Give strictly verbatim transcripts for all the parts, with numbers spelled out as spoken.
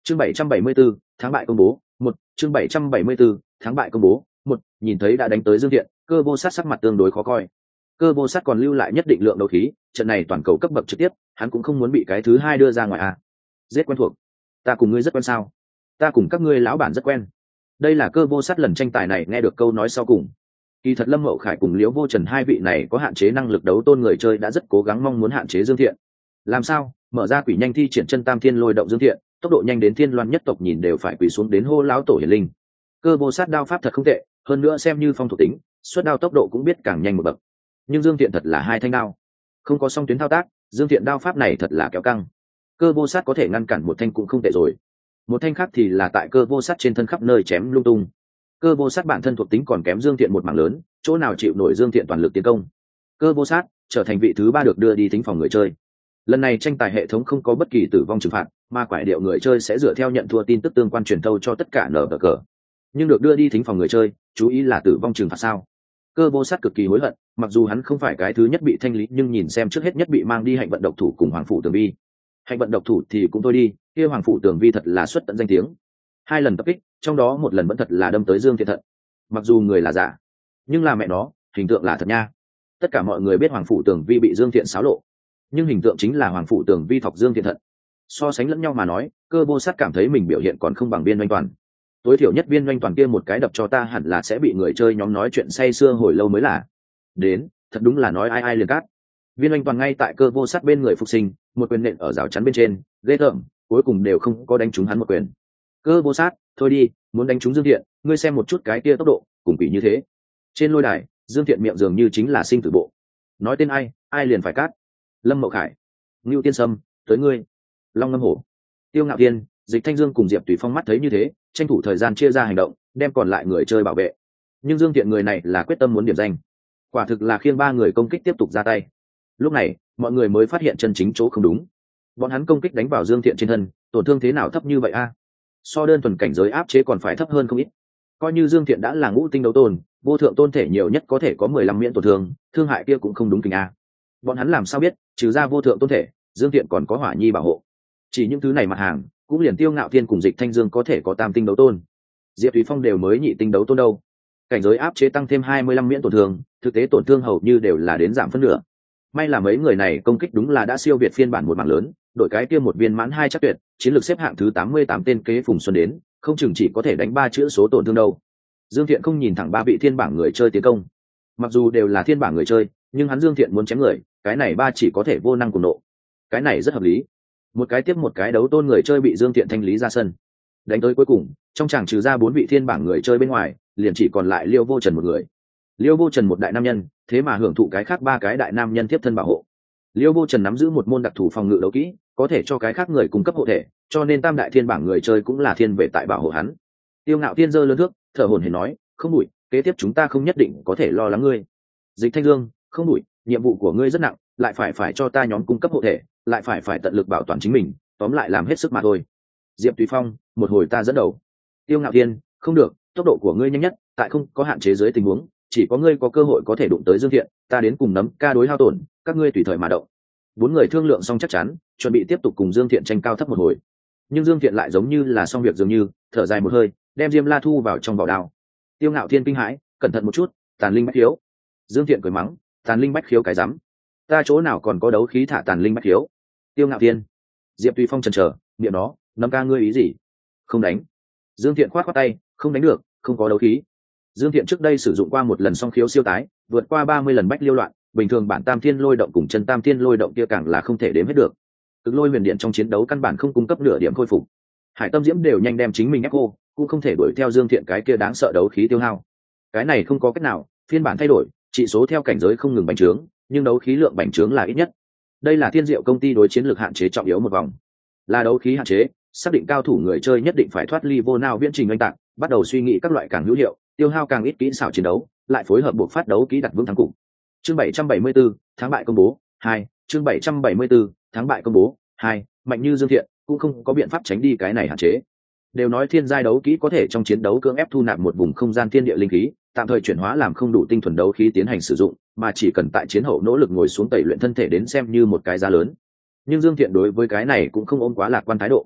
chương bảy trăm bảy mươi 774, tháng bại công bố một chương bảy trăm bảy mươi 774, tháng bại công bố một nhìn thấy đã đánh tới Dương Thiện, Cơ Vô Sát sắc mặt tương đối khó coi. Cơ Vô Sát còn lưu lại nhất định lượng đấu khí, trận này toàn cầu cấp bậc trực tiếp, hắn cũng không muốn bị cái thứ hai đưa ra ngoài à. Giết quen thuộc. Ta cùng ngươi rất quen sao? Ta cùng các ngươi lão bản rất quen. Đây là Cơ Vô Sát lần tranh tài này nghe được câu nói sau cùng. Kỳ thật Lâm Mậu Khải cùng Liễu Vô Trần hai vị này có hạn chế năng lực đấu tôn người chơi đã rất cố gắng mong muốn hạn chế Dương Thiện. Làm sao? Mở ra quỷ nhanh thi triển chân tam thiên lôi động Dương Thiện, tốc độ nhanh đến thiên loan nhất tộc nhìn đều phải quỳ xuống đến hô lão tổ hiển linh. Cơ Vô Sát đao pháp thật không tệ, hơn nữa xem như phong thuộc tính, xuất đao tốc độ cũng biết càng nhanh một bậc. Nhưng Dương Thiện thật là hai thanh đao, không có song tuyến thao tác, Dương Thiện đao pháp này thật là kéo căng. Cơ Vô Sát có thể ngăn cản một thanh cũng không tệ rồi, một thanh khác thì là tại Cơ Vô Sát trên thân khắp nơi chém lung tung. Cơ Vô Sát bản thân thuộc tính còn kém Dương Thiện một mảng lớn, chỗ nào chịu nổi Dương Thiện toàn lực tiến công. Cơ Vô Sát trở thành vị thứ ba được đưa đi thính phòng người chơi. Lần này tranh tài hệ thống không có bất kỳ tử vong trừng phạt, mà quải điệu người chơi sẽ dựa theo nhận thua tin tức tương quan truyền thâu cho tất cả nở cờ. Nhưng được đưa đi thính phòng người chơi, chú ý là tử vong trừng phạt sao? Cơ Vô Sát cực kỳ hối hận, mặc dù hắn không phải cái thứ nhất bị thanh lý, nhưng nhìn xem trước hết nhất bị mang đi Hạnh Vận độc thủ cùng Hoàng Phủ Tường Vi. Hạnh Vận độc thủ thì cũng thôi đi, kia Hoàng Phủ Tường Vi thật là xuất tận danh tiếng. Hai lần tập kích, trong đó một lần vẫn thật là đâm tới Dương Thiện thận. Mặc dù người là giả, nhưng là mẹ nó, hình tượng là thật nha. Tất cả mọi người biết Hoàng Phủ Tường Vi bị Dương Thiện xáo lộ, nhưng hình tượng chính là Hoàng Phủ Tường Vi thọc Dương Thiện thận. So sánh lẫn nhau mà nói, Cơ Vô Sát cảm thấy mình biểu hiện còn không bằng Viên Doanh Toàn. Tối thiểu nhất Viên Doanh Toàn kia một cái đập cho ta hẳn là sẽ bị người chơi nhóm nói chuyện say sưa hồi lâu mới là. Đến, thật đúng là nói ai ai liền cát. Viên Doanh Toàn ngay tại Cơ Vô Sát bên người phục sinh, một quyền nện ở rào chắn bên trên, ghê tởm, cuối cùng đều không có đánh trúng hắn một quyền. Cơ Vô Sát, thôi đi, muốn đánh trúng Dương Thiện, ngươi xem một chút cái kia tốc độ, cùng quỷ như thế. Trên lôi đài, Dương Thiện miệng dường như chính là sinh tử bộ. Nói tên ai, ai liền phải cát. Lâm Mậu Khải, Ngưu Tiên Sâm, tới ngươi. Long Ngâm Hổ, Tiêu Ngạo Thiên, Dịch Thanh Dương cùng Diệp Tùy Phong mắt thấy như thế, tranh thủ thời gian chia ra hành động, đem còn lại người chơi bảo vệ. Nhưng Dương Thiện người này là quyết tâm muốn điểm danh, quả thực là khiêng ba người công kích tiếp tục ra tay. Lúc này, mọi người mới phát hiện chân chính chỗ không đúng. Bọn hắn công kích đánh vào Dương Thiện trên thân, tổn thương thế nào thấp như vậy a? So đơn thuần cảnh giới áp chế còn phải thấp hơn không ít. Coi như Dương Thiện đã là ngũ tinh đấu tôn, vô thượng tôn thể nhiều nhất có thể có mười lăm miễn tổn thương, thương hại kia cũng không đúng kình a. Bọn hắn làm sao biết, trừ ra vô thượng tôn thể, Dương Thiện còn có hỏa nhi bảo hộ. Chỉ những thứ này mặt hàng, cũng liền Tiêu Ngạo Thiên cùng Dịch Thanh Dương có thể có tam tinh đấu tôn. Diệp Thúy Phong đều mới nhị tinh đấu tôn đâu. Cảnh giới áp chế tăng thêm hai mươi lăm miễn tổn thương, thực tế tổn thương hầu như đều là đến giảm phân nửa. May là mấy người này công kích đúng là đã siêu việt phiên bản một mảng lớn, đội cái kia một viên mãn hai chắc tuyệt, chiến lược xếp hạng thứ tám mươi tám tên kế Phùng Xuân đến, không chừng chỉ có thể đánh ba chữ số tổn thương đâu. Dương Thiện không nhìn thẳng ba vị thiên bảng người chơi tiến công. Mặc dù đều là thiên bảng người chơi, nhưng hắn Dương Thiện muốn chém người, cái này ba chỉ có thể vô năng cùng nộ. Cái này rất hợp lý. Một cái tiếp một cái đấu tôn người chơi bị Dương Thiện thanh lý ra sân. Đánh tới cuối cùng, trong chàng trừ ra bốn vị thiên bảng người chơi bên ngoài, liền chỉ còn lại Liêu Vô Trần một người. Liêu Vô Trần một đại nam nhân, thế mà hưởng thụ cái khác ba cái đại nam nhân tiếp thân bảo hộ. Liêu Vô Trần nắm giữ một môn đặc thù phòng ngự đấu kỹ, có thể cho cái khác người cung cấp hộ thể, cho nên tam đại thiên bảng người chơi cũng là thiên về tại bảo hộ hắn. Tiêu Ngạo Thiên giơ lớn thước, thở hổn hển nói, không đuổi, kế tiếp chúng ta không nhất định có thể lo lắng ngươi. Dịch Thanh Dương, không đuổi, nhiệm vụ của ngươi rất nặng, lại phải phải cho ta nhóm cung cấp hộ thể, lại phải phải tận lực bảo toàn chính mình, tóm lại làm hết sức mà thôi. Diệp Tùy Phong, một hồi ta dẫn đầu. Tiêu Ngạo Thiên, không được, tốc độ của ngươi nhanh nhất, tại không có hạn chế dưới tình huống, chỉ có ngươi có cơ hội có thể đụng tới Dương Thiện, ta đến cùng nắm ca đối hao tổn, các ngươi tùy thời mà động. Bốn người thương lượng xong chắc chắn, chuẩn bị tiếp tục cùng Dương Thiện tranh cao thấp một hồi. Nhưng Dương Thiện lại giống như là xong việc dường như, thở dài một hơi, đem Diêm La thu vào trong vỏ đao. Tiêu Ngạo Thiên kinh hãi, cẩn thận một chút, tàn linh bách khiếu. Dương Thiện cười mắng, tàn linh bách khiếu cái rắm, ta chỗ nào còn có đấu khí thả tàn linh bách khiếu. Tiêu Ngạo Thiên, Diệp Tùy Phong chần chờ, niệm đó, nắm ca ngươi ý gì? Không đánh. Dương Thiện khoát khoát tay, không đánh được, không có đấu khí. Dương Thiện trước đây sử dụng qua một lần song khiếu siêu tái, vượt qua ba mươi lần bách liêu loạn, bình thường bản tam thiên lôi động cùng chân tam thiên lôi động kia càng là không thể đếm hết được. Cực lôi huyền điện trong chiến đấu căn bản không cung cấp nửa điểm khôi phục. Hải Tâm Diễm đều nhanh đem chính mình ép cô, cũng không thể đuổi theo Dương Thiện cái kia đáng sợ đấu khí tiêu hao. Cái này không có cách nào, phiên bản thay đổi, trị số theo cảnh giới không ngừng bành trướng, nhưng đấu khí lượng bành trướng là ít nhất. Đây là Thiên Diệu công ty đối chiến lược hạn chế trọng yếu một vòng. Là đấu khí hạn chế, xác định cao thủ người chơi nhất định phải thoát ly vô nao viễn trình oanh tạc, bắt đầu suy nghĩ các loại càng hữu hiệu, tiêu hao càng ít kỹ xảo chiến đấu, lại phối hợp buộc phát đấu kỹ đặt vững thắng cục. Chương bảy trăm bảy mươi 774, tháng bại công bố hai. Chương bảy trăm bảy mươi 774, tháng bại công bố hai. Mạnh như Dương Thiện cũng không có biện pháp tránh đi cái này hạn chế. Đều nói thiên giai đấu kỹ có thể trong chiến đấu cưỡng ép thu nạp một vùng không gian thiên địa linh khí, tạm thời chuyển hóa làm không đủ tinh thuần đấu khí tiến hành sử dụng, mà chỉ cần tại chiến hậu nỗ lực ngồi xuống tẩy luyện thân thể đến xem như một cái giá lớn. Nhưng Dương Thiện đối với cái này cũng không ôm quá lạc quan thái độ.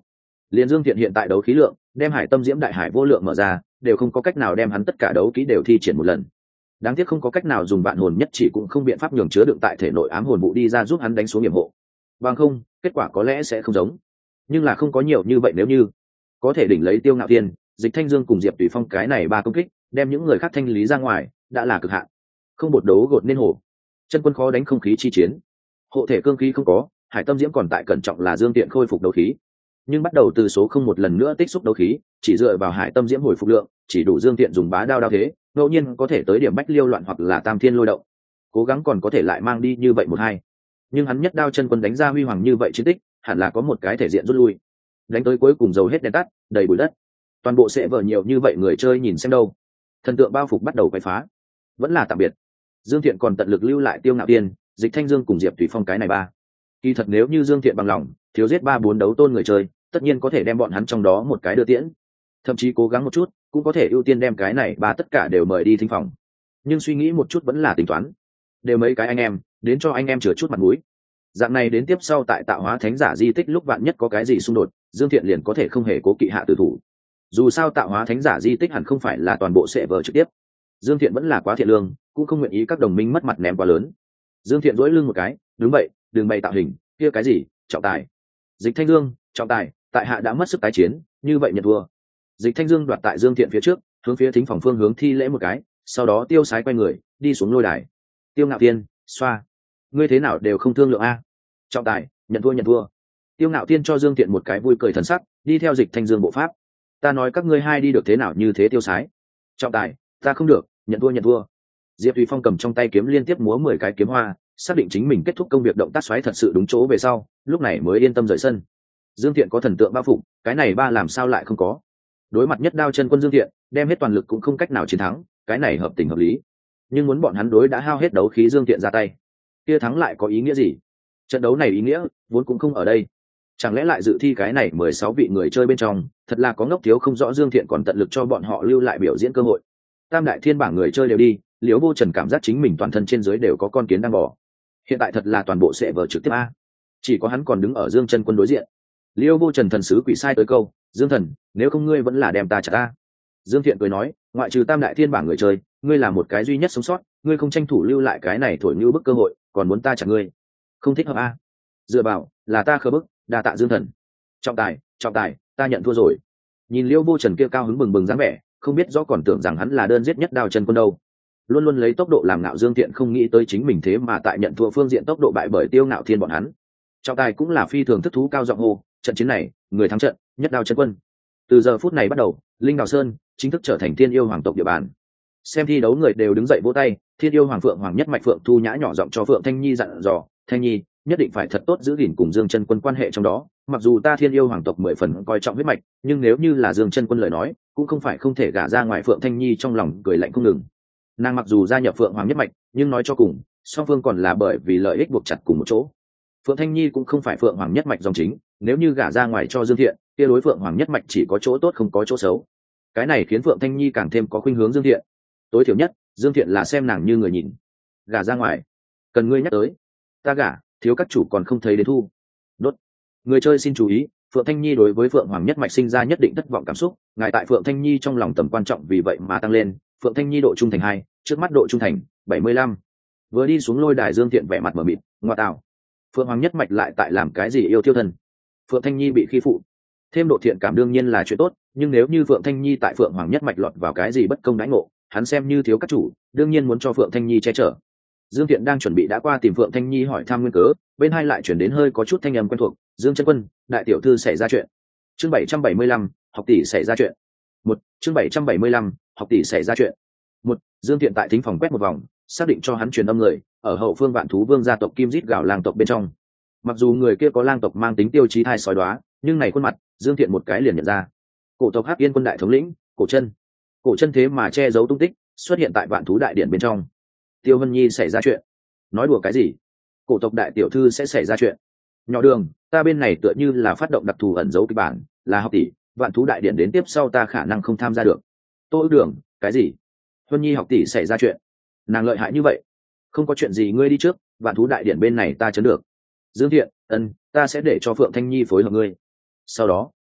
Liên Dương Thiện hiện tại đấu khí lượng, đem Hải Tâm Diễm Đại Hải vô lượng mở ra, đều không có cách nào đem hắn tất cả đấu kỹ đều thi triển một lần. Đáng tiếc không có cách nào dùng vạn hồn nhất chỉ cũng không biện pháp nhường chứa đựng tại thể nội ám hồn vụ đi ra giúp hắn đánh xuống hiểm hộ. Bằng không, kết quả có lẽ sẽ không giống. Nhưng là không có nhiều như vậy, nếu như có thể đỉnh lấy Tiêu Ngạo Thiên, Dịch Thanh Dương cùng Diệp Tùy Phong cái này ba công kích, đem những người khác thanh lý ra ngoài, đã là cực hạn. Không bột đấu gột nên hổ. Chân quân khó đánh không khí chi chiến. Hộ thể cương khí không có, Hải Tâm Diễm còn tại cẩn trọng là Dương Tiện khôi phục đấu khí. Nhưng bắt đầu từ số không một lần nữa tích xúc đấu khí, chỉ dựa vào Hải Tâm Diễm hồi phục lượng, chỉ đủ Dương Tiện dùng bá đao đao thế, ngẫu nhiên có thể tới điểm bách liêu loạn hoặc là tam thiên lôi động. Cố gắng còn có thể lại mang đi như vậy một hai. Nhưng hắn nhất đao chân quân đánh ra huy hoàng như vậy chiến tích, hẳn là có một cái thể diện rút lui. Đánh tới cuối cùng dầu hết đèn tắt, đầy bụi đất. Toàn bộ sẽ vở nhiều như vậy người chơi nhìn xem đâu. Thần tượng bao phục bắt đầu quay phá. Vẫn là tạm biệt. Dương Thiện còn tận lực lưu lại Tiêu Ngạo Tiên, Dịch Thanh Dương cùng Diệp Thủy Phong cái này ba. Kỳ thật nếu như Dương Thiện bằng lòng, thiếu giết ba bốn đấu tôn người chơi, tất nhiên có thể đem bọn hắn trong đó một cái đưa tiễn. Thậm chí cố gắng một chút, cũng có thể ưu tiên đem cái này ba tất cả đều mời đi thính phòng. Nhưng suy nghĩ một chút vẫn là tính toán. Đều mấy cái anh em, đến cho anh em chừa chút mặt mũi. Dạng này đến tiếp sau tại tạo hóa thánh giả di tích lúc vạn nhất có cái gì xung đột, Dương Thiện liền có thể không hề cố kỵ hạ tử thủ. Dù sao tạo hóa thánh giả di tích hẳn không phải là toàn bộ sẽ vờ trực tiếp. Dương Thiện vẫn là quá thiện lương, cũng không nguyện ý các đồng minh mất mặt ném quá lớn. Dương Thiện duỗi lưng một cái, đứng vậy, đường bày tạo hình, kia cái gì, trọng tài. Dịch Thanh Dương, trọng tài, tại hạ đã mất sức tái chiến, như vậy nhận thua. Dịch Thanh Dương đoạt tại Dương Thiện phía trước, hướng phía thính phòng phương hướng thi lễ một cái, sau đó tiêu sái quay người, đi xuống lôi đài. Tiêu Ngạo Thiên, xoa, ngươi thế nào đều không thương lượng a. Trọng tài, nhận thua nhận thua. Tiêu Ngạo Thiên cho Dương Thiện một cái vui cười thần sắc, đi theo Dịch Thanh Dương bộ pháp. Ta nói các ngươi hai đi được thế nào như thế tiêu sái. Trọng tài, ta không được, nhận thua nhận thua. Diệp Thùy Phong cầm trong tay kiếm liên tiếp múa mười cái kiếm hoa, xác định chính mình kết thúc công việc động tác xoáy thật sự đúng chỗ về sau, lúc này mới yên tâm rời sân. Dương Thiện có thần tượng bao phủ, cái này ba làm sao lại không có. Đối mặt nhất đao chân quân Dương Thiện, đem hết toàn lực cũng không cách nào chiến thắng, cái này hợp tình hợp lý. Nhưng muốn bọn hắn đối đã hao hết đấu khí Dương Thiện ra tay, kia thắng lại có ý nghĩa gì? Trận đấu này ý nghĩa vốn cũng không ở đây. Chẳng lẽ lại dự thi cái này mười sáu vị người chơi bên trong, thật là có ngốc thiếu không rõ Dương Thiện còn tận lực cho bọn họ lưu lại biểu diễn cơ hội. Tam đại thiên bảng người chơi đều đi, Liễu Vô Trần cảm giác chính mình toàn thân trên dưới đều có con kiến đang bò. Hiện tại thật là toàn bộ sẽ vở trực tiếp a. Chỉ có hắn còn đứng ở Dương Chân Quân đối diện. Liễu Vô Trần thần sứ quỷ sai tới câu, Dương thần, nếu không ngươi vẫn là đem ta chặt ta. Dương Thiện cười nói, ngoại trừ tam đại thiên bảng người chơi, ngươi là một cái duy nhất sống sót, ngươi không tranh thủ lưu lại cái này thổi như bức cơ hội, còn muốn ta chặt ngươi, không thích hợp a. Dựa vào, là ta khờ bức, đa tạ Dương thần. Trọng tài, trọng tài, ta nhận thua rồi. Nhìn Liễu Vô Trần kia cao hứng bừng bừng dáng vẻ, không biết rõ còn tưởng rằng hắn là đơn giết nhất đao chân quân đâu. Luôn luôn lấy tốc độ làm ngạo Dương Thiện không nghĩ tới chính mình thế mà tại nhận thua phương diện tốc độ bại bởi Tiêu Ngạo Thiên bọn hắn. Trọng tài cũng là phi thường thức thú cao giọng hô, trận chiến này, người thắng trận, nhất đao chân quân. Từ giờ phút này bắt đầu, Linh Đào Sơn chính thức trở thành Thiên Yêu Hoàng tộc địa bàn. Xem thi đấu người đều đứng dậy vỗ tay, Thiên Yêu Hoàng Phượng Hoàng nhất mạch Phượng Thu Nhã nhỏ giọng cho Phượng Thanh Nhi dặn dò, Thanh Nhi, nhất định phải thật tốt giữ gìn cùng Dương Chân Quân quan hệ trong đó, mặc dù ta Thiên Yêu Hoàng tộc mười phần coi trọng huyết mạch, nhưng nếu như là Dương Chân Quân lời nói, cũng không phải không thể gả ra ngoài. Phượng Thanh Nhi trong lòng cười lạnh không ngừng. Nàng mặc dù gia nhập Phượng Hoàng nhất mạch, nhưng nói cho cùng, song phương còn là bởi vì lợi ích buộc chặt cùng một chỗ. Phượng Thanh Nhi cũng không phải Phượng Hoàng nhất mạch dòng chính, nếu như gả ra ngoài cho Dương Thiện, kia đối Phượng Hoàng nhất mạch chỉ có chỗ tốt không có chỗ xấu. Cái này khiến Phượng Thanh Nhi càng thêm có khuynh hướng Dương Thiện. Tối thiểu nhất, Dương Thiện là xem nàng như người nhìn. Gả ra ngoài, cần ngươi nhắc tới. Ta gả, thiếu các chủ còn không thấy đến thu. Đốt. Người chơi xin chú ý, Phượng Thanh Nhi đối với Phượng Hoàng nhất mạch sinh ra nhất định thất vọng cảm xúc, ngài tại Phượng Thanh Nhi trong lòng tầm quan trọng vì vậy mà tăng lên. Phượng Thanh Nhi độ trung thành hai, trước mắt độ trung thành bảy mươi lăm. Vừa đi xuống lôi đài Dương Thiện vẻ mặt mở mịt, ngoa tạo. Phượng Hoàng nhất mạch lại tại làm cái gì yêu tiêu thân? Phượng Thanh Nhi bị khi phụ, thêm độ thiện cảm đương nhiên là chuyện tốt, nhưng nếu như Phượng Thanh Nhi tại Phượng Hoàng nhất mạch lọt vào cái gì bất công đãi ngộ, hắn xem như thiếu các chủ, đương nhiên muốn cho Phượng Thanh Nhi che chở. Dương Thiện đang chuẩn bị đã qua tìm Phượng Thanh Nhi hỏi thăm nguyên cớ, bên hai lại chuyển đến hơi có chút thanh âm quen thuộc, Dương Chân Quân, đại tiểu thư xảy ra chuyện. Chương bảy trăm bảy mươi lăm, học tỷ xảy ra chuyện. Một, chương bảy trăm bảy mươi lăm, học tỷ xảy ra chuyện. Một, Dương Thiện tại thính phòng quét một vòng, xác định cho hắn truyền âm người, ở hậu phương Vạn Thú Vương gia tộc Kim Rít Gào lang tộc bên trong. Mặc dù người kia có lang tộc mang tính tiêu chí thai sói đóa, nhưng này khuôn mặt, Dương Thiện một cái liền nhận ra. Cổ tộc Hắc Yên quân đại thống lĩnh, Cổ Chân. Cổ Chân thế mà che giấu tung tích, xuất hiện tại Vạn Thú đại điện bên trong. Tiêu Vân Nhi xảy ra chuyện. Nói đùa cái gì? Cổ tộc đại tiểu thư sẽ xảy ra chuyện? Nhỏ Đường, ta bên này tựa như là phát động đặc thù ẩn giấu kịch bản, là học tỷ, Vạn Thú đại điện đến tiếp sau ta khả năng không tham gia được. Tô Ước Đường, cái gì? Vân Nhi học tỷ xảy ra chuyện? Nàng lợi hại như vậy? Không có chuyện gì, ngươi đi trước, Vạn Thú đại điện bên này ta chấn được. Dương Thiện, ân, ta sẽ để cho Phượng Thanh Nhi phối hợp ngươi. Sau đó,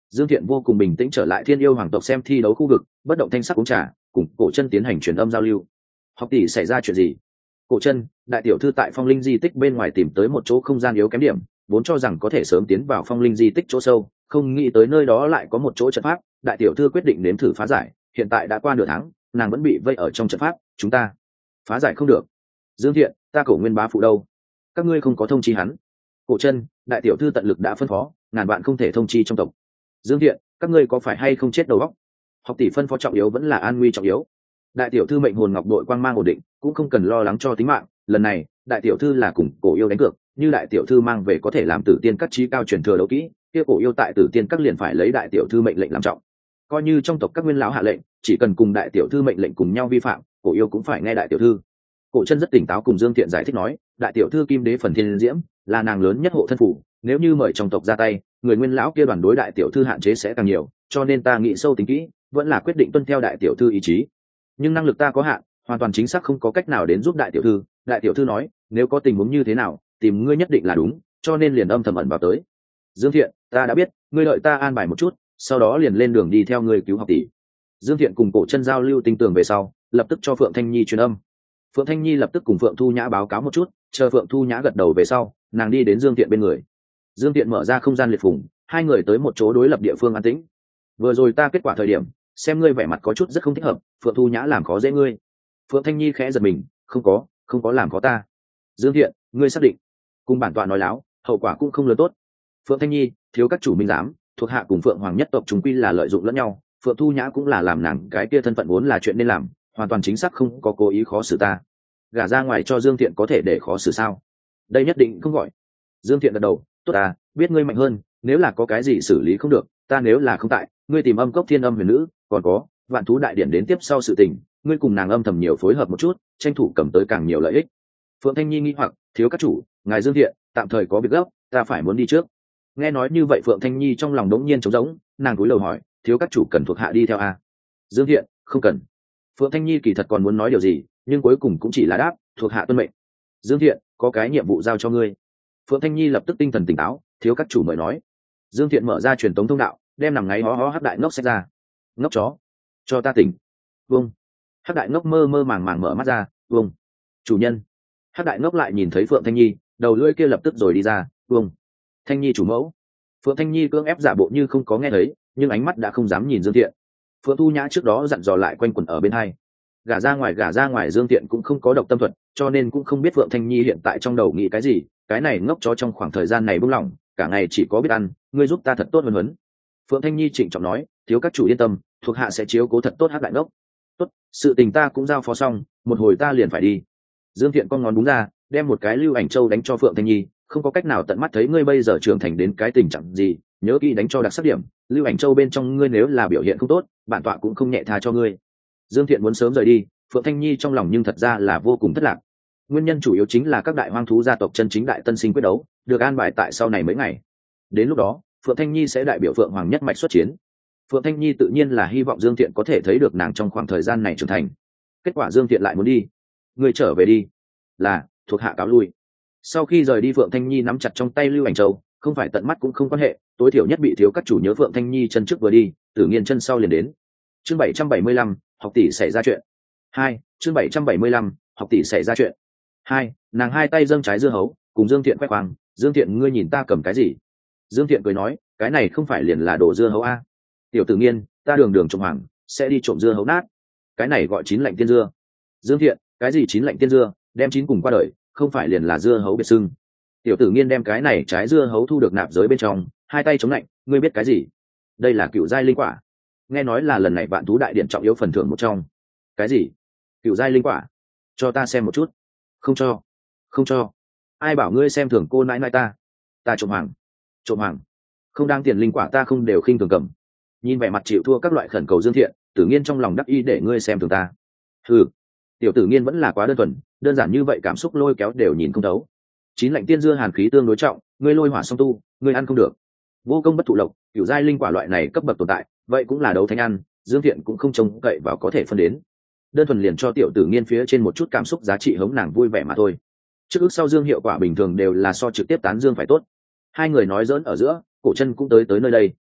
Dương Thiện vô cùng bình tĩnh trở lại Thiên Yêu Hoàng tộc xem thi đấu khu vực, bất động thanh sắc uống trà, cùng Cổ Chân tiến hành truyền âm giao lưu. Học tỷ xảy ra chuyện gì? Cổ Chân, đại tiểu thư tại Phong Linh di tích bên ngoài tìm tới một chỗ không gian yếu kém điểm, vốn cho rằng có thể sớm tiến vào Phong Linh di tích chỗ sâu, không nghĩ tới nơi đó lại có một chỗ trận pháp, đại tiểu thư quyết định nếm thử phá giải, hiện tại đã qua nửa tháng, nàng vẫn bị vây ở trong trận pháp, chúng ta phá giải không được. Dương Thiện, ta Cổ Nguyên bá phụ đâu? Các ngươi không có thông chi hắn. Cổ Chân, đại tiểu thư tận lực đã phân phó, ngàn vạn không thể thông chi trong tộc. Dương Thiện, các ngươi có phải hay không chết đầu óc? Học tỷ phân phó trọng yếu vẫn là an nguy trọng yếu. Đại tiểu thư mệnh hồn ngọc đội quang mang ổn định, cũng không cần lo lắng cho tính mạng, lần này, đại tiểu thư là cùng Cổ yêu đánh cược, như đại tiểu thư mang về có thể làm tử tiên các trí cao truyền thừa đấu kỹ, kia Cổ yêu tại tử tiên các liền phải lấy đại tiểu thư mệnh lệnh làm trọng. Coi như trong tộc các nguyên lão hạ lệnh, chỉ cần cùng đại tiểu thư mệnh lệnh cùng nhau vi phạm, Cổ yêu cũng phải nghe đại tiểu thư. Cổ Chân rất tỉnh táo cùng Dương Thiện giải thích nói, đại tiểu thư kim đế phần thiên diễm là nàng lớn nhất hộ thân phủ, nếu như mời trong tộc ra tay, người nguyên lão kia đoàn đối đại tiểu thư hạn chế sẽ càng nhiều, cho nên ta nghĩ sâu tính kỹ, vẫn là quyết định tuân theo đại tiểu thư ý chí. Nhưng năng lực ta có hạn, hoàn toàn chính xác không có cách nào đến giúp đại tiểu thư. Đại tiểu thư nói, nếu có tình huống như thế nào, tìm ngươi nhất định là đúng, cho nên liền âm thầm ẩn vào tới. Dương Thiện, ta đã biết, ngươi đợi ta an bài một chút, sau đó liền lên đường đi theo ngươi cứu học tỷ. Dương Thiện cùng Cổ Chân giao lưu tinh tường về sau, lập tức cho Phượng Thanh Nhi truyền âm. Phượng Thanh Nhi lập tức cùng Phượng Thu Nhã báo cáo một chút, chờ Phượng Thu Nhã gật đầu về sau, nàng đi đến Dương Thiện bên người. Dương Thiện mở ra không gian liệt phủng, hai người tới một chỗ đối lập địa phương an tĩnh. Vừa rồi ta kết quả thời điểm, xem ngươi vẻ mặt có chút rất không thích hợp, Phượng Thu Nhã làm khó dễ ngươi. Phượng Thanh Nhi khẽ giật mình, không có, không có làm khó ta. Dương Thiện, ngươi xác định? Cùng bản tọa nói láo, hậu quả cũng không lớn tốt. Phượng Thanh Nhi, thiếu các chủ minh giám, thuộc hạ cùng Phượng Hoàng nhất tộc chúng quy là lợi dụng lẫn nhau, Phượng Thu Nhã cũng là làm nàng cái kia thân phận vốn là chuyện nên làm, hoàn toàn chính xác không có cố ý khó xử ta. Gả ra ngoài cho Dương Thiện có thể để khó xử sao? Đây nhất định không gọi. Dương Thiện gật đầu, tốt à, biết ngươi mạnh hơn, nếu là có cái gì xử lý không được, ta nếu là không tại, ngươi tìm Âm Cốc Thiên Âm Huyền Nữ, còn có Vạn Thú Đại Điển đến tiếp sau sự tình, ngươi cùng nàng âm thầm nhiều phối hợp một chút, tranh thủ cầm tới càng nhiều lợi ích. Phượng Thanh Nhi nghi hoặc, thiếu các chủ, ngài Dương Thiện, tạm thời có việc gấp, ta phải muốn đi trước. Nghe nói như vậy Phượng Thanh Nhi trong lòng đống nhiên trống rỗng, nàng cúi đầu hỏi, thiếu các chủ cần thuộc hạ đi theo à? Dương Thiện, không cần. Phượng Thanh Nhi kỳ thật còn muốn nói điều gì, nhưng cuối cùng cũng chỉ là đáp, thuộc hạ tuân mệnh. Dương Thiện, có cái nhiệm vụ giao cho ngươi. Phượng Thanh Nhi lập tức tinh thần tỉnh táo, thiếu các chủ mời nói. Dương Thiện mở ra truyền tống thông đạo, đem nằm ngáy hó hó hắc đại ngốc xách ra. Ngốc chó, cho ta tỉnh. Vâng. Hắc đại ngốc mơ mơ màng màng mở mắt ra. Vâng. Chủ nhân. Hắc đại ngốc lại nhìn thấy Phượng Thanh Nhi, đầu lưỡi kia lập tức rồi đi ra. Vâng. Thanh Nhi chủ mẫu. Phượng Thanh Nhi cưỡng ép giả bộ như không có nghe thấy, nhưng ánh mắt đã không dám nhìn Dương Thiện. Phượng Thu Nhã trước đó dặn dò lại quanh quẩn ở bên hai. Gả ra ngoài gả ra ngoài Dương Thiện cũng không có độc tâm thuật, cho nên cũng không biết Phượng Thanh Nhi hiện tại trong đầu nghĩ cái gì. Cái này ngốc chó trong khoảng thời gian này buông lỏng, cả ngày chỉ có biết ăn, ngươi giúp ta thật tốt huấn huấn. Phượng Thanh Nhi trịnh trọng nói, thiếu các chủ yên tâm, thuộc hạ sẽ chiếu cố thật tốt hắc đại ngốc. Tốt, sự tình ta cũng giao phó xong, một hồi ta liền phải đi. Dương Thiện con ngón đúng ra, đem một cái lưu ảnh châu đánh cho Phượng Thanh Nhi, không có cách nào tận mắt thấy ngươi bây giờ trưởng thành đến cái tình trạng gì, nhớ kỹ đánh cho đặc sắc điểm, lưu ảnh châu bên trong ngươi nếu là biểu hiện không tốt, bản tọa cũng không nhẹ tha cho ngươi. Dương Thiện muốn sớm rời đi, Phượng Thanh Nhi trong lòng nhưng thật ra là vô cùng thất lạc. Nguyên nhân chủ yếu chính là các đại hoang thú gia tộc chân chính đại tân sinh quyết đấu, được an bài tại sau này mấy ngày. Đến lúc đó, Phượng Thanh Nhi sẽ đại biểu Phượng Hoàng nhất mạch xuất chiến. Phượng Thanh Nhi tự nhiên là hy vọng Dương Thiện có thể thấy được nàng trong khoảng thời gian này trưởng thành. Kết quả Dương Thiện lại muốn đi. Người trở về đi. Là, thuộc hạ cáo lui. Sau khi rời đi Phượng Thanh Nhi nắm chặt trong tay lưu ảnh châu, không phải tận mắt cũng không quan hệ, tối thiểu nhất bị thiếu các chủ nhớ Phượng Thanh Nhi chân trước vừa đi, Tử Nghiên chân sau liền đến. Chương bảy trăm bảy mươi lăm, học tỷ xảy ra chuyện. Hai, chương bảy trăm bảy mươi lăm, học tỷ xảy ra chuyện. Hai, nàng hai tay dâng trái dưa hấu, cùng Dương Thiện khoe khoang, Dương Thiện ngươi nhìn ta cầm cái gì? Dương Thiện cười nói, cái này không phải liền là đồ dưa hấu a? Tiểu Tử Nghiên, ta đường đường trộm hoàng, sẽ đi trộm dưa hấu nát. Cái này gọi chín lạnh tiên dưa. Dương Thiện, cái gì chín lạnh tiên dưa, đem chín cùng qua đời, không phải liền là dưa hấu biệt sưng. Tiểu Tử Nghiên đem cái này trái dưa hấu thu được nạp giới bên trong, hai tay chống lạnh, ngươi biết cái gì? Đây là cựu giai linh quả. Nghe nói là lần này Vạn Thú Đại Điện trọng yếu phần thưởng một trong. Cái gì? Cựu giai linh quả? Cho ta xem một chút. Không cho, không cho. Ai bảo ngươi xem thường cô nãi nãi ta? Ta trộm hoàng, trộm hoàng. Không đáng tiền linh quả ta không đều khinh thường cầm. Nhìn vẻ mặt chịu thua các loại khẩn cầu Dương Thiện, Tử Nghiên trong lòng đắc ý để ngươi xem thường ta. Ừ, tiểu Tử Nghiên vẫn là quá đơn thuần, đơn giản như vậy cảm xúc lôi kéo đều nhìn không thấu. Chín lạnh tiên dưa hàn khí tương đối trọng, ngươi lôi hỏa song tu, ngươi ăn không được. Vô công bất thụ lộc, cửu giai linh quả loại này cấp bậc tồn tại, vậy cũng là đấu thánh ăn, Dương Thiện cũng không trông cậy vào có thể phân đến. Đơn thuần liền cho tiểu Tử Nghiên phía trên một chút cảm xúc giá trị hống nàng vui vẻ mà thôi. Trước ước sau Dương hiệu quả bình thường đều là so trực tiếp tán dương phải tốt. Hai người nói giỡn ở giữa, Cổ Chân cũng tới tới nơi đây.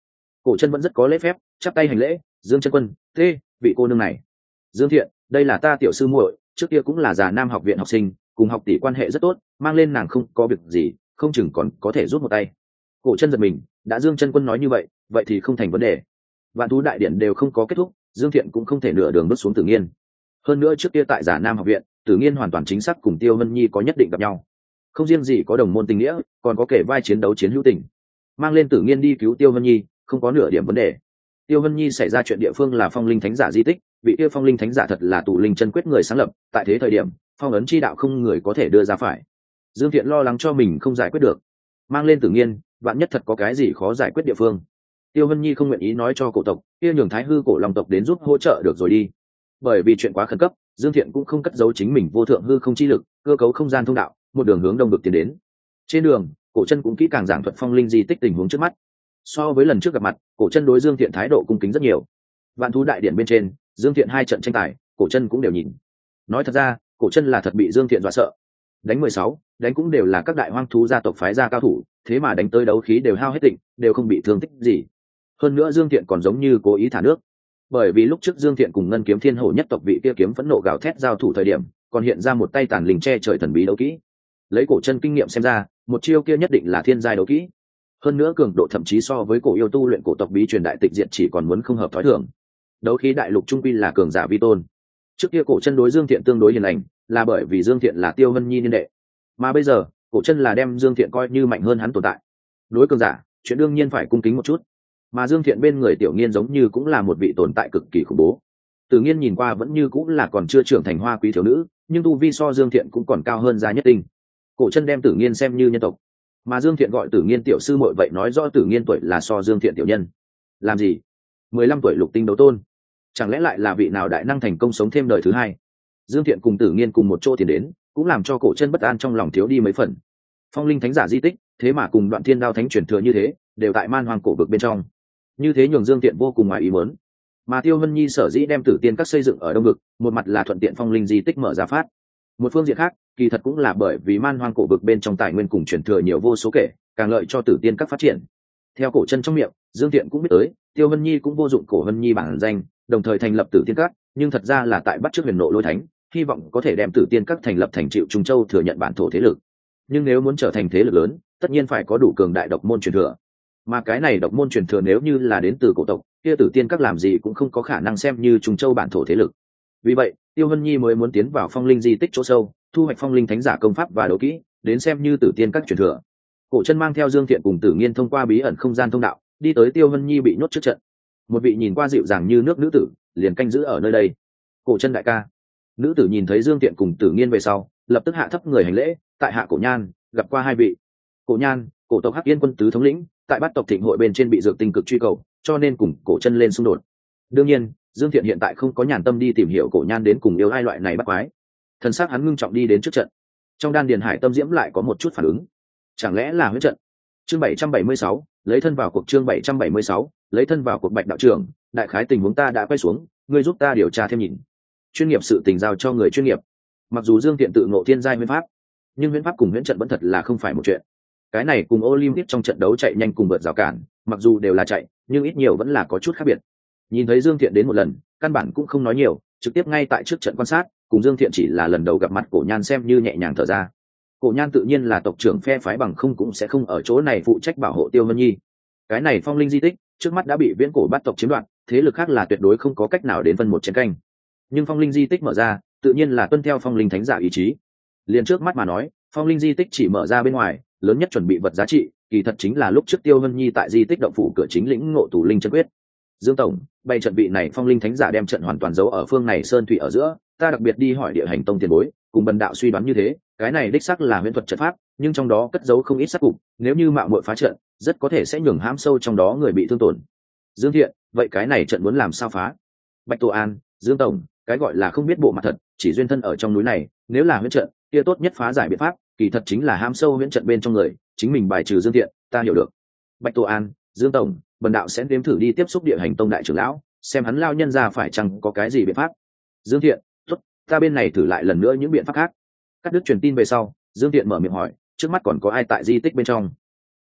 Cổ chân vẫn rất có lễ phép, chắp tay hành lễ. Dương chân quân, thế vị cô nương này? Dương Thiện, đây là ta tiểu sư muội, trước kia cũng là già nam học viện học sinh, cùng học tỷ quan hệ rất tốt, mang lên nàng không có việc gì, không chừng còn có thể rút một tay. Cổ chân giật mình, đã Dương chân quân nói như vậy, vậy thì không thành vấn đề. Vạn thú đại điển đều không có kết thúc, Dương Thiện cũng không thể nửa đường bước xuống Tử Nghiên. Hơn nữa trước kia tại giả nam học viện, Tử Nghiên hoàn toàn chính xác cùng Tiêu Vân Nhi có nhất định gặp nhau, không riêng gì có đồng môn tình nghĩa, còn có kể vai chiến đấu chiến hữu tình. Mang lên Tử Nghiên đi cứu Tiêu Vân Nhi, không có nửa điểm vấn đề. Tiêu Vân Nhi xảy ra chuyện địa phương là Phong Linh Thánh giả di tích, vị kia Phong Linh Thánh giả thật là tụ linh chân quyết người sáng lập, tại thế thời điểm, phong ấn chi đạo không người có thể đưa ra phải. Dương Thiện lo lắng cho mình không giải quyết được, mang lên Tử Nghiên, vạn nhất thật có cái gì khó giải quyết địa phương. Tiêu Vân Nhi không nguyện ý nói cho cổ tộc, kia nhường Thái Hư cổ long tộc đến giúp hỗ trợ được rồi đi. Bởi vì chuyện quá khẩn cấp, Dương Thiện cũng không cất giấu chính mình vô thượng hư không chi lực, cơ cấu không gian thông đạo, một đường hướng đông được tiến đến. Trên đường, cổ chân cũng kỹ càng giảng thuật Phong Linh di tích tình huống trước mắt. So với lần trước gặp mặt, cổ chân đối Dương Thiện thái độ cung kính rất nhiều. Vạn thú đại điển bên trên, Dương Thiện hai trận tranh tài, cổ chân cũng đều nhìn. Nói thật ra, cổ chân là thật bị Dương Thiện dọa sợ. Đánh mười sáu, đánh cũng đều là các đại hoang thú gia tộc phái ra cao thủ, thế mà đánh tới đấu khí đều hao hết tịnh, đều không bị thương tích gì. Hơn nữa Dương Thiện còn giống như cố ý thả nước, bởi vì lúc trước Dương Thiện cùng Ngân Kiếm Thiên Hổ nhất tộc vị kia kiếm phẫn nộ gào thét giao thủ thời điểm, còn hiện ra một tay tàn linh che trời thần bí đấu kỹ. Lấy cổ chân kinh nghiệm xem ra, một chiêu kia nhất định là thiên giai đấu kỹ. Hơn nữa cường độ thậm chí so với cổ yêu tu luyện cổ tộc bí truyền đại tịch diện chỉ còn muốn không hợp thói thường. Đấu khí đại lục trung quy là cường giả vi tôn. Trước kia cổ chân đối Dương Thiện tương đối hiền lành, là bởi vì Dương Thiện là Tiêu Vân Nhi niên đệ, mà bây giờ cổ chân là đem Dương Thiện coi như mạnh hơn hắn tồn tại. Đối cường giả, chuyện đương nhiên phải cung kính một chút. Mà Dương Thiện bên người Tiểu Nghiên giống như cũng là một vị tồn tại cực kỳ khủng bố. Tử Nghiên nhìn qua vẫn như cũng là còn chưa trưởng thành hoa quý thiếu nữ, nhưng tu vi so Dương Thiện cũng còn cao hơn gia nhất tinh. Cổ chân đem Tử Nghiên xem như nhân tộc, mà Dương Thiện gọi Tử Nghiên tiểu sư muội, vậy nói rõ Tử Nghiên tuổi là so Dương Thiện tiểu nhân. Làm gì? mười lăm tuổi lục tinh đấu tôn, chẳng lẽ lại là vị nào đại năng thành công sống thêm đời thứ hai? Dương Thiện cùng Tử Nghiên cùng một chỗ tiến đến, cũng làm cho cổ chân bất an trong lòng thiếu đi mấy phần. Phong Linh Thánh giả di tích, thế mà cùng Đoạn Thiên Đao Thánh truyền thừa như thế, đều tại Man Hoang cổ vực bên trong. Như thế nhường Dương Thiện vô cùng ngoài ý muốn. Mà Tiêu Vân Nhi sở dĩ đem Tử Tiên các xây dựng ở Đông Vực, một mặt là thuận tiện Phong Linh di tích mở ra phát. Một phương diện khác, kỳ thật cũng là bởi vì Man Hoang cổ vực bên trong tài nguyên cùng truyền thừa nhiều vô số kể, càng lợi cho Tử Tiên các phát triển. Theo cổ chân trong miệng, Dương Thiện cũng biết tới, Tiêu Vân Nhi cũng vô dụng cổ Vân Nhi bản danh, đồng thời thành lập Tử Tiên các, nhưng thật ra là tại bắt chước Huyền Nộ Lôi Thánh, hy vọng có thể đem Tử Tiên các thành lập thành Triệu Trung Châu thừa nhận bản thổ thế lực. Nhưng nếu muốn trở thành thế lực lớn, tất nhiên phải có đủ cường đại độc môn truyền thừa. Mà cái này độc môn truyền thừa nếu như là đến từ cổ tộc, kia Tử Tiên các làm gì cũng không có khả năng xem như Trung Châu bản thổ thế lực. Vì vậy, Tiêu Vân Nhi mới muốn tiến vào Phong Linh di tích chỗ sâu, thu hoạch Phong Linh Thánh giả công pháp và đấu kỹ, đến xem như Tử Tiên các truyền thừa. Cổ chân mang theo Dương Thiện cùng Tử Nghiên thông qua bí ẩn không gian thông đạo, đi tới Tiêu Vân Nhi bị nhốt trước trận. Một vị nhìn qua dịu dàng như nước nữ tử liền canh giữ ở nơi đây. Cổ chân đại ca. Nữ tử nhìn thấy Dương Thiện cùng Tử Nghiên về sau, lập tức hạ thấp người hành lễ, tại hạ Cổ Nhan, gặp qua hai vị. Cổ Nhan, cổ tộc Hắc Yên quân tứ thống lĩnh, tại Bát tộc thịnh hội bên trên bị dược tinh cực truy cầu, cho nên cùng cổ chân lên xung đột. Đương nhiên, Dương Thiện hiện tại không có nhàn tâm đi tìm hiểu Cổ Nhan đến cùng yêu hai loại này bắt quái. Thần sắc hắn ngưng trọng đi đến trước trận. Trong đan điền hải tâm diễm lại có một chút phản ứng. Chẳng lẽ là huyết trận? Chương bảy trăm bảy mươi sáu, lấy thân vào cuộc. Chương bảy trăm bảy mươi sáu, lấy thân vào cuộc. Bạch đạo trưởng, đại khái tình huống ta đã quay xuống, ngươi giúp ta điều tra thêm nhìn. Chuyên nghiệp sự tình giao cho người chuyên nghiệp. Mặc dù Dương Thiện tự ngộ thiên giai huyễn pháp, nhưng huyễn pháp cùng huyễn trận vẫn thật là không phải một chuyện. Cái này cùng Olympic trong trận đấu chạy nhanh cùng vượt rào cản, mặc dù đều là chạy, nhưng ít nhiều vẫn là có chút khác biệt. Nhìn thấy Dương Thiện đến một lần, căn bản cũng không nói nhiều, trực tiếp ngay tại trước trận quan sát, cùng Dương Thiện chỉ là lần đầu gặp mặt Cổ Nhan xem như nhẹ nhàng thở ra. Cổ Nhan tự nhiên là tộc trưởng phe phái bằng không cũng sẽ không ở chỗ này phụ trách bảo hộ Tiêu Vân Nhi. Cái này Phong Linh di tích, trước mắt đã bị Viễn Cổ Bát tộc chiếm đoạt, thế lực khác là tuyệt đối không có cách nào đến phân một chén canh. Nhưng Phong Linh di tích mở ra, tự nhiên là tuân theo Phong Linh Thánh giả ý chí. Liền trước mắt mà nói, Phong Linh di tích chỉ mở ra bên ngoài, lớn nhất chuẩn bị vật giá trị, kỳ thật chính là lúc trước Tiêu Vân Nhi tại di tích động phủ cửa chính lĩnh ngộ tù linh chân quyết. Dương tổng, bày trận vị này Phong Linh Thánh giả đem trận hoàn toàn giấu ở phương này sơn thủy ở giữa, ta đặc biệt đi hỏi địa hành tông tiền bối, cùng bần đạo suy đoán như thế, cái này đích xác là huyễn thuật trận pháp, nhưng trong đó cất giấu không ít sát cục, nếu như mạo muội phá trận, rất có thể sẽ nhường hãm sâu trong đó người bị thương tổn. Dương Thiện, vậy cái này trận muốn làm sao phá? Bạch Tô An, Dương tổng, cái gọi là không biết bộ mặt thật, chỉ duyên thân ở trong núi này, nếu là huyễn trận, kia tốt nhất phá giải biện pháp, kỳ thật chính là hãm sâu huyễn trận bên trong người, chính mình bài trừ Dương Thiện, ta hiểu được. Bạch Tô An, Dương tổng, bần đạo sẽ đếm thử đi tiếp xúc địa hành tông đại trưởng lão, xem hắn lao nhân ra phải chăng có cái gì biện pháp. Dương Thiện, tốt, ta bên này thử lại lần nữa những biện pháp khác. Cắt đứt truyền tin về sau, Dương Thiện mở miệng hỏi, trước mắt còn có ai tại di tích bên trong?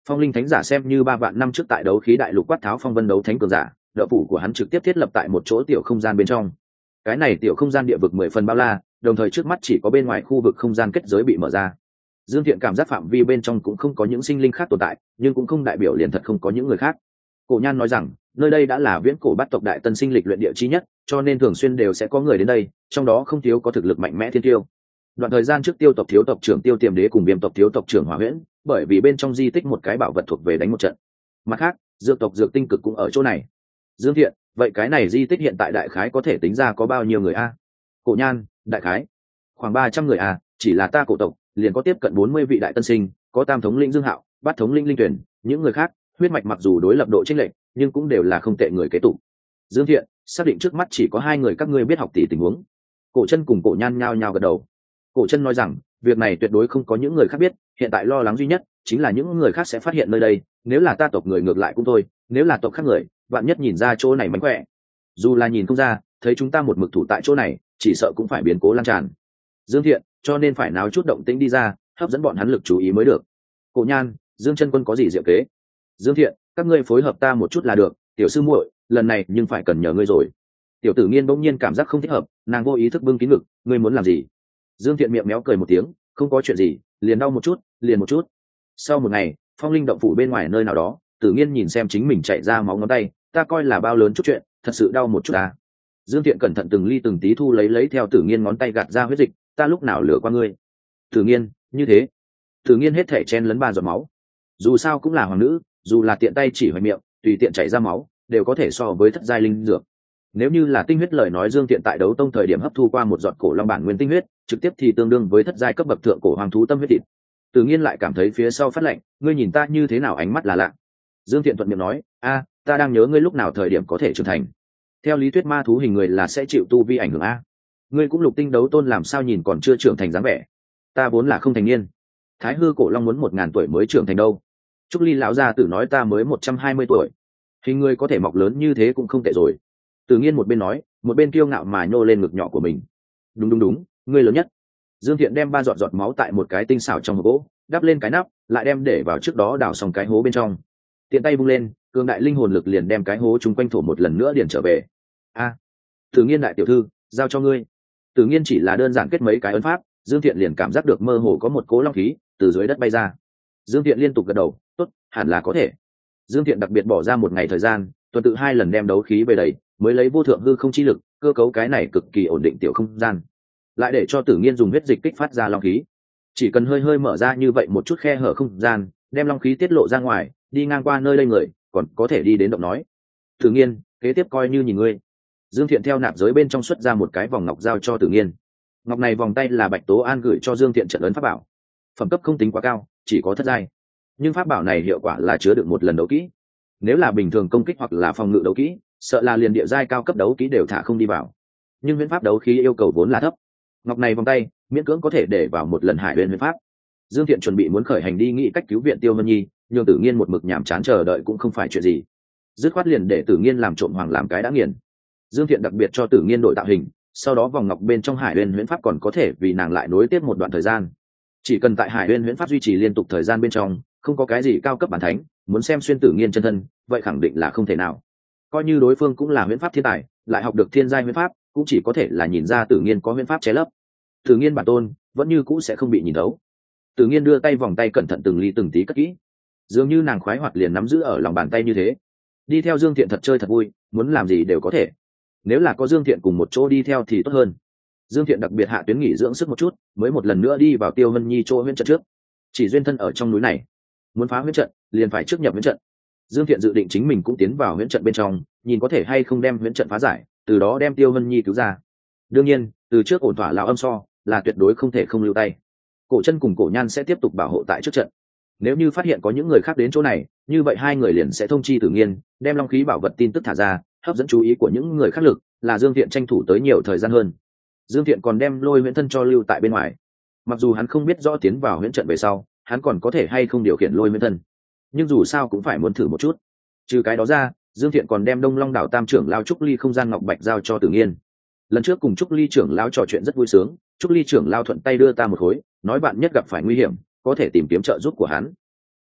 Phong linh thánh giả xem như ba vạn năm trước tại đấu khí đại lục quát tháo phong vân đấu thánh cường giả, đậu phủ của hắn trực tiếp thiết lập tại một chỗ tiểu không gian bên trong. Cái này tiểu không gian địa vực mười phần bao la, đồng thời trước mắt chỉ có bên ngoài khu vực không gian kết giới bị mở ra. Dương Thiện cảm giác phạm vi bên trong cũng không có những sinh linh khác tồn tại, nhưng cũng không đại biểu liền thật không có những người khác. Cổ Nhan nói rằng, nơi đây đã là viễn cổ bát tộc đại tân sinh lịch luyện địa chi nhất, cho nên thường xuyên đều sẽ có người đến đây, trong đó không thiếu có thực lực mạnh mẽ thiên tiêu. Đoạn thời gian trước Tiêu tộc thiếu tộc trưởng Tiêu Tiềm Đế cùng Viêm tộc thiếu tộc trưởng Hỏa Huyễn, bởi vì bên trong di tích một cái bảo vật thuộc về đánh một trận. Mặt khác, Dược tộc Dược Tinh Cực cũng ở chỗ này. Dương Thiện, vậy cái này di tích hiện tại đại khái có thể tính ra có bao nhiêu người a? Cổ Nhan, đại khái khoảng ba trăm người à, chỉ là ta cổ tộc liền có tiếp cận bốn mươi vị đại tân sinh, có tam thống lĩnh Dương Hạo, bát thống lĩnh Linh Tuyển, những người khác huyết mạch mặc dù đối lập độ chênh lệch, nhưng cũng đều là không tệ người kế tục. Dương Thiện, xác định trước mắt chỉ có hai người các ngươi biết học tỷ tình huống. Cổ Chân cùng Cổ Nhan nhao nhao gật đầu. Cổ Chân nói rằng, việc này tuyệt đối không có những người khác biết, hiện tại lo lắng duy nhất chính là những người khác sẽ phát hiện nơi đây, nếu là ta tộc người ngược lại cũng thôi, nếu là tộc khác người, bạn nhất nhìn ra chỗ này mánh khỏe. Dù là nhìn không ra, thấy chúng ta một mực thủ tại chỗ này, chỉ sợ cũng phải biến cố lan tràn. Dương Thiện, cho nên phải náo chút động tĩnh đi ra, hấp dẫn bọn hắn lực chú ý mới được. Cổ Nhan, Dương Chân Quân có gì diệu kế? Dương Thiện, các ngươi phối hợp ta một chút là được, tiểu sư muội, lần này nhưng phải cần nhờ ngươi rồi. Tiểu Tử Nghiên bỗng nhiên cảm giác không thích hợp, nàng vô ý thức bưng kín ngực, ngươi muốn làm gì? Dương Thiện miệng méo cười một tiếng, không có chuyện gì, liền đau một chút, liền một chút. Sau một ngày, Phong Linh động phủ bên ngoài nơi nào đó, Tử Nghiên nhìn xem chính mình chảy ra máu ngón tay, ta coi là bao lớn chút chuyện, thật sự đau một chút à? Dương Thiện cẩn thận từng ly từng tí thu lấy lấy theo Tử Nghiên ngón tay gạt ra huyết dịch, ta lúc nào lừa qua ngươi? Tử Nghiên, như thế. Tử Nghiên hết thể chen lấn ba giọt máu. Dù sao cũng là hoàng nữ, dù là tiện tay chỉ hoài miệng, tùy tiện chảy ra máu, đều có thể so với thất giai linh dược. Nếu như là tinh huyết lời nói, Dương Thiện tại đấu tông thời điểm hấp thu qua một giọt cổ long bản nguyên tinh huyết, trực tiếp thì tương đương với thất giai cấp bậc thượng cổ hoàng thú tâm huyết thịt. Tử Nghiên lại cảm thấy phía sau phát lạnh, ngươi nhìn ta như thế nào, ánh mắt là lạ. Dương Thiện thuận miệng nói, a, ta đang nhớ ngươi lúc nào thời điểm có thể trưởng thành. Theo lý thuyết ma thú hình người là sẽ chịu tu vi ảnh hưởng a. Ngươi cũng lục tinh đấu tôn làm sao nhìn còn chưa trưởng thành dáng vẻ. Ta vốn là không thành niên. Thái hư cổ long muốn một ngàn tuổi mới trưởng thành đâu. Trúc Ly lão gia tử nói ta mới một trăm hai mươi tuổi. Hình người có thể mọc lớn như thế cũng không tệ rồi. Tử Nghiên một bên nói, một bên kiêu ngạo mà nhô lên ngực nhỏ của mình. Đúng đúng đúng, ngươi lớn nhất. Dương Thiện đem ba giọt giọt máu tại một cái tinh xảo trong hộp gỗ, đắp lên cái nắp, lại đem để vào trước đó đào xong cái hố bên trong. Tiện tay vung lên, cường đại linh hồn lực liền đem cái hố chung quanh thổ một lần nữa điền trở về. A, à, Tử Nghiên đại tiểu thư, giao cho ngươi. Tử Nghiên chỉ là đơn giản kết mấy cái ấn pháp, Dương Thiện liền cảm giác được mơ hồ có một cỗ long khí từ dưới đất bay ra. Dương Thiện liên tục gật đầu, tốt, hẳn là có thể. Dương Thiện đặc biệt bỏ ra một ngày thời gian, tuần tự hai lần đem đấu khí về đầy, mới lấy vô thượng hư không chi lực cơ cấu cái này cực kỳ ổn định tiểu không gian, lại để cho Tử Nghiên dùng huyết dịch kích phát ra long khí. Chỉ cần hơi hơi mở ra như vậy một chút khe hở không gian, đem long khí tiết lộ ra ngoài, đi ngang qua nơi đây người còn có thể đi đến động nói. Tử Nghiên, kế tiếp coi như nhìn ngươi. Dương Thiện theo nạp giới bên trong xuất ra một cái vòng ngọc giao cho Tử Nghiên. Ngọc này vòng tay là Bạch Tố An gửi cho Dương Thiện trận ấn pháp bảo, phẩm cấp không tính quá cao, chỉ có thất giai, nhưng pháp bảo này hiệu quả là chứa được một lần đấu kỹ. Nếu là bình thường công kích hoặc là phòng ngự đấu kỹ, sợ là liền địa giai cao cấp đấu kỹ đều thả không đi vào, nhưng huyễn pháp đấu khí yêu cầu vốn là thấp. Ngọc này vòng tay miễn cưỡng có thể để vào một lần hải huyền huyễn pháp. Dương Thiện chuẩn bị muốn khởi hành đi nghĩ cách cứu viện Tiêu Vân Nhi, nhưng Tử Nghiên một mực nhàm chán chờ đợi cũng không phải chuyện gì, dứt khoát liền để Tử Nghiên làm trộm hoàng làm cái đã nghiền. Dương Thiện đặc biệt cho Tử Nghiên đổi tạo hình, sau đó vòng ngọc bên trong hải huyền huyễn pháp còn có thể vì nàng lại nối tiếp một đoạn thời gian. Chỉ cần tại hải huyền huyễn pháp duy trì liên tục thời gian bên trong, không có cái gì cao cấp bản thánh muốn xem xuyên Tử Nghiên chân thân, vậy khẳng định là không thể nào. Coi như đối phương cũng là huyễn pháp thiên tài, lại học được thiên giai huyễn pháp, cũng chỉ có thể là nhìn ra Tử Nghiên có huyễn pháp che lấp. Tử Nghiên bản tôn vẫn như cũ sẽ không bị nhìn thấu. Tử Nghiên đưa tay vòng tay cẩn thận từng ly từng tí cất kỹ, dường như nàng khoái hoạt liền nắm giữ ở lòng bàn tay như thế. Đi theo Dương Thiện thật chơi thật vui, muốn làm gì đều có thể. Nếu là có Dương Thiện cùng một chỗ đi theo thì tốt hơn. Dương Thiện đặc biệt hạ tuyến nghỉ dưỡng sức một chút, mới một lần nữa đi vào Tiêu Vân Nhi chỗ huyễn trận trước. Chỉ duyên thân ở trong núi này, muốn phá huyễn trận liền phải trước nhập huyễn trận. Dương Thiện dự định chính mình cũng tiến vào huyễn trận bên trong, nhìn có thể hay không đem huyễn trận phá giải, từ đó đem Tiêu Vân Nhi cứu ra. Đương nhiên, từ trước ổn thỏa lão âm so là tuyệt đối không thể không lưu tay. Cổ Chân cùng Cổ Nhan sẽ tiếp tục bảo hộ tại trước trận. Nếu như phát hiện có những người khác đến chỗ này, như vậy hai người liền sẽ thông chi Tử Nghiên, đem long khí bảo vật tin tức thả ra, hấp dẫn chú ý của những người khác lực, là Dương Thiện tranh thủ tới nhiều thời gian hơn. Dương Thiện còn đem lôi huyễn thân cho lưu tại bên ngoài. Mặc dù hắn không biết rõ tiến vào huyễn trận về sau, hắn còn có thể hay không điều khiển lôi huyễn thân, nhưng dù sao cũng phải muốn thử một chút. Trừ cái đó ra, Dương Thiện còn đem Đông Long đảo tam trưởng lao Trúc Ly không gian ngọc bạch giao cho Tử Nghiên. Lần trước cùng Trúc Ly trưởng lao trò chuyện rất vui sướng, Trúc Ly trưởng lao thuận tay đưa ta một khối, nói bạn nhất gặp phải nguy hiểm, có thể tìm kiếm trợ giúp của hắn.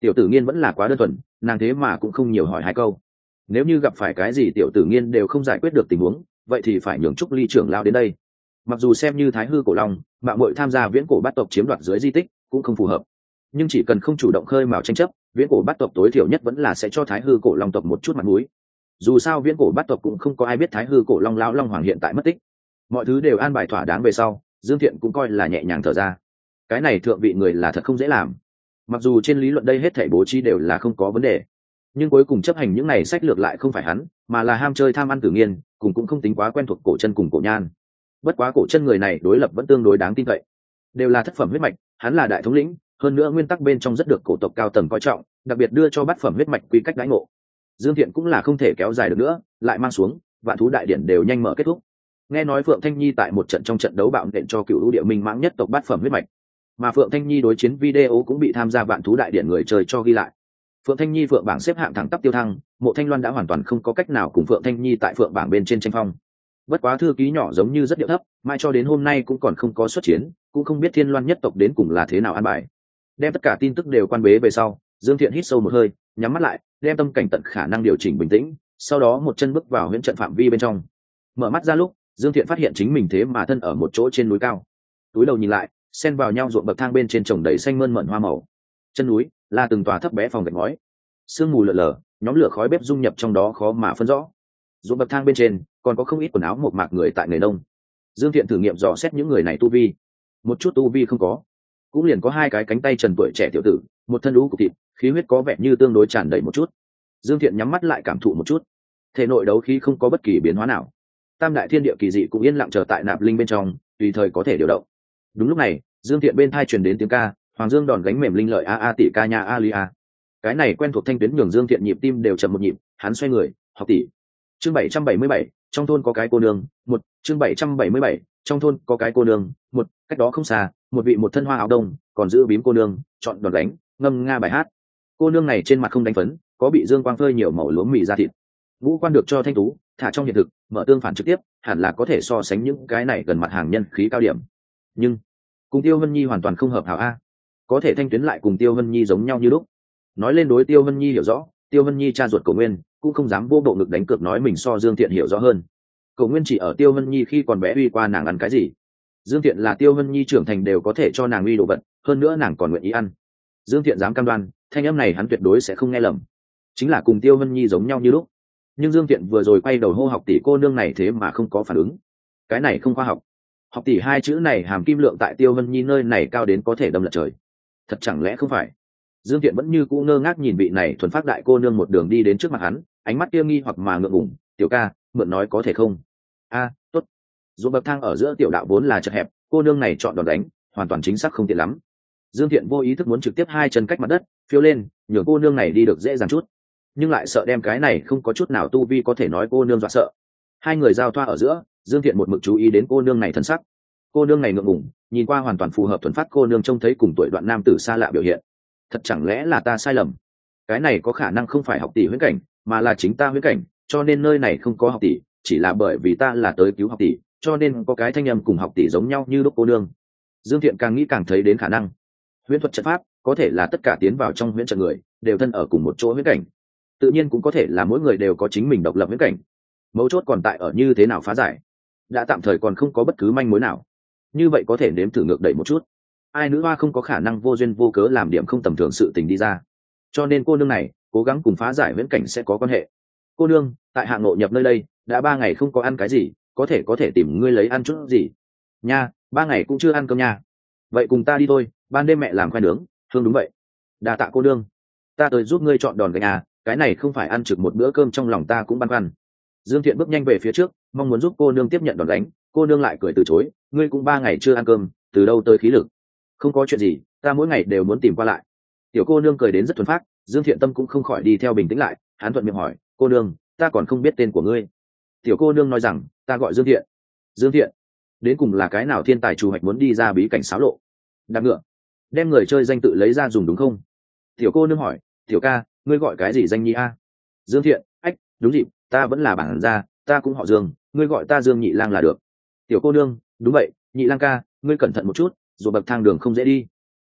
Tiểu tử nghiên vẫn là quá đơn thuần, nàng thế mà cũng không nhiều hỏi hai câu. Nếu như gặp phải cái gì tiểu tử nghiên đều không giải quyết được tình huống, vậy thì phải nhường Trúc Ly trưởng lao đến đây. Mặc dù xem như thái hư cổ long, mạng muội tham gia viễn cổ bát tộc chiếm đoạt dưới di tích cũng không phù hợp, nhưng chỉ cần không chủ động khơi mào tranh chấp, viễn cổ bát tộc tối thiểu nhất vẫn là sẽ cho thái hư cổ long tộc một chút mặt mũi. Dù sao viễn cổ bát tộc cũng không có ai biết thái hư cổ long lão long hoàng hiện tại mất tích. Mọi thứ đều an bài thỏa đáng về sau, Dương Thiện cũng coi là nhẹ nhàng thở ra. Cái này thượng vị người là thật không dễ làm. Mặc dù trên lý luận đây hết thảy bố trí đều là không có vấn đề, nhưng cuối cùng chấp hành những này sách lược lại không phải hắn, mà là ham chơi tham ăn tử nghiên, cùng cũng không tính quá quen thuộc cổ chân cùng cổ nhan. Bất quá cổ chân người này đối lập vẫn tương đối đáng tin cậy, đều là thất phẩm huyết mạch, hắn là đại thống lĩnh, hơn nữa nguyên tắc bên trong rất được cổ tộc cao tầng coi trọng, đặc biệt đưa cho bát phẩm huyết mạch quy cách đãi ngộ. Dương Thiện cũng là không thể kéo dài được nữa, lại mang xuống, vạn thú đại điển đều nhanh mở kết thúc. Nghe nói Phượng Thanh Nhi tại một trận trong trận đấu bạo nện cho cựu lũ địa minh mãng nhất tộc bát phẩm huyết mạch, mà Phượng Thanh Nhi đối chiến video cũng bị tham gia vạn thú đại điển người chơi cho ghi lại. Phượng Thanh Nhi Phượng bảng xếp hạng thẳng tắp tiêu thăng, Mộ Thanh Loan đã hoàn toàn không có cách nào cùng Phượng Thanh Nhi tại Phượng bảng bên trên tranh phong. Bất quá thư ký nhỏ giống như rất điệu thấp, mai cho đến hôm nay cũng còn không có xuất chiến, cũng không biết Thiên Loan nhất tộc đến cùng là thế nào an bài. Đem tất cả tin tức đều quan bế về sau, Dương Thiện hít sâu một hơi, nhắm mắt lại, đem tâm cảnh tận khả năng điều chỉnh bình tĩnh, sau đó một chân bước vào huyễn trận phạm vi bên trong. Mở mắt ra lúc, Dương Thiện phát hiện chính mình thế mà thân ở một chỗ trên núi cao. Túi đầu nhìn lại, xen vào nhau ruộng bậc thang bên trên trồng đầy xanh mơn mởn hoa màu. Chân núi là từng tòa thấp bé phòng gạch ngói, sương mù lờ lờ, nhóm lửa khói bếp dung nhập trong đó khó mà phân rõ. Ruộng bậc thang bên trên còn có không ít quần áo mộc mạc người tại nghề nông. Dương Thiện thử nghiệm dò xét những người này tu vi, một chút tu vi không có, cũng liền có hai cái cánh tay trần tuổi trẻ tiểu tử, một thân lũ cục thịt, khí huyết có vẻ như tương đối tràn đầy một chút. Dương Thiện nhắm mắt lại cảm thụ một chút, thể nội đấu khí không có bất kỳ biến hóa nào. Tam đại thiên địa kỳ dị cũng yên lặng chờ tại nạp linh bên trong, tùy thời có thể điều động. Đúng lúc này, Dương Thiện bên thai truyền đến tiếng ca, Hoàng Dương đòn gánh mềm linh lợi a a tỷ ca nha a li a. Cái này quen thuộc thanh tuyến nhường Dương Thiện nhịp tim đều chậm một nhịp, hắn xoay người, học tỷ. Chương bảy trăm bảy mươi bảy, trong thôn có cái cô nương, một, chương bảy trăm bảy mươi bảy, trong thôn có cái cô nương, một, cách đó không xa, một vị một thân hoa áo đông, còn giữ bím cô nương, chọn đòn đánh, ngâm nga bài hát. Cô nương này trên mặt không đánh phấn, có bị dương quang phơi nhiều màu lúa mì ra thịt. Ngũ quan được cho thanh tú, thả trong hiện thực, mở tương phản trực tiếp, hẳn là có thể so sánh những cái này gần mặt hàng nhân khí cao điểm. Nhưng cùng Tiêu Vân Nhi hoàn toàn không hợp hảo a. Có thể thanh tuyến lại cùng Tiêu Vân Nhi giống nhau như lúc. Nói lên đối Tiêu Vân Nhi hiểu rõ, Tiêu Vân Nhi cha ruột Cổ Nguyên cũng không dám vô bộ ngực đánh cược nói mình so Dương Thiện hiểu rõ hơn. Cổ Nguyên chỉ ở Tiêu Vân Nhi khi còn bé uy qua nàng ăn cái gì. Dương Thiện là Tiêu Vân Nhi trưởng thành đều có thể cho nàng uy đồ vật, hơn nữa nàng còn nguyện ý ăn. Dương Thiện dám cam đoan, thanh âm này hắn tuyệt đối sẽ không nghe lầm, chính là cùng Tiêu Vân Nhi giống nhau như lúc. Nhưng Dương Thiện vừa rồi quay đầu hô học tỷ cô nương này thế mà không có phản ứng, cái này không khoa học. Học tỷ hai chữ này hàm kim lượng tại Tiêu Vân Nhi nơi này cao đến có thể đâm lật trời. Thật chẳng lẽ không phải? Dương Thiện vẫn như cũ ngơ ngác nhìn vị này thuần phát đại cô nương một đường đi đến trước mặt hắn, ánh mắt kia nghi hoặc mà ngượng ngùng. Tiểu ca, mượn nói có thể không? A, tốt. Ruộng bậc thang ở giữa tiểu đạo vốn là chật hẹp, cô nương này chọn đòn đánh, hoàn toàn chính xác không tiện lắm. Dương Thiện vô ý thức muốn trực tiếp hai chân cách mặt đất, phiêu lên, nhường cô nương này đi được dễ dàng chút, nhưng lại sợ đem cái này không có chút nào tu vi có thể nói cô nương dọa sợ. Hai người giao thoa ở giữa, Dương Thiện một mực chú ý đến cô nương này thân sắc. Cô nương này ngượng ngùng, nhìn qua hoàn toàn phù hợp thuần phát cô nương trông thấy cùng tuổi đoạn nam tử xa lạ biểu hiện. Thật chẳng lẽ là ta sai lầm? Cái này có khả năng không phải học tỷ huyễn cảnh, mà là chính ta huyễn cảnh, cho nên nơi này không có học tỷ, chỉ là bởi vì ta là tới cứu học tỷ, cho nên có cái thanh âm cùng học tỷ giống nhau như lúc cô nương. Dương Thiện càng nghĩ càng thấy đến khả năng. Huyễn thuật trận pháp có thể là tất cả tiến vào trong huyễn trận người đều thân ở cùng một chỗ huyễn cảnh, tự nhiên cũng có thể là mỗi người đều có chính mình độc lập huyễn cảnh. Mấu chốt còn tại ở như thế nào phá giải. Đã tạm thời còn không có bất cứ manh mối nào, như vậy có thể nếm thử ngược đẩy một chút. Ai nữ hoa không có khả năng vô duyên vô cớ làm điểm không tầm thường sự tình đi ra, cho nên cô nương này cố gắng cùng phá giải viễn cảnh sẽ có quan hệ. Cô nương tại hạng ngộ nhập nơi đây đã ba ngày không có ăn cái gì, có thể có thể tìm ngươi lấy ăn chút gì nha. Ba ngày cũng chưa ăn cơm nha. Vậy cùng ta đi thôi, ban đêm mẹ làm khoai nướng hương. Đúng vậy, đa tạ cô nương, ta tới giúp ngươi chọn đòn gánh à, cái này không phải ăn trực một bữa cơm trong lòng ta cũng băn khoăn. Dương Thiện bước nhanh về phía trước, mong muốn giúp cô nương tiếp nhận đòn đánh. Cô nương lại cười từ chối, ngươi cũng ba ngày chưa ăn cơm, từ đâu tới khí lực? Không có chuyện gì, ta mỗi ngày đều muốn tìm qua lại. Tiểu cô nương cười đến rất thuần phát, Dương Thiện tâm cũng không khỏi đi theo bình tĩnh lại. Hắn thuận miệng hỏi, cô nương, ta còn không biết tên của ngươi. Tiểu cô nương nói rằng, ta gọi Dương Thiện. Dương Thiện, đến cùng là cái nào thiên tài trù hoạch muốn đi ra bí cảnh xáo lộ? Đạp ngựa, đem người chơi danh tự lấy ra dùng đúng không? Tiểu cô nương hỏi, tiểu ca, ngươi gọi cái gì danh nhi a? Dương Thiện, ách, đúng dịp, ta vẫn là bản gia, ta cũng họ Dương, ngươi gọi ta Dương Nhị Lang là được. Tiểu cô nương, đúng vậy, Nhị Lang ca, ngươi cẩn thận một chút, rồi bậc thang đường không dễ đi.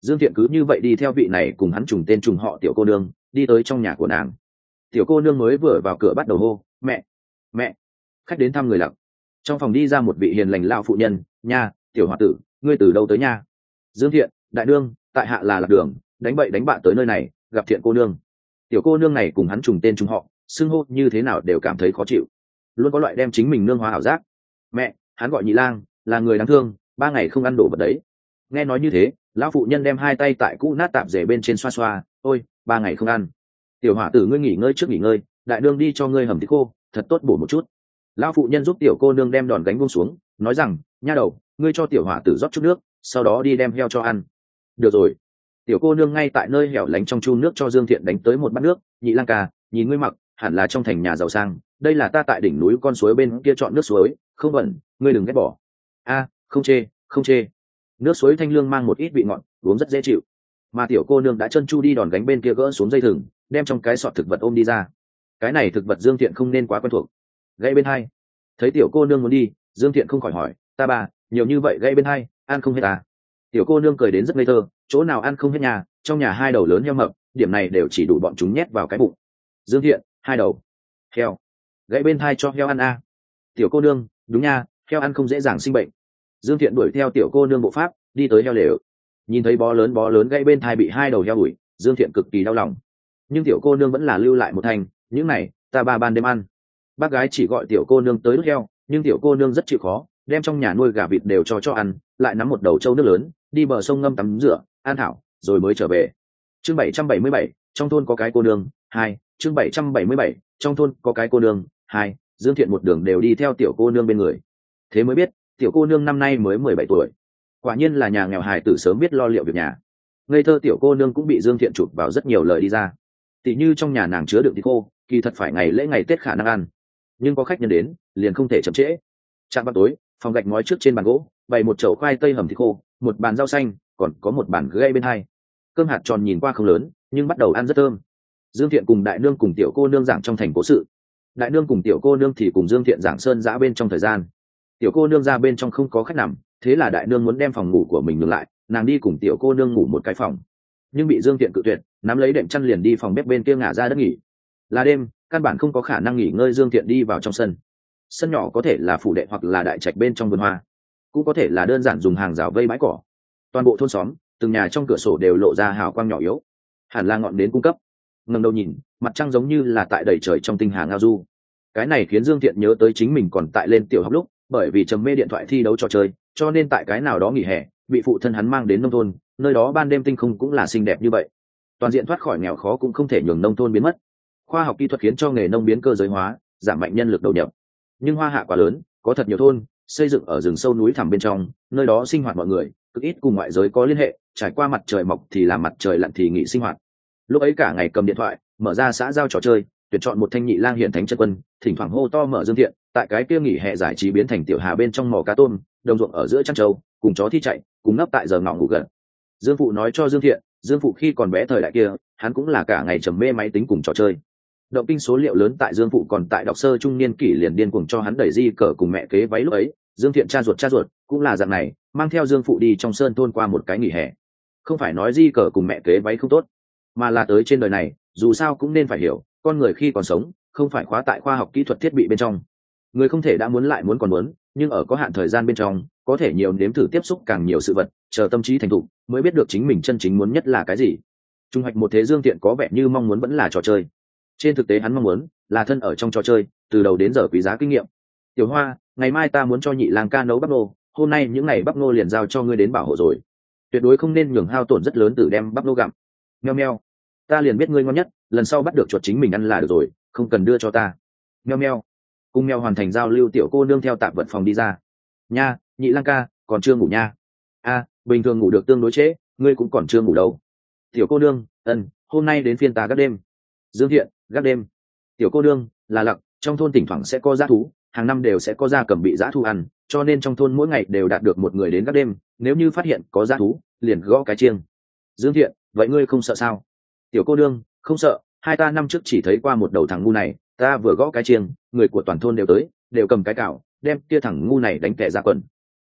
Dương Thiện cứ như vậy đi theo vị này cùng hắn trùng tên trùng họ tiểu cô nương đi tới trong nhà của nàng. Tiểu cô nương mới vừa vào cửa bắt đầu hô mẹ mẹ, khách đến thăm người lặc. Trong phòng đi ra một vị hiền lành lão phụ nhân. Nha, tiểu hòa tử, ngươi từ đâu tới nha? Dương Thiện, đại nương, tại hạ là lạc đường, đánh bậy đánh bạ tới nơi này, gặp Thiện cô nương. Tiểu cô nương này cùng hắn trùng tên trùng họ, xưng hô như thế nào đều cảm thấy khó chịu, luôn có loại đem chính mình nương hóa ảo giác. Mẹ, hắn gọi Nhị Lang, là người đáng thương, ba ngày không ăn đồ vật đấy. Nghe nói như thế, lão phụ nhân đem hai tay tại cũ nát tạp rể bên trên xoa xoa. Ôi, ba ngày không ăn. Tiểu hỏa tử, ngươi nghỉ ngơi trước nghỉ ngơi, đại nương đi cho ngươi hầm thịt khô, thật tốt bổ một chút. Lão phụ nhân giúp tiểu cô nương đem đòn gánh buông xuống, nói rằng, nha đầu, ngươi cho tiểu hỏa tử rót chút nước, sau đó đi đem heo cho ăn. Được rồi. Tiểu cô nương ngay tại nơi hẻo lánh trong chu nước cho Dương Thiện đánh tới một bát nước. Nhị Lang ca, nhìn ngươi mặc, hẳn là trong thành nhà giàu sang, đây là ta tại đỉnh núi con suối bên kia chọn nước suối, không bẩn, ngươi đừng ghét bỏ. A, không chê, không chê. Nước suối thanh lương mang một ít vị ngọt, uống rất dễ chịu. Mà tiểu cô nương đã chân chu đi đòn gánh bên kia gỡ xuống dây thừng, đem trong cái sọt thực vật ôm đi ra. Cái này thực vật Dương Thiện không nên quá quen thuộc. Gãy bên hai. Thấy tiểu cô nương muốn đi, Dương Thiện không khỏi hỏi, ta bà, nhiều như vậy gãy bên hai, ăn không hết à? Tiểu cô nương cười đến rất ngây thơ, chỗ nào ăn không hết nhà, trong nhà hai đầu lớn heo mập, điểm này đều chỉ đủ bọn chúng nhét vào cái bụng. Dương Thiện, hai đầu heo, gãy bên thai cho heo ăn a. Tiểu cô nương, đúng nha, heo ăn không dễ dàng sinh bệnh. Dương Thiện đuổi theo tiểu cô nương bộ pháp, đi tới heo lều. Nhìn thấy bó lớn bó lớn gãy bên thai bị hai đầu heo ủi, Dương Thiện cực kỳ đau lòng. Nhưng tiểu cô nương vẫn là lưu lại một thành, những này ta ba ban đêm ăn. Bác gái chỉ gọi tiểu cô nương tới đút heo, nhưng tiểu cô nương rất chịu khó, đem trong nhà nuôi gà vịt đều cho cho ăn, lại nắm một đầu trâu nước lớn, đi bờ sông ngâm tắm rửa, an thảo, rồi mới trở về. Chương bảy trăm bảy mươi bảy, trong thôn có cái cô nương hai. Chương bảy trăm bảy mươi bảy, trong thôn có cái cô nương hai. Dương Thiện một đường đều đi theo tiểu cô nương bên người. Thế mới biết, tiểu cô nương năm nay mới mười bảy tuổi. Quả nhiên là nhà nghèo hài tử sớm biết lo liệu việc nhà. Ngây thơ tiểu cô nương cũng bị Dương Thiện chụp vào rất nhiều lời đi ra. Tỷ như trong nhà nàng chứa đựng thịt khô, kỳ thật phải ngày lễ ngày Tết khả năng ăn, nhưng có khách nhân đến, liền không thể chậm trễ. Chạm vào tối, phòng gạch ngói trước trên bàn gỗ, bày một chậu khoai tây hầm thịt khô, một bàn rau xanh, còn có một bàn gãy bên hai. Cơm hạt tròn nhìn qua không lớn, nhưng bắt đầu ăn rất thơm. Dương Thiện cùng đại nương cùng tiểu cô nương giảng trong thành cố sự. Đại nương cùng tiểu cô nương thì cùng Dương Thiện giảng sơn giã bên trong thời gian. Tiểu cô nương ra bên trong không có khách nằm, thế là đại nương muốn đem phòng ngủ của mình ngừng lại, nàng đi cùng tiểu cô nương ngủ một cái phòng, nhưng bị Dương Thiện cự tuyệt, nắm lấy đệm chăn liền đi phòng bếp bên kia ngả ra đất nghỉ. Là đêm, căn bản không có khả năng nghỉ ngơi. Dương Thiện đi vào trong sân. Sân nhỏ có thể là phủ đệ hoặc là đại trạch bên trong vườn hoa, cũng có thể là đơn giản dùng hàng rào vây bãi cỏ. Toàn bộ thôn xóm, từng nhà trong cửa sổ đều lộ ra hào quang nhỏ yếu, hẳn là ngọn nến cung cấp. Ngẩng đầu nhìn, mặt trăng giống như là tại đầy trời trong tinh hà ngao du. Cái này khiến Dương Thiện nhớ tới chính mình còn tại lên tiểu học lúc, bởi vì trầm mê điện thoại thi đấu trò chơi, cho nên tại cái nào đó nghỉ hè, bị phụ thân hắn mang đến nông thôn, nơi đó ban đêm tinh không cũng là xinh đẹp như vậy. Toàn diện thoát khỏi nghèo khó cũng không thể nhường nông thôn biến mất. Khoa học kỹ thuật khiến cho nghề nông biến cơ giới hóa, giảm mạnh nhân lực đầu nhập. Nhưng hoa hạ quá lớn, có thật nhiều thôn xây dựng ở rừng sâu núi thẳm bên trong, nơi đó sinh hoạt mọi người cực ít cùng ngoại giới có liên hệ, trải qua mặt trời mọc thì làm mặt trời lặn thì nghỉ sinh hoạt. Lúc ấy cả ngày cầm điện thoại, mở ra xã giao trò chơi, tuyển chọn một thanh nhị lang hiển thánh chân quân, thỉnh thoảng hô to mở Dương Thiện, tại cái kia nghỉ hè giải trí biến thành tiểu hà bên trong mỏ cá tôm, đồng ruộng ở giữa chăn trâu, cùng chó thi chạy, cùng nấp tại giờ ngọ ngủ gần. Dương phụ nói cho Dương Thiện, Dương phụ khi còn bé thời đại kia, hắn cũng là cả ngày trầm mê máy tính cùng trò chơi. Động kinh số liệu lớn tại Dương phụ còn tại đọc sơ trung niên kỷ liền điên cuồng cho hắn đẩy di cờ cùng mẹ kế váy lúc ấy. Dương Thiện cha ruột cha ruột cũng là dạng này, mang theo Dương phụ đi trong sơn thôn qua một cái nghỉ hè. Không phải nói di cờ cùng mẹ kế váy không tốt, mà là tới trên đời này dù sao cũng nên phải hiểu, con người khi còn sống không phải khóa tại khoa học kỹ thuật thiết bị bên trong. Người không thể đã muốn lại muốn còn muốn, nhưng ở có hạn thời gian bên trong có thể nhiều nếm thử tiếp xúc càng nhiều sự vật, chờ tâm trí thành thục mới biết được chính mình chân chính muốn nhất là cái gì. Trung hoạch một thế Dương Thiện có vẻ như mong muốn vẫn là trò chơi, trên thực tế hắn mong muốn là thân ở trong trò chơi từ đầu đến giờ quý giá kinh nghiệm. Tiểu Hoa, ngày mai ta muốn cho nhị lang ca nấu bắp nô, hôm nay những ngày bắp nô liền giao cho ngươi đến bảo hộ rồi, tuyệt đối không nên nhường hao tổn rất lớn từ đem bắp nô gặm. Meo meo, ta liền biết ngươi ngon nhất, lần sau bắt được chuột chính mình ăn là được rồi, không cần đưa cho ta. Meo meo. Cùng mèo hoàn thành giao lưu, tiểu cô nương theo tạp vật phòng đi ra. Nha, nhị lang ca còn chưa ngủ nha. A, bình thường ngủ được tương đối trễ, ngươi cũng còn chưa ngủ đâu. Tiểu cô nương, ân, hôm nay đến phiên ta gác đêm. Dương Thiện, gác đêm. Tiểu cô nương, là lặc, trong thôn thỉnh thoảng sẽ có dã thú, hàng năm đều sẽ có gia cầm bị dã thú ăn, cho nên trong thôn mỗi ngày đều đạt được một người đến gác đêm, nếu như phát hiện có dã thú liền gõ cái chiêng. Dương Thiện, vậy ngươi không sợ sao? Tiểu cô nương, không sợ, hai ta năm trước chỉ thấy qua một đầu thằng ngu này, ta vừa gõ cái chiêng, người của toàn thôn đều tới, đều cầm cái cào, đem kia thằng ngu này đánh tẻ ra quần.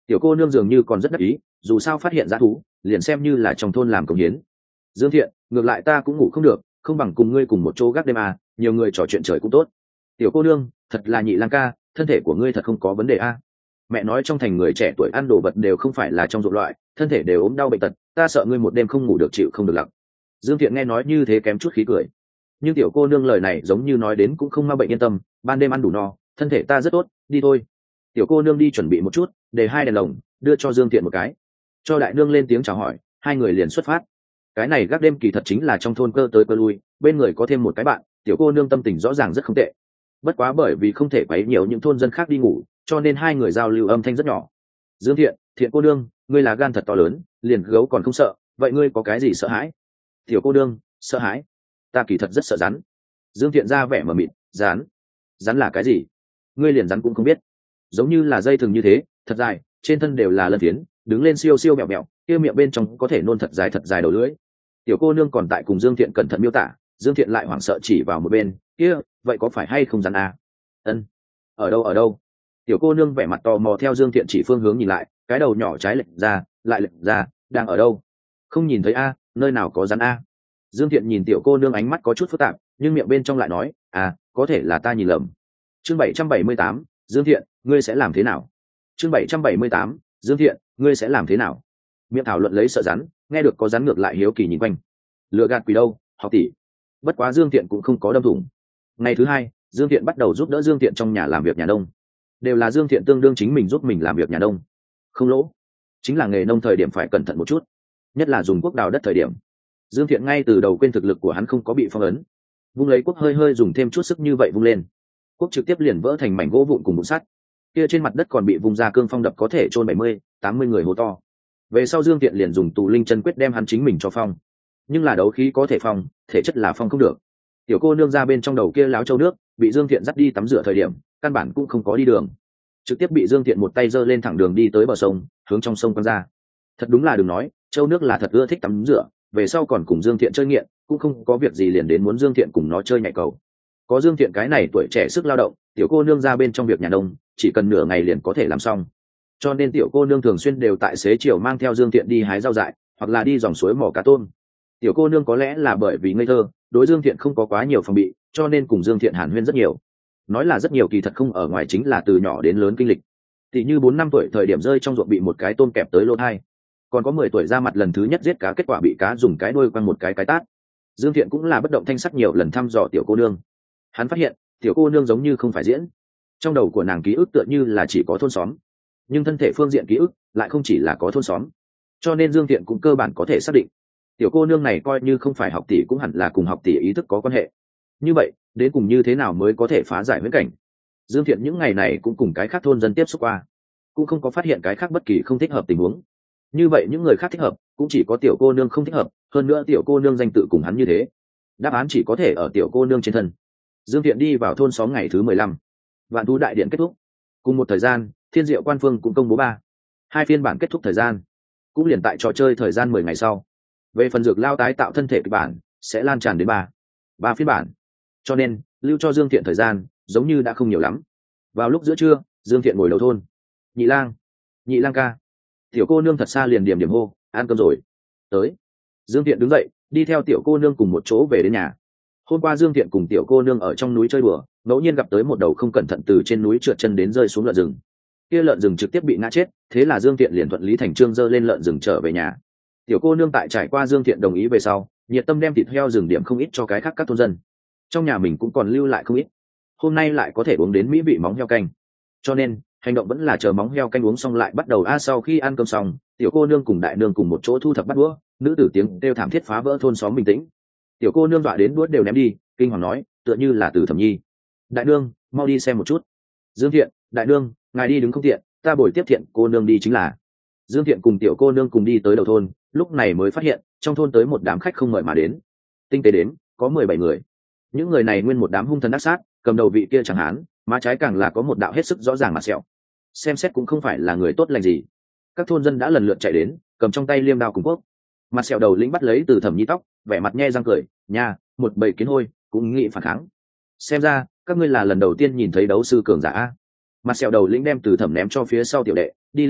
Tiểu cô nương dường như còn rất đắc ý, dù sao phát hiện dã thú liền xem như là trong thôn làm công hiến. Dương Thiện, ngược lại ta cũng ngủ không được, không bằng cùng ngươi cùng một chỗ gác đêm à, nhiều người trò chuyện trời cũng tốt. Tiểu cô nương, thật là nhị lang ca, thân thể của ngươi thật không có vấn đề à. Mẹ nói trong thành người trẻ tuổi ăn đồ vật đều không phải là trong ruộng loại, thân thể đều ốm đau bệnh tật, ta sợ ngươi một đêm không ngủ được chịu không được lặng. Dương Thiện nghe nói như thế kém chút khí cười, nhưng tiểu cô nương lời này giống như nói đến cũng không ma bệnh, yên tâm, ban đêm ăn đủ no, thân thể ta rất tốt, đi thôi. Tiểu cô nương đi chuẩn bị một chút, để hai đèn lồng đưa cho Dương Thiện một cái, cho đại nương lên tiếng chào hỏi, hai người liền xuất phát. Cái này gác đêm kỳ thật chính là trong thôn cơ tới cơ lui, bên người có thêm một cái bạn, tiểu cô nương tâm tình rõ ràng rất không tệ. Bất quá bởi vì không thể quấy nhiều những thôn dân khác đi ngủ, cho nên hai người giao lưu âm thanh rất nhỏ. Dương Thiện, Thiện cô nương, ngươi là gan thật to lớn, liền gấu còn không sợ, vậy ngươi có cái gì sợ hãi? Tiểu cô nương, sợ hãi? Ta kỳ thật rất sợ rắn. Dương Thiện ra vẻ mờ mịt, rắn? Rắn là cái gì? Ngươi liền rắn cũng không biết? Giống như là dây thừng như thế, thật dài, trên thân đều là lân phiến, đứng lên siêu siêu mẹo mẹo, kia miệng bên trong có thể nôn thật dài thật dài đầu lưỡi. Tiểu cô nương còn tại cùng Dương Thiện cẩn thận miêu tả, Dương Thiện lại hoảng sợ chỉ vào một bên, kia, vậy có phải hay không rắn à? Ân, ở đâu ở đâu? Tiểu cô nương vẻ mặt tò mò theo Dương Thiện chỉ phương hướng nhìn lại, cái đầu nhỏ trái lệch ra, lại lệch ra, đang ở đâu? Không nhìn thấy a, nơi nào có rắn a? Dương Thiện nhìn tiểu cô nương ánh mắt có chút phức tạp, nhưng miệng bên trong lại nói, à, có thể là ta nhìn lầm. Chương bảy trăm bảy mươi tám, Dương Thiện, ngươi sẽ làm thế nào? Chương bảy trăm bảy mươi tám, Dương Thiện, ngươi sẽ làm thế nào? Miệng thảo luận lấy sợ rắn, nghe được có rắn ngược lại hiếu kỳ nhìn quanh. Lừa gạt quỷ đâu, học tỷ. Bất quá Dương Thiện cũng không có đâm thủng. Ngày thứ hai, Dương Thiện bắt đầu giúp đỡ Dương Thiện trong nhà làm việc nhà nông. Đều là Dương Thiện tương đương chính mình giúp mình làm việc nhà nông, không lỗ. Chính là nghề nông thời điểm phải cẩn thận một chút, nhất là dùng cuốc đào đất thời điểm. Dương Thiện ngay từ đầu quên thực lực của hắn không có bị phong ấn, vung lấy cuốc hơi hơi dùng thêm chút sức như vậy vung lên, cuốc trực tiếp liền vỡ thành mảnh gỗ vụn cùng vụn sắt. Kia trên mặt đất còn bị vung ra cương phong đập có thể chôn bảy mươi, tám mươi người hô to. Về sau Dương Thiện liền dùng tù linh chân quyết đem hắn chính mình cho phong. Nhưng là đấu khí có thể phong, thể chất là phong không được. Tiểu cô nương ra bên trong đầu kia láo châu nước, bị Dương Thiện dắt đi tắm rửa thời điểm, căn bản cũng không có đi đường, trực tiếp bị Dương Thiện một tay giơ lên thẳng đường đi tới bờ sông, hướng trong sông quăng ra. Thật đúng là đừng nói, châu nước là thật ưa thích tắm rửa, về sau còn cùng Dương Thiện chơi nghiện, cũng không có việc gì liền đến muốn Dương Thiện cùng nó chơi nhảy cầu. Có Dương Thiện cái này tuổi trẻ sức lao động, tiểu cô nương ra bên trong việc nhà nông, chỉ cần nửa ngày liền có thể làm xong. Cho nên tiểu cô nương thường xuyên đều tại xế chiều mang theo Dương Thiện đi hái rau dại, hoặc là đi dòng suối mò cá tôm. Tiểu cô nương có lẽ là bởi vì ngây thơ, đối Dương Thiện không có quá nhiều phòng bị, cho nên cùng Dương Thiện hàn huyên rất nhiều. Nói là rất nhiều kỳ thật không ở ngoài chính là từ nhỏ đến lớn kinh lịch. Tỷ như bốn năm tuổi thời điểm rơi trong ruộng bị một cái tôm kẹp tới lỗ thai, còn có mười tuổi ra mặt lần thứ nhất giết cá, kết quả bị cá dùng cái đuôi quăng một cái cái tát. Dương Thiện cũng là bất động thanh sắc nhiều lần thăm dò tiểu cô nương. Hắn phát hiện tiểu cô nương giống như không phải diễn, trong đầu của nàng ký ức tựa như là chỉ có thôn xóm, nhưng thân thể phương diện ký ức lại không chỉ là có thôn xóm. Cho nên Dương Thiện cũng cơ bản có thể xác định tiểu cô nương này coi như không phải học tỷ cũng hẳn là cùng học tỷ ý thức có quan hệ. Như vậy đến cùng như thế nào mới có thể phá giải huyễn cảnh? Dương Thiện những ngày này cũng cùng cái khác thôn dân tiếp xúc qua, cũng không có phát hiện cái khác bất kỳ không thích hợp tình huống. Như vậy những người khác thích hợp, cũng chỉ có tiểu cô nương không thích hợp, hơn nữa tiểu cô nương danh tự cùng hắn như thế, đáp án chỉ có thể ở tiểu cô nương trên thân. Dương Thiện đi vào thôn xóm ngày thứ mười lăm, vạn thú đại điện kết thúc. Cùng một thời gian, Thiên Diệu Quan Phương cũng công bố ba hai phiên bản kết thúc thời gian, cũng liền tại trò chơi thời gian mười ngày sau. Về phần dược lao tái tạo thân thể kịch bản sẽ lan tràn đến ba ba phiên bản, cho nên lưu cho Dương Thiện thời gian giống như đã không nhiều lắm. Vào lúc giữa trưa, Dương Thiện ngồi đầu thôn. Nhị lang, nhị lang ca. Tiểu cô nương thật xa liền điểm điểm hô, ăn cơm rồi. Tới. Dương Thiện đứng dậy, đi theo tiểu cô nương cùng một chỗ về đến nhà. Hôm qua Dương Thiện cùng tiểu cô nương ở trong núi chơi đùa, ngẫu nhiên gặp tới một đầu không cẩn thận từ trên núi trượt chân đến rơi xuống lợn rừng. Kia lợn rừng trực tiếp bị ngã chết, thế là Dương Thiện liền thuận lý thành trương dơ lên lợn rừng trở về nhà. Tiểu cô nương tại trải qua Dương Thiện đồng ý về sau, nhiệt tâm đem thịt heo rừng điểm không ít cho cái khác các thôn dân. Trong nhà mình cũng còn lưu lại không ít, hôm nay lại có thể uống đến mỹ vị móng heo canh, cho nên hành động vẫn là chờ móng heo canh uống xong lại bắt đầu. A sau khi ăn cơm xong, tiểu cô nương cùng đại nương cùng một chỗ thu thập bắt đũa, nữ tử tiếng kêu thảm thiết phá vỡ thôn xóm bình tĩnh. Tiểu cô nương dọa đến đũa đều ném đi, kinh hoàng nói, tựa như là Từ Thẩm Nhi. Đại nương, mau đi xem một chút. Dương Thiện, đại nương, ngài đi đứng không tiện, ta bồi tiếp Thiện cô nương đi chính là. Dương Thiện cùng tiểu cô nương cùng đi tới đầu thôn, lúc này mới phát hiện trong thôn tới một đám khách không mời mà đến. Tinh tế đến có mười bảy người. Những người này nguyên một đám hung thần ác sát, cầm đầu vị kia chẳng hán, má trái càng là có một đạo hết sức rõ ràng mặt sẹo, xem xét cũng không phải là người tốt lành gì. Các thôn dân đã lần lượt chạy đến, cầm trong tay liêm đao cùng quốc. Mặt sẹo đầu lĩnh bắt lấy Từ Thẩm Nhi tóc, vẻ mặt nhe răng cười, nha, một bầy kiến hôi cũng nghĩ phản kháng. Xem ra các ngươi là lần đầu tiên nhìn thấy đấu sư cường giả. Mặt sẹo đầu lĩnh đem Từ Thẩm ném cho phía sau tiểu đệ, đi lên trước,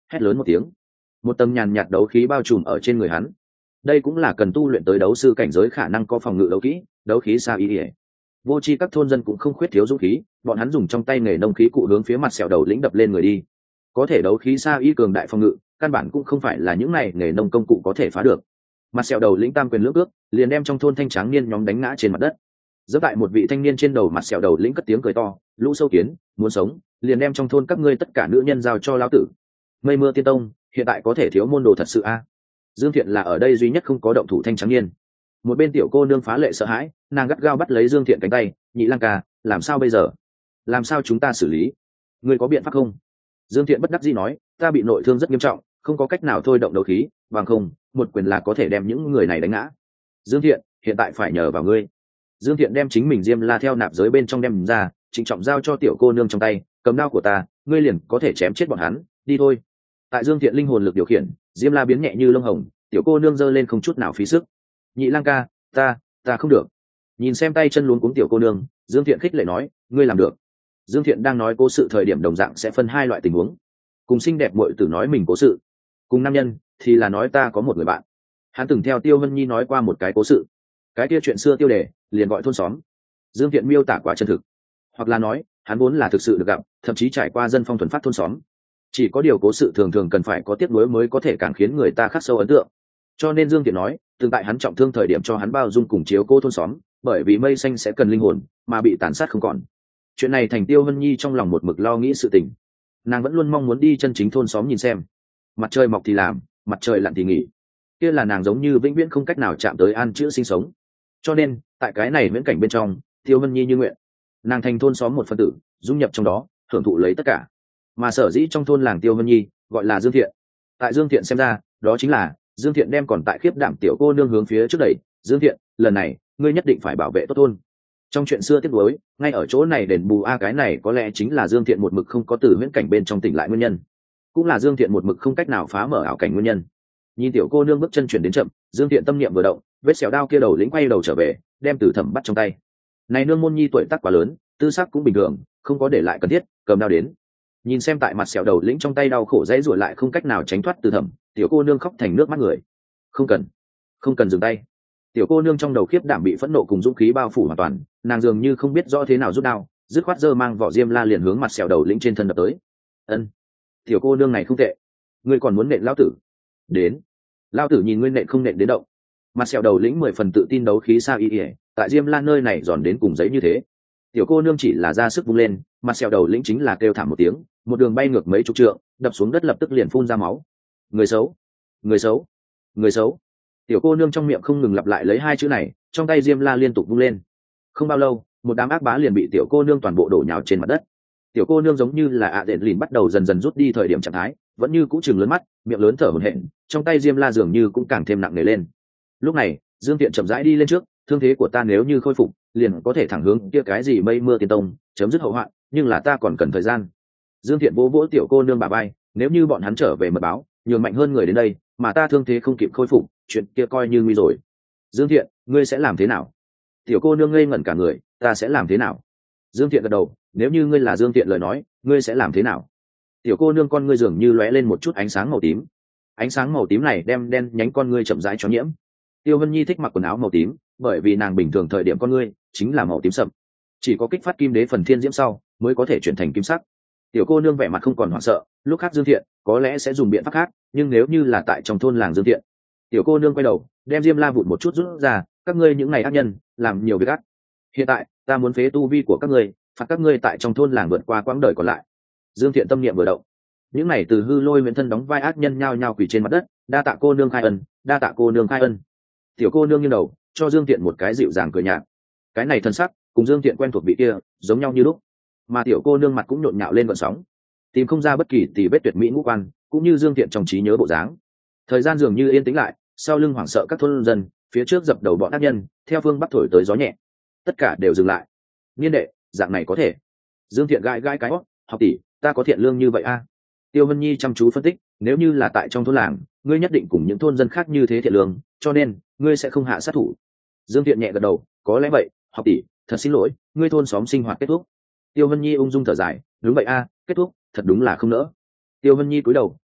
hét lớn một tiếng. Một tầng nhàn nhạt đấu khí bao trùm ở trên người hắn. Đây cũng là cần tu luyện tới đấu sư cảnh giới khả năng có phòng ngự đấu kỹ, đấu khí sa y. Vô tri các thôn dân cũng không khuyết thiếu dũng khí, bọn hắn dùng trong tay nghề nông khí cụ hướng phía mặt sẹo đầu lĩnh đập lên người đi. Có thể đấu khí sa y cường đại phòng ngự, căn bản cũng không phải là những này nghề nông công cụ có thể phá được. Mặt sẹo đầu lĩnh tam quyền lưỡng cước, liền đem trong thôn thanh tráng niên nhóm đánh ngã trên mặt đất. Giẫm tại một vị thanh niên trên đầu, mặt sẹo đầu lĩnh cất tiếng cười to, lũ sâu kiến, muốn sống, liền đem trong thôn các ngươi tất cả nữ nhân giao cho lão tử. Mây mưa tiên tông, hiện tại có thể thiếu môn đồ thật sự a? Dương Thiện là ở đây duy nhất không có động thủ thanh tráng niên. Một bên tiểu cô nương phá lệ sợ hãi, nàng gắt gao bắt lấy Dương Thiện cánh tay, nhị lang ca, làm sao bây giờ? Làm sao chúng ta xử lý? Ngươi có biện pháp không? Dương Thiện bất đắc dĩ nói, ta bị nội thương rất nghiêm trọng, không có cách nào thôi động đấu khí, bằng không, một quyền là có thể đem những người này đánh ngã. Dương Thiện, hiện tại phải nhờ vào ngươi. Dương Thiện đem chính mình diêm la theo nạp giới bên trong đem ra, trịnh trọng giao cho tiểu cô nương trong tay, cầm đao của ta, ngươi liền có thể chém chết bọn hắn, đi thôi. Tại Dương Thiện linh hồn lực điều khiển, diêm la biến nhẹ như lông hồng, tiểu cô nương giơ lên không chút nào phí sức. Nhị lang ca, ta, ta không được. Nhìn xem tay chân luống cuống tiểu cô nương, Dương Thiện khích lệ nói, ngươi làm được. Dương Thiện đang nói cố sự thời điểm đồng dạng sẽ phân hai loại tình huống. Cùng xinh đẹp muội tử nói mình cố sự, cùng nam nhân thì là nói ta có một người bạn. Hắn từng theo Tiêu Vân Nhi nói qua một cái cố sự, cái kia chuyện xưa tiêu đề liền gọi thôn xóm. Dương Thiện miêu tả quá chân thực, hoặc là nói hắn vốn là thực sự được gặp, thậm chí trải qua dân phong thuần phát thôn xóm. Chỉ có điều cố sự thường thường cần phải có tiếp nối mới có thể càng khiến người ta khắc sâu ấn tượng. Cho nên Dương Thiện nói, từng tại hắn trọng thương thời điểm cho hắn bao dung cùng chiếu cố thôn xóm, bởi vì mây xanh sẽ cần linh hồn, mà bị tàn sát không còn. Chuyện này thành Tiêu Vân Nhi trong lòng một mực lo nghĩ sự tình. Nàng vẫn luôn mong muốn đi chân chính thôn xóm nhìn xem. Mặt trời mọc thì làm, mặt trời lặn thì nghỉ. Kia là nàng giống như vĩnh viễn không cách nào chạm tới an chữa sinh sống. Cho nên, tại cái này viễn cảnh bên trong, Tiêu Vân Nhi như nguyện, nàng thành thôn xóm một phân tử, dung nhập trong đó, hưởng thụ lấy tất cả. Mà sở dĩ trong thôn làng Tiêu Vân Nhi gọi là Dương Thiện. Tại Dương Thiện xem ra, đó chính là Dương Thiện đem còn tại khiếp đảm tiểu cô nương hướng phía trước đẩy. Dương Thiện, lần này ngươi nhất định phải bảo vệ tốt thôn. Trong chuyện xưa tiếc nuối, ngay ở chỗ này đền bù a, cái này có lẽ chính là Dương Thiện một mực không có từ viễn cảnh bên trong tỉnh lại nguyên nhân, cũng là Dương Thiện một mực không cách nào phá mở ảo cảnh nguyên nhân. Nhìn tiểu cô nương bước chân chuyển đến chậm, Dương Thiện tâm niệm vừa động, vết xẻo đao kia đầu lĩnh quay đầu trở về, đem Tử Thẩm bắt trong tay. Này nương môn nhi tuổi tác quá lớn, tư sắc cũng bình thường, không có để lại cần thiết, cầm đao đến. Nhìn xem tại mặt xẻo đầu lĩnh trong tay đau khổ dãy rủa lại không cách nào tránh thoát Tử Thẩm, tiểu cô nương khóc thành nước mắt người. Không cần, không cần dừng tay. Tiểu cô nương trong đầu khiếp đảm bị phẫn nộ cùng dũng khí bao phủ hoàn toàn, nàng dường như không biết rõ thế nào rút đao, dứt khoát giơ mang vỏ diêm la liền hướng mặt xẻo đầu lĩnh trên thân đập tới. Ân, tiểu cô nương này không tệ, ngươi còn muốn nện lão tử? Đến. Lão tử nhìn ngươi nện không nện đến động. Mặt xẻo đầu lĩnh mười phần tự tin đấu khí sa y ỉa, tại diêm la nơi này giòn đến cùng giấy như thế. Tiểu cô nương chỉ là ra sức vung lên, mặt xẻo đầu lĩnh chính là kêu thảm một tiếng, một đường bay ngược mấy chục trượng, đập xuống đất lập tức liền phun ra máu. Người xấu, người xấu, người xấu. Tiểu cô nương trong miệng không ngừng lặp lại lấy hai chữ này, trong tay diêm la liên tục vung lên. Không bao lâu, một đám ác bá liền bị tiểu cô nương toàn bộ đổ nhào trên mặt đất. Tiểu cô nương giống như là ạ đệm lìn bắt đầu dần dần rút đi thời điểm trạng thái, vẫn như cũ chừng lớn mắt, miệng lớn thở hổn hển, trong tay diêm la dường như cũng càng thêm nặng nề lên. Lúc này, Dương Tiện chậm rãi đi lên trước, thương thế của ta nếu như khôi phục, liền có thể thẳng hướng kia cái gì mây mưa tiên tông, chấm dứt hậu hoạn, nhưng là ta còn cần thời gian. Dương Tiện vỗ vỗ tiểu cô nương bả vai, nếu như bọn hắn trở về mật báo, nhường mạnh hơn người đến đây, mà ta thương thế không kịp khôi phục, chuyện kia coi như nguy rồi. Dương Thiện, ngươi sẽ làm thế nào? Tiểu cô nương ngây ngẩn cả người, ta sẽ làm thế nào? Dương Thiện gật đầu, nếu như ngươi là Dương Thiện lời nói, ngươi sẽ làm thế nào? Tiểu cô nương con ngươi dường như lóe lên một chút ánh sáng màu tím. Ánh sáng màu tím này đem đen nhánh con ngươi chậm rãi cho nhiễm. Tiêu Vân Nhi thích mặc quần áo màu tím, bởi vì nàng bình thường thời điểm con ngươi chính là màu tím sậm. Chỉ có kích phát kim đế phần thiên diễm sau, mới có thể chuyển thành kim sắc. Tiểu cô nương vẻ mặt không còn hoảng sợ, lúc khác Dương Thiện có lẽ sẽ dùng biện pháp khác, nhưng nếu như là tại trong thôn làng Dương Thiện, tiểu cô nương quay đầu đem diêm la vụn một chút rút ra, các ngươi những ngày ác nhân làm nhiều việc ác, hiện tại ta muốn phế tu vi của các ngươi, phạt các ngươi tại trong thôn làng vượt qua quãng đời còn lại. Dương Thiện tâm niệm vừa động, những ngày từ hư lôi miễn thân đóng vai ác nhân nhao nhao quỳ trên mặt đất, đa tạ cô nương khai ân, đa tạ cô nương khai ân. Tiểu cô nương nghiêng đầu cho Dương Thiện một cái dịu dàng cười nhạt, cái này thân sắc cùng Dương Thiện quen thuộc vị kia giống nhau như lúc, mà tiểu cô nương mặt cũng nhộn nhạo lên gợn sóng, tìm không ra bất kỳ tì vết tuyệt mỹ ngũ quan, cũng như Dương Thiện trong trí nhớ bộ dáng. Thời gian dường như yên tĩnh lại, sau lưng hoảng sợ các thôn dân, phía trước dập đầu bọn ác nhân, theo phương bắc thổi tới gió nhẹ, tất cả đều dừng lại. Niên đệ, dạng này có thể? Dương Thiện gãi gãi cái hót, học tỷ, ta có thiện lương như vậy a? À? Tiêu Vân Nhi chăm chú phân tích, nếu như là tại trong thôn làng, ngươi nhất định cùng những thôn dân khác như thế thiện lương, cho nên ngươi sẽ không hạ sát thủ. Dương Thiện nhẹ gật đầu, có lẽ vậy, học tỷ, thật xin lỗi, ngươi thôn xóm sinh hoạt kết thúc. Tiêu Vân Nhi ung dung thở dài, đúng vậy a, kết thúc, thật đúng là không nỡ. Tiêu Vân Nhi cúi đầu,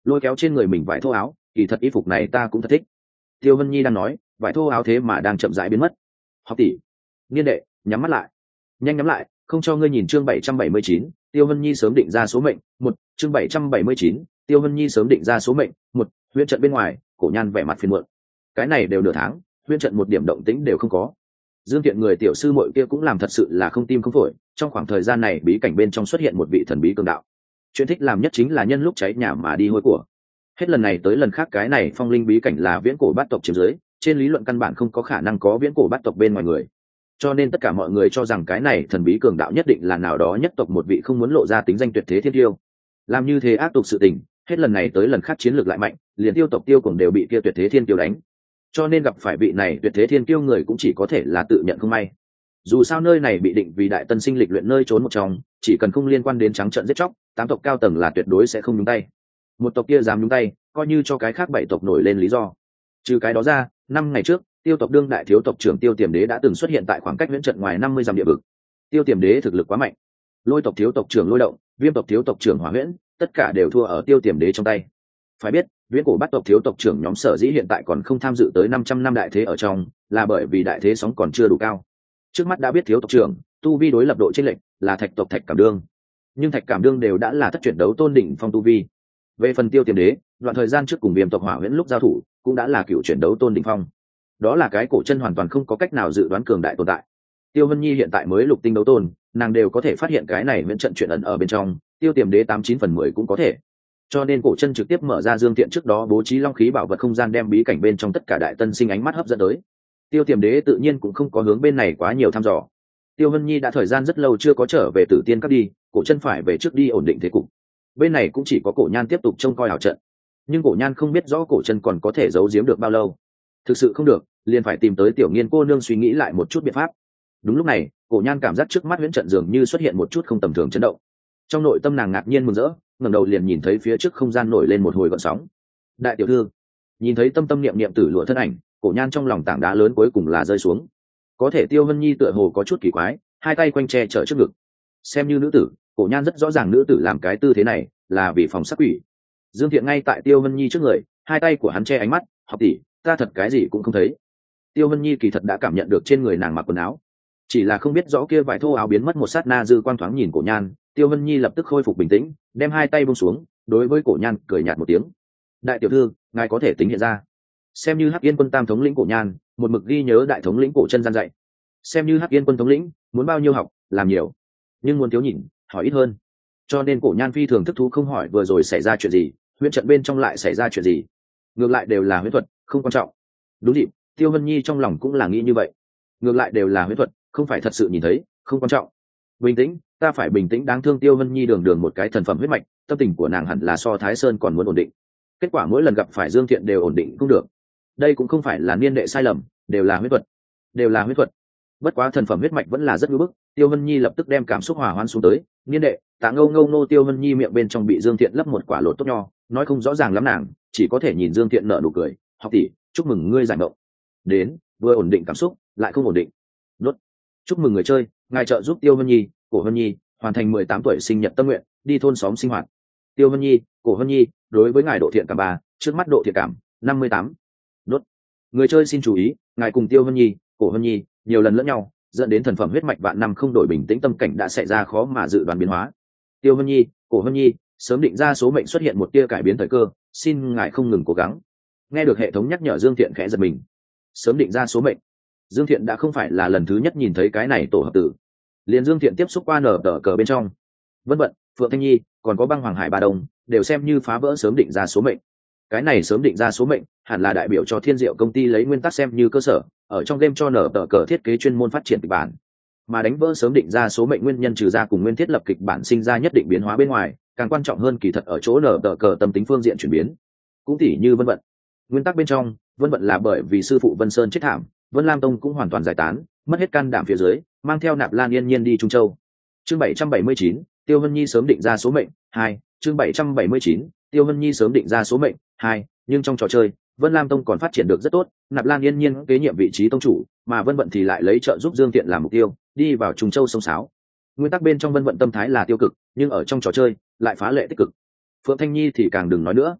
lôi kéo trên người mình vải thô áo, kỳ thật y phục này ta cũng thật thích. Tiêu Vân Nhi đang nói, vải thô áo thế mà đang chậm rãi biến mất. Học tỷ, niên đệ, nhắm mắt lại, nhanh nhắm lại, không cho ngươi nhìn. Chương bảy trăm bảy mươi chín, Tiêu Vân Nhi sớm định ra số mệnh. Một, chương bảy trăm bảy mươi chín, Tiêu Vân Nhi sớm định ra số mệnh. Một, huyễn trận bên ngoài, Cổ Nhan vẻ mặt phiền muộn. Cái này đều nửa tháng, huyễn trận một điểm động tĩnh đều không có. Dương Thiện người tiểu sư muội kia cũng làm thật sự là không tim không phổi, trong khoảng thời gian này bí cảnh bên trong xuất hiện một vị thần bí cường đạo. Chuyện thích làm nhất chính là nhân lúc cháy nhà mà đi hôi của. Hết lần này tới lần khác cái này phong linh bí cảnh là viễn cổ bát tộc chiếm dưới, trên lý luận căn bản không có khả năng có viễn cổ bát tộc bên ngoài người. Cho nên tất cả mọi người cho rằng cái này thần bí cường đạo nhất định là nào đó nhất tộc một vị không muốn lộ ra tính danh tuyệt thế thiên tiêu. Làm như thế ác tục sự tình, hết lần này tới lần khác chiến lược lại mạnh, liền tiêu tộc tiêu cùng đều bị kia tuyệt thế thiên tiêu đánh. Cho nên gặp phải vị này tuyệt thế thiên tiêu người cũng chỉ có thể là tự nhận không may. Dù sao nơi này bị định vì đại tân sinh lịch luyện nơi trốn một trong, chỉ cần không liên quan đến trắng trợn giết chóc, tám tộc cao tầng là tuyệt đối sẽ không nhúng tay. Một tộc kia dám nhúng tay, coi như cho cái khác bảy tộc nổi lên lý do. Trừ cái đó ra, năm ngày trước, tiêu tộc đương đại thiếu tộc trưởng Tiêu Tiềm Đế đã từng xuất hiện tại khoảng cách viễn trận ngoài năm mươi dặm địa vực. Tiêu Tiềm Đế thực lực quá mạnh, Lôi tộc thiếu tộc trưởng Lôi Động, Viêm tộc thiếu tộc trưởng Hỏa Huyễn, tất cả đều thua ở Tiêu Tiềm Đế trong tay. Phải biết, viễn cổ bắt tộc thiếu tộc trưởng nhóm sở dĩ hiện tại còn không tham dự tới năm trăm năm đại thế ở trong, là bởi vì đại thế sóng còn chưa đủ cao. Trước mắt đã biết thiếu tộc trưởng, tu vi đối lập độ chênh lệch là Thạch tộc Thạch Cảm Đương, nhưng Thạch Cảm Đương đều đã là thất chuyển đấu tôn đỉnh phong tu vi. Về phần Tiêu Tiềm Đế, đoạn thời gian trước cùng Viêm tộc Hỏa Huyễn lúc giao thủ, cũng đã là cựu chuyển đấu tôn đỉnh phong. Đó là cái cổ chân hoàn toàn không có cách nào dự đoán cường đại tồn tại. Tiêu Vân Nhi hiện tại mới lục tinh đấu tôn, nàng đều có thể phát hiện cái này miễn trận chuyện ẩn ở bên trong, Tiêu Tiềm Đế tám chín phần mười cũng có thể. Cho nên cổ chân trực tiếp mở ra Dương Tiện trước đó bố trí long khí bảo vật không gian, đem bí cảnh bên trong tất cả đại tân sinh ánh mắt hấp dẫn tới. Tiêu Tiềm Đế tự nhiên cũng không có hướng bên này quá nhiều thăm dò. Tiêu Vân Nhi đã thời gian rất lâu chưa có trở về Tử Tiên Các đi, cổ chân phải về trước đi ổn định thế cục. Bên này cũng chỉ có Cổ Nhan tiếp tục trông coi ảo trận, nhưng Cổ Nhan không biết rõ cổ chân còn có thể giấu giếm được bao lâu. Thực sự không được, liền phải tìm tới Tiểu Nghiên cô nương suy nghĩ lại một chút biện pháp. Đúng lúc này, Cổ Nhan cảm giác trước mắt huyễn trận dường như xuất hiện một chút không tầm thường chấn động. Trong nội tâm nàng ngạc nhiên mừng rỡ, ngẩng đầu liền nhìn thấy phía trước không gian nổi lên một hồi gợn sóng. Đại tiểu thư, nhìn thấy tâm tâm niệm niệm tử lụa thân ảnh, Cổ Nhan trong lòng tảng đá lớn cuối cùng là rơi xuống. Có thể Tiêu Vân Nhi tựa hồ có chút kỳ quái, hai tay quanh che chở trước ngực. Xem như nữ tử, Cổ Nhan rất rõ ràng nữ tử làm cái tư thế này là vì phòng sát quỷ. Dương Thiện ngay tại Tiêu Vân Nhi trước người, hai tay của hắn che ánh mắt, "Học tỷ, ta thật cái gì cũng không thấy." Tiêu Vân Nhi kỳ thật đã cảm nhận được trên người nàng mặc quần áo, chỉ là không biết rõ kia vải thô áo biến mất một sát na, dư quang thoáng nhìn Cổ Nhan, Tiêu Vân Nhi lập tức khôi phục bình tĩnh, đem hai tay buông xuống, đối với Cổ Nhan cười nhạt một tiếng. "Đại tiểu thư, ngài có thể tính hiện ra." Xem như Hắc Yên quân tam thống lĩnh Cổ Nhan, một mực ghi nhớ đại thống lĩnh Cổ Chân gian dạy. Xem như Hắc Yên quân thống lĩnh, muốn bao nhiêu học, làm nhiều, nhưng muốn thiếu nhìn, hỏi ít hơn. Cho nên Cổ Nhan phi thường thức thú không hỏi vừa rồi xảy ra chuyện gì, huyễn trận bên trong lại xảy ra chuyện gì. Ngược lại đều là huyễn thuật, không quan trọng. Đúng dịp, Tiêu Vân Nhi trong lòng cũng là nghĩ như vậy. Ngược lại đều là huyễn thuật, không phải thật sự nhìn thấy, không quan trọng. Bình tĩnh, ta phải bình tĩnh. Đáng thương Tiêu Vân Nhi đường đường một cái thần phẩm huyết mạch, tâm tình của nàng hẳn là so Thái Sơn còn muốn ổn định. Kết quả mỗi lần gặp phải Dương Thiện đều ổn định không được. Đây cũng không phải là niên đệ sai lầm, đều là huyễn thuật, đều là huyễn thuật. Bất quá thần phẩm huyết mạch vẫn là rất ngưỡng bức. Tiêu Vân Nhi lập tức đem cảm xúc hòa hoãn xuống tới. Niên đệ, tạ ngâu ngâu nô. Tiêu Vân Nhi miệng bên trong bị Dương Thiện lấp một quả lột tốt nho, nói không rõ ràng lắm, nàng chỉ có thể nhìn Dương Thiện nở nụ cười. "Học tỷ, chúc mừng ngươi giải mộng." Đến, vừa ổn định cảm xúc, lại không ổn định. Nốt. "Chúc mừng người chơi, ngài trợ giúp Tiêu Vân Nhi, Cổ Vân Nhi hoàn thành mười tám tuổi sinh nhật tâm nguyện, đi thôn xóm sinh hoạt." Tiêu Vân Nhi, Cổ Vân Nhi, đối với ngài độ thiện cảm ba, trước mắt độ thiện cảm năm mươi tám. Nốt. Người chơi xin chú ý, ngài cùng Tiêu Vân Nhi, Cổ Vân Nhi nhiều lần lẫn nhau, dẫn đến thần phẩm huyết mạch vạn năm không đổi, bình tĩnh tâm cảnh đã xảy ra khó mà dự đoán biến hóa. Tiêu Vân Nhi, Cổ Vân Nhi sớm định ra số mệnh xuất hiện một tia cải biến thời cơ, xin ngài không ngừng cố gắng. Nghe được hệ thống nhắc nhở, Dương Thiện khẽ giật mình. Sớm định ra số mệnh. Dương Thiện đã không phải là lần thứ nhất nhìn thấy cái này tổ hợp tử. Liền Dương Thiện tiếp xúc qua nở tờ cờ bên trong, Vân Vận, Phượng Thanh Nhi, còn có Băng Hoàng Hải Ba Đông, đều xem như phá vỡ sớm định ra số mệnh. Cái này sớm định ra số mệnh hẳn là đại biểu cho Thiên Diệu công ty lấy nguyên tắc xem như cơ sở, ở trong game cho nở tờ cờ thiết kế chuyên môn phát triển kịch bản. Mà đánh vỡ sớm định ra số mệnh nguyên nhân, trừ ra cùng nguyên thiết lập kịch bản sinh ra nhất định biến hóa bên ngoài, càng quan trọng hơn kỳ thật ở chỗ nở tờ cờ tâm tính phương diện chuyển biến. Cũng tỉ như Vân Vận, nguyên tắc bên trong, Vân Vận là bởi vì sư phụ Vân Sơn chết thảm, Vân Lam Tông cũng hoàn toàn giải tán, mất hết can đảm phía dưới, mang theo Nạp Lan Yên Nhiên đi Trung Châu. Chương bảy trăm bảy mươi chín, Tiêu Vân Nhi sớm định ra số mệnh hai. Chương bảy trăm bảy mươi chín, Tiêu Vân Nhi sớm định ra số mệnh hai. Nhưng trong trò chơi, Vân Lam Tông còn phát triển được rất tốt, Nạp Lan Yên Nhiên kế nhiệm vị trí tông chủ, mà Vân Vận thì lại lấy trợ giúp Dương Thiện làm mục tiêu, đi vào Trung Châu sông sáo. Nguyên tắc bên trong Vân Vận tâm thái là tiêu cực, nhưng ở trong trò chơi lại phá lệ tích cực. Phượng Thanh Nhi thì càng đừng nói nữa,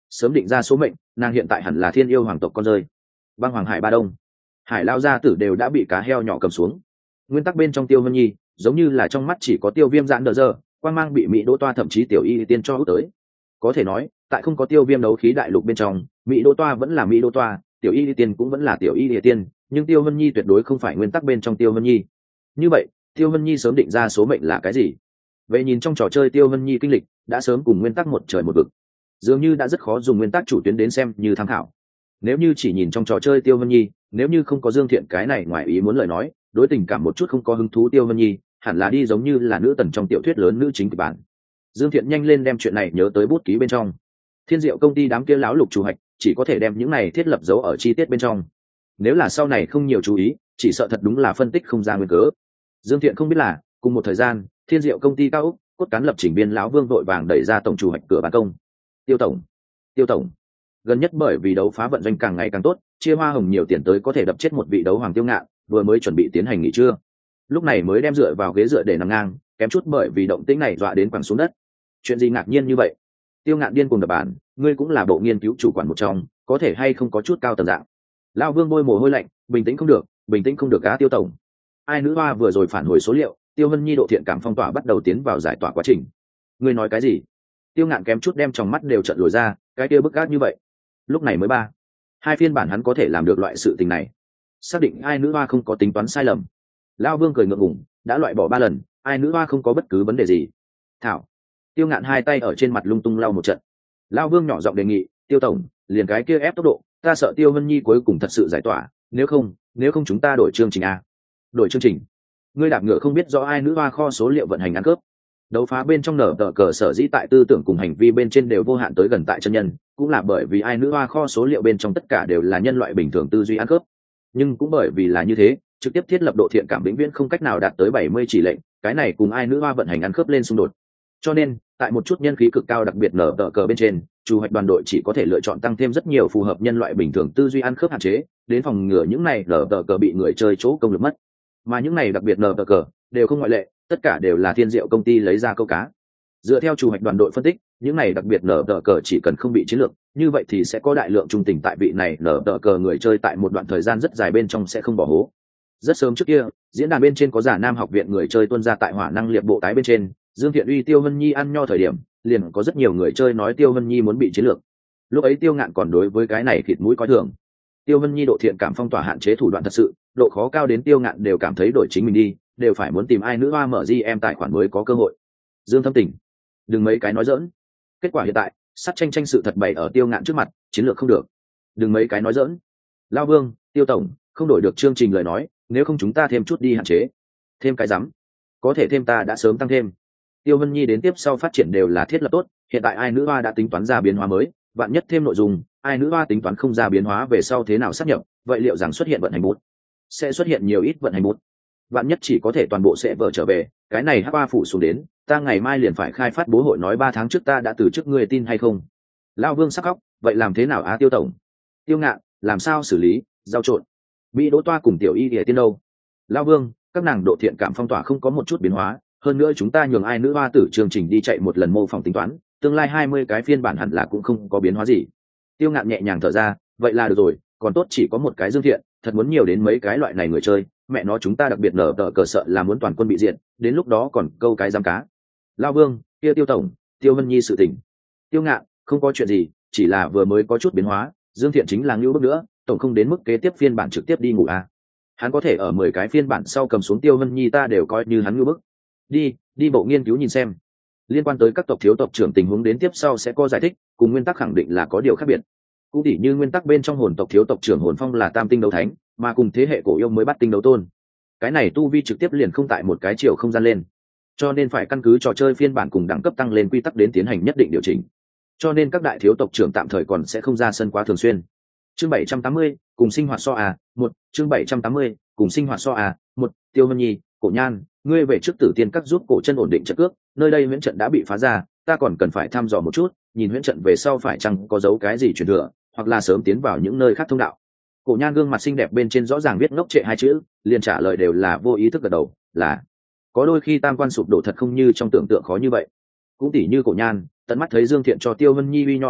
sớm định ra số mệnh, nàng hiện tại hẳn là thiên yêu hoàng tộc con rơi. Băng hoàng hải ba đông, hải lao gia tử đều đã bị cá heo nhỏ cầm xuống. Nguyên tắc bên trong Tiêu Vân Nhi giống như là trong mắt chỉ có Tiêu Viêm giãn đờ giờ, quang mang bị Mỹ Đỗ Toa thậm chí Tiểu Y Tiên cho hút tới. Có thể nói, tại không có Tiêu Viêm đấu khí đại lục bên trong, Mỹ Đỗ Toa vẫn là Mỹ Đỗ Toa, Tiểu Y Tiên cũng vẫn là Tiểu Y Tiên, nhưng Tiêu Vân Nhi tuyệt đối không phải nguyên tắc bên trong Tiêu Vân Nhi. Như vậy, Tiêu Vân Nhi sớm định ra số mệnh là cái gì? Vậy nhìn trong trò chơi Tiêu Vân Nhi kinh lịch, đã sớm cùng nguyên tắc một trời một vực, dường như đã rất khó dùng nguyên tắc chủ tuyến đến xem như tham khảo. Nếu như chỉ nhìn trong trò chơi Tiêu Vân Nhi, nếu như không có Dương Thiện cái này ngoài ý muốn lời nói, đối tình cảm một chút không có hứng thú Tiêu Vân Nhi, hẳn là đi giống như là nữ tần trong tiểu thuyết lớn nữ chính kịch bản. Dương Thiện nhanh lên đem chuyện này nhớ tới bút ký bên trong. Thiên Diệu công ty đám kia lão lục chủ hạch, chỉ có thể đem những này thiết lập dấu ở chi tiết bên trong. Nếu là sau này không nhiều chú ý, chỉ sợ thật đúng là phân tích không ra nguyên cớ. Dương Thiện không biết là, cùng một thời gian, Thiên Diệu công ty cao ốc, cốt cán lập trình viên lão Vương vội vàng đẩy ra tổng chủ hạch cửa ban công. Tiêu tổng, Tiêu tổng. Gần nhất bởi vì đấu phá vận doanh càng ngày càng tốt, chia hoa hồng nhiều tiền tới có thể đập chết một vị đấu hoàng Tiêu Ngạn, vừa mới chuẩn bị tiến hành nghỉ trưa. Lúc này mới đem dựa vào ghế dựa để nằm ngang, kém chút bởi vì động tĩnh này dọa đến quẳng xuống đất. Chuyện gì ngạc nhiên như vậy? Tiêu Ngạn điên cuồng đập bàn, ngươi cũng là bộ nghiên cứu chủ quản một trong, có thể hay không có chút cao tầng dạng. Lão Vương bôi mồ hôi lạnh, bình tĩnh không được, bình tĩnh không được á Tiêu tổng. Ai nữ hoa vừa rồi phản hồi số liệu, Tiêu Vân Nhi độ thiện cảm phong tỏa bắt đầu tiến vào giải tỏa quá trình. Ngươi nói cái gì? Tiêu Ngạn kém chút đem tròng mắt đều trợn lồi ra, cái kia bức ác như vậy. Lúc này mới ba, hai phiên bản hắn có thể làm được loại sự tình này. Xác định ai nữ hoa không có tính toán sai lầm. Lão Vương cười ngượng ngùng, đã loại bỏ ba lần, ai nữ hoa không có bất cứ vấn đề gì. Thảo. Tiêu Ngạn hai tay ở trên mặt lung tung lau một trận. Lão Vương nhỏ giọng đề nghị, Tiêu tổng, liền cái kia ép tốc độ, ta sợ Tiêu Vân Nhi cuối cùng thật sự giải tỏa, nếu không, nếu không chúng ta đổi chương trình a. Đổi chương trình? Ngươi đạp ngựa không biết rõ ai nữ hoa kho số liệu vận hành ăn cướp. Đấu phá bên trong nở tờ cờ sở dĩ tại tư tưởng cùng hành vi bên trên đều vô hạn tới gần tại chân nhân, cũng là bởi vì ai nữ hoa kho số liệu bên trong tất cả đều là nhân loại bình thường tư duy ăn cướp. Nhưng cũng bởi vì là như thế, trực tiếp thiết lập độ thiện cảm vĩnh viễn không cách nào đạt tới bảy mươi chỉ lệnh, cái này cùng ai nữ hoa vận hành ăn cướp lên xung đột. Cho nên, tại một chút nhân khí cực cao đặc biệt nở tờ cờ bên trên, chủ hoạch đoàn đội chỉ có thể lựa chọn tăng thêm rất nhiều phù hợp nhân loại bình thường tư duy ăn cướp hạn chế, đến phòng ngừa những này nở tờ cờ bị người chơi chỗ công lực mất. Mà những này đặc biệt nở tờ cờ đều không ngoại lệ, tất cả đều là Thiên Diệu công ty lấy ra câu cá. Dựa theo chủ hoạch đoàn đội phân tích, những này đặc biệt nở tờ cờ chỉ cần không bị chiến lược, như vậy thì sẽ có đại lượng trung tình tại vị này nở tờ cờ người chơi tại một đoạn thời gian rất dài bên trong sẽ không bỏ hố. Rất sớm trước kia, diễn đàn bên trên có giả nam học viện người chơi tuân ra tại hỏa năng liệt bộ tái bên trên, Dương Thiện uy Tiêu Vân Nhi ăn nho thời điểm, liền có rất nhiều người chơi nói Tiêu Vân Nhi muốn bị chiến lược. Lúc ấy Tiêu Ngạn còn đối với cái này thịt mũi coi thường. Tiêu Vân Nhi độ thiện cảm phong tỏa hạn chế thủ đoạn thật sự, độ khó cao đến Tiêu Ngạn đều cảm thấy đổi chính mình đi, đều phải muốn tìm ai nữ hoa mở gi em tài khoản mới có cơ hội. Dương Thâm Tình, đừng mấy cái nói dỡn. Kết quả hiện tại, sắt tranh tranh sự thật bày ở Tiêu Ngạn trước mặt, chiến lược không được. Đừng mấy cái nói dỡn. Lao Vương, Tiêu tổng, không đổi được chương trình lời nói, nếu không chúng ta thêm chút đi hạn chế. Thêm cái rắm. Có thể thêm ta đã sớm tăng thêm. Tiêu Vân Nhi đến tiếp sau phát triển đều là thiết lập tốt, hiện tại ai nữ hoa đã tính toán ra biến hóa mới, vạn nhất thêm nội dung, ai nữ hoa tính toán không ra biến hóa về sau thế nào sắp nhập, vậy liệu rằng xuất hiện vận hành bút, sẽ xuất hiện nhiều ít vận hành bút. Vạn nhất chỉ có thể toàn bộ sẽ vở trở về, cái này hắc ba phủ xuống đến, ta ngày mai liền phải khai phát bố hội nói ba tháng trước ta đã từ chức, ngươi tin hay không? Lão Vương sắc khóc, vậy làm thế nào á Tiêu tổng? Tiêu Ngạn, làm sao xử lý, giao trộn. Bị Đỗ Toa cùng Tiểu Y Lìa Tiên đâu? Lão Vương, các nàng độ thiện cảm phong tỏa không có một chút biến hóa, hơn nữa chúng ta nhường ai nữ hoa tử chương trình đi chạy một lần mô phỏng tính toán, tương lai hai mươi cái phiên bản hẳn là cũng không có biến hóa gì. Tiêu Ngạn nhẹ nhàng thở ra, vậy là được rồi, còn tốt chỉ có một cái Dương Thiện, thật muốn nhiều đến mấy cái loại này người chơi, mẹ nó chúng ta đặc biệt nở tờ cờ sợ là muốn toàn quân bị diệt, đến lúc đó còn câu cái giam cá. Lão Vương, kia Tiêu tổng, Tiêu Vân Nhi sự tình. Tiêu Ngạn, không có chuyện gì, chỉ là vừa mới có chút biến hóa, Dương Thiện chính là ngưu bức nữa, tổng không đến mức kế tiếp phiên bản trực tiếp đi ngủ à. Hắn có thể ở mười cái phiên bản sau cầm xuống Tiêu Vân Nhi ta đều coi như hắn ngưu bức. Đi, đi bộ nghiên cứu nhìn xem. Liên quan tới các tộc thiếu tộc trưởng tình huống đến tiếp sau sẽ có giải thích, cùng nguyên tắc khẳng định là có điều khác biệt. Cũng tỉ như nguyên tắc bên trong hồn tộc thiếu tộc trưởng hồn phong là tam tinh đấu thánh, mà cùng thế hệ cổ yêu mới bắt tinh đấu tôn. Cái này tu vi trực tiếp liền không tại một cái chiều không gian lên, cho nên phải căn cứ trò chơi phiên bản cùng đẳng cấp tăng lên quy tắc đến tiến hành nhất định điều chỉnh. Cho nên các đại thiếu tộc trưởng tạm thời còn sẽ không ra sân quá thường xuyên. Chương bảy trăm tám mươi, cùng sinh hoạt so à, một, chương bảy trăm tám mươi, cùng sinh hoạt so à, một, Tiêu Vân Nhi, Cổ Nhan, ngươi về trước Tử Tiên Các giúp Cổ Chân ổn định trận cước, nơi đây huyễn trận đã bị phá ra, ta còn cần phải thăm dò một chút, nhìn huyễn trận về sau phải chăng có dấu cái gì truyền thừa, hoặc là sớm tiến vào những nơi khác thông đạo. Cổ Nhan gương mặt xinh đẹp bên trên rõ ràng viết ngốc trệ hai chữ, liền trả lời đều là vô ý thức gật đầu, là. Có đôi khi tam quan sụp đổ thật không như trong tưởng tượng khó như vậy. Cũng tỉ như Cổ Nhan, tận mắt thấy Dương Thiện cho Tiêu Vân Nhi uy nho ăn,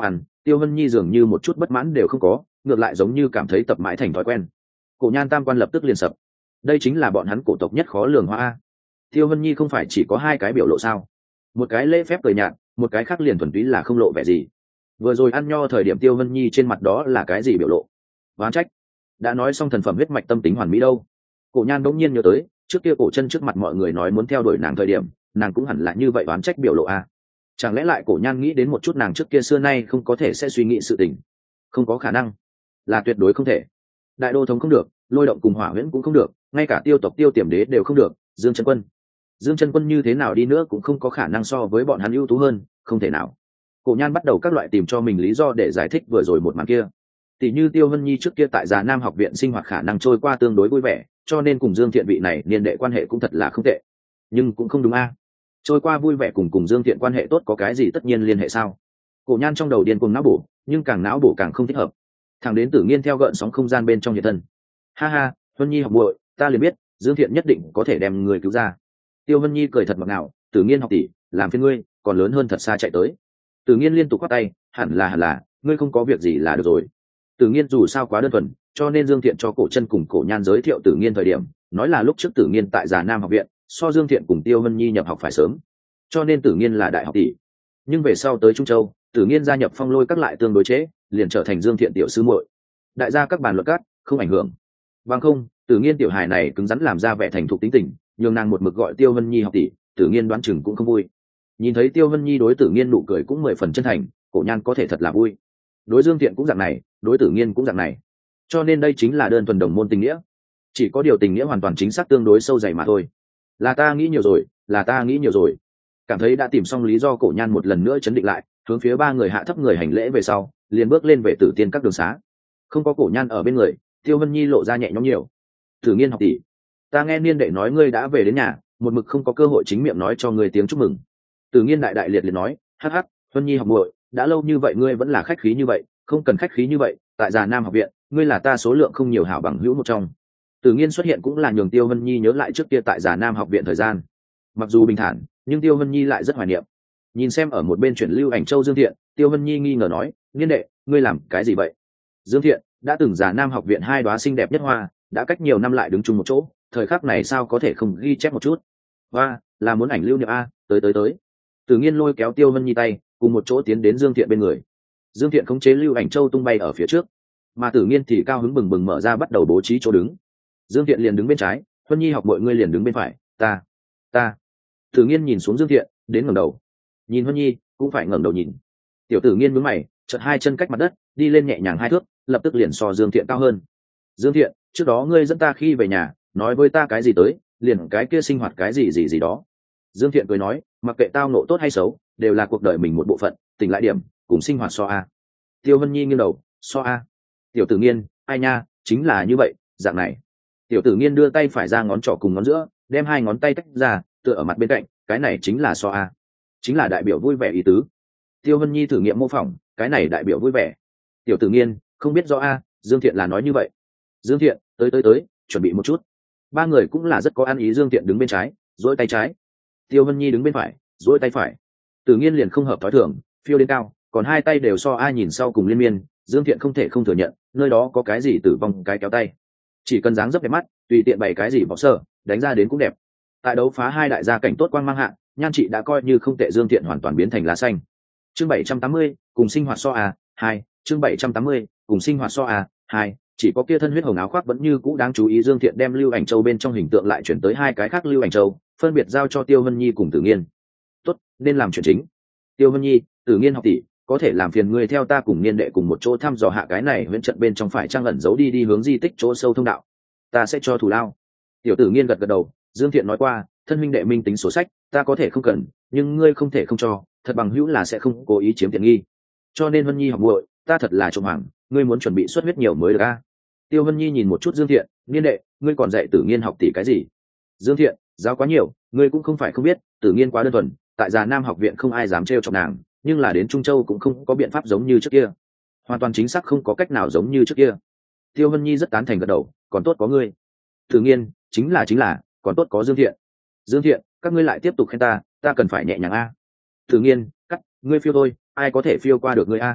Tiêu Vân Nhi dường như một chút bất mãn đều không có, ngược lại giống như cảm thấy tập mãi thành thói quen. Cổ Nhan tam quan lập tức liền sập. Đây chính là bọn hắn cổ tộc nhất khó lường hoa. Tiêu Vân Nhi không phải chỉ có hai cái biểu lộ sao? Một cái lễ phép cười nhạt, một cái khác liền thuần túy là không lộ vẻ gì. Vừa rồi ăn nho thời điểm Tiêu Vân Nhi trên mặt đó là cái gì biểu lộ? Oán trách. Đã nói xong thần phẩm huyết mạch tâm tính hoàn mỹ đâu. Cổ Nhan đống nhiên nhớ tới, trước kia Cổ Chân trước mặt mọi người nói muốn theo đuổi nàng thời điểm, nàng cũng hẳn là như vậy oán trách biểu lộ a. Chẳng lẽ lại Cổ Nhan nghĩ đến một chút nàng trước kia xưa nay không có thể sẽ suy nghĩ sự tình? Không có khả năng, là tuyệt đối không thể. Đại đô thống không được, Lôi động cùng Hỏa Huyễn cũng không được, ngay cả Tiêu tộc Tiêu Tiềm Đế đều không được, Dương Chân Quân. Dương Chân Quân như thế nào đi nữa cũng không có khả năng so với bọn hắn ưu tú hơn, không thể nào. Cổ Nhan bắt đầu các loại tìm cho mình lý do để giải thích vừa rồi một màn kia. Tỷ như Tiêu Vân Nhi trước kia tại Già Nam học viện sinh hoạt khả năng trôi qua tương đối vui vẻ, cho nên cùng Dương Thiện vị này niên đệ quan hệ cũng thật là không tệ. Nhưng cũng không đúng a. Trôi qua vui vẻ cùng cùng Dương Thiện quan hệ tốt có cái gì tất nhiên liên hệ sao? Cổ Nhan trong đầu điên cuồng não bổ, nhưng càng não bổ càng không thích hợp. Thằng đến Tử Nghiên theo gợn sóng không gian bên trong nhiệt thân. Ha ha, Vân Nhi học muội, ta liền biết, Dương Thiện nhất định có thể đem người cứu ra. Tiêu Vân Nhi cười thật ngọt ngào, Tử Nghiên học tỷ, làm phiền ngươi, còn lớn hơn thật xa chạy tới. Tử Nghiên liên tục quát tay, hẳn là hẳn là, ngươi không có việc gì là được rồi. Tử Nghiên dù sao quá đơn thuần, cho nên Dương Thiện cho Cổ Chân cùng Cổ Nhan giới thiệu Tử Nghiên thời điểm, nói là lúc trước Tử Nghiên tại Già Nam học viện, so Dương Thiện cùng Tiêu Vân Nhi nhập học phải sớm, cho nên Tử Nghiên là đại học tỷ. Nhưng về sau tới Trung Châu, Tử Nghiên gia nhập Phong Lôi các lại tương đối chế, liền trở thành Dương Thiện tiểu sư muội. Đại gia các bàn luận cát, không ảnh hưởng. Bằng không, Tử Nghiên tiểu hài này cứng rắn làm ra vẻ thành thục tính tình, nhường nàng một mực gọi Tiêu Vân Nhi học tỷ, Tử Nghiên đoán chừng cũng không vui. Nhìn thấy Tiêu Vân Nhi đối Tử Nghiên nụ cười cũng mười phần chân thành, Cổ Nhan có thể thật là vui. Đối Dương Thiện cũng dạng này, đối Tử Nghiên cũng dạng này. Cho nên đây chính là đơn thuần đồng môn tình nghĩa. Chỉ có điều tình nghĩa hoàn toàn chính xác tương đối sâu dày mà thôi. Là ta nghĩ nhiều rồi, là ta nghĩ nhiều rồi. Cảm thấy đã tìm xong lý do, Cổ Nhan một lần nữa chấn định lại, hướng phía ba người hạ thấp người hành lễ về sau, liền bước lên về Tử Tiên các đường xá. Không có Cổ Nhan ở bên người, Tiêu Vân Nhi lộ ra nhẹ nhõm nhiều. Tử Nghiên học tỷ, ta nghe niên đệ nói ngươi đã về đến nhà, một mực không có cơ hội chính miệng nói cho ngươi tiếng chúc mừng. Tử Nghiên đại đại liệt liệt nói, hắc hắc, Vân Nhi học muội, đã lâu như vậy ngươi vẫn là khách khí như vậy, không cần khách khí như vậy, tại Già Nam học viện, ngươi là ta số lượng không nhiều hảo bằng hữu một trong. Tử Nghiên xuất hiện cũng là nhường Tiêu Vân Nhi nhớ lại trước kia tại Già Nam học viện thời gian. Mặc dù bình thản, nhưng Tiêu Vân Nhi lại rất hoài niệm. Nhìn xem ở một bên chuyển lưu ảnh châu Dương Thiện, Tiêu Vân Nhi nghi ngờ nói, niên đệ, ngươi làm cái gì vậy? Dương Thiện đã từng Già Nam học viện hai đóa xinh đẹp nhất hoa, đã cách nhiều năm lại đứng chung một chỗ, thời khắc này sao có thể không ghi chép một chút? Hoa, là muốn ảnh lưu niệm a, tới tới tới. Tử Nghiên lôi kéo Tiêu Vân Nhi tay, cùng một chỗ tiến đến Dương Thiện bên người. Dương Thiện khống chế lưu ảnh châu tung bay ở phía trước, mà Tử Nghiên thì cao hứng bừng bừng mở ra bắt đầu bố trí chỗ đứng. Dương Thiện liền đứng bên trái, Vân Nhi học mọi người liền đứng bên phải, ta, ta. Tử Nghiên nhìn xuống Dương Thiện, đến ngẩng đầu. Nhìn Vân Nhi, cũng phải ngẩng đầu nhìn. Tiểu Tử Nghiên nhướng mày, chợt hai chân cách mặt đất, đi lên nhẹ nhàng hai thước, lập tức liền so Dương Thiện cao hơn. Dương Thiện, trước đó ngươi dẫn ta khi về nhà, nói với ta cái gì tới, liền cái kia sinh hoạt cái gì gì gì đó. Dương Thiện cười nói, mặc kệ tao nộ tốt hay xấu, đều là cuộc đời mình một bộ phận, tỉnh lại điểm, cùng sinh hoạt so a. Tiêu Vân Nhi nghiêng đầu, so a. Tiểu Tử Nghiên, ai nha, chính là như vậy, dạng này. Tiểu Tử Nghiên đưa tay phải ra ngón trỏ cùng ngón giữa, đem hai ngón tay tách ra, tựa ở mặt bên cạnh, cái này chính là so a, chính là đại biểu vui vẻ ý tứ. Tiêu Vân Nhi thử nghiệm mô phỏng, cái này đại biểu vui vẻ. Tiểu Tử Nghiên, không biết rõ a, Dương Thiện là nói như vậy. Dương Thiện, tới tới tới, chuẩn bị một chút. Ba người cũng là rất có ăn ý. Dương Thiện đứng bên trái, duỗi tay trái. Tiêu Vân Nhi đứng bên phải, duỗi tay phải. Tử Nghiên liền không hợp thói thường, phiêu đến cao, còn hai tay đều so ai nhìn sau cùng liên miên. Dương Thiện không thể không thừa nhận, nơi đó có cái gì tử vong cái kéo tay. Chỉ cần dáng dấp đẹp mắt, tùy tiện bày cái gì bỏ sơ, đánh ra đến cũng đẹp. Tại đấu phá hai đại gia cảnh tốt quang mang hạng, nhan chị đã coi như không tệ. Dương Thiện hoàn toàn biến thành lá xanh. Chương bảy trăm tám mươi, cùng sinh hoạt so a hai. Chương bảy trăm tám mươi, cùng sinh hoạt so a hai. Chỉ có kia thân huyết hồng áo khoác vẫn như cũ đáng chú ý. Dương Thiện đem lưu ảnh châu bên trong hình tượng lại chuyển tới hai cái khác lưu ảnh châu, phân biệt giao cho Tiêu Vân Nhi cùng Tử Nghiên. Tốt, nên làm chuyện chính. Tiêu Vân Nhi, Tử Nghiên học tỷ, có thể làm phiền ngươi theo ta cùng niên đệ cùng một chỗ thăm dò hạ cái này huyễn trận bên trong phải trang ẩn giấu đi đi hướng di tích chỗ sâu thông đạo. Ta sẽ cho thù lao. Tiểu Tử Nghiên gật gật đầu. Dương Thiện nói qua, thân huynh đệ minh tính sổ sách, ta có thể không cần, nhưng ngươi không thể không cho, thật bằng hữu là sẽ không cố ý chiếm tiện nghi. Cho nên Vân Nhi học muội, ta thật là trộm hoàng, ngươi muốn chuẩn bị xuất huyết nhiều mới được a. Tiêu Vân Nhi nhìn một chút Dương Thiện, niên đệ, ngươi còn dạy Tử Nghiên học tỷ cái gì? Dương Thiện, giáo quá nhiều, ngươi cũng không phải không biết, Tử Nghiên quá đơn thuần, tại Già Nam học viện không ai dám trêu chọc nàng, nhưng là đến Trung Châu cũng không có biện pháp giống như trước kia, hoàn toàn chính xác không có cách nào giống như trước kia. Tiêu Vân Nhi rất tán thành gật đầu, còn tốt có ngươi. Tử Nghiên, chính là chính là, còn tốt có Dương Thiện. Dương Thiện, các ngươi lại tiếp tục khen ta, ta cần phải nhẹ nhàng a. Tử Nghiên, cắt, ngươi phiêu thôi, ai có thể phiêu qua được ngươi a?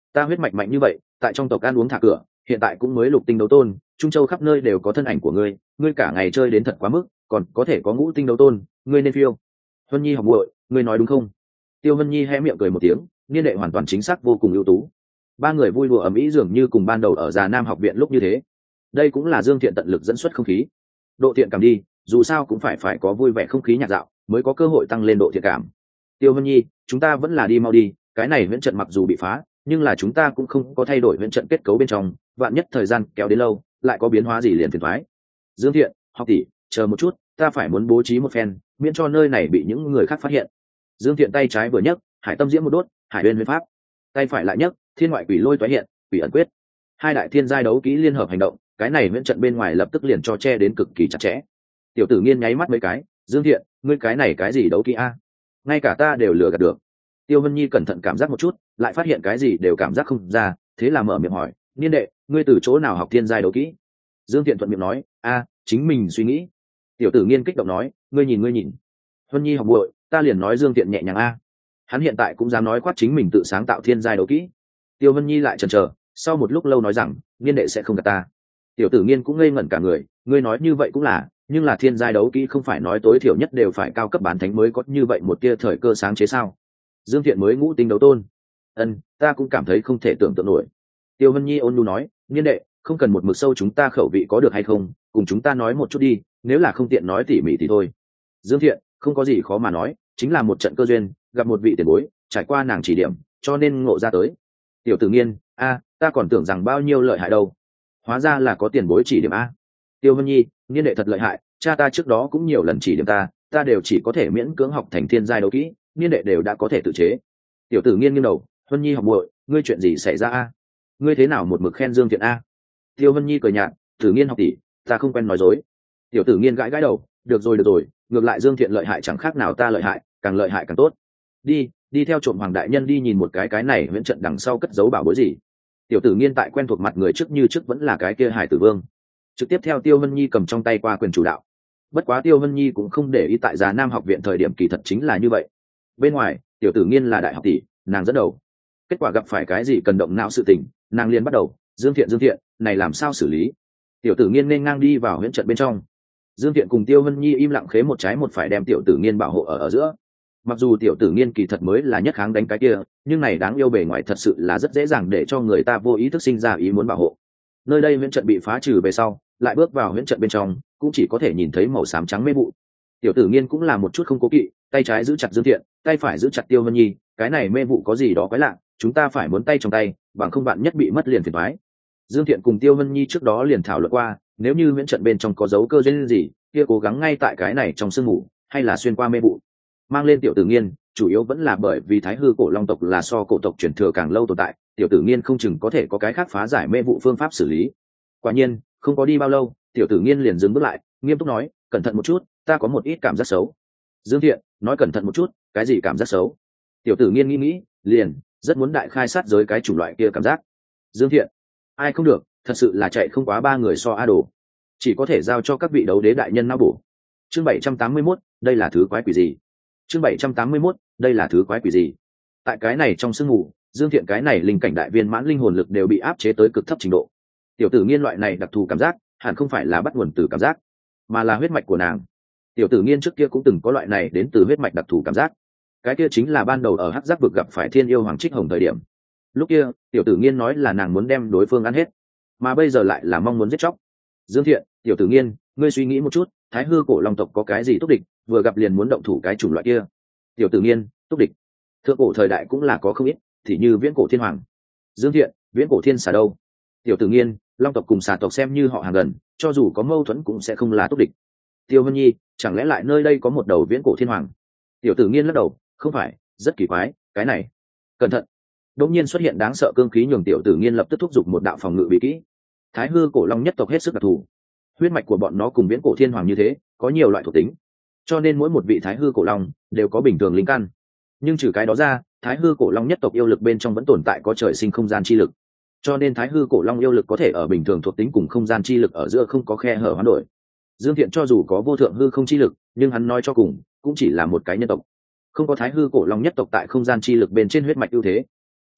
Ta huyết mạch mạnh như vậy, tại trong tộc ăn uống thả cửa, hiện tại cũng mới lục tinh đấu tôn, trung châu khắp nơi đều có thân ảnh của ngươi, ngươi cả ngày chơi đến thật quá mức, còn có thể có ngũ tinh đấu tôn, ngươi nên phiêu. Vân Nhi học muội, ngươi nói đúng không? Tiêu Vân Nhi hé miệng cười một tiếng, niên đệ hoàn toàn chính xác vô cùng ưu tú. Ba người vui đùa ầm ĩ dường như cùng ban đầu ở Già Nam học viện lúc như thế. Đây cũng là Dương Thiện tận lực dẫn xuất không khí. Độ thiện cảm đi, dù sao cũng phải phải có vui vẻ không khí nhạc dạo, mới có cơ hội tăng lên độ thiện cảm. Tiêu Vân Nhi, chúng ta vẫn là đi mau đi, cái này huyễn trận mặc dù bị phá, nhưng là chúng ta cũng không có thay đổi huyễn trận kết cấu bên trong, vạn nhất thời gian kéo đến lâu, lại có biến hóa gì liền phiền toái. Dương Thiện, học tỷ, chờ một chút, ta phải muốn bố trí một phen, miễn cho nơi này bị những người khác phát hiện. Dương Thiện tay trái vừa nhấc, hải tâm diễm một đốt, hải uyên huyễn pháp. Tay phải lại nhấc, thiên ngoại quỷ lôi toái hiện, quỷ ẩn quyết. Hai đại thiên giai đấu kỹ liên hợp hành động, cái này huyễn trận bên ngoài lập tức liền cho che đến cực kỳ chặt chẽ. Tiểu tử Nghiên nháy mắt mấy cái, Dương Thiện, ngươi cái này cái gì đấu kỹ a? Ngay cả ta đều lừa gạt được. Tiêu Vân Nhi cẩn thận cảm giác một chút, lại phát hiện cái gì đều cảm giác không ra, thế là mở miệng hỏi, niên đệ, ngươi từ chỗ nào học thiên giai đấu kỹ? Dương Thiện thuận miệng nói, a, chính mình suy nghĩ. Tiểu tử Nghiên kích động nói, ngươi nhìn ngươi nhìn. Vân Nhi học muội, ta liền nói Dương Thiện nhẹ nhàng a. Hắn hiện tại cũng dám nói khoác chính mình tự sáng tạo thiên giai đấu kỹ. Tiêu Vân Nhi lại chần chờ, sau một lúc lâu nói rằng, niên đệ sẽ không gạt ta. Tiểu tử Nghiên cũng ngây ngẩn cả người, ngươi nói như vậy cũng là, nhưng là thiên giai đấu kỹ không phải nói tối thiểu nhất đều phải cao cấp bán thánh mới có như vậy một tia thời cơ sáng chế sao? Dương Thiện mới ngũ tinh đấu tôn. Ân, ta cũng cảm thấy không thể tưởng tượng nổi. Tiêu Vân Nhi ôn nhu nói, niên đệ, không cần một mực sâu chúng ta khẩu vị có được hay không, cùng chúng ta nói một chút đi, nếu là không tiện nói tỉ mỉ thì thôi. Dương Thiện, không có gì khó mà nói, chính là một trận cơ duyên, gặp một vị tiền bối, trải qua nàng chỉ điểm, cho nên ngộ ra tới. Tiểu tử Nghiên, a, ta còn tưởng rằng bao nhiêu lợi hại đâu, hóa ra là có tiền bối chỉ điểm a. Tiêu Vân Nhi, niên đệ thật lợi hại, cha ta trước đó cũng nhiều lần chỉ điểm ta, ta đều chỉ có thể miễn cưỡng học thành thiên giai đấu kỹ, niên đệ đều đã có thể tự chế. Tiểu tử Nghiên nghiêng đầu, Vân Nhi học muội, ngươi chuyện gì xảy ra a? Ngươi thế nào một mực khen Dương Thiện a? Tiêu Vân Nhi cười nhạt, Tử Nghiên học tỷ, ta không quen nói dối. Tiểu tử Nghiên gãi gãi đầu, được rồi được rồi, ngược lại Dương Thiện lợi hại chẳng khác nào ta lợi hại, càng lợi hại càng tốt. Đi, đi theo trộm hoàng đại nhân đi nhìn một cái cái này huyễn trận đằng sau cất giấu bảo bối gì. Tiểu tử Nghiên tại quen thuộc mặt người trước như trước vẫn là cái kia Hải Tử Vương, trực tiếp theo Tiêu Vân Nhi cầm trong tay qua quyền chủ đạo. Bất quá Tiêu Vân Nhi cũng không để ý tại Già Nam học viện thời điểm kỳ thật chính là như vậy. Bên ngoài, tiểu tử Nghiên là đại học tỷ, nàng dẫn đầu. Kết quả gặp phải cái gì cần động não sự tình, nàng liền bắt đầu, Dương Thiện Dương Thiện, này làm sao xử lý? Tiểu tử Nghiên nên ngang đi vào huyễn trận bên trong. Dương Thiện cùng Tiêu Vân Nhi im lặng khế một trái một phải đem tiểu tử Nghiên bảo hộ ở ở giữa. Mặc dù tiểu tử Nghiên kỳ thật mới là nhất kháng đánh cái kia, nhưng này đáng yêu bề ngoài thật sự là rất dễ dàng để cho người ta vô ý thức sinh ra ý muốn bảo hộ. Nơi đây huyễn trận bị phá trừ về sau, lại bước vào huyễn trận bên trong, cũng chỉ có thể nhìn thấy màu xám trắng mê vụ. Tiểu tử Nghiên cũng là một chút không cố kỵ, tay trái giữ chặt Dương Thiện, tay phải giữ chặt Tiêu Vân Nhi, cái này mê vụ có gì đó quái lạ, chúng ta phải muốn tay trong tay, bằng không bạn nhất bị mất liền phiền toái. Dương Thiện cùng Tiêu Vân Nhi trước đó liền thảo luận qua, nếu như huyễn trận bên trong có dấu cơ duyên gì, kia cố gắng ngay tại cái này trong sương mù, hay là xuyên qua mê vụ. Mang lên tiểu tử Nghiên, chủ yếu vẫn là bởi vì Thái Hư cổ long tộc là so cổ tộc truyền thừa càng lâu tồn tại, tiểu tử Nghiên không chừng có thể có cái khác phá giải mê vụ phương pháp xử lý. Quả nhiên, không có đi bao lâu, tiểu tử Nghiên liền dừng bước lại, nghiêm túc nói, cẩn thận một chút, ta có một ít cảm giác xấu. Dương Thiện, nói cẩn thận một chút, cái gì cảm giác xấu? Tiểu tử Nghiên nghĩ nghĩ, liền rất muốn đại khai sát giới cái chủng loại kia cảm giác. Dương Thiện, ai không được, thật sự là chạy không quá ba người so a đồ, chỉ có thể giao cho các vị đấu đế đại nhân não bổ. Chương bảy trăm tám mươi mốt, đây là thứ quái quỷ gì? Chương bảy trăm tám mươi mốt, đây là thứ quái quỷ gì? Tại cái này trong sương mù, Dương Thiện cái này linh cảnh đại viên mãn linh hồn lực đều bị áp chế tới cực thấp trình độ. Tiểu tử Nghiên loại này đặc thù cảm giác, hẳn không phải là bắt nguồn từ cảm giác, mà là huyết mạch của nàng. Tiểu tử Nghiên trước kia cũng từng có loại này đến từ huyết mạch đặc thù cảm giác. Cái kia chính là ban đầu ở Hắc Giác vực gặp phải Thiên Yêu Hoàng Trích Hồng thời điểm. Lúc kia, tiểu tử Nghiên nói là nàng muốn đem đối phương ăn hết, mà bây giờ lại là mong muốn giết chóc. Dương Thiện, tiểu tử Nghiên, ngươi suy nghĩ một chút, Thái Hư cổ long tộc có cái gì túc địch, vừa gặp liền muốn động thủ cái chủng loại kia. Tiểu tử Nghiên, túc địch, thượng cổ thời đại cũng là có không ít, thì như viễn cổ thiên hoàng. Dương Thiện, viễn cổ thiên xà đâu? Tiểu tử Nghiên, long tộc cùng xà tộc xem như họ hàng gần, cho dù có mâu thuẫn cũng sẽ không là túc địch. Tiêu Vân Nhi, chẳng lẽ lại nơi đây có một đầu viễn cổ thiên hoàng? Tiểu tử Nghiên lắc đầu, không phải, rất kỳ quái, cái này. Cẩn thận. Đột nhiên xuất hiện đáng sợ cương khí nhường tiểu tử Nghiên lập tức thúc giục một đạo phòng ngự bí kỹ. Thái Hư cổ long nhất tộc hết sức đặc thù, huyết mạch của bọn nó cùng viễn cổ thiên hoàng như thế, có nhiều loại thuộc tính, cho nên mỗi một vị Thái Hư cổ long đều có bình thường linh căn. Nhưng trừ cái đó ra, Thái Hư cổ long nhất tộc yêu lực bên trong vẫn tồn tại có trời sinh không gian chi lực, cho nên Thái Hư cổ long yêu lực có thể ở bình thường thuộc tính cùng không gian chi lực ở giữa không có khe hở hoán đổi. Dương Thiện cho dù có vô thượng hư không chi lực, nhưng hắn nói cho cùng cũng chỉ là một cái nhân tộc, không có Thái Hư cổ long nhất tộc tại không gian chi lực bên trên huyết mạch ưu thế.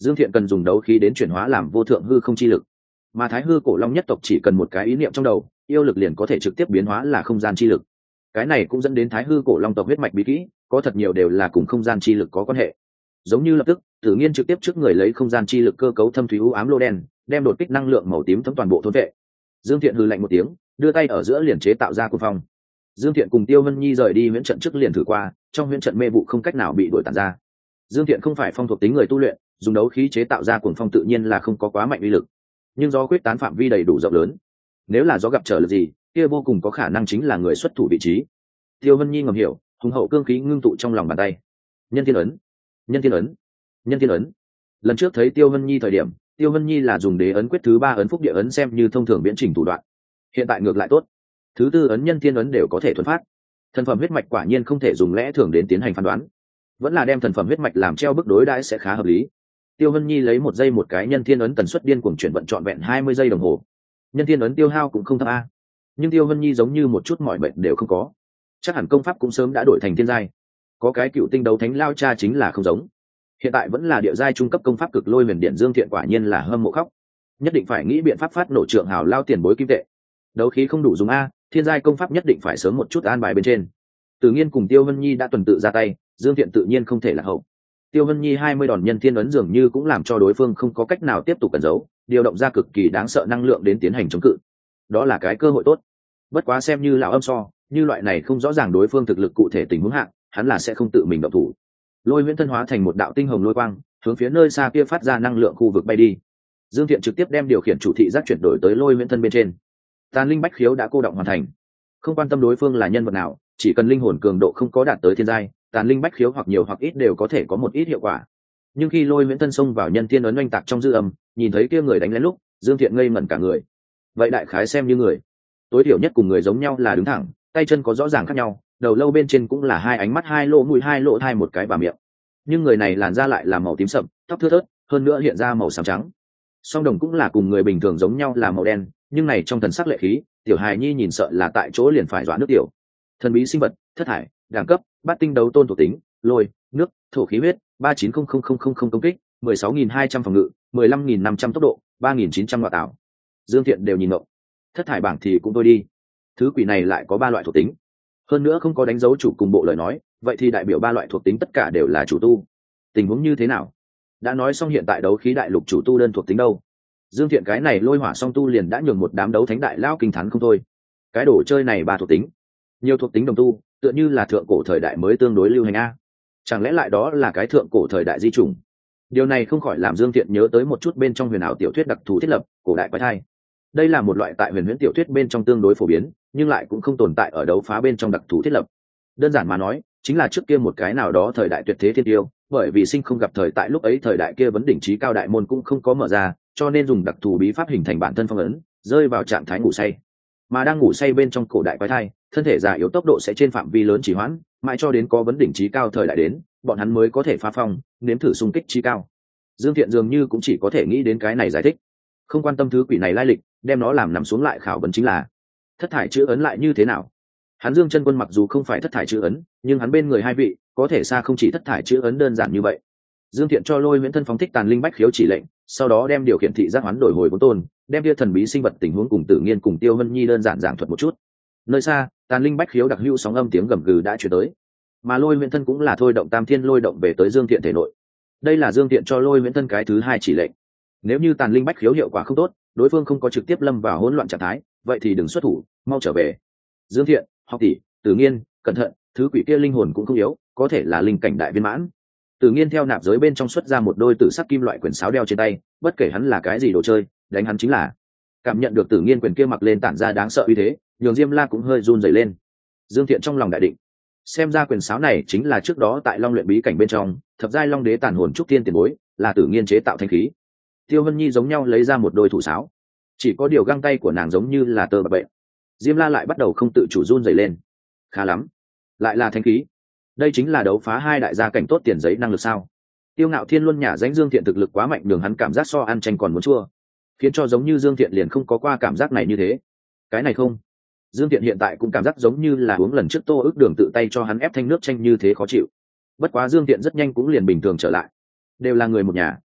Dương Thiện cần dùng đấu khí đến chuyển hóa làm vô thượng hư không chi lực, mà Thái Hư Cổ Long nhất tộc chỉ cần một cái ý niệm trong đầu, yêu lực liền có thể trực tiếp biến hóa là không gian chi lực. Cái này cũng dẫn đến Thái Hư Cổ Long tộc huyết mạch bí kỹ, có thật nhiều đều là cùng không gian chi lực có quan hệ. Giống như lập tức, Tử Nghiên trực tiếp trước người lấy không gian chi lực cơ cấu thâm thúy u ám lô đen, đem đột kích năng lượng màu tím thấm toàn bộ thôn vệ. Dương Thiện hừ lạnh một tiếng, đưa tay ở giữa liền chế tạo ra cuồng phong. Dương Thiện cùng Tiêu Vân Nhi rời đi huyễn trận trước liền thử qua, trong huyễn trận mê vụ không cách nào bị đuổi tản ra. Dương Thiện không phải phong thuộc tính người tu luyện, dùng đấu khí chế tạo ra cuồng phong tự nhiên là không có quá mạnh uy lực, nhưng gió quyết tán phạm vi đầy đủ rộng lớn. Nếu là gió gặp trở lực gì, kia vô cùng có khả năng chính là người xuất thủ vị trí. Tiêu Vân Nhi ngầm hiểu, hùng hậu cương khí ngưng tụ trong lòng bàn tay. Nhân thiên ấn, nhân thiên ấn, nhân thiên ấn. Lần trước thấy Tiêu Vân Nhi thời điểm, Tiêu Vân Nhi là dùng đế ấn quyết thứ ba ấn phúc địa ấn xem như thông thường viễn trình thủ đoạn. Hiện tại ngược lại tốt, thứ tư ấn nhân thiên ấn đều có thể thuần phát. Thần phẩm huyết mạch quả nhiên không thể dùng lẽ thường đến tiến hành phán đoán, vẫn là đem thần phẩm huyết mạch làm treo bức đối đãi sẽ khá hợp lý. Tiêu Vân Nhi lấy một giây một cái nhân thiên ấn tần suất điên cuồng chuyển vận trọn vẹn hai mươi giây đồng hồ. Nhân thiên ấn tiêu hao cũng không thấp a, nhưng Tiêu Vân Nhi giống như một chút mọi bệnh đều không có, chắc hẳn công pháp cũng sớm đã đổi thành thiên giai. Có cái cựu tinh đấu thánh lao cha chính là không giống, hiện tại vẫn là địa giai trung cấp công pháp cực lôi huyền điện. Dương Thiện quả nhiên là hâm mộ khóc, nhất định phải nghĩ biện pháp phát nổ trượng hào lao tiền bối kim tệ. Đấu khí không đủ dùng a, thiên giai công pháp nhất định phải sớm một chút an bài bên trên. Tử Nghiên cùng Tiêu Vân Nhi đã tuần tự ra tay, Dương Thiện tự nhiên không thể lạc hậu. Tiêu Vân Nhi hai mươi đòn nhân thiên ấn dường như cũng làm cho đối phương không có cách nào tiếp tục cẩn giấu, điều động ra cực kỳ đáng sợ năng lượng đến tiến hành chống cự. Đó là cái cơ hội tốt. Bất quá xem như lão âm so, như loại này không rõ ràng đối phương thực lực cụ thể tình huống hạng, hắn là sẽ không tự mình động thủ. Lôi huyễn thân hóa thành một đạo tinh hồng lôi quang, hướng phía nơi xa kia phát ra năng lượng khu vực bay đi. Dương Thiện trực tiếp đem điều khiển chủ thị giác chuyển đổi tới lôi huyễn thân bên trên. Tàn linh bách khiếu đã cô động hoàn thành, không quan tâm đối phương là nhân vật nào, chỉ cần linh hồn cường độ không có đạt tới thiên giai, tàn linh bách khiếu hoặc nhiều hoặc ít đều có thể có một ít hiệu quả. Nhưng khi lôi huyễn thân xông vào nhân thiên ấn oanh tạc trong dư âm, nhìn thấy kia người đánh lén lúc, Dương Thiện ngây ngẩn cả người. Vậy đại khái xem như người, tối thiểu nhất cùng người giống nhau là đứng thẳng, tay chân có rõ ràng khác nhau, đầu lâu bên trên cũng là hai ánh mắt, hai lỗ mũi, hai lỗ tai, một cái và miệng. Nhưng người này làn da lại là màu tím sậm, tóc thưa thớt, hơn nữa hiện ra màu xám trắng. Song đồng cũng là cùng người bình thường giống nhau là màu đen, nhưng này trong thần sắc lệ khí, tiểu hài nhi nhìn sợ là tại chỗ liền phải dọa nước tiểu. Thần bí sinh vật, thất thải, đẳng cấp, bát tinh đấu tôn thuộc tính, lôi, nước, thổ khí huyết, ba chín không không không không không công kích, mười sáu nghìn hai trăm phòng ngự, mười lăm nghìn năm trăm tốc độ, ba nghìn chín trăm ngoại tạo. Dương Thiện đều nhìn ngộng. Thất thải bảng thì cũng tôi đi. Thứ quỷ này lại có ba loại thuộc tính. Hơn nữa không có đánh dấu chủ cùng bộ lời nói, vậy thì đại biểu ba loại thuộc tính tất cả đều là chủ tu. Tình huống như thế nào? Đã nói xong hiện tại đấu khí đại lục chủ tu đơn thuộc tính đâu? Dương Thiện cái này lôi hỏa song tu liền đã nhường một đám đấu thánh đại lao kinh thán không thôi. Cái đồ chơi này ba thuộc tính, nhiều thuộc tính đồng tu, tựa như là thượng cổ thời đại mới tương đối lưu hành a. Chẳng lẽ lại đó là cái thượng cổ thời đại di chủng? Điều này không khỏi làm Dương Thiện nhớ tới một chút bên trong huyền ảo tiểu thuyết đặc thù thiết lập, cổ đại quái thai. Đây là một loại tại huyền huyễn tiểu thuyết bên trong tương đối phổ biến, nhưng lại cũng không tồn tại ở đấu phá bên trong đặc thù thiết lập. Đơn giản mà nói, chính là trước kia một cái nào đó thời đại tuyệt thế thiên tiêu, bởi vì sinh không gặp thời tại lúc ấy thời đại kia vấn đỉnh trí cao đại môn cũng không có mở ra, cho nên dùng đặc thù bí pháp hình thành bản thân phong ấn, rơi vào trạng thái ngủ say. Mà đang ngủ say bên trong cổ đại quái thai, thân thể già yếu tốc độ sẽ trên phạm vi lớn trì hoãn, mãi cho đến có vấn đỉnh trí cao thời đại đến, bọn hắn mới có thể phá phong, nếm thử xung kích trí cao. Dương Thiện dường như cũng chỉ có thể nghĩ đến cái này giải thích, không quan tâm thứ quỷ này lai lịch, đem nó làm nằm xuống lại khảo vấn chính là thất thải chữ ấn lại như thế nào. Hắn Dương Chân Quân mặc dù không phải thất thải chữ ấn, nhưng hắn bên người hai vị có thể xa không chỉ thất thải chữ ấn đơn giản như vậy. Dương Thiện cho lôi huyễn thân phóng thích tàn linh bách khiếu chỉ lệnh, sau đó đem điều khiển thị giác hoán đổi hồi vốn tôn, đem kia thần bí sinh vật tình huống cùng Tử Nghiên cùng Tiêu Vân Nhi đơn giản giảng thuật một chút. Nơi xa, tàn linh bách khiếu đặc hữu sóng âm tiếng gầm gừ đã truyền tới, mà lôi huyễn thân cũng là thôi động tam thiên lôi động về tới Dương Thiện thể nội. Đây là Dương Thiện cho lôi huyễn thân cái thứ hai chỉ lệnh. Nếu như tàn linh bách khiếu hiệu quả không tốt, đối phương không có trực tiếp lâm vào hỗn loạn trạng thái, vậy thì đừng xuất thủ, mau trở về. Dương Thiện, học tỷ, Tử Nghiên, cẩn thận, thứ quỷ kia linh hồn cũng không yếu, có thể là linh cảnh đại viên mãn. Tử Nghiên theo nạp giới bên trong xuất ra một đôi tử sắc kim loại quyền sáo đeo trên tay, bất kể hắn là cái gì đồ chơi, đánh hắn chính là. Cảm nhận được Tử Nghiên quyền kia mặc lên tản ra đáng sợ uy thế, nhường Diêm La cũng hơi run rẩy lên. Dương Thiện trong lòng đại định, xem ra quyền sáo này chính là trước đó tại Long luyện bí cảnh bên trong, thập giai Long đế tàn hồn trúc thiên tiền bối, là Tử Nghiên chế tạo thanh khí. Tiêu Vân Nhi giống nhau lấy ra một đôi thủ sáo, chỉ có điều găng tay của nàng giống như là tơ bạc bệnh. Diêm La lại bắt đầu không tự chủ run rẩy lên. Khá lắm, lại là thanh khí. Đây chính là đấu phá hai đại gia cảnh tốt tiền giấy năng lực sao? Tiêu Ngạo Thiên luôn nhả danh Dương Thiện thực lực quá mạnh, đường hắn cảm giác so ăn chanh còn muốn chua, khiến cho giống như Dương Thiện liền không có qua cảm giác này như thế. Cái này không, Dương Thiện hiện tại cũng cảm giác giống như là uống lần trước Tô Ước Đường tự tay cho hắn ép thanh nước chanh như thế khó chịu. Bất quá Dương Thiện rất nhanh cũng liền bình thường trở lại. Đều là người một nhà,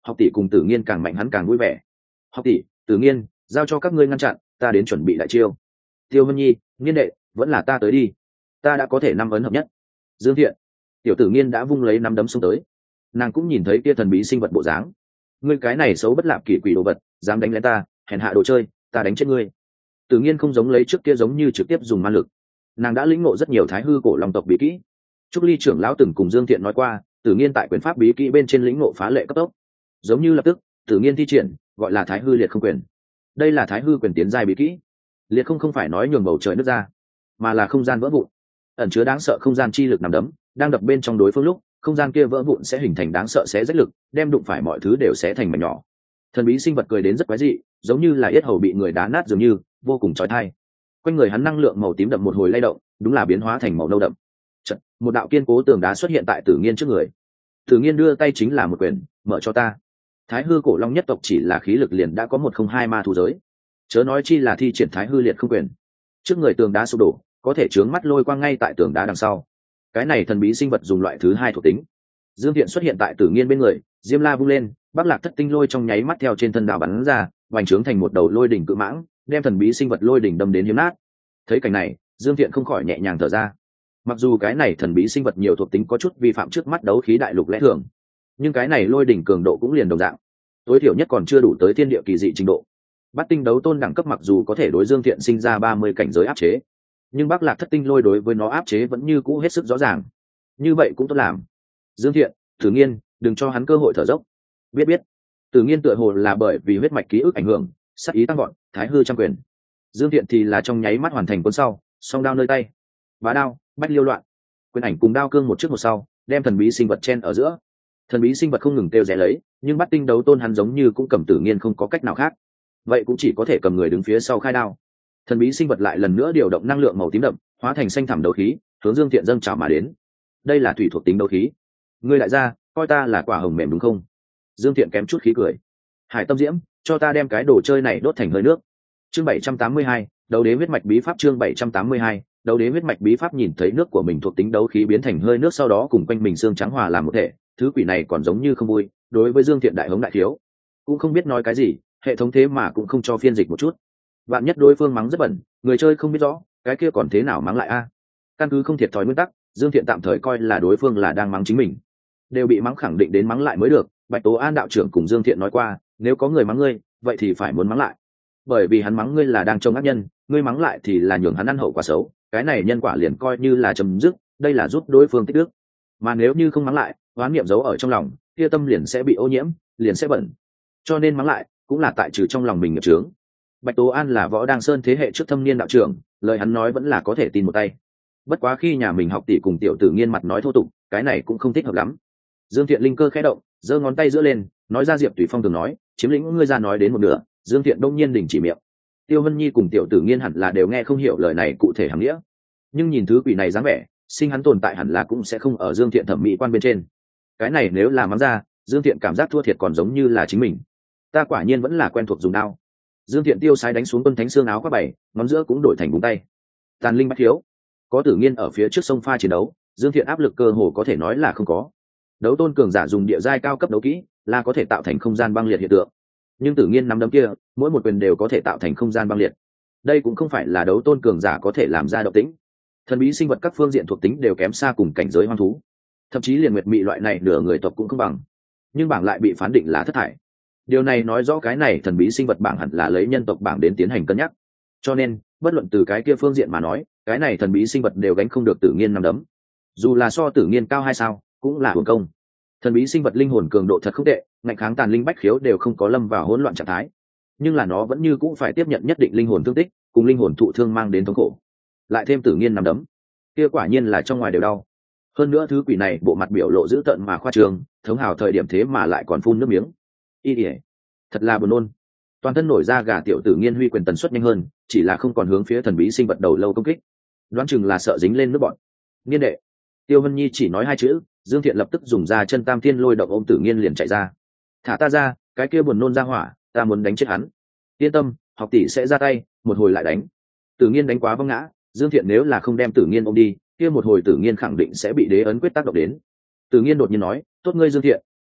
học tỷ cùng Tử Nghiên càng mạnh hắn càng vui vẻ. Học tỷ, Tử Nghiên, giao cho các ngươi ngăn chặn, ta đến chuẩn bị đại chiêu. Tiêu Vân Nhi, Nghiên đệ, vẫn là ta tới đi, ta đã có thể năm ấn hợp nhất. Dương Thiện, tiểu Tử Nghiên đã vung lấy nắm đấm xông tới, nàng cũng nhìn thấy kia thần bí sinh vật bộ dáng. Ngươi cái này xấu bất lạp kỷ quỷ đồ vật, dám đánh lén ta, hèn hạ đồ chơi, ta đánh chết ngươi. Tử Nghiên không giống lấy trước kia giống như trực tiếp dùng ma lực, nàng đã lĩnh ngộ rất nhiều thái hư cổ long tộc bí kỹ. Trúc Ly trưởng lão từng cùng Dương Thiện nói qua, Tử Nghiên tại quyền pháp bí kỹ bên trên lĩnh ngộ phá lệ cấp tốc, giống như lập tức Tử Nghiên thi triển gọi là thái hư liệt không quyền. Đây là thái hư quyền tiến giai bí kỹ. Liệt không không phải nói nhường bầu trời nứt ra, mà là không gian vỡ vụn, ẩn chứa đáng sợ không gian chi lực nằm đấm đang đập bên trong đối phương lúc không gian kia vỡ vụn sẽ hình thành đáng sợ xé rách lực, đem đụng phải mọi thứ đều xé thành mảnh nhỏ. Thần bí sinh vật cười đến rất quái dị, giống như là yết hầu bị người đá nát dường như, vô cùng chói tai. Quanh người hắn năng lượng màu tím đậm một hồi lay động, đúng là biến hóa thành màu nâu đậm. Chật, một đạo kiên cố tường đá xuất hiện tại Tử Nghiên trước người. Tử Nghiên đưa tay chính là một quyền, mở cho ta. Thái hư cổ long nhất tộc chỉ là khí lực liền đã có một không hai ma thú giới, chớ nói chi là thi triển thái hư liệt không quyền. Trước người tường đá sụp đổ, có thể chướng mắt lôi quang ngay tại tường đá đằng sau. Cái này thần bí sinh vật dùng loại thứ hai thuộc tính. Dương Thiện xuất hiện tại Tử Nghiên bên người, diêm la vung lên, Bắc Lạc Thất Tinh lôi trong nháy mắt theo trên thân đao bắn ra, vành trướng thành một đầu lôi đỉnh cự mãng, đem thần bí sinh vật lôi đỉnh đâm đến hiếm nát. Thấy cảnh này, Dương Thiện không khỏi nhẹ nhàng thở ra. Mặc dù cái này thần bí sinh vật nhiều thuộc tính có chút vi phạm trước mắt đấu khí đại lục lẽ thường, nhưng cái này lôi đỉnh cường độ cũng liền đồng dạng, tối thiểu nhất còn chưa đủ tới thiên địa kỳ dị trình độ. Bát tinh đấu tôn đẳng cấp mặc dù có thể đối Dương Thiện sinh ra ba mươi cảnh giới áp chế, nhưng Bắc Lạc Thất Tinh lôi đối với nó áp chế vẫn như cũ hết sức rõ ràng. Như vậy cũng tốt làm. Dương Thiện, Tử Nghiên, đừng cho hắn cơ hội thở dốc. Biết biết. Tử Nghiên tựa hồ là bởi vì huyết mạch ký ức ảnh hưởng, sát ý tăng gọn, thái hư trăm quyền. Dương Thiện thì là trong nháy mắt hoàn thành cuốn sau, song đao nơi tay, bá đao, bách liêu loạn, quyền ảnh cùng đao cương một trước một sau, đem thần bí sinh vật chen ở giữa. Thần bí sinh vật không ngừng kêu rẽ lấy, nhưng Bát tinh đấu tôn hắn giống như cũng cầm Tử Nghiên không có cách nào khác, vậy cũng chỉ có thể cầm người đứng phía sau khai đao. Thần bí sinh vật lại lần nữa điều động năng lượng màu tím đậm, hóa thành xanh thẳm đấu khí, hướng Dương Thiện dâng trào mà đến. Đây là thủy thuộc tính đấu khí. Ngươi lại ra, coi ta là quả hồng mềm đúng không? Dương Thiện kém chút khí cười. Hải Tâm Diễm, cho ta đem cái đồ chơi này đốt thành hơi nước. Chương bảy trăm tám mươi hai, đấu đế huyết mạch bí pháp. Chương bảy trăm tám mươi hai, đấu đế huyết mạch bí pháp. Nhìn thấy nước của mình thuộc tính đấu khí biến thành hơi nước, sau đó cùng quanh mình xương trắng hòa làm một thể, thứ quỷ này còn giống như không vui, đối với Dương Thiện đại hống đại thiếu, cũng không biết nói cái gì, hệ thống thế mà cũng không cho phiên dịch một chút. Vạn nhất đối phương mắng rất bẩn, người chơi không biết rõ, cái kia còn thế nào mắng lại a? Căn cứ không thiệt thòi nguyên tắc, Dương Thiện tạm thời coi là đối phương là đang mắng chính mình, đều bị mắng khẳng định đến mắng lại mới được. Bạch Tố An đạo trưởng cùng Dương Thiện nói qua, nếu có người mắng ngươi, vậy thì phải muốn mắng lại, bởi vì hắn mắng ngươi là đang trông ác nhân, ngươi mắng lại thì là nhường hắn ăn hậu quả xấu, cái này nhân quả liền coi như là chấm dứt, đây là giúp đối phương tích đức. Mà nếu như không mắng lại, oán niệm giấu ở trong lòng, kia tâm liền sẽ bị ô nhiễm, liền sẽ bẩn, cho nên mắng lại cũng là tại trừ trong lòng mình nghiệp chướng. Bạch Tố An là Võ Đăng Sơn thế hệ trước thâm niên đạo trưởng, lời hắn nói vẫn là có thể tin một tay. Bất quá khi nhà mình học tỷ cùng tiểu Tử Nghiên mặt nói thô tục, cái này cũng không thích hợp lắm. Dương Thiện linh cơ khẽ động, giơ ngón tay giữa lên, nói ra Diệp Tùy Phong từng nói, chiếm lĩnh ngươi ra nói đến một nửa, Dương Thiện đông nhiên đình chỉ miệng. Tiêu Vân Nhi cùng tiểu Tử Nghiên hẳn là đều nghe không hiểu lời này cụ thể hàm nghĩa, nhưng nhìn thứ quỷ này dáng vẻ, sinh hắn tồn tại hẳn là cũng sẽ không ở Dương Thiện thẩm mỹ quan bên trên. Cái này nếu là mắng ra, Dương Thiện cảm giác thua thiệt còn giống như là chính mình. Ta quả nhiên vẫn là quen thuộc dùng đao. Dương Thiện tiêu sái đánh xuống quân thánh xương áo khoác bảy, ngón giữa cũng đổi thành búng tay. Tàn linh bách thiếu, có Tử Nghiên ở phía trước sông pha chiến đấu, Dương Thiện áp lực cơ hồ có thể nói là không có. Đấu tôn cường giả dùng địa giai cao cấp đấu kỹ là có thể tạo thành không gian băng liệt hiện tượng, nhưng Tử Nghiên nắm đấm kia, mỗi một quyền đều có thể tạo thành không gian băng liệt. Đây cũng không phải là đấu tôn cường giả có thể làm ra động tĩnh. Thần bí sinh vật các phương diện thuộc tính đều kém xa cùng cảnh giới hoang thú, thậm chí liền nguyệt mị loại này nửa người tộc cũng không bằng, nhưng bảng lại bị phán định là thất thải. Điều này nói rõ cái này thần bí sinh vật bảng hẳn là lấy nhân tộc bảng đến tiến hành cân nhắc, cho nên bất luận từ cái kia phương diện mà nói, cái này thần bí sinh vật đều gánh không được Tử Nghiên nắm đấm. Dù là so Tử Nghiên cao hai sao cũng là hưởng công. Thần bí sinh vật linh hồn cường độ thật không tệ, ngạnh kháng tàn linh bách khiếu đều không có lâm vào hỗn loạn trạng thái, nhưng là nó vẫn như cũng phải tiếp nhận nhất định linh hồn thương tích cùng linh hồn thụ thương mang đến thống khổ. Lại thêm Tử Nghiên nắm đấm, kia quả nhiên là trong ngoài đều đau. Hơn nữa thứ quỷ này bộ mặt biểu lộ dữ tợn mà khoa trương, thống hào thời điểm thế mà lại còn phun nước miếng. Y ỉa, thật là buồn nôn. Toàn thân nổi ra gà tiểu Tử Nghiên huy quyền tần suất nhanh hơn, chỉ là không còn hướng phía thần bí sinh vật đầu lâu công kích, đoán chừng là sợ dính lên nước bọn. Nghiên đệ. Tiêu Vân Nhi chỉ nói hai chữ, Dương Thiện lập tức dùng ra chân tam thiên lôi động ôm Tử Nghiên liền chạy ra. Thả ta ra, cái kia buồn nôn ra hỏa, ta muốn đánh chết hắn. Yên tâm, học tỷ sẽ ra tay, một hồi lại đánh. Tử Nghiên đánh quá vâng ngã, Dương Thiện nếu là không đem Tử Nghiên ôm đi, kia một hồi Tử Nghiên khẳng định sẽ bị đế ấn quyết tác động đến. Tử Nghiên đột nhiên nói, tốt ngươi Dương Thiện,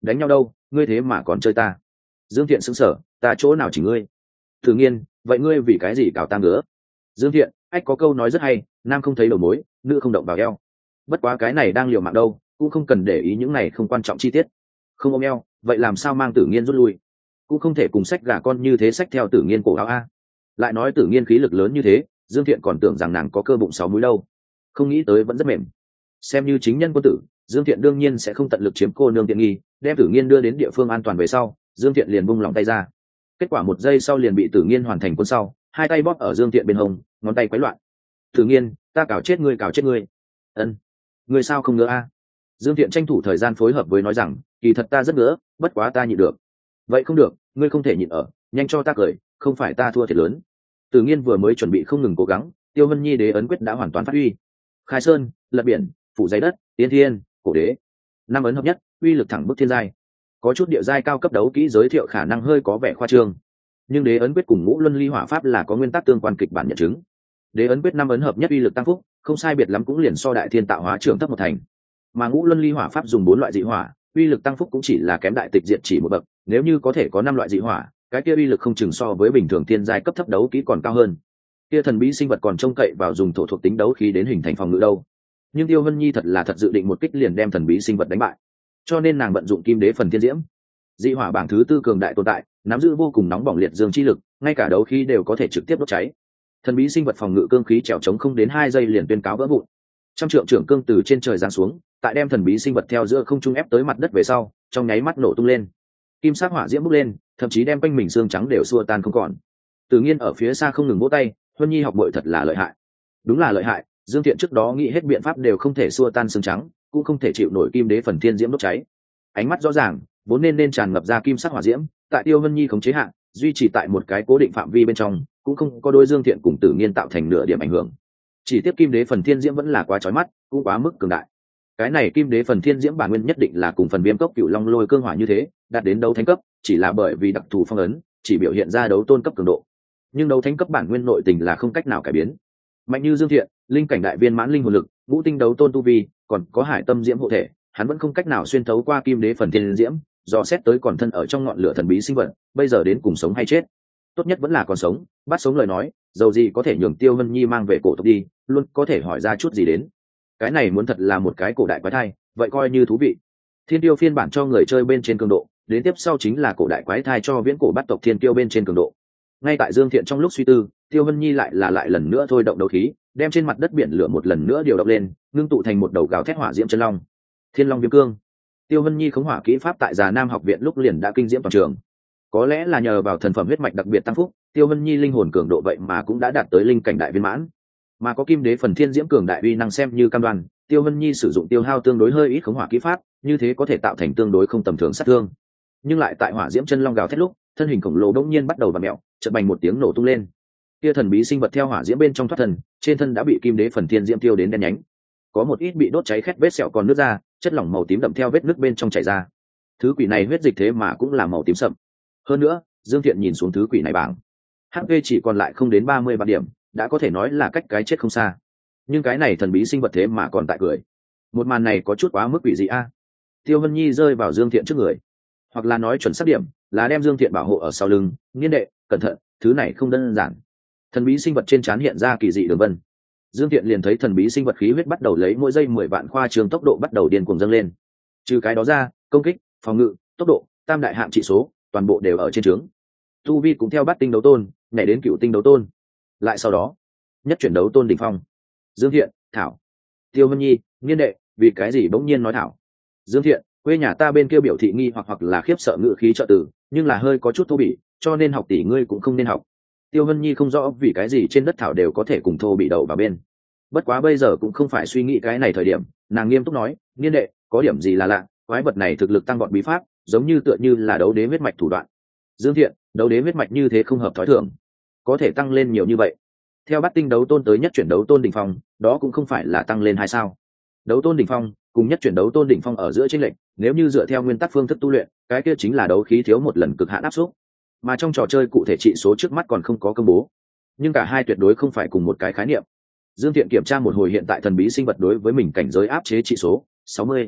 đánh nhau đâu, ngươi thế mà còn chơi ta. Dương Thiện sững sờ, ta chỗ nào chỉ ngươi? Tự nhiên, vậy ngươi vì cái gì cào ta ngứa? Dương Thiện, ách có câu nói rất hay, nam không thấy đầu mối, nữ không động vào eo. Bất quá cái này đang liều mạng đâu, cũng không cần để ý những này không quan trọng chi tiết. Không ôm eo, vậy làm sao mang Tử Nghiên rút lui? Cũng không thể cùng sách gà con như thế sách theo Tử Nghiên cổ áo a. Lại nói Tử Nghiên khí lực lớn như thế, Dương Thiện còn tưởng rằng nàng có cơ bụng sáu múi đâu, không nghĩ tới vẫn rất mềm. Xem như chính nhân quân tử, Dương Thiện đương nhiên sẽ không tận lực chiếm cô nương tiện nghi, đem Tử Nghiên đưa đến địa phương an toàn về sau, Dương Thiện liền buông lòng tay ra. Kết quả một giây sau liền bị Tử Nghiên hoàn thành quân sau, hai tay bóp ở Dương Thiện bên hông, ngón tay quấy loạn. Tử Nghiên, ta cào chết ngươi, cào chết ngươi. Ân, ngươi sao không ngứa a? Dương Thiện tranh thủ thời gian phối hợp với nói rằng, kỳ thật ta rất ngứa, bất quá ta nhịn được. Vậy không được, ngươi không thể nhịn ở, nhanh cho ta cười, không phải ta thua thiệt lớn. Tử Nghiên vừa mới chuẩn bị không ngừng cố gắng, Tiêu Vân Nhi đế ấn quyết đã hoàn toàn phát huy. Khai sơn, lật biển, phủ giấy đất, tiên thiên, cổ đế, năm ấn hợp nhất, uy lực thẳng bức thiên giai. Có chút địa giai cao cấp đấu kỹ giới thiệu khả năng hơi có vẻ khoa trương, nhưng đế ấn quyết cùng ngũ luân ly hỏa pháp là có nguyên tắc tương quan kịch bản nhận chứng. Đế ấn quyết năm ấn hợp nhất uy lực tăng phúc, không sai biệt lắm cũng liền so đại thiên tạo hóa trưởng thấp một thành. Mà ngũ luân ly hỏa pháp dùng bốn loại dị hỏa, uy lực tăng phúc cũng chỉ là kém đại tịch diệt chỉ một bậc, nếu như có thể có năm loại dị hỏa, cái kia uy lực không chừng so với bình thường thiên giai cấp thấp đấu kỹ còn cao hơn. Kia thần bí sinh vật còn trông cậy vào dùng thổ thuộc tính đấu khí đến hình thành phòng ngự đâu. Nhưng Tiêu Vân Nhi thật là thật dự định một kích liền đem thần bí sinh vật đánh bại, cho nên nàng vận dụng kim đế phần thiên diễm. Dị hỏa bảng thứ tư cường đại tồn tại, nắm giữ vô cùng nóng bỏng liệt dương chi lực, ngay cả đấu khí đều có thể trực tiếp đốt cháy. Thần bí sinh vật phòng ngự cương khí trèo chống không đến hai giây liền tuyên cáo vỡ vụn. Trăm trượng trưởng cương từ trên trời giáng xuống, tại đem thần bí sinh vật theo giữa không trung ép tới mặt đất về sau, trong nháy mắt nổ tung lên. Kim sắc hỏa diễm bốc lên, thậm chí đem quanh mình xương trắng đều xua tan không còn. Tự nhiên ở phía xa không ngừng vỗ tay, Huân Nhi học bội thật là lợi hại. Đúng là lợi hại, Dương Thiện trước đó nghĩ hết biện pháp đều không thể xua tan xương trắng, cũng không thể chịu nổi kim đế phần thiên diễm đốt cháy. Ánh mắt rõ ràng, vốn nên nên tràn ngập ra kim sắc hỏa diễm, tại Tiêu Vân Nhi khống chế hạn, duy trì tại một cái cố định phạm vi bên trong, cũng không có đối Dương Thiện cùng Tử Nghiên tạo thành nửa điểm ảnh hưởng. Chỉ tiếp kim đế phần thiên diễm vẫn là quá chói mắt, cũng quá mức cường đại. Cái này kim đế phần thiên diễm bản nguyên nhất định là cùng phần viêm cốc cựu long lôi cương hỏa như thế, đạt đến đấu thánh cấp, chỉ là bởi vì đặc thù phong ấn, chỉ biểu hiện ra đấu tôn cấp cường độ. Nhưng đấu thánh cấp bản nguyên nội tình là không cách nào cải biến. Mạnh như Dương Thiện, linh cảnh đại viên mãn linh hồn lực, ngũ tinh đấu tôn tu vi, còn có hải tâm diễm hộ thể, hắn vẫn không cách nào xuyên thấu qua kim đế phần thiên diễm, do xét tới còn thân ở trong ngọn lửa thần bí sinh vật, bây giờ đến cùng sống hay chết. Tốt nhất vẫn là còn sống, bắt sống lời nói, dầu gì có thể nhường Tiêu Vân Nhi mang về cổ tộc đi, luôn có thể hỏi ra chút gì đến. Cái này muốn thật là một cái cổ đại quái thai, vậy coi như thú vị. Thiên tiêu phiên bản cho người chơi bên trên cường độ, đến tiếp sau chính là cổ đại quái thai cho viễn cổ bắt tộc thiên tiêu bên trên cường độ. Ngay tại Dương Thiện trong lúc suy tư, Tiêu Vân Nhi lại là lại lần nữa thôi động đấu khí, đem trên mặt đất biển lửa một lần nữa điều động lên, ngưng tụ thành một đầu gào thét hỏa diễm chân long. Thiên Long Viêm Cương. Tiêu Vân Nhi khống hỏa kỹ pháp tại Già Nam học viện lúc liền đã kinh diễm toàn trường. Có lẽ là nhờ vào thần phẩm huyết mạch đặc biệt tăng phúc, Tiêu Vân Nhi linh hồn cường độ vậy mà cũng đã đạt tới linh cảnh đại viên mãn. Mà có kim đế phần thiên diễm cường đại uy năng xem như cam đoan, Tiêu Vân Nhi sử dụng tiêu hao tương đối hơi ít khống hỏa kỹ pháp, như thế có thể tạo thành tương đối không tầm thường sát thương. Nhưng lại tại hỏa diễm chân long gào thét lúc, thân hình khổng lồ đột nhiên bắt đầu vặn mèo, chợt bành một tiếng nổ tung lên. Kia thần bí sinh vật theo hỏa diễm bên trong thoát thân, trên thân đã bị kim đế phần thiên diễm tiêu đến đen nhánh. Có một ít bị đốt cháy khét vết sẹo còn nứt ra, chất lỏng màu tím đậm theo vết nứt bên trong chảy ra. Thứ quỷ này huyết dịch thế mà cũng là màu tím sậm. Hơn nữa, Dương Thiện nhìn xuống thứ quỷ này bảng, hát pê chỉ còn lại không đến ba mươi ba điểm, đã có thể nói là cách cái chết không xa. Nhưng cái này thần bí sinh vật thế mà còn tại cười. Một màn này có chút quá mức quỷ dị a. Tiêu Vân Nhi rơi vào Dương Thiện trước người, hoặc là nói chuẩn xác điểm là đem Dương Thiện bảo hộ ở sau lưng. Nghiên đệ, cẩn thận, thứ này không đơn giản. Thần bí sinh vật trên trán hiện ra kỳ dị đường vân. Dương Thiện liền thấy thần bí sinh vật khí huyết bắt đầu lấy mỗi giây mười vạn khoa trường tốc độ bắt đầu điên cuồng dâng lên. Trừ cái đó ra, công kích, phòng ngự, tốc độ, tam đại hạng trị số, toàn bộ đều ở trên trướng. Tu vi cũng theo bát tinh đấu tôn, nhảy đến cựu tinh đấu tôn. Lại sau đó, nhất chuyển đấu tôn đỉnh phong. Dương Thiện, thảo. Tiêu Vân Nhi, nghiên đệ, vì cái gì bỗng nhiên nói thảo? Dương Thiện, quê nhà ta bên kia biểu thị nghi hoặc hoặc là khiếp sợ ngự khí trợ từ, nhưng là hơi có chút thô bỉ, cho nên học tỷ ngươi cũng không nên học. Tiêu Vân Nhi không rõ vì cái gì trên đất thảo đều có thể cùng thô bị đậu vào bên. Bất quá bây giờ cũng không phải suy nghĩ cái này thời điểm, nàng nghiêm túc nói, nghiên đệ, có điểm gì là lạ, quái vật này thực lực tăng vọt bí pháp, giống như tựa như là đấu đế huyết mạch thủ đoạn. Dương Thiện, đấu đế huyết mạch như thế không hợp thói thường, có thể tăng lên nhiều như vậy. Theo bát tinh đấu tôn tới nhất chuyển đấu tôn đỉnh phong, đó cũng không phải là tăng lên hay sao? Đấu tôn đỉnh phong cùng nhất chuyển đấu tôn đỉnh phong ở giữa chênh lệch, nếu như dựa theo nguyên tắc phương thức tu luyện, cái kia chính là đấu khí thiếu một lần cực hạn áp xúc. Mà trong trò chơi cụ thể trị số trước mắt còn không có công bố, nhưng cả hai tuyệt đối không phải cùng một cái khái niệm. Dương Thiện kiểm tra một hồi hiện tại thần bí sinh vật đối với mình cảnh giới áp chế trị số sáu mươi.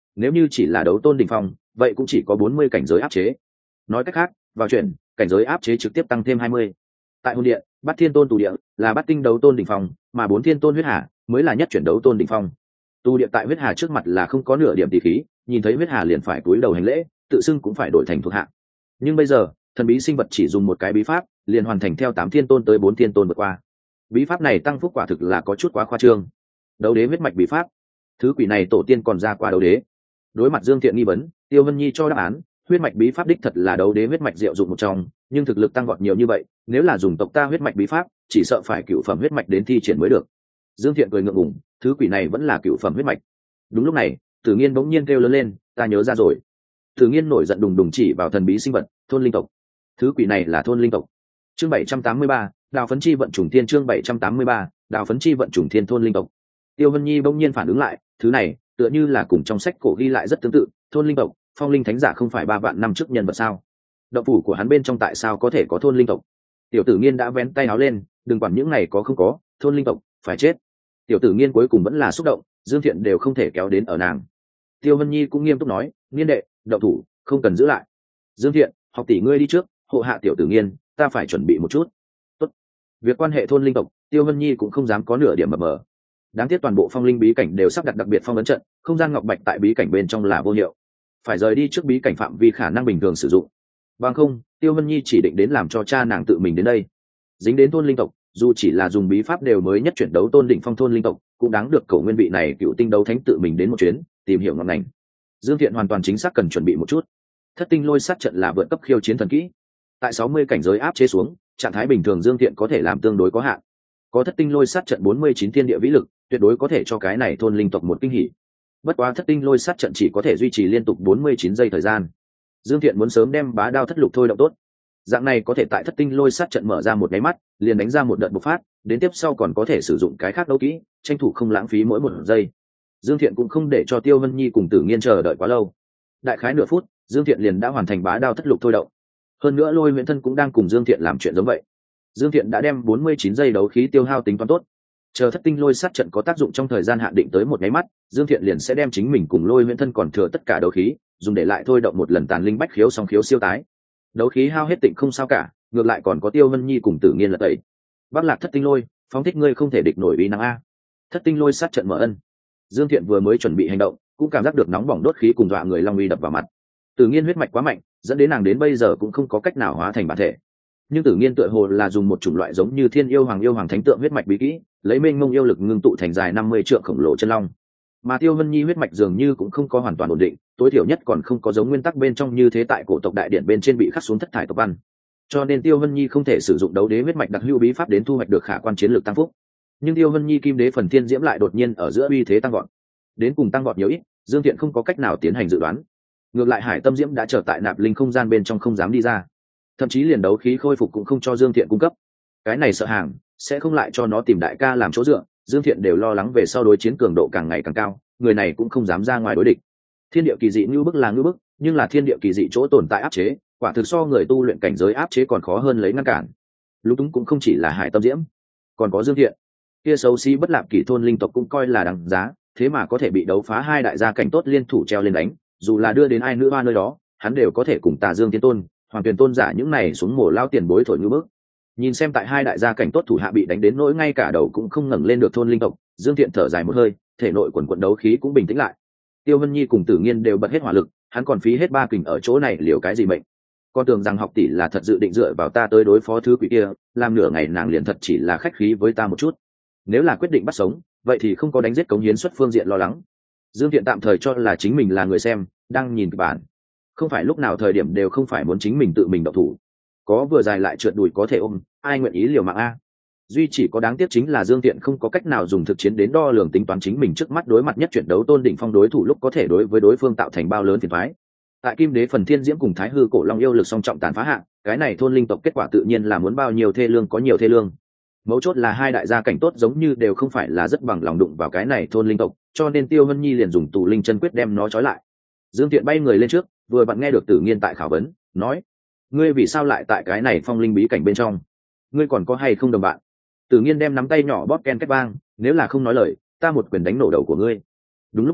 nếu như chỉ là đấu tôn đỉnh phong vậy cũng chỉ có bốn mươi cảnh giới áp chế. Nói cách khác, vào chuyển cảnh giới áp chế trực tiếp tăng thêm hai mươi. Tại hồn điện, Bát Thiên Tôn tù địa là Bát tinh đấu tôn đỉnh phong, mà bốn thiên tôn huyết hà mới là nhất chuyển đấu tôn đỉnh phong. Tu địa tại huyết hà trước mặt là không có nửa điểm tỷ khí, nhìn thấy huyết hà liền phải cúi đầu hành lễ, tự xưng cũng phải đổi thành thuộc hạ. Nhưng bây giờ, thần bí sinh vật chỉ dùng một cái bí pháp, liền hoàn thành theo tám thiên tôn tới bốn thiên tôn vượt qua. Bí pháp này tăng phúc quả thực là có chút quá khoa trương. Đấu đế huyết mạch bí pháp, thứ quỷ này tổ tiên còn ra qua đấu đế. Đối mặt Dương Thiện nghi vấn, Tiêu Vân Nhi cho đáp án, huyết mạch bí pháp đích thật là đấu đế huyết mạch diệu dụng một trong, nhưng thực lực tăng vọt nhiều như vậy, nếu là dùng tộc ta huyết mạch bí pháp, chỉ sợ phải cựu phẩm huyết mạch đến thi triển mới được. Dương Thiện cười ngượng ngùng, thứ quỷ này vẫn là cựu phẩm huyết mạch. Đúng lúc này, Tử Nghiên bỗng nhiên kêu lớn lên, ta nhớ ra rồi. Tử Nghiên nổi giận đùng đùng chỉ vào thần bí sinh vật, thôn linh tộc. Thứ quỷ này là thôn linh tộc. Chương bảy trăm tám mươi ba, Đào phấn chi vận trùng thiên. Chương bảy trăm tám mươi ba, Đào phấn chi vận trùng thiên thôn linh tộc. Tiêu Vân Nhi bỗng nhiên phản ứng lại, thứ này tựa như là cùng trong sách cổ ghi lại rất tương tự, thôn linh tộc, phong linh thánh giả không phải ba vạn năm trước nhân vật sao? Động phủ của hắn bên trong tại sao có thể có thôn linh tộc? Tiểu Tử Nghiên đã vén tay áo lên, đừng quản những này có không có, thôn linh tộc phải chết. Tiểu Tử Nghiên cuối cùng vẫn là xúc động, Dương Thiện đều không thể kéo đến ở nàng. Tiêu Vân Nhi cũng nghiêm túc nói, Nghiên đệ, động thủ, không cần giữ lại. Dương Thiện, học tỷ ngươi đi trước, hộ hạ Tiểu Tử Nghiên, ta phải chuẩn bị một chút. Tốt. Việc quan hệ thôn linh tộc, Tiêu Vân Nhi cũng không dám có nửa điểm mập mờ. Đáng tiếc toàn bộ phong linh bí cảnh đều sắp đặt đặc biệt phong ấn trận, không gian ngọc bạch tại bí cảnh bên trong là vô hiệu, phải rời đi trước bí cảnh phạm vi khả năng bình thường sử dụng. Bằng không, Tiêu Vân Nhi chỉ định đến làm cho cha nàng tự mình đến đây. Dính đến thôn linh tộc, dù chỉ là dùng bí pháp đều mới nhất chuyển đấu tôn đỉnh phong thôn linh tộc, cũng đáng được cầu nguyên vị này cựu tinh đấu thánh tự mình đến một chuyến, tìm hiểu ngọn ngành. Dương Thiện hoàn toàn chính xác cần chuẩn bị một chút. Thất tinh lôi sát trận là vượt cấp khiêu chiến thần kỹ. Tại sáu mươi cảnh giới áp chế xuống, trạng thái bình thường Dương Thiện có thể làm tương đối có hạn. Có thất tinh lôi sát trận bốn mươi chín thiên địa vĩ lực, tuyệt đối có thể cho cái này thôn linh tộc một kinh hỉ. Bất quá thất tinh lôi sát trận chỉ có thể duy trì liên tục bốn mươi chín giây thời gian. Dương Thiện muốn sớm đem bá đao thất lục thôi động tốt. Dạng này có thể tại thất tinh lôi sát trận mở ra một cái mắt, liền đánh ra một đợt bộc phát, đến tiếp sau còn có thể sử dụng cái khác đấu kỹ, tranh thủ không lãng phí mỗi một giây. Dương Thiện cũng không để cho Tiêu Vân Nhi cùng Tử Nghiên chờ đợi quá lâu. Đại khái nửa phút, Dương Thiện liền đã hoàn thành bá đao thất lục thôi động. Hơn nữa Lôi Huyễn Thân cũng đang cùng Dương Thiện làm chuyện giống vậy. Dương Thiện đã đem bốn mươi chín giây đấu khí tiêu hao tính toán tốt. Chờ thất tinh lôi sát trận có tác dụng trong thời gian hạn định tới một cái mắt, Dương Thiện liền sẽ đem chính mình cùng Lôi Huyễn Thân còn thừa tất cả đấu khí, dùng để lại thôi động một lần tàn linh bách khiếu song khiếu siêu tái. Đấu khí hao hết tịnh không sao cả, ngược lại còn có Tiêu Vân Nhi cùng Tử Nghiên lật tẩy. Bắc Lạc thất tinh lôi, phóng thích ngươi không thể địch nổi uy năng a. Thất tinh lôi sát trận mở ân. Dương Thiện vừa mới chuẩn bị hành động, cũng cảm giác được nóng bỏng đốt khí cùng dọa người long uy đập vào mặt. Tử Nghiên huyết mạch quá mạnh, dẫn đến nàng đến bây giờ cũng không có cách nào hóa thành bản thể. Nhưng Tử Nghiên tựa hồ là dùng một chủng loại giống như Thiên Yêu Hoàng Yêu Hoàng Thánh Tượng huyết mạch bí kỹ, lấy mênh mông yêu lực ngưng tụ thành dài năm mươi trượng khổng lồ chân long. Mà Tiêu Vân Nhi huyết mạch dường như cũng không có hoàn toàn ổn định, tối thiểu nhất còn không có giống nguyên tắc bên trong như thế tại cổ tộc đại điện bên trên bị khắc xuống thất thải tộc văn. Cho nên Tiêu Vân Nhi không thể sử dụng đấu đế huyết mạch đặc hữu bí pháp đến thu hoạch được khả quan chiến lược tăng phúc. Nhưng Tiêu Vân Nhi kim đế phần thiên diễm lại đột nhiên ở giữa uy thế tăng vọt. Đến cùng tăng vọt nhiều ít, Dương Thiện không có cách nào tiến hành dự đoán. Ngược lại Hải Tâm Diễm đã trở tại nạp linh không gian bên trong không dám đi ra, thậm chí liền đấu khí khôi phục cũng không cho Dương Thiện cung cấp. Cái này sợ hàng sẽ không lại cho nó tìm đại ca làm chỗ dựa, Dương Thiện đều lo lắng về sau đối chiến cường độ càng ngày càng cao, người này cũng không dám ra ngoài đối địch. Thiên địa kỳ dị như bức là như bức, nhưng là thiên địa kỳ dị chỗ tồn tại áp chế, quả thực so người tu luyện cảnh giới áp chế còn khó hơn lấy ngăn cản. Lúc túng cũng không chỉ là Hải Tâm Diễm, còn có Dương Thiện. Kia xấu xí bất lạp kỳ thôn linh tộc cũng coi là đằng giá, thế mà có thể bị đấu phá hai đại gia cảnh tốt liên thủ treo lên đánh, dù là đưa đến ai nữ hoa nơi đó, hắn đều có thể cùng Tà Dương Tiên Tôn, Hoàng Tuyền Tôn giả những này xuống mổ lao tiền bối thổi như bức. Nhìn xem tại hai đại gia cảnh tốt thủ hạ bị đánh đến nỗi ngay cả đầu cũng không ngẩng lên được thôn linh tộc, Dương Thiện thở dài một hơi, thể nội quần quần đấu khí cũng bình tĩnh lại. Tiêu Vân Nhi cùng Tử Nghiên đều bật hết hỏa lực, hắn còn phí hết ba kình ở chỗ này liều cái gì mệnh? Con tưởng rằng học tỷ là thật dự định dựa vào ta tới đối phó thứ quỷ kia, làm nửa ngày nàng liền thật chỉ là khách khí với ta một chút. Nếu là quyết định bắt sống, vậy thì không có đánh giết cống hiến xuất phương diện lo lắng. Dương Thiện tạm thời cho là chính mình là người xem, đang nhìn kịch bản, không phải lúc nào thời điểm đều không phải muốn chính mình tự mình động thủ. Có vừa dài lại trượt đùi có thể ôm, ai nguyện ý liều mạng a? Duy chỉ có đáng tiếc chính là Dương Thiện không có cách nào dùng thực chiến đến đo lường tính toán chính mình trước mắt đối mặt nhất chuyển đấu tôn đỉnh phong đối thủ lúc có thể đối với đối phương tạo thành bao lớn phiền toái. Tại Kim Đế phần thiên diễm cùng Thái Hư cổ long yêu lực song trọng tàn phá hạ, cái này thôn linh tộc kết quả tự nhiên là muốn bao nhiêu thê lương có nhiều thê lương. Mấu chốt là hai đại gia cảnh tốt giống như đều không phải là rất bằng lòng đụng vào cái này thôn linh tộc, cho nên Tiêu Vân Nhi liền dùng tù linh chân quyết đem nó trói lại. Dương Thiện bay người lên trước, vừa bạn nghe được Tử Nghiên tại khảo vấn, nói: "Ngươi vì sao lại tại cái này phong linh bí cảnh bên trong? Ngươi còn có hay không đồng bạn?" Tử Nghiên đem nắm tay nhỏ bóp ken két vang, "Nếu là không nói lời, ta một quyền đánh nổ đầu của ngươi." Đúng lúc này,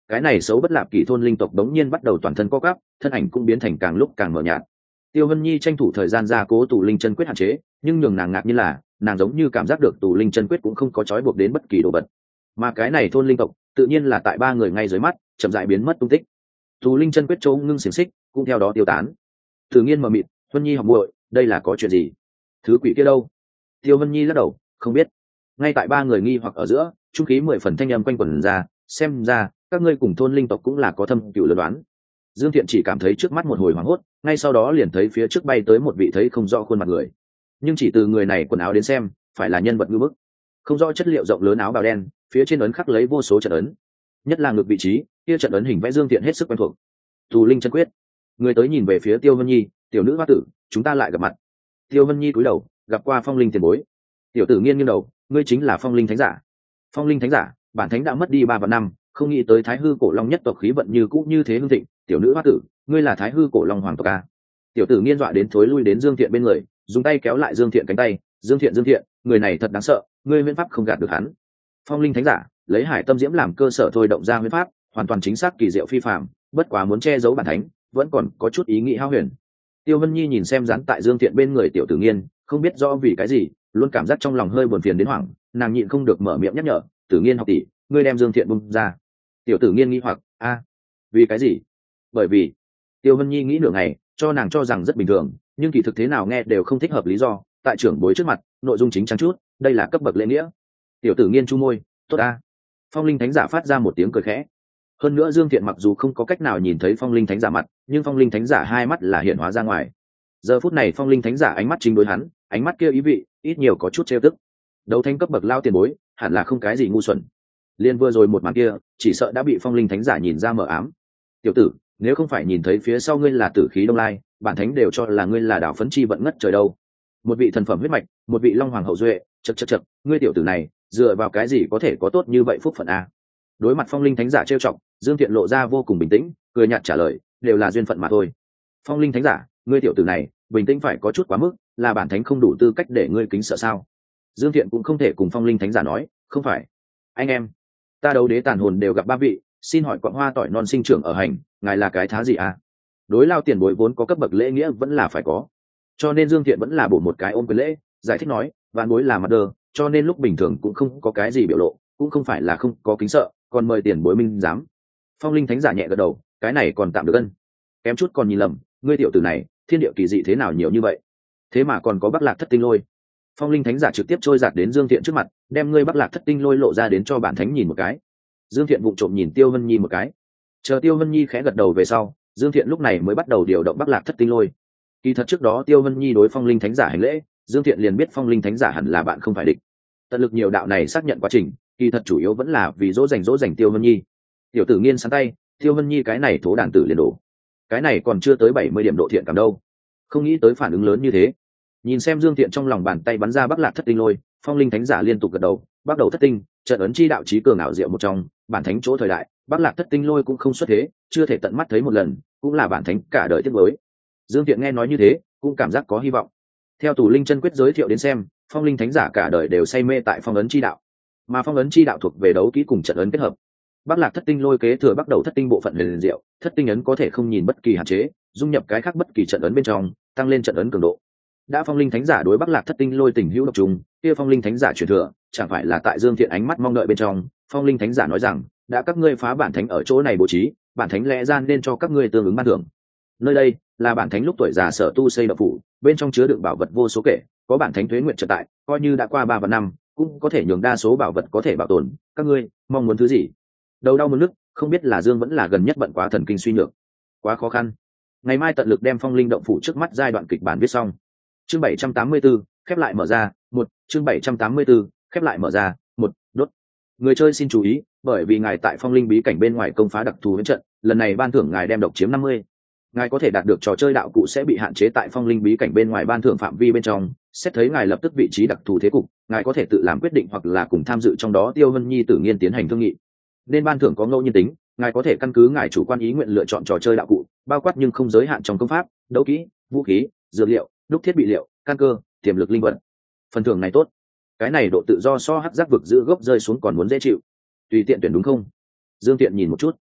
cái này xấu bất lạp kỷ thôn linh tộc đống nhiên bắt đầu toàn thân co cắp, thân ảnh cũng biến thành càng lúc càng mờ nhạt. Tiêu Vân Nhi tranh thủ thời gian ra cố tù linh chân quyết hạn chế, nhưng nhường nàng ngạc như là nàng giống như cảm giác được tù linh chân quyết cũng không có trói buộc đến bất kỳ đồ vật, mà cái này thôn linh tộc tự nhiên là tại ba người ngay dưới mắt chậm rãi biến mất tung tích. Tù linh chân quyết chỗ ngưng xiềng xích cũng theo đó tiêu tán. Thử Nghiên mờ mịt, Vân Nhi học muội, đây là có chuyện gì? Thứ quỷ kia đâu? Tiêu Vân Nhi lắc đầu, không biết. Ngay tại ba người nghi hoặc ở giữa, trung khí mười phần thanh âm quanh quẩn ra, xem ra các ngươi cùng thôn linh tộc cũng là có thâm cửu lừa đoán. Dương Thiện chỉ cảm thấy trước mắt một hồi hoảng hốt, ngay sau đó liền thấy phía trước bay tới một vị thấy không rõ khuôn mặt người, nhưng chỉ từ người này quần áo đến xem phải là nhân vật ngư bức. Không rõ chất liệu rộng lớn áo bào đen, phía trên ấn khắc lấy vô số trận ấn, nhất là ngược vị trí kia trận ấn hình vẽ Dương Thiện hết sức quen thuộc. Tù linh chân quyết. Người tới nhìn về phía Tiêu Vân Nhi, tiểu nữ hoa tử, chúng ta lại gặp mặt. Tiêu Vân Nhi cúi đầu, gặp qua Phong Linh tiền bối. Tiểu tử nghiêng nghiêng đầu, ngươi chính là Phong Linh thánh giả. Phong Linh thánh giả, bản thánh đã mất đi ba vạn năm, không nghĩ tới Thái Hư cổ long nhất tộc khí vận như cũ như thế hưng thịnh. Tiểu nữ hoa tử, ngươi là Thái Hư cổ long hoàng tộc a? Tiểu tử nghiên dọa đến thối lui đến Dương Thiện bên người, dùng tay kéo lại Dương Thiện cánh tay. Dương Thiện, Dương Thiện, người này thật đáng sợ, ngươi huyễn pháp không gạt được hắn. Phong Linh thánh giả lấy hải tâm diễm làm cơ sở thôi động ra huyễn pháp, hoàn toàn chính xác kỳ diệu phi phàm, bất quá muốn che giấu bản thánh vẫn còn có chút ý nghĩ hao huyền. Tiêu Vân Nhi nhìn xem dán tại Dương Thiện bên người tiểu tử nghiên, không biết rõ vì cái gì luôn cảm giác trong lòng hơi buồn phiền đến hoảng, nàng nhịn không được mở miệng nhắc nhở, tử nghiên học tỷ, ngươi đem Dương Thiện bung ra. Tiểu tử nghiên nghi hoặc, a, vì cái gì? Bởi vì Tiêu Vân Nhi nghĩ nửa ngày, cho nàng cho rằng rất bình thường, nhưng kỳ thực thế nào nghe đều không thích hợp lý do. Tại trưởng bối trước mặt, nội dung chính chắn chút, đây là cấp bậc lễ nghĩa. Tiểu tử nghiên chu môi, tốt a. Phong Linh thánh giả phát ra một tiếng cười khẽ. Hơn nữa Dương Thiện mặc dù không có cách nào nhìn thấy Phong Linh thánh giả mặt, nhưng Phong Linh thánh giả hai mắt là hiện hóa ra ngoài. Giờ phút này Phong Linh thánh giả ánh mắt chính đối hắn, ánh mắt kia ý vị ít nhiều có chút trêu tức. Đấu thánh cấp bậc lao tiền bối, hẳn là không cái gì ngu xuẩn. Liên vừa rồi một màn kia, chỉ sợ đã bị Phong Linh thánh giả nhìn ra mờ ám. Tiểu tử, nếu không phải nhìn thấy phía sau ngươi là tử khí đông lai, bản thánh đều cho là ngươi là đảo phấn chi vận ngất trời đâu. Một vị thần phẩm huyết mạch, một vị long hoàng hậu duệ, chậc chậc chậc, ngươi tiểu tử này, dựa vào cái gì có thể có tốt như vậy phúc phận a? Đối mặt Phong Linh thánh giả trêu chọc, Dương Thiện lộ ra vô cùng bình tĩnh, cười nhạt trả lời, đều là duyên phận mà thôi. Phong Linh thánh giả, ngươi tiểu tử này, bình tĩnh phải có chút quá mức, là bản thánh không đủ tư cách để ngươi kính sợ sao? Dương Thiện cũng không thể cùng Phong Linh thánh giả nói, không phải. Anh em, ta đấu đế tàn hồn đều gặp ba vị, xin hỏi quặng hoa tỏi non sinh trưởng ở hành, ngài là cái thá gì à? Đối lao tiền bối vốn có cấp bậc lễ nghĩa vẫn là phải có, cho nên Dương Thiện vẫn là bổ một cái ôm quyền lễ, giải thích nói, vạn bối là mặt đơ, cho nên lúc bình thường cũng không có cái gì biểu lộ, cũng không phải là không có kính sợ, còn mời tiền bối minh giám. Phong Linh thánh giả nhẹ gật đầu, cái này còn tạm được ân. Kém chút còn nhìn lầm, ngươi tiểu tử này, thiên địa kỳ dị thế nào nhiều như vậy? Thế mà còn có Bắc Lạc thất tinh lôi. Phong Linh thánh giả trực tiếp trôi giạt đến Dương Thiện trước mặt, đem ngươi Bắc Lạc thất tinh lôi lộ ra đến cho bản thánh nhìn một cái. Dương Thiện vụng trộm nhìn Tiêu Vân Nhi một cái. Chờ Tiêu Vân Nhi khẽ gật đầu về sau, Dương Thiện lúc này mới bắt đầu điều động Bắc Lạc thất tinh lôi. Kỳ thật trước đó Tiêu Vân Nhi đối Phong Linh thánh giả hành lễ, Dương Thiện liền biết Phong Linh thánh giả hẳn là bạn không phải địch. Tận lực nhiều đạo này xác nhận quá trình, kỳ thật chủ yếu vẫn là vì dỗ dành dỗ dành Tiêu Vân Nhi. Tiểu tử nghiên sáng tay, Tiêu Vân Nhi cái này thố đàn tử liền đổ. Cái này còn chưa tới bảy mươi điểm độ thiện cảm đâu. Không nghĩ tới phản ứng lớn như thế. Nhìn xem Dương Thiện trong lòng bàn tay bắn ra Bắc Lạc thất tinh lôi, Phong Linh thánh giả liên tục gật đầu, bắt đầu thất tinh, trận ấn chi đạo chí cường ảo diệu một trong, bản thánh chỗ thời đại, Bắc Lạc thất tinh lôi cũng không xuất thế, chưa thể tận mắt thấy một lần, cũng là bản thánh cả đời tiếc nuối. Dương Thiện nghe nói như thế, cũng cảm giác có hy vọng. Theo tù linh chân quyết giới thiệu đến xem, Phong Linh thánh giả cả đời đều say mê tại phong ấn chi đạo, mà phong ấn chi đạo thuộc về đấu kỹ cùng trận ấn kết hợp. Bắc Lạc thất tinh lôi kế thừa bắt đầu thất tinh bộ phận huyền diệu, thất tinh ấn có thể không nhìn bất kỳ hạn chế, dung nhập cái khác bất kỳ trận ấn bên trong, tăng lên trận ấn cường độ. Đã Phong Linh thánh giả đối Bắc Lạc thất tinh lôi tình hữu độc trùng, kia Phong Linh thánh giả truyền thừa, chẳng phải là tại Dương Thiện ánh mắt mong đợi bên trong, Phong Linh thánh giả nói rằng, đã các ngươi phá bản thánh ở chỗ này bố trí, bản thánh lẽ ra nên cho các ngươi tương ứng ban thưởng. Nơi đây là bản thánh lúc tuổi già sở tu xây đập phủ, bên trong chứa đựng bảo vật vô số kể, có bản thánh thuế nguyện trợ tại, coi như đã qua ba vạn năm, cũng có thể nhường đa số bảo vật có thể bảo tồn. Các ngươi mong muốn thứ gì? Đầu đau muốn nức, không biết là Dương vẫn là gần nhất bận quá thần kinh suy nhược, quá khó khăn. Ngày mai tận lực đem Phong Linh động phủ trước mắt giai đoạn kịch bản viết xong. Chương bảy trăm tám mươi tư, khép lại mở ra, một, chương bảy trăm tám mươi tư, khép lại mở ra, một, đốt. Người chơi xin chú ý, bởi vì ngài tại Phong Linh bí cảnh bên ngoài công phá đặc thù huyễn trận, lần này ban thưởng ngài đem độc chiếm năm mươi. Ngài có thể đạt được trò chơi đạo cụ sẽ bị hạn chế tại Phong Linh bí cảnh bên ngoài ban thưởng phạm vi bên trong, xét thấy ngài lập tức vị trí đặc thù thế cục, ngài có thể tự làm quyết định hoặc là cùng tham dự trong đó. Tiêu Vân Nhi tự nhiên tiến hành thương nghị. Nên ban thưởng có ngẫu nhiên tính, ngài có thể căn cứ ngài chủ quan ý nguyện lựa chọn trò chơi đạo cụ, bao quát nhưng không giới hạn trong công pháp, đấu kỹ, vũ khí, dược liệu, đúc thiết bị liệu, căn cơ, tiềm lực linh vật. Phần thưởng này tốt. Cái này độ tự do so hắc giác vực giữ gốc rơi xuống còn muốn dễ chịu. Tùy tiện tuyển đúng không? Dương Tiện nhìn một chút.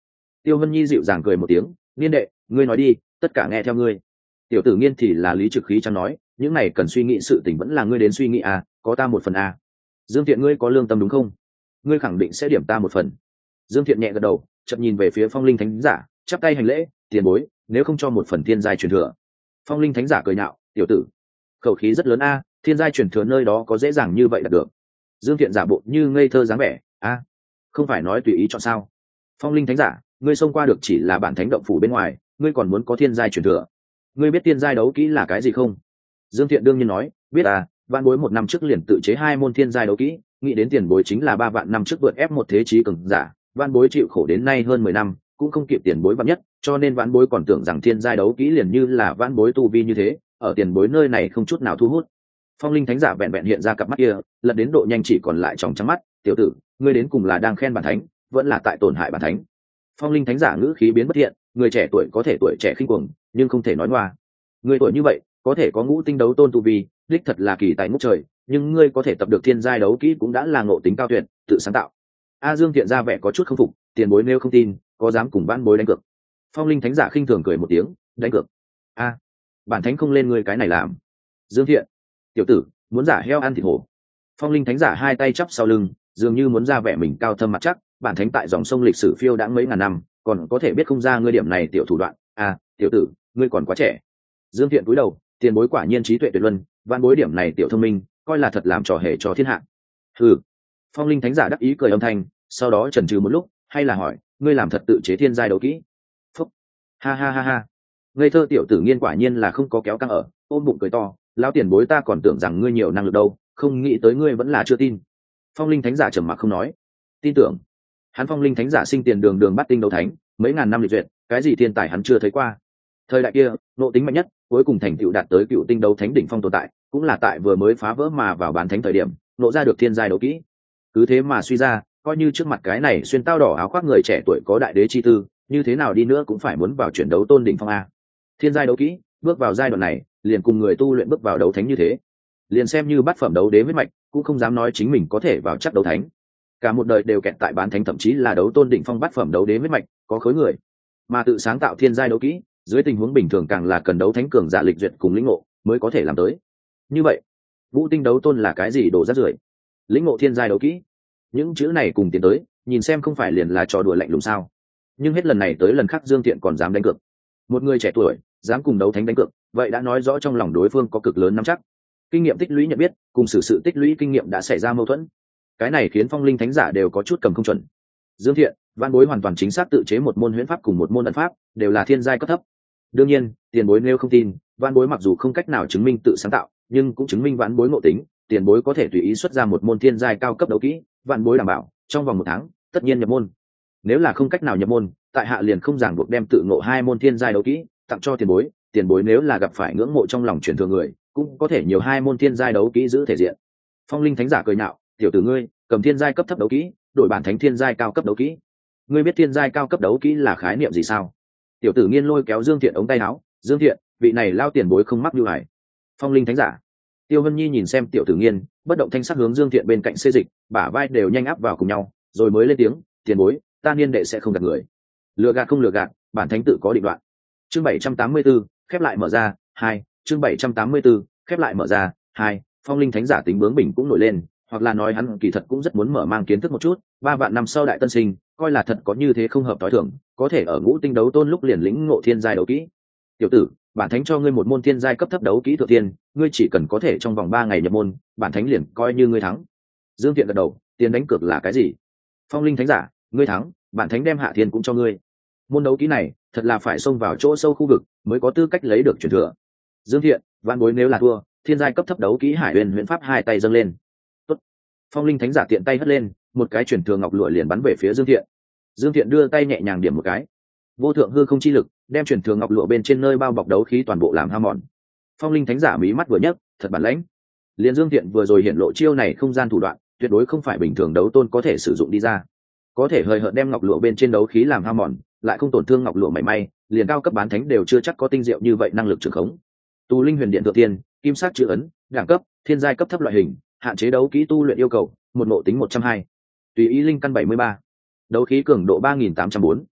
Tiêu Vân Nhi dịu dàng cười một tiếng, Nghiên đệ, ngươi nói đi, tất cả nghe theo ngươi. Tiểu tử Nghiên thì là lý trực khí chẳng nói, những này cần suy nghĩ sự tình vẫn là ngươi đến suy nghĩ à, có ta một phần à. Dương Thiện, ngươi có lương tâm đúng không? Ngươi khẳng định sẽ điểm ta một phần. Dương Thiện nhẹ gật đầu, chậm nhìn về phía Phong Linh Thánh Giả, chắp tay hành lễ, tiền bối, nếu không cho một phần thiên giai truyền thừa. Phong Linh Thánh Giả cười nhạo, tiểu tử, khẩu khí rất lớn a, thiên giai truyền thừa nơi đó có dễ dàng như vậy đạt được. Dương Thiện giả bộ như ngây thơ dáng vẻ, a, không phải nói tùy ý chọn sao? Phong Linh Thánh Giả, ngươi xông qua được chỉ là bản thánh động phủ bên ngoài, ngươi còn muốn có thiên giai truyền thừa. Ngươi biết thiên giai đấu kỹ là cái gì không? Dương Thiện đương nhiên nói, biết à, vạn bối một năm trước liền tự chế hai môn thiên giai đấu kỹ, nghĩ đến tiền bối chính là ba vạn năm trước vượt ép một thế chí cường giả, vạn bối chịu khổ đến nay hơn mười năm, cũng không kịp tiền bối vạn nhất, cho nên vạn bối còn tưởng rằng thiên giai đấu kỹ liền như là vạn bối tu vi như thế, ở tiền bối nơi này không chút nào thu hút. Phong Linh Thánh Giả vẹn vẹn hiện ra cặp mắt kia, lật đến độ nhanh chỉ còn lại tròng trắng mắt, tiểu tử, ngươi đến cùng là đang khen bản thánh, vẫn là tại tổn hại bản thánh. Phong Linh Thánh Giả ngữ khí biến bất thiện, người trẻ tuổi có thể tuổi trẻ khinh cuồng, nhưng không thể nói ngoa. Người tuổi như vậy, có thể có ngũ tinh đấu tôn tu vi, đích thật là kỳ tài ngút trời, nhưng ngươi có thể tập được thiên giai đấu kỹ cũng đã là ngộ tính cao tuyệt, tự sáng tạo. A Dương Thiện ra vẻ có chút không phục, tiền bối nếu không tin, có dám cùng vãn bối đánh cược? Phong Linh Thánh Giả khinh thường cười một tiếng, đánh cược? A, bản thánh không lên ngươi cái này làm. Dương Thiện, tiểu tử, muốn giả heo ăn thịt hổ. Phong Linh Thánh Giả hai tay chắp sau lưng, dường như muốn ra vẻ mình cao thâm mặt chắc, bản thánh tại dòng sông lịch sử phiêu đã mấy ngàn năm, còn có thể biết không ra ngươi điểm này tiểu thủ đoạn. A, tiểu tử, ngươi còn quá trẻ. Dương Thiện cúi đầu, tiền bối quả nhiên trí tuệ tuyệt luân, vãn bối điểm này tiểu thông minh, coi là thật làm trò hề cho thiên hạ. Hừ. Phong Linh Thánh Giả đắc ý cười âm thanh, sau đó chần chừ một lúc, hay là hỏi, ngươi làm thật tự chế thiên giai đấu kỹ? Phúc. Ha ha ha ha. Ngây thơ tiểu tử Nghiên quả nhiên là không có kéo căng ở, ôm bụng cười to, lão tiền bối ta còn tưởng rằng ngươi nhiều năng lực đâu, không nghĩ tới ngươi vẫn là chưa tin. Phong Linh Thánh Giả trầm mặc không nói. Tin tưởng? Hắn Phong Linh Thánh Giả sinh tiền đường đường bắt tinh đấu thánh, mấy ngàn năm lịch duyệt, cái gì thiên tài hắn chưa thấy qua. Thời đại kia, nộ tính mạnh nhất, cuối cùng thành tựu đạt tới cựu tinh đấu thánh đỉnh phong tồn tại, cũng là tại vừa mới phá vỡ mà vào bán thánh thời điểm, nộ ra được thiên giai đấu kỹ. Cứ thế mà suy ra, coi như trước mặt cái này xuyên tao đỏ áo khoác người trẻ tuổi có đại đế chi tư, như thế nào đi nữa cũng phải muốn vào chuyển đấu tôn đỉnh phong a. Thiên giai đấu kỹ, bước vào giai đoạn này, liền cùng người tu luyện bước vào đấu thánh như thế. Liền xem như bát phẩm đấu đế huyết mạch, cũng không dám nói chính mình có thể vào chắc đấu thánh. Cả một đời đều kẹt tại bán thánh thậm chí là đấu tôn đỉnh phong bát phẩm đấu đế huyết mạch, có khối người. Mà tự sáng tạo thiên giai đấu kỹ, dưới tình huống bình thường càng là cần đấu thánh cường giả lịch duyệt cùng lĩnh ngộ mới có thể làm tới. Như vậy, ngũ tinh đấu tôn là cái gì đổ rác rưởi? Lĩnh ngộ thiên giai đấu kỹ, những chữ này cùng tiến tới, nhìn xem không phải liền là trò đùa lạnh lùng sao? Nhưng hết lần này tới lần khác Dương Thiện còn dám đánh cược. Một người trẻ tuổi dám cùng đấu thánh đánh cược, vậy đã nói rõ trong lòng đối phương có cực lớn nắm chắc. Kinh nghiệm tích lũy nhận biết cùng sự sự tích lũy kinh nghiệm đã xảy ra mâu thuẫn, cái này khiến Phong Linh Thánh Giả đều có chút cầm không chuẩn. Dương Thiện, văn bối hoàn toàn chính xác tự chế một môn huyễn pháp cùng một môn ẩn pháp, đều là thiên giai cấp thấp. Đương nhiên, tiền bối nếu không tin, văn bối mặc dù không cách nào chứng minh tự sáng tạo, nhưng cũng chứng minh vãn bối ngộ tính, tiền bối có thể tùy ý xuất ra một môn thiên giai cao cấp đấu kỹ, vãn bối đảm bảo trong vòng một tháng tất nhiên nhập môn. Nếu là không cách nào nhập môn, tại hạ liền không ràng buộc đem tự ngộ hai môn thiên giai đấu kỹ tặng cho tiền bối. Tiền bối nếu là gặp phải ngưỡng mộ trong lòng truyền thừa người, cũng có thể nhiều hai môn thiên giai đấu kỹ giữ thể diện. Phong Linh Thánh Giả cười nhạo, tiểu tử ngươi cầm thiên giai cấp thấp đấu kỹ đổi bản thánh thiên giai cao cấp đấu kỹ, ngươi biết thiên giai cao cấp đấu kỹ là khái niệm gì sao? Tiểu tử Nghiên lôi kéo Dương Thiện ống tay áo, Dương Thiện, vị này lao tiền bối không mắc lưu hải. Phong Linh Thánh Giả. Tiêu Vân Nhi nhìn xem tiểu tử Nghiên, bất động thanh sắc hướng Dương Thiện bên cạnh xê dịch, bả vai đều nhanh áp vào cùng nhau, rồi mới lên tiếng, tiền bối, ta Niên đệ sẽ không gạt người. Lừa gạt không lừa gạt, bản thánh tự có định đoạn. Chương bảy trăm tám mươi 74, khép lại mở ra, hai, chương bảy trăm tám mươi 74, khép lại mở ra, hai. Phong Linh Thánh Giả tính bướng bỉnh cũng nổi lên, hoặc là nói hắn kỳ thật cũng rất muốn mở mang kiến thức một chút, ba vạn năm sau đại tân sinh, coi là thật có như thế không hợp tối thường, có thể ở ngũ tinh đấu tôn lúc liền lĩnh ngộ thiên giai đấu kỹ. Tiểu tử, bản thánh cho ngươi một môn thiên giai cấp thấp đấu kỹ thượng tiên, ngươi chỉ cần có thể trong vòng ba ngày nhập môn, bản thánh liền coi như ngươi thắng. Dương Thiện gật đầu, tiền đánh cược là cái gì? Phong Linh Thánh Giả, ngươi thắng, bản thánh đem hạ thiên cũng cho ngươi. Môn đấu kỹ này, thật là phải xông vào chỗ sâu khu vực mới có tư cách lấy được truyền thừa. Dương Thiện, vạn bối nếu là thua, thiên giai cấp thấp đấu kỹ Hải Huyền Huyễn Pháp hai tay dâng lên. Tốt. Phong Linh Thánh Giả tiện tay hất lên, một cái truyền thừa ngọc lụa liền bắn về phía Dương Thiện. Dương Thiện đưa tay nhẹ nhàng điểm một cái, vô thượng hư không chi lực đem truyền thừa ngọc lụa bên trên nơi bao bọc đấu khí toàn bộ làm hao mòn. Phong Linh Thánh Giả mí mắt vừa nhấc, thật bản lãnh. Liên Dương Thiện vừa rồi hiện lộ chiêu này không gian thủ đoạn, tuyệt đối không phải bình thường đấu tôn có thể sử dụng đi ra. Có thể hời hợt đem ngọc lụa bên trên đấu khí làm hao mòn, lại không tổn thương ngọc lụa mảy may, liền cao cấp bán thánh đều chưa chắc có tinh diệu như vậy năng lực trường khống. Tu Linh Huyền Điện thượng tiên, kim sắc chữ ấn, đẳng cấp, thiên giai cấp thấp loại hình, hạn chế đấu kỹ tu luyện yêu cầu, một ngộ tính một trăm hai, tùy ý linh căn bảy mươi ba, đấu khí cường độ ba nghìn tám trăm bốn,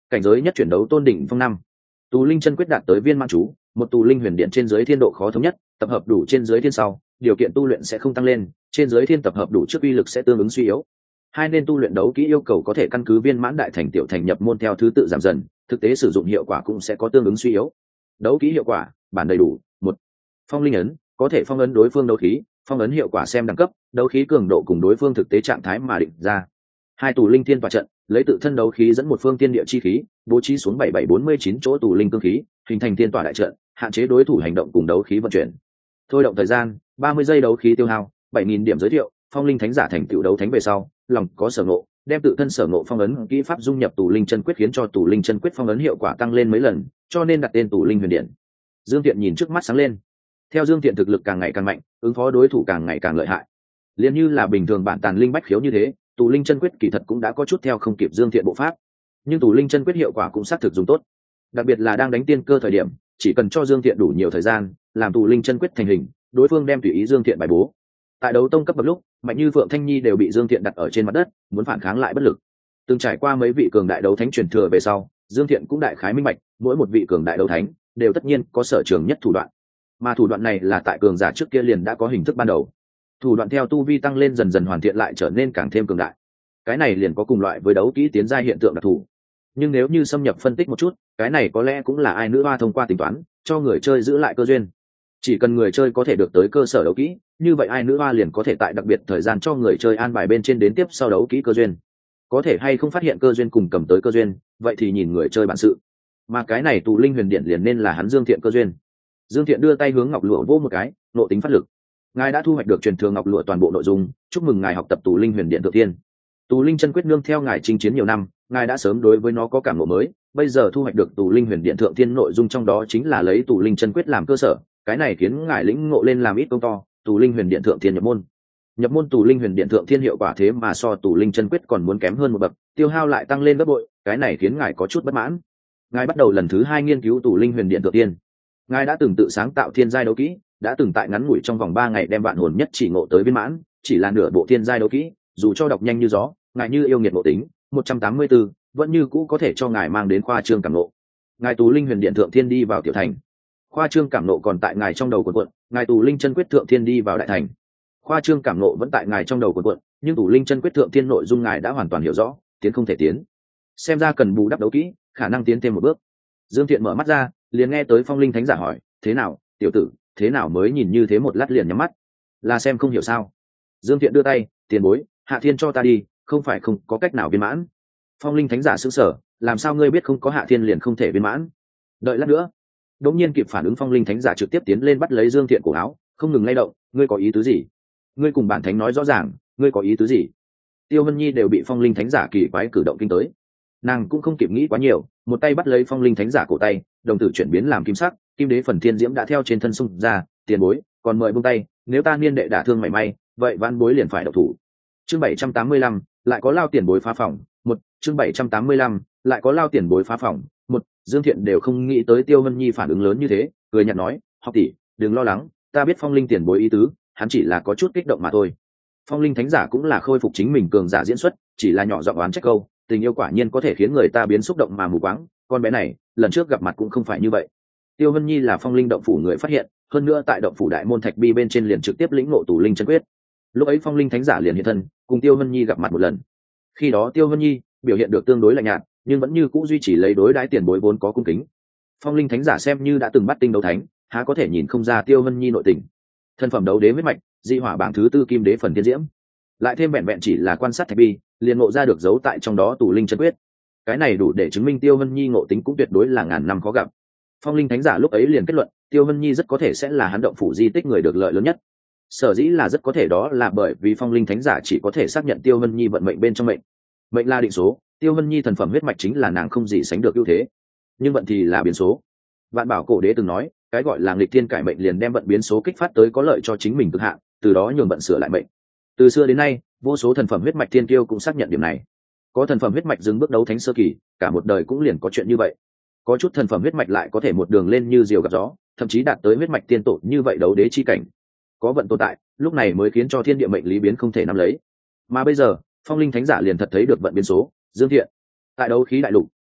Cảnh giới nhất chuyển đấu tôn đỉnh phong năm. Tù linh chân quyết đạt tới viên mãn chú, một tù linh huyền điện trên dưới thiên độ khó thống nhất, tập hợp đủ trên dưới thiên sau, điều kiện tu luyện sẽ không tăng lên, trên dưới thiên tập hợp đủ trước uy lực sẽ tương ứng suy yếu. Hai nên tu luyện đấu kỹ yêu cầu có thể căn cứ viên mãn đại thành tiểu thành nhập môn theo thứ tự giảm dần, thực tế sử dụng hiệu quả cũng sẽ có tương ứng suy yếu. Đấu kỹ hiệu quả, bản đầy đủ. Một, phong linh ấn, có thể phong ấn đối phương đấu khí, phong ấn hiệu quả xem đẳng cấp, đấu khí cường độ cùng đối phương thực tế trạng thái mà định ra. Hai tù linh thiên tọa trận, lấy tự thân đấu khí dẫn một phương tiên địa chi khí, bố trí xuống bảy bảy bốn mươi chín chỗ tù linh cương khí, hình thành thiên tọa đại trận, hạn chế đối thủ hành động cùng đấu khí vận chuyển. Thôi động thời gian, ba mươi giây đấu khí tiêu hao, bảy nghìn điểm giới thiệu, phong linh thánh giả thành tựu đấu thánh về sau, lòng có sở ngộ, đem tự thân sở ngộ phong ấn kỹ pháp dung nhập tù linh chân quyết khiến cho tù linh chân quyết phong ấn hiệu quả tăng lên mấy lần, cho nên đặt tên tù linh huyền điện. Dương Tiện nhìn trước mắt sáng lên. Theo Dương Tiện thực lực càng ngày càng mạnh, ứng phó đối thủ càng ngày càng lợi hại. Liên như là bình thường bản tàn linh bách khiếu như thế, tù linh chân quyết kỳ thật cũng đã có chút theo không kịp Dương Tiện bộ pháp, nhưng tù linh chân quyết hiệu quả cũng xác thực dùng tốt, đặc biệt là đang đánh tiên cơ thời điểm, chỉ cần cho Dương Tiện đủ nhiều thời gian, làm tù linh chân quyết thành hình, đối phương đem tùy ý Dương Tiện bài bố. Tại đấu tông cấp bậc lúc, mạnh như Phượng Thanh Nhi đều bị Dương Tiện đặt ở trên mặt đất, muốn phản kháng lại bất lực. Từng trải qua mấy vị cường đại đấu thánh truyền thừa về sau, Dương Tiện cũng đại khái minh bạch, mỗi một vị cường đại đấu thánh đều tất nhiên có sở trường nhất thủ đoạn, mà thủ đoạn này là tại cường giả trước kia liền đã có hình thức ban đầu. Thủ đoạn theo tu vi tăng lên dần dần hoàn thiện lại trở nên càng thêm cường đại. Cái này liền có cùng loại với đấu kỹ tiến giai hiện tượng đặc thù. Nhưng nếu như xâm nhập phân tích một chút, cái này có lẽ cũng là ai nữ hoa thông qua tính toán, cho người chơi giữ lại cơ duyên. Chỉ cần người chơi có thể được tới cơ sở đấu kỹ, như vậy ai nữ hoa liền có thể tại đặc biệt thời gian cho người chơi an bài bên trên đến tiếp sau đấu kỹ cơ duyên. Có thể hay không phát hiện cơ duyên cùng cầm tới cơ duyên, vậy thì nhìn người chơi bản sự. Mà cái này tù linh huyền điện liền nên là hắn Dương Thiện cơ duyên. Dương Thiện đưa tay hướng ngọc lụa vỗ một cái, nộ tính phát lực. Ngài đã thu hoạch được truyền thừa ngọc lụa toàn bộ nội dung, chúc mừng ngài học tập tù linh huyền điện thượng tiên. Tù linh chân quyết nương theo ngài chinh chiến nhiều năm, ngài đã sớm đối với nó có cảm ngộ mới, bây giờ thu hoạch được tù linh huyền điện thượng tiên nội dung trong đó chính là lấy tù linh chân quyết làm cơ sở, cái này khiến ngài lĩnh ngộ lên làm ít công to, tù linh huyền điện thượng tiên nhập môn. Nhập môn tù linh huyền điện thượng thiên hiệu quả thế mà so tù linh chân quyết còn muốn kém hơn một bậc, tiêu hao lại tăng lên gấp bội, cái này khiến ngài có chút bất mãn. Ngài bắt đầu lần thứ hai nghiên cứu tù linh huyền điện thượng tiên. Ngài đã từng tự sáng tạo thiên giai đấu kỹ, đã từng tại ngắn ngủi trong vòng ba ngày đem vạn hồn nhất chỉ ngộ tới viên mãn, chỉ là nửa bộ thiên giai đấu kỹ, dù cho đọc nhanh như gió, ngài như yêu nghiệt ngộ tính một trăm tám mươi tư, vẫn như cũ có thể cho ngài mang đến khoa trương cảm ngộ. Ngài tù linh huyền điện thượng thiên đi vào tiểu thành, khoa trương cảm ngộ còn tại ngài trong đầu cuộn cuộn, ngài tù linh chân quyết thượng thiên đi vào đại thành, khoa trương cảm ngộ vẫn tại ngài trong đầu cuộn cuộn, nhưng tù linh chân quyết thượng thiên nội dung ngài đã hoàn toàn hiểu rõ, tiến không thể tiến. Xem ra cần bù đắp đấu kỹ, khả năng tiến thêm một bước. Dương Thiện mở mắt ra, liền nghe tới Phong Linh Thánh giả hỏi, thế nào, tiểu tử, thế nào mới nhìn như thế một lát liền nhắm mắt, là xem không hiểu sao? Dương Thiện đưa tay, tiền bối, Hạ Thiên cho ta đi, không phải không có cách nào viên mãn. Phong Linh Thánh giả sững sờ, làm sao ngươi biết không có Hạ Thiên liền không thể viên mãn? Đợi lát nữa. Đột nhiên kịp phản ứng, Phong Linh Thánh giả trực tiếp tiến lên bắt lấy Dương Thiện cổ áo, không ngừng lay động, ngươi có ý tứ gì? Ngươi cùng bản thánh nói rõ ràng, ngươi có ý tứ gì? Tiêu Vân Nhi đều bị Phong Linh Thánh giả kỳ quái cử động kinh tới, nàng cũng không kịp nghĩ quá nhiều, một tay bắt lấy Phong Linh Thánh giả cổ tay, đồng tử chuyển biến làm kim sắc, kim đế phần thiên diễm đã theo trên thân xung ra, tiền bối, còn mời buông tay, nếu ta niên đệ đả thương mảy may, vậy văn bối liền phải độc thủ. Chương bảy trăm tám mươi lăm, lại có lao tiền bối phá phòng, một, chương bảy trăm tám mươi lăm, lại có lao tiền bối phá phòng, một, Dương Thiện đều không nghĩ tới Tiêu Vân Nhi phản ứng lớn như thế, cười nhạt nói, học tỷ, đừng lo lắng, ta biết Phong Linh tiền bối ý tứ, hắn chỉ là có chút kích động mà thôi. Phong Linh Thánh giả cũng là khôi phục chính mình cường giả diễn xuất, chỉ là nhỏ giọng oán trách câu, tình yêu quả nhiên có thể khiến người ta biến xúc động mà mù quáng, con bé này, lần trước gặp mặt cũng không phải như vậy. Tiêu Vân Nhi là Phong Linh động phủ người phát hiện, hơn nữa tại động phủ đại môn thạch bi bên trên liền trực tiếp lĩnh ngộ tù linh chân quyết. Lúc ấy Phong Linh Thánh giả liền hiện thân, cùng Tiêu Vân Nhi gặp mặt một lần. Khi đó Tiêu Vân Nhi biểu hiện được tương đối lạnh nhạt, nhưng vẫn như cũ duy trì lấy đối đãi tiền bối vốn có cung kính. Phong Linh Thánh giả xem như đã từng bắt tinh đấu thánh, há có thể nhìn không ra Tiêu Vân Nhi nội tình. Thân phẩm đấu đế huyết mạch, dị hỏa bảng thứ tư kim đế phần thiên diễm, lại thêm vẹn vẹn chỉ là quan sát thạch bi, liền ngộ ra được dấu tại trong đó tù linh chân quyết. Cái này đủ để chứng minh Tiêu Vân Nhi ngộ tính cũng tuyệt đối là ngàn năm khó gặp. Phong Linh Thánh giả lúc ấy liền kết luận, Tiêu Vân Nhi rất có thể sẽ là hắn động phủ di tích người được lợi lớn nhất. Sở dĩ là rất có thể đó là bởi vì Phong Linh Thánh giả chỉ có thể xác nhận Tiêu Vân Nhi vận mệnh bên trong mệnh. Mệnh là định số, Tiêu Vân Nhi thần phẩm huyết mạch chính là nàng không gì sánh được ưu thế. Nhưng vận thì là biến số. Vạn Bảo cổ đế từng nói, cái gọi là nghịch thiên cải mệnh liền đem vận biến số kích phát tới có lợi cho chính mình cực hạn, từ đó nhường vận sửa lại mệnh. Từ xưa đến nay, vô số thần phẩm huyết mạch thiên kiêu cũng xác nhận điểm này. Có thần phẩm huyết mạch dừng bước đấu thánh sơ kỳ, cả một đời cũng liền có chuyện như vậy. Có chút thần phẩm huyết mạch lại có thể một đường lên như diều gặp gió, thậm chí đạt tới huyết mạch tiên tổ như vậy đấu đế chi cảnh. Có vận tồn tại, lúc này mới khiến cho thiên địa mệnh lý biến không thể nắm lấy. Mà bây giờ, Phong Linh Thánh giả liền thật thấy được vận biến số, Dương Thiện. Tại đấu khí đại lục,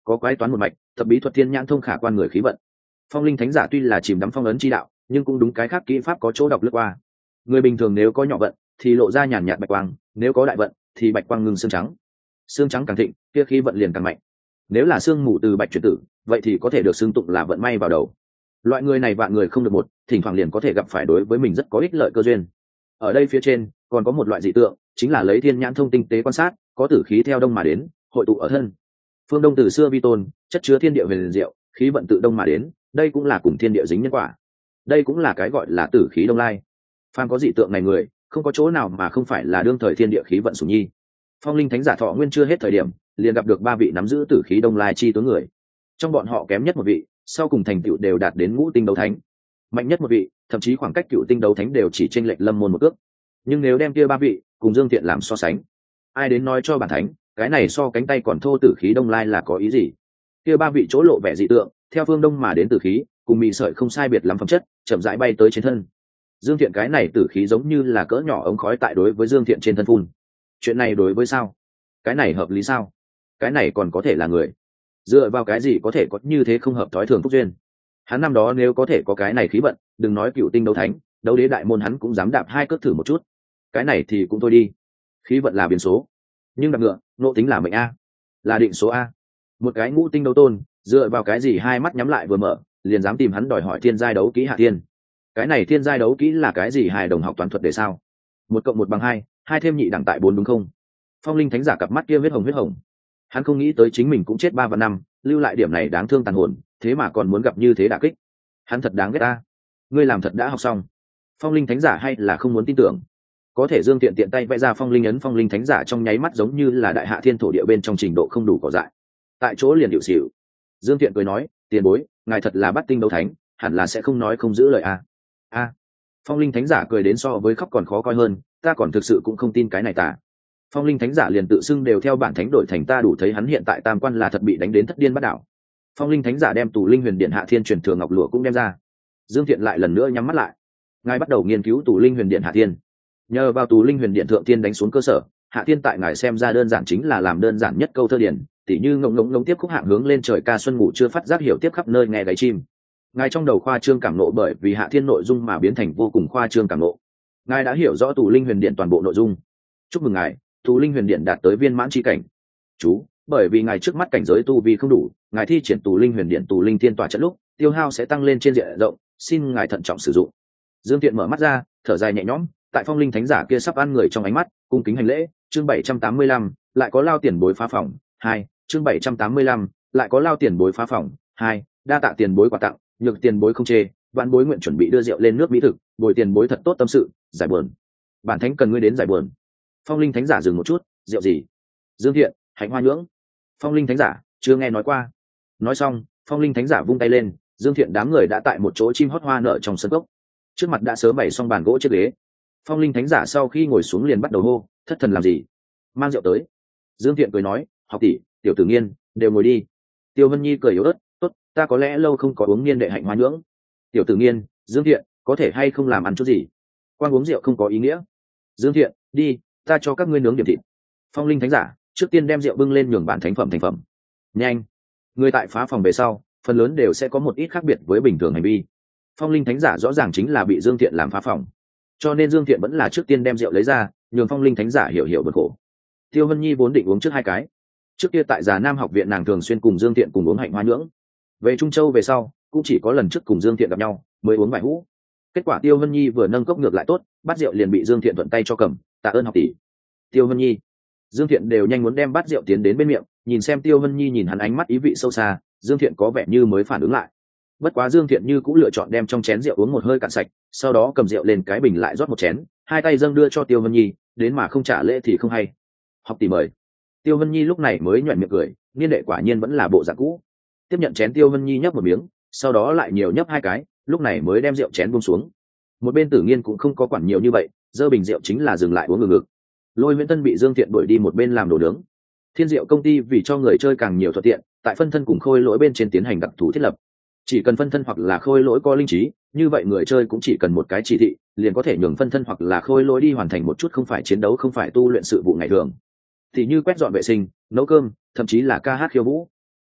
có quái toán một mạch, thập bí thuật thiên nhãn thông khả quan người khí vận. Phong linh thánh giả tuy là chìm đắm phong ấn chi đạo, nhưng cũng đúng cái khác kỹ pháp có chỗ đọc lướt qua. Người bình thường nếu có nhỏ vận thì lộ ra nhàn nhạt bạch quang, nếu có đại vận thì bạch quang ngưng xương trắng. Xương trắng càng thịnh, kia khí vận liền càng mạnh. Nếu là xương mù từ bạch chuyển tử, vậy thì có thể được xưng tụng là vận may vào đầu. Loại người này vạn người không được một, thỉnh thoảng liền có thể gặp phải đối với mình rất có ích lợi cơ duyên. Ở đây phía trên còn có một loại dị tượng, chính là lấy thiên nhãn thông tinh tế quan sát, có tử khí theo đông mà đến, hội tụ ở thân. Phương Đông từ xưa vi tôn, chất chứa thiên địa huyền diệu, khí vận tự đông mà đến, đây cũng là cùng thiên địa dính nhân quả. Đây cũng là cái gọi là tử khí đông lai. Phàm có dị tượng này người, không có chỗ nào mà không phải là đương thời thiên địa khí vận sủng nhi. Phong linh thánh giả thọ nguyên chưa hết thời điểm, liền gặp được ba vị nắm giữ tử khí đông lai chi tướng người. Trong bọn họ kém nhất một vị, sau cùng thành tựu đều đạt đến ngũ tinh đấu thánh. Mạnh nhất một vị, thậm chí khoảng cách cựu tinh đấu thánh đều chỉ chênh lệch lâm môn một cước. Nhưng nếu đem kia ba vị cùng Dương Tiện làm so sánh, ai đến nói cho bản thánh, cái này so cánh tay còn thô tử khí đông lai là có ý gì? Kia ba vị chỗ lộ vẻ dị tượng, theo phương đông mà đến tử khí, cùng mị sợi không sai biệt lắm phẩm chất, chậm rãi bay tới trên thân. Dương Thiện cái này tử khí giống như là cỡ nhỏ ống khói tại đối với Dương Thiện trên thân phun. Chuyện này đối với sao? Cái này hợp lý sao? Cái này còn có thể là người? Dựa vào cái gì có thể có như thế không hợp thói thường phúc duyên? Hắn năm đó nếu có thể có cái này khí vận, đừng nói cựu tinh đấu thánh, đấu đế đại môn hắn cũng dám đạp hai cước thử một chút. Cái này thì cũng thôi đi. Khí vận là biến số, nhưng đạp ngựa, nộ tính là mệnh a, là định số a. Một cái ngũ tinh đấu tôn, dựa vào cái gì hai mắt nhắm lại vừa mở, liền dám tìm hắn đòi hỏi thiên giai đấu kỹ hạ thiên? Cái này thiên giai đấu kỹ là cái gì hài đồng học toán thuật để sao? Một cộng một bằng hai, hai thêm nhị đẳng tại bốn đúng không? Phong linh thánh giả cặp mắt kia huyết hồng huyết hồng. Hắn không nghĩ tới chính mình cũng chết ba và năm, lưu lại điểm này đáng thương tàn hồn, thế mà còn muốn gặp như thế đả kích. Hắn thật đáng ghét ta. Ngươi làm thật đã học xong. Phong linh thánh giả hay là không muốn tin tưởng? Có thể Dương Tiện tiện tay vẽ ra phong linh ấn, phong linh thánh giả trong nháy mắt giống như là đại hạ thiên thổ địa bên trong trình độ không đủ cỏ dại. Tại chỗ liền điệu xỉu. Dương Tiện cười nói, tiền bối, ngài thật là bắt tinh đấu thánh, hẳn là sẽ không nói không giữ lời a. A. Phong linh thánh giả cười đến so với khóc còn khó coi hơn, ta còn thực sự cũng không tin cái này ta. Phong linh thánh giả liền tự xưng đều theo bản thánh đổi thành ta, đủ thấy hắn hiện tại tam quan là thật bị đánh đến thất điên bắt đảo. Phong linh thánh giả đem tù linh huyền điện hạ thiên truyền thừa ngọc lụa cũng đem ra. Dương Thiện lại lần nữa nhắm mắt lại. Ngài bắt đầu nghiên cứu tù linh huyền điện hạ thiên. Nhờ vào tù linh huyền điện thượng thiên đánh xuống cơ sở, hạ thiên tại ngài xem ra đơn giản chính là làm đơn giản nhất câu thơ điển, tỉ như ngỗng ngỗng ngỗng tiếp khúc hạng hướng lên trời ca xuân ngủ chưa phát giác hiểu tiếp khắp nơi nghe gáy chim. Ngài trong đầu khoa trương cảm nộ bởi vì hạ thiên nội dung mà biến thành vô cùng khoa trương cảm nộ. Ngài đã hiểu rõ tù linh huyền điện toàn bộ nội dung. Chúc mừng ngài, tù linh huyền điện đạt tới viên mãn chi cảnh. Chú, bởi vì ngài trước mắt cảnh giới tu vi không đủ, ngài thi triển tù linh huyền điện tù linh thiên tỏa trận lúc tiêu hao sẽ tăng lên trên diện rộng, xin ngài thận trọng sử dụng. Dương Tiện mở mắt ra, thở dài nhẹ nhõm, tại phong linh thánh giả kia sắp ăn người trong ánh mắt, cung kính hành lễ. Chương bảy trăm tám mươi lăm, lại có lao tiền bối phá phòng. Hai, chương bảy trăm tám mươi lăm, lại có lao tiền bối phá phòng. Hai, đa tạ tiền bối quà tặng, nhược tiền bối không chê, vạn bối nguyện chuẩn bị đưa rượu lên nước mỹ thực, bồi tiền bối thật tốt tâm sự, giải buồn. Bản thánh cần ngươi đến giải buồn. Phong linh thánh giả dừng một chút, rượu gì? Dương Thiện, hạnh hoa nhưỡng. Phong linh thánh giả, chưa nghe nói qua. Nói xong, phong linh thánh giả vung tay lên, Dương Thiện đám người đã tại một chỗ chim hót hoa nở trong sân cốc. Trước mặt đã sớm bày xong bàn gỗ chiếc ghế. Phong linh thánh giả sau khi ngồi xuống liền bắt đầu hô, thất thần làm gì? Mang rượu tới. Dương Thiện cười nói, học tỷ, tiểu tử nghiên, đều ngồi đi. Tiêu Vân Nhi cười yếu ớt, tốt, ta có lẽ lâu không có uống niên đệ hạnh hoa nhưỡng. Tiểu tử nghiên, Dương Thiện, có thể hay không làm ăn chút gì? Quan uống rượu không có ý nghĩa. Dương Thiện, đi, ta cho các ngươi nướng điểm thịt. Phong linh thánh giả, trước tiên đem rượu bưng lên nhường bản thánh phẩm thành phẩm. Nhanh. Người tại phá phòng về sau, phần lớn đều sẽ có một ít khác biệt với bình thường hành vi. Phong linh thánh giả rõ ràng chính là bị Dương Thiện làm phá phòng, cho nên Dương Thiện vẫn là trước tiên đem rượu lấy ra, nhường phong linh thánh giả hiểu hiểu bực khổ. Tiêu Vân Nhi vốn định uống trước hai cái. Trước kia tại Già Nam học viện nàng thường xuyên cùng Dương Thiện cùng uống hạnh hoa nhưỡng. Về Trung Châu về sau, cũng chỉ có lần trước cùng Dương Thiện gặp nhau mới uống vài hũ. Kết quả Tiêu Vân Nhi vừa nâng cốc ngược lại tốt, bát rượu liền bị Dương Thiện thuận tay cho cầm, tạ ơn học tỷ. Tiêu Vân Nhi, Dương Thiện đều nhanh muốn đem bát rượu tiến đến bên miệng, nhìn xem Tiêu Vân Nhi nhìn hắn ánh mắt ý vị sâu xa, Dương Thiện có vẻ như mới phản ứng lại. Bất quá Dương Thiện như cũng lựa chọn đem trong chén rượu uống một hơi cạn sạch, sau đó cầm rượu lên cái bình lại rót một chén, hai tay dâng đưa cho Tiêu Vân Nhi, đến mà không trả lễ thì không hay. Học tỷ mời. Tiêu Vân Nhi lúc này mới nhuyễn miệng cười, niên đệ quả nhiên vẫn là bộ dạng cũ. Tiếp nhận chén, Tiêu Vân Nhi nhấp một miếng, sau đó lại nhiều nhấp hai cái, lúc này mới đem rượu chén buông xuống. Một bên Tử Nghiên cũng không có quản nhiều như vậy, giơ bình rượu chính là dừng lại uống ngược ngực. Lôi Viễn Tân bị Dương Thiện đuổi đi một bên làm đồ nướng. Thiên Diệu công ty vì cho người chơi càng nhiều thuận tiện, tại phân thân cùng khôi lỗi bên trên tiến hành đặc thù thiết lập. Chỉ cần phân thân hoặc là khôi lỗi có linh trí, như vậy người chơi cũng chỉ cần một cái chỉ thị, liền có thể nhường phân thân hoặc là khôi lỗi đi hoàn thành một chút không phải chiến đấu không phải tu luyện sự vụ ngày thường, thì như quét dọn vệ sinh, nấu cơm, thậm chí là ca hát khiêu vũ.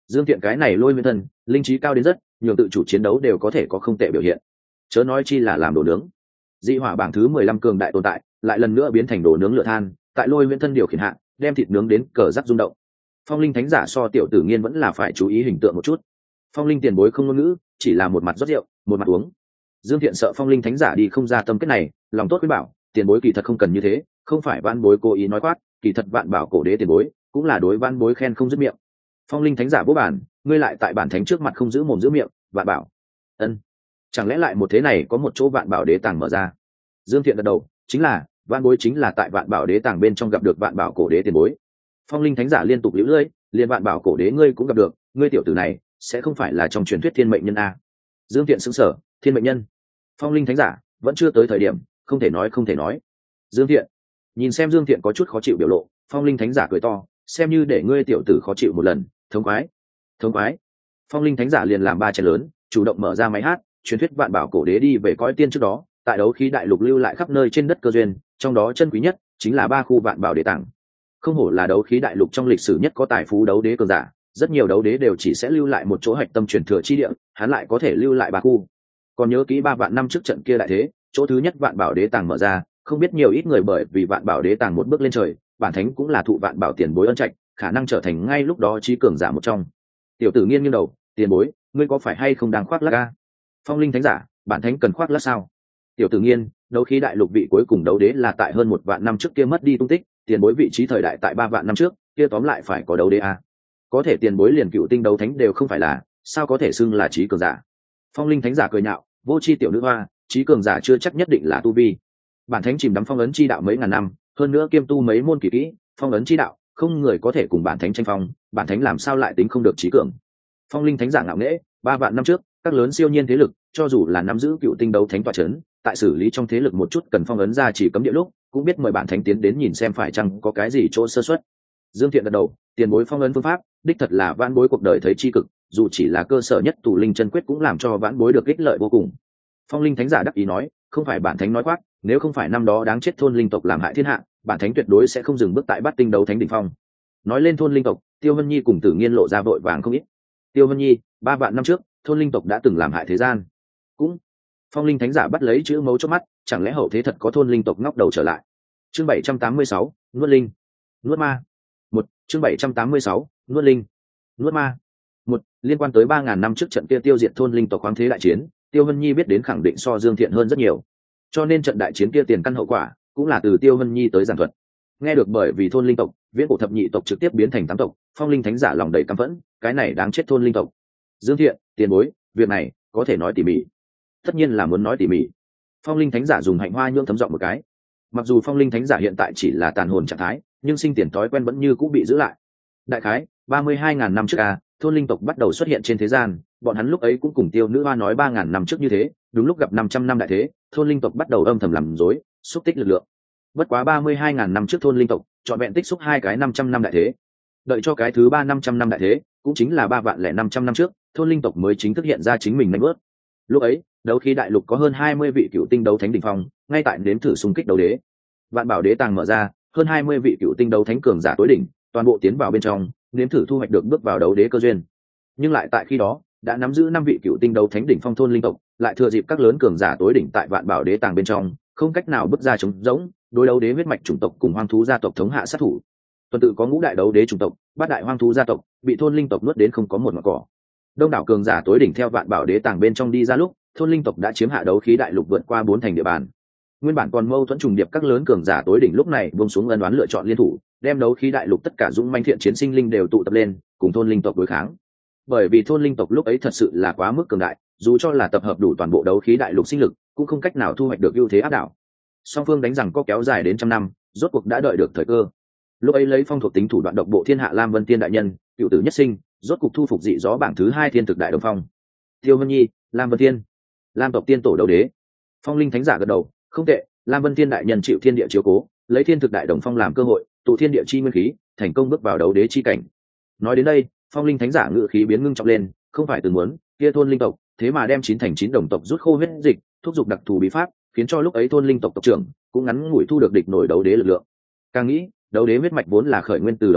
Dương Thiện cái này lôi nguyên thân linh trí cao đến rất, nhường tự chủ chiến đấu đều có thể có không tệ biểu hiện, chớ nói chi là làm đồ nướng. Dị hỏa bảng thứ mười lăm cường đại tồn tại lại lần nữa biến thành đồ nướng lửa than, tại lôi nguyên thân điều khiển hạ đem thịt nướng đến cờ rắc rung động. Phong linh thánh giả so tiểu tử nghiên vẫn là phải chú ý hình tượng một chút. Phong linh tiền bối không ngôn ngữ, chỉ là một mặt rót rượu một mặt uống. Dương Thiện sợ phong linh thánh giả đi không ra tâm kết này, lòng tốt với bảo tiền bối kỳ thật không cần như thế, không phải vãn bối cố ý nói quát, kỳ thật vạn bảo cổ đế tiền bối cũng là đối vãn bối khen không dứt miệng. Phong linh thánh giả bố bản, ngươi lại tại bản thánh trước mặt không giữ mồm giữ miệng. Vạn bảo, ân, chẳng lẽ lại một thế này có một chỗ vạn bảo đế tàng mở ra? Dương Thiện gật đầu, chính là vạn bối chính là tại vạn bảo đế tàng bên trong gặp được vạn bảo cổ đế tiền bối. Phong linh thánh giả liên tục liễu lưỡi, liền vạn bảo cổ đế ngươi cũng gặp được, ngươi tiểu tử này sẽ không phải là trong truyền thuyết thiên mệnh nhân a? Dương Thiện sững sờ, thiên mệnh nhân? Phong linh thánh giả vẫn chưa tới thời điểm, không thể nói không thể nói. Dương Thiện nhìn xem Dương Thiện có chút khó chịu biểu lộ, phong linh thánh giả cười to, xem như để ngươi tiểu tử khó chịu một lần. Thống khoái, thống khoái. Phong linh thánh giả liền làm ba chén lớn, chủ động mở ra máy hát, truyền thuyết vạn bảo cổ đế đi về cõi tiên trước đó, tại đấu khí đại lục lưu lại khắp nơi trên đất cơ duyên, trong đó chân quý nhất chính là ba khu vạn bảo đế tàng. Không hổ là đấu khí đại lục trong lịch sử nhất có tài phú đấu đế cường giả, rất nhiều đấu đế đều chỉ sẽ lưu lại một chỗ hạch tâm truyền thừa chi địa, hắn lại có thể lưu lại ba khu. Còn nhớ kỹ ba vạn năm trước trận kia đại thế, chỗ thứ nhất vạn bảo đế tàng mở ra, không biết nhiều ít người bởi vì vạn bảo đế tàng một bước lên trời, bản thánh cũng là thụ vạn bảo tiền bối ân trạch, khả năng trở thành ngay lúc đó trí cường giả một trong. Tiểu tử nghiêng nghiêng đầu, tiền bối ngươi có phải hay không đang khoác lác a? Phong linh thánh giả, bản thánh cần khoác lác sao? Tiểu tử nghiên, đấu khí đại lục vị cuối cùng đấu đế là tại hơn một vạn năm trước kia mất đi tung tích, tiền bối vị trí thời đại tại ba vạn năm trước kia tóm lại phải có đấu đế a. Có thể tiền bối liền cựu tinh đấu thánh đều không phải là, sao có thể xưng là trí cường giả? Phong linh thánh giả cười nhạo, vô tri tiểu nữ hoa, trí cường giả chưa chắc nhất định là tu vi. Bản thánh chìm đắm phong ấn chi đạo mấy ngàn năm, hơn nữa kiêm tu mấy môn kỳ kỹ, phong ấn chi đạo không người có thể cùng bản thánh tranh phong, bản thánh làm sao lại tính không được trí cường? Phong linh thánh giả ngạo nghễ, ba vạn năm trước các lớn siêu nhiên thế lực cho dù là nắm giữ cựu tinh đấu thánh tọa chấn, tại xử lý trong thế lực một chút cần phong ấn ra chỉ cấm địa lúc cũng biết mời bản thánh tiến đến nhìn xem phải chăng có cái gì chỗ sơ xuất. Dương Thiện gật đầu, tiền bối phong ấn phương pháp đích thật là vãn bối cuộc đời thấy chi cực, dù chỉ là cơ sở nhất tù linh chân quyết cũng làm cho vãn bối được ích lợi vô cùng. Phong linh thánh giả đắc ý nói, không phải bản thánh nói quát, nếu không phải năm đó đáng chết thôn linh tộc làm hại thiên hạ, bản thánh tuyệt đối sẽ không dừng bước tại bát tinh đấu thánh đỉnh phong. Nói lên thôn linh tộc, Tiêu Vân Nhi cùng Tử Nghiên lộ ra vội vàng không ít. Tiêu Vân Nhi, ba vạn năm trước thôn linh tộc đã từng làm hại thế gian. Cũng Phong linh thánh giả bắt lấy chữ mấu chốt mắt, chẳng lẽ hậu thế thật có thôn linh tộc ngóc đầu trở lại? Chương bảy trăm tám mươi sáu, nuốt linh, nuốt ma. Một, chương bảy trăm tám mươi sáu, nuốt linh, nuốt ma. Một, liên quan tới ba ngàn năm trước trận kia tiêu diệt thôn linh tộc khoáng thế đại chiến, Tiêu Vân Nhi biết đến khẳng định so Dương Thiện hơn rất nhiều. Cho nên trận đại chiến kia tiền căn hậu quả cũng là từ Tiêu Vân Nhi tới giảng thuật. Nghe được bởi vì thôn linh tộc, viễn cổ thập nhị tộc trực tiếp biến thành tám tộc, Phong linh thánh giả lòng đầy căm phẫn, cái này đáng chết thôn linh tộc. Dương Thiện, tiền bối, việc này có thể nói tỉ mỉ. Tất nhiên là muốn nói tỉ mỉ. Phong linh thánh giả dùng hạnh hoa nhưỡng thấm giọng một cái. Mặc dù phong linh thánh giả hiện tại chỉ là tàn hồn trạng thái, nhưng sinh tiền thói quen vẫn như cũ bị giữ lại. Đại khái ba mươi hai ngàn năm trước a, thôn linh tộc bắt đầu xuất hiện trên thế gian, bọn hắn lúc ấy cũng cùng Tiêu nữ hoa nói ba ngàn năm trước như thế, đúng lúc gặp năm trăm năm đại thế, thôn linh tộc bắt đầu âm thầm làm rối, xúc tích lực lượng. Bất quá ba mươi hai ngàn năm trước thôn linh tộc chọn vẹn tích xúc hai cái năm trăm năm đại thế. Đợi cho cái thứ ba năm trăm năm đại thế, cũng chính là ba vạn lẻ năm trăm năm trước, thôn linh tộc mới chính thức hiện ra chính mình mạnh bước. Lúc ấy, đấu khí đại lục có hơn hai mươi vị cựu tinh đấu thánh đỉnh phong, ngay tại nếm thử xung kích đấu đế. Vạn bảo đế tàng mở ra, hơn hai mươi vị cựu tinh đấu thánh cường giả tối đỉnh, toàn bộ tiến vào bên trong, nếm thử thu hoạch được bước vào đấu đế cơ duyên. Nhưng lại tại khi đó, đã nắm giữ năm vị cựu tinh đấu thánh đỉnh phong thôn linh tộc, lại thừa dịp các lớn cường giả tối đỉnh tại vạn bảo đế tàng bên trong, không cách nào bước ra chống rỗng, đối đấu đế huyết mạch chủng tộc cùng hoang thú gia tộc thống hạ sát thủ. Tuần tự có ngũ đại đấu đế chủng tộc, bát đại hoang thú gia tộc, bị thôn linh tộc nuốt đến không có một ngọn cỏ. Đông đảo cường giả tối đỉnh theo vạn bảo đế tàng bên trong đi ra lúc, thôn linh tộc đã chiếm hạ đấu khí đại lục vượt qua bốn thành địa bàn. Nguyên bản còn mâu thuẫn trùng điệp các lớn cường giả tối đỉnh lúc này buông xuống ân đoán lựa chọn liên thủ, đem đấu khí đại lục tất cả dũng manh thiện chiến sinh linh đều tụ tập lên, cùng thôn linh tộc đối kháng. Bởi vì thôn linh tộc lúc ấy thật sự là quá mức cường đại, dù cho là tập hợp đủ toàn bộ đấu khí đại lục sinh lực, cũng không cách nào thu hoạch được ưu thế áp đảo. Song phương đánh rằng có kéo dài đến trăm năm, rốt cuộc đã đợi được thời cơ. Lúc ấy lấy phong thuộc tính thủ đoạn độc bộ thiên hạ Lam Vân Tiên đại nhân, cựu tử nhất sinh, rốt cuộc thu phục dị gió bảng thứ hai thiên thực đại đồng phong. Tiêu Vân Nhi, Lam Vân Tiên, Lam tộc tiên tổ đấu đế. Phong linh thánh giả gật đầu, không tệ, Lam Vân Tiên đại nhân chịu thiên địa chiếu cố, lấy thiên thực đại đồng phong làm cơ hội, tụ thiên địa chi nguyên khí, thành công bước vào đấu đế chi cảnh. Nói đến đây, phong linh thánh giả ngự khí biến ngưng trọng lên, không phải từ muốn, kia thôn linh tộc, thế mà đem chín thành chín đồng tộc rút khô huyết dịch, thúc giục đặc thù bí pháp, khiến cho lúc ấy thôn linh tộc tộc trưởng cũng ngắn ngủi thu được địch nổi đấu đế lực lượng. Càng nghĩ, đấu đế huyết mạch vốn là khởi nguyên từ đấu đế,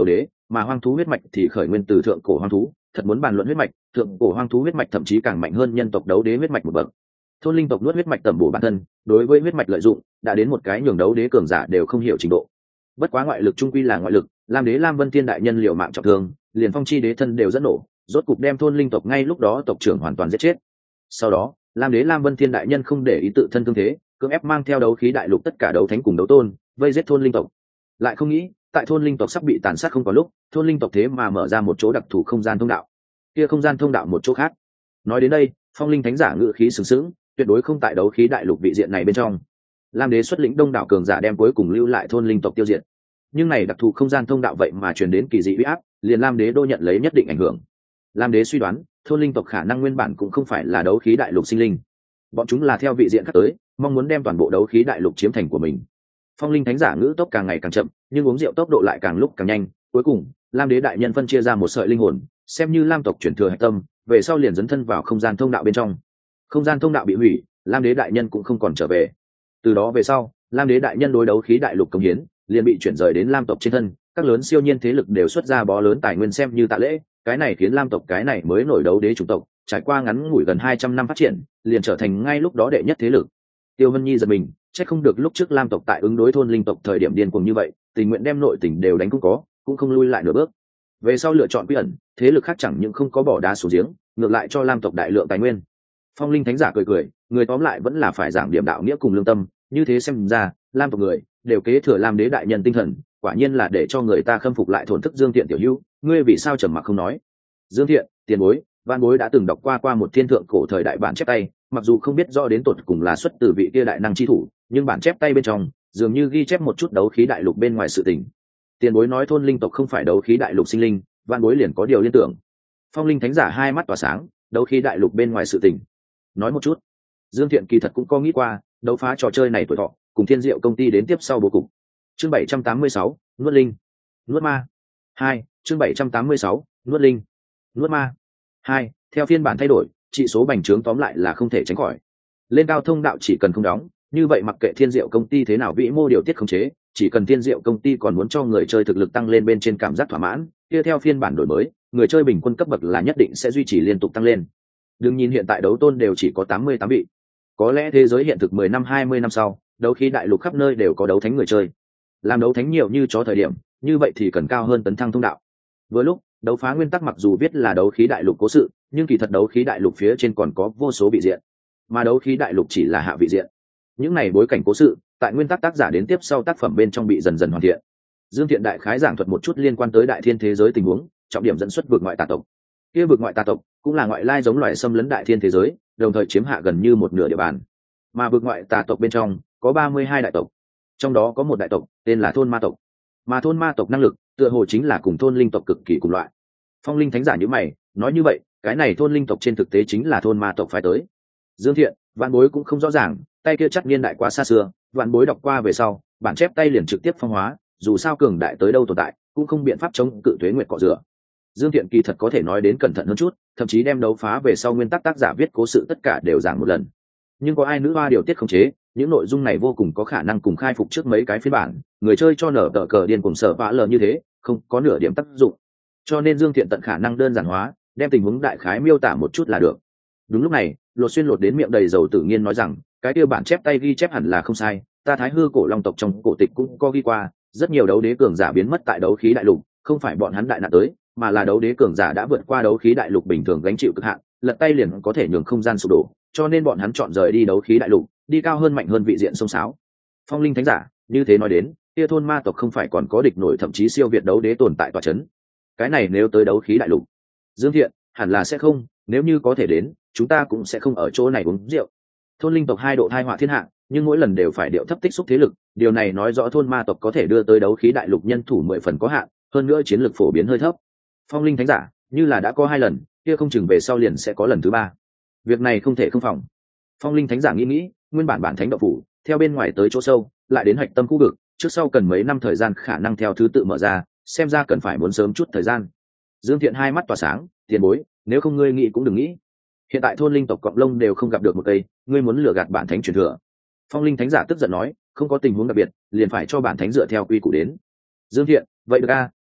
mà hoang thú huyết mạch thì khởi nguyên từ thượng cổ hoang thú. Thật muốn bàn luận huyết mạch, thượng cổ hoang thú huyết mạch thậm chí càng mạnh hơn nhân tộc đấu đế huyết mạch một bậc. Thôn linh tộc nuốt huyết mạch tẩm bổ bản thân, đối với huyết mạch lợi dụng đã đến một cái nhường đấu đế cường giả đều không hiểu trình độ. Bất quá ngoại lực trung quy là ngoại lực, Lam đế Lam Vân Thiên đại nhân liều mạng trọng thương, liền phong chi đế thân đều dẫn nổ, rốt cục đem thôn linh tộc ngay lúc đó tộc trưởng hoàn toàn giết chết. Sau đó, Lam đế Lam Vân Thiên đại nhân không để ý tự thân thương thế, cưỡng ép mang theo đấu khí đại lục tất cả đấu thánh cùng đấu tôn, vây giết thôn linh tộc. Lại không nghĩ, tại thôn linh tộc sắp bị tàn sát không có lúc, thôn linh tộc thế mà mở ra một chỗ đặc thù không gian thông đạo. Kia không gian thông đạo một chỗ khác. Nói đến đây, Phong Linh thánh giả ngự khí sừng sững, tuyệt đối không tại đấu khí đại lục vị diện này bên trong. Lam đế xuất lĩnh đông đảo cường giả đem cuối cùng lưu lại thôn linh tộc tiêu diệt. Nhưng này đặc thù không gian thông đạo vậy mà truyền đến kỳ dị uy áp, liền Lam đế đô nhận lấy nhất định ảnh hưởng. Lam đế suy đoán, thôn linh tộc khả năng nguyên bản cũng không phải là đấu khí đại lục sinh linh, bọn chúng là theo vị diện khác tới, mong muốn đem toàn bộ đấu khí đại lục chiếm thành của mình. Phong Linh thánh giả ngữ tốc càng ngày càng chậm, nhưng uống rượu tốc độ lại càng lúc càng nhanh. Cuối cùng, Lam đế đại nhân phân chia ra một sợi linh hồn, xem như Lam tộc chuyển thừa hạch tâm, về sau liền dấn thân vào không gian thông đạo bên trong. Không gian thông đạo bị hủy, Lam đế đại nhân cũng không còn trở về. Từ đó về sau, Lam đế đại nhân đối đấu khí đại lục công hiến liền bị chuyển rời đến Lam tộc trên thân, các lớn siêu nhiên thế lực đều xuất ra bó lớn tài nguyên xem như tạ lễ. Cái này khiến Lam tộc cái này mới nổi đấu đế chủng tộc, trải qua ngắn ngủi gần hai trăm năm phát triển, liền trở thành ngay lúc đó đệ nhất thế lực. Tiêu Vân Nhi giật mình, chắc không được lúc trước Lam tộc tại ứng đối thôn linh tộc thời điểm điên cuồng như vậy, tình nguyện đem nội tình đều đánh cũng có, cũng không lui lại nửa bước. Về sau lựa chọn quy ẩn, thế lực khác chẳng những không có bỏ đá xuống giếng, ngược lại cho Lam tộc đại lượng tài nguyên. Phong Linh thánh giả cười cười, người tóm lại vẫn là phải giảng điểm đạo nghĩa cùng lương tâm, như thế xem ra, Lam tộc người đều kế thừa Lam đế đại nhân tinh thần, quả nhiên là để cho người ta khâm phục lại thổn thức. Dương Thiện tiểu hữu, ngươi vì sao trầm mặc không nói? Dương Thiện, tiền bối, Van bối đã từng đọc qua qua một thiên thượng cổ thời đại bản chép tay, mặc dù không biết rõ đến tột cùng là xuất từ vị kia đại năng chi thủ, nhưng bản chép tay bên trong dường như ghi chép một chút đấu khí đại lục bên ngoài sự tình. Tiền bối nói thôn linh tộc không phải đấu khí đại lục sinh linh, Van bối liền có điều liên tưởng. Phong Linh thánh giả hai mắt tỏa sáng, đấu khí đại lục bên ngoài sự tình, nói một chút. Dương Thiện kỳ thật cũng có nghĩ qua, đấu phá trò chơi này tuổi thọ, cùng Thiên Diệu công ty đến tiếp sau bố cục. Chương bảy trăm tám mươi sáu, nuốt linh, nuốt ma. hai, chương bảy trăm tám mươi sáu, nuốt linh, nuốt ma. hai, theo phiên bản thay đổi, trị số bành trướng tóm lại là không thể tránh khỏi. Lên cao thông đạo chỉ cần không đóng, như vậy mặc kệ Thiên Diệu công ty thế nào vĩ mô điều tiết khống chế, chỉ cần Thiên Diệu công ty còn muốn cho người chơi thực lực tăng lên bên trên cảm giác thỏa mãn, kia theo phiên bản đổi mới, người chơi bình quân cấp bậc là nhất định sẽ duy trì liên tục tăng lên. Đừng nhìn hiện tại đấu tôn đều chỉ có tám mươi tám vị, có lẽ thế giới hiện thực mười năm hai mươi năm sau, đấu khí đại lục khắp nơi đều có đấu thánh người chơi. Làm đấu thánh nhiều như chó thời điểm, như vậy thì cần cao hơn tấn thăng thông đạo. Vừa lúc, đấu phá nguyên tắc mặc dù biết là đấu khí đại lục cố sự, nhưng kỳ thật đấu khí đại lục phía trên còn có vô số vị diện, mà đấu khí đại lục chỉ là hạ vị diện. Những này bối cảnh cố sự, tại nguyên tắc tác giả đến tiếp sau tác phẩm bên trong bị dần dần hoàn thiện. Dương Thiện đại khái giảng thuật một chút liên quan tới đại thiên thế giới tình huống, trọng điểm dẫn xuất vượt ngoại tà tộc. Kia vượt ngoại tà tộc cũng là ngoại lai giống loài xâm lấn đại thiên thế giới, đồng thời chiếm hạ gần như một nửa địa bàn. Mà vượt ngoại tà tộc bên trong có ba mươi hai đại tộc, trong đó có một đại tộc tên là thôn ma tộc, mà thôn ma tộc năng lực tựa hồ chính là cùng thôn linh tộc cực kỳ cùng loại. Phong Linh thánh giả như mày nói như vậy, cái này thôn linh tộc trên thực tế chính là thôn ma tộc phải tới. Dương Thiện, vạn bối cũng không rõ ràng, tay kia chắc niên đại quá xa xưa, vạn bối đọc qua về sau, bản chép tay liền trực tiếp phong hóa, dù sao cường đại tới đâu tồn tại, cũng không biện pháp chống cự tuế nguyệt cọ rửa. Dương Thiện kỳ thật có thể nói đến cẩn thận hơn chút, thậm chí đem đấu phá về sau nguyên tắc tác giả viết cố sự tất cả đều giảng một lần. Nhưng có ai nữ hoa điều tiết khống chế, những nội dung này vô cùng có khả năng cùng khai phục trước mấy cái phiên bản, người chơi cho nở tờ cờ điên cùng sở vã lờ như thế, không có nửa điểm tác dụng. Cho nên Dương Thiện tận khả năng đơn giản hóa, đem tình huống đại khái miêu tả một chút là được. Đúng lúc này, Lột Xuyên lột đến miệng đầy dầu tự nhiên nói rằng, cái kia bản chép tay ghi chép hẳn là không sai, ta Thái Hư cổ long tộc trong cổ tịch cũng có ghi qua, rất nhiều đấu đế cường giả biến mất tại đấu khí đại lục, không phải bọn hắn đại nạn tới, mà là đấu đế cường giả đã vượt qua đấu khí đại lục bình thường gánh chịu cực hạn, lật tay liền có thể nhường không gian sụp đổ, cho nên bọn hắn chọn rời đi đấu khí đại lục, đi cao hơn mạnh hơn vị diện sông sáo. Phong Linh thánh giả như thế nói đến, kia thôn ma tộc không phải còn có địch nổi thậm chí siêu việt đấu đế tồn tại tọa chấn. Cái này nếu tới đấu khí đại lục, Dương Thiện hẳn là sẽ không, nếu như có thể đến, chúng ta cũng sẽ không ở chỗ này uống rượu. Thôn linh tộc hai độ thai họa thiên hạ, nhưng mỗi lần đều phải điệu thấp tích xúc thế lực, điều này nói rõ thôn ma tộc có thể đưa tới đấu khí đại lục nhân thủ mười phần có hạn, hơn nữa chiến lược phổ biến hơi thấp. Phong Linh thánh giả như là đã có hai lần, kia không chừng về sau liền sẽ có lần thứ ba. Việc này không thể không phòng. Phong Linh thánh giả nghĩ nghĩ, nguyên bản bản thánh đạo phủ theo bên ngoài tới chỗ sâu, lại đến hạch tâm khu vực, trước sau cần mấy năm thời gian khả năng theo thứ tự mở ra, xem ra cần phải muốn sớm chút thời gian. Dương Thiện hai mắt tỏa sáng, tiền bối, nếu không ngươi nghĩ cũng đừng nghĩ. Hiện tại thôn linh tộc cọng lông đều không gặp được một cây, ngươi muốn lừa gạt bản thánh truyền thừa. Phong Linh thánh giả tức giận nói, không có tình huống đặc biệt, liền phải cho bản thánh dựa theo quy củ đến. Dương Thiện, vậy được a,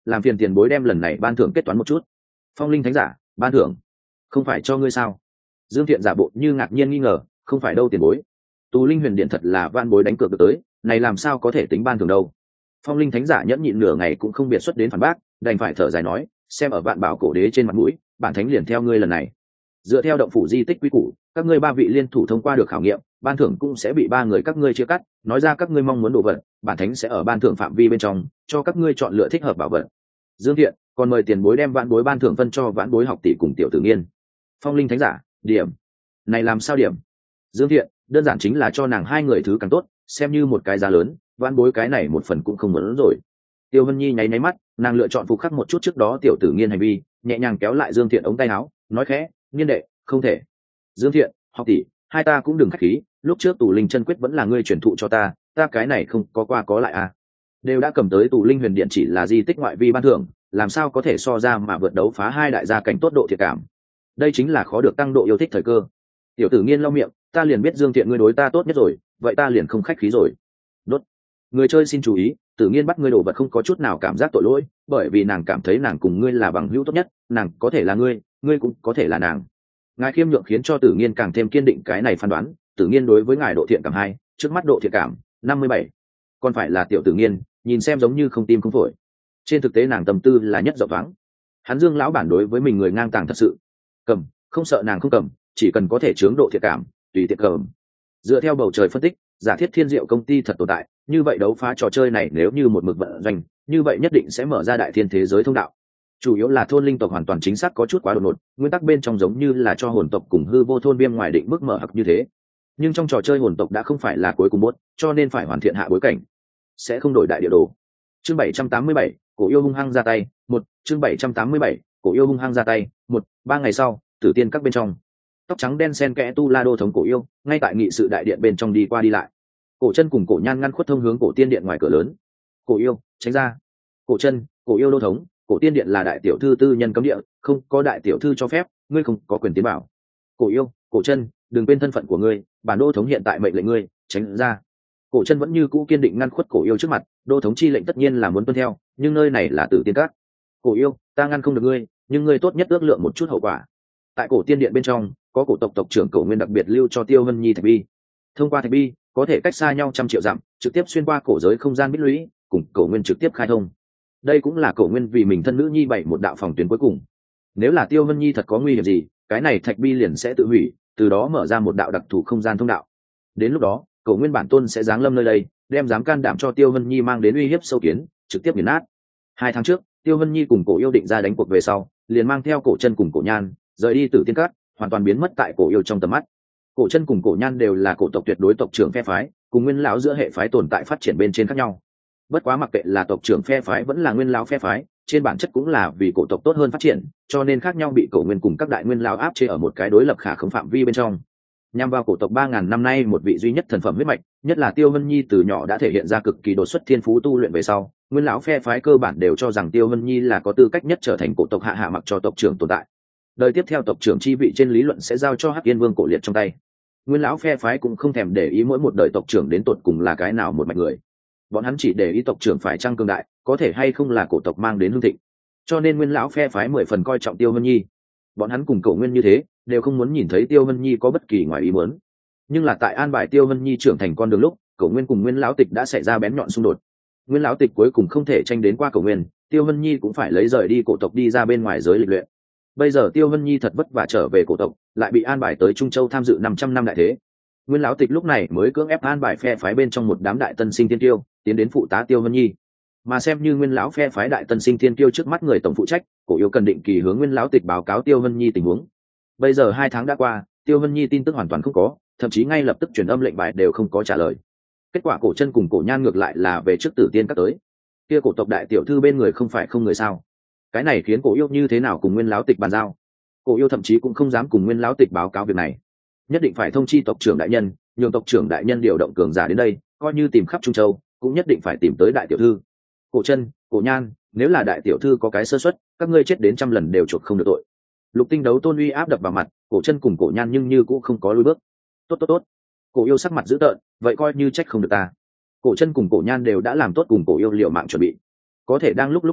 làm phiền tiền bối đem lần này ban thưởng kết toán một chút. Phong linh thánh giả, ban thưởng không phải cho ngươi sao? Dương Thiện giả bộ như ngạc nhiên nghi ngờ, không phải đâu tiền bối. Tù linh huyền điện thật là van bối đánh cược được tới, này làm sao có thể tính ban thưởng đâu? Phong linh thánh giả nhẫn nhịn nửa ngày cũng không biệt xuất đến phản bác, đành phải thở dài nói, xem ở vạn bảo cổ đế trên mặt mũi, bản thánh liền theo ngươi lần này. Dựa theo động phủ di tích quy củ, các ngươi ba vị liên thủ thông qua được khảo nghiệm, ban thưởng cũng sẽ bị ba người các ngươi chia cắt, nói ra các ngươi mong muốn đồ vật, bản thánh sẽ ở ban thưởng phạm vi bên trong cho các ngươi chọn lựa thích hợp bảo vật. Dương Thiện, còn mời tiền bối đem vãn bối ban thưởng phân cho vãn bối học tỷ cùng tiểu tử nghiên. Phong linh thánh giả, điểm này làm sao điểm? Dương Thiện, đơn giản chính là cho nàng hai người thứ càng tốt, xem như một cái giá lớn, vãn bối cái này một phần cũng không muốn rồi. Tiêu Vân Nhi nháy nháy mắt, nàng lựa chọn phục khắc một chút trước đó tiểu tử nghiên hành vi, nhẹ nhàng kéo lại Dương Thiện ống tay áo, nói khẽ, nghiên đệ, không thể. Dương Thiện, học tỷ, hai ta cũng đừng khách khí, lúc trước tù linh chân quyết vẫn là ngươi truyền thụ cho ta, ta cái này không có qua có lại à? Đều đã cầm tới tù linh huyền điện chỉ là di tích ngoại vi ban thưởng, làm sao có thể so ra mà vượt đấu phá hai đại gia cảnh tốt độ thiệt cảm. Đây chính là khó được tăng độ yêu thích thời cơ. Tiểu tử nghiên lau miệng, ta liền biết Dương Thiện ngươi đối ta tốt nhất rồi, vậy ta liền không khách khí rồi. Đốt. Người chơi xin chú ý, Tử Nghiên bắt ngươi đồ vật không có chút nào cảm giác tội lỗi, bởi vì nàng cảm thấy nàng cùng ngươi là bằng hữu tốt nhất, nàng có thể là ngươi, ngươi cũng có thể là nàng. Ngài khiêm nhượng khiến cho Tử Nghiên càng thêm kiên định cái này phán đoán, Tử Nghiên đối với ngài độ thiện cảm hai, trước mắt độ thiện cảm năm mươi bảy. Còn phải là tiểu Tử Nghiên, nhìn xem giống như không tim không phổi. Trên thực tế nàng tâm tư là nhất rộng thoáng. Hắn Dương lão bản đối với mình người ngang tàng thật sự. Cầm, không sợ nàng không cầm, chỉ cần có thể chướng độ thiện cảm, tùy tiện cầm. Dựa theo bầu trời phân tích, giả thiết Thiên Diệu công ty thật tồn tại, như vậy đấu phá trò chơi này nếu như một mực vận doanh, như vậy nhất định sẽ mở ra đại thiên thế giới thông đạo. Chủ yếu là thôn linh tộc hoàn toàn chính xác có chút quá đột ngột, nguyên tắc bên trong giống như là cho hồn tộc cùng hư vô thôn viêm ngoài định mức mở hặc như thế. Nhưng trong trò chơi hồn tộc đã không phải là cuối cùng bốt, cho nên phải hoàn thiện hạ bối cảnh. Sẽ không đổi đại địa đồ. Chương bảy trăm tám mươi bảy, cổ yêu hung hăng ra tay, một, chương bảy trăm tám mươi bảy, cổ yêu hung hăng ra tay, một, ba ngày sau, tử tiên các bên trong. Tóc trắng đen sen kẽ tu la đô thống cổ yêu, ngay tại nghị sự đại điện bên trong đi qua đi lại. Cổ chân cùng cổ nhan ngăn khuất thông hướng cổ tiên điện ngoài cửa lớn. Cổ yêu, tránh ra. Cổ chân, cổ yêu đô thống, cổ tiên điện là đại tiểu thư tư nhân cấm địa, không có đại tiểu thư cho phép, ngươi không có quyền tiến bảo. Cổ yêu, cổ chân, đừng quên thân phận của ngươi, bản đô thống hiện tại mệnh lệnh ngươi, tránh ra. Cổ chân vẫn như cũ kiên định ngăn khuất cổ yêu trước mặt, đô thống chi lệnh tất nhiên là muốn tuân theo, nhưng nơi này là tử tiên các. Cổ yêu, ta ngăn không được ngươi, nhưng ngươi tốt nhất ước lượng một chút hậu quả. Tại cổ tiên điện bên trong, có cổ tộc tộc trưởng cổ nguyên đặc biệt lưu cho Tiêu Vân Nhi thạch bi. Thông qua thạch bi, có thể cách xa nhau trăm triệu dặm, trực tiếp xuyên qua cổ giới không gian bích lũy, cùng cổ nguyên trực tiếp khai thông. Đây cũng là cổ nguyên vì mình thân nữ nhi bảy một đạo phòng tuyến cuối cùng. Nếu là Tiêu Vân Nhi thật có nguy hiểm gì, cái này thạch bi liền sẽ tự hủy, từ đó mở ra một đạo đặc thù không gian thông đạo. Đến lúc đó, cổ nguyên bản tôn sẽ giáng lâm nơi đây, đem dám can đảm cho Tiêu Vân Nhi mang đến uy hiếp sâu kiến, trực tiếp nghiền nát. Hai tháng trước, Tiêu Vân Nhi cùng cổ yêu định ra đánh cuộc về sau, liền mang theo cổ chân cùng cổ nhan rời đi Tử Tiên Các, hoàn toàn biến mất tại cổ yêu trong tầm mắt. Cổ chân cùng cổ nhan đều là cổ tộc tuyệt đối tộc trưởng phe phái, cùng nguyên lão giữa hệ phái tồn tại phát triển bên trên khác nhau. Bất quá mặc kệ là tộc trưởng phe phái vẫn là nguyên lão phe phái, trên bản chất cũng là vì cổ tộc tốt hơn phát triển, cho nên khác nhau bị cổ nguyên cùng các đại nguyên lão áp chế ở một cái đối lập khả khống phạm vi bên trong. Nhằm vào cổ tộc ba ngàn năm nay một vị duy nhất thần phẩm huyết mạch, nhất là Tiêu Vân Nhi từ nhỏ đã thể hiện ra cực kỳ đột xuất thiên phú tu luyện về sau, nguyên lão phe phái cơ bản đều cho rằng Tiêu Vân Nhi là có tư cách nhất trở thành cổ tộc hạ hạ mặc cho tộc trưởng tồn tại. Đời tiếp theo tộc trưởng chi vị trên lý luận sẽ giao cho Hắc Yên Vương Cổ Liệt trong tay. Nguyên lão phe phái cũng không thèm để ý mỗi một đời tộc trưởng đến tột cùng là cái nào một mạch người. Bọn hắn chỉ để ý tộc trưởng phải trang cường đại, có thể hay không là cổ tộc mang đến hương thịnh. Cho nên nguyên lão phe phái mười phần coi trọng Tiêu Vân Nhi. Bọn hắn cùng Cổ Nguyên như thế, đều không muốn nhìn thấy Tiêu Vân Nhi có bất kỳ ngoài ý muốn. Nhưng là tại an bài Tiêu Vân Nhi trưởng thành con đường lúc, Cổ Nguyên cùng Nguyên lão tịch đã xảy ra bén nhọn xung đột. Nguyên lão tịch cuối cùng không thể tranh đến qua Cổ Nguyên, Tiêu Vân Nhi cũng phải lấy rời đi cổ tộc đi ra bên ngoài giới lịch luyện. Bây giờ Tiêu Vân Nhi thật vất vả trở về cổ tộc, lại bị an bài tới Trung Châu tham dự năm trăm năm đại thế. Nguyên lão tịch lúc này mới cưỡng ép an bài phe phái bên trong một đám đại tân sinh thiên tiêu, tiến đến phụ tá Tiêu Vân Nhi. Mà xem như nguyên lão phe phái đại tân sinh thiên tiêu trước mắt người tổng phụ trách, cổ yêu cần định kỳ hướng nguyên lão tịch báo cáo Tiêu Vân Nhi tình huống. Bây giờ hai tháng đã qua, Tiêu Vân Nhi tin tức hoàn toàn không có, thậm chí ngay lập tức truyền âm lệnh bài đều không có trả lời. Kết quả cổ chân cùng cổ nhan ngược lại là về trước Tử Tiên Các tới. Kia cổ tộc đại tiểu thư bên người không phải không người sao? Cái này khiến cổ yêu như thế nào cùng nguyên lão tịch bàn giao? Cổ yêu thậm chí cũng không dám cùng nguyên lão tịch báo cáo việc này, nhất định phải thông chi tộc trưởng đại nhân, nhường tộc trưởng đại nhân điều động cường giả đến đây, coi như tìm khắp Trung Châu cũng nhất định phải tìm tới đại tiểu thư. Cổ chân, cổ nhan, nếu là đại tiểu thư có cái sơ suất, các ngươi chết đến trăm lần đều chuộc không được tội. Lục tinh đấu tôn uy áp đập vào mặt, cổ chân cùng cổ nhan nhưng như cũng không có lùi bước. Tốt tốt tốt. Cổ yêu sắc mặt dữ tợn, vậy coi như trách không được ta. Cổ chân cùng cổ nhan đều đã làm tốt cùng cổ yêu liệu mạng chuẩn bị. Có thể đang lúc lúc này,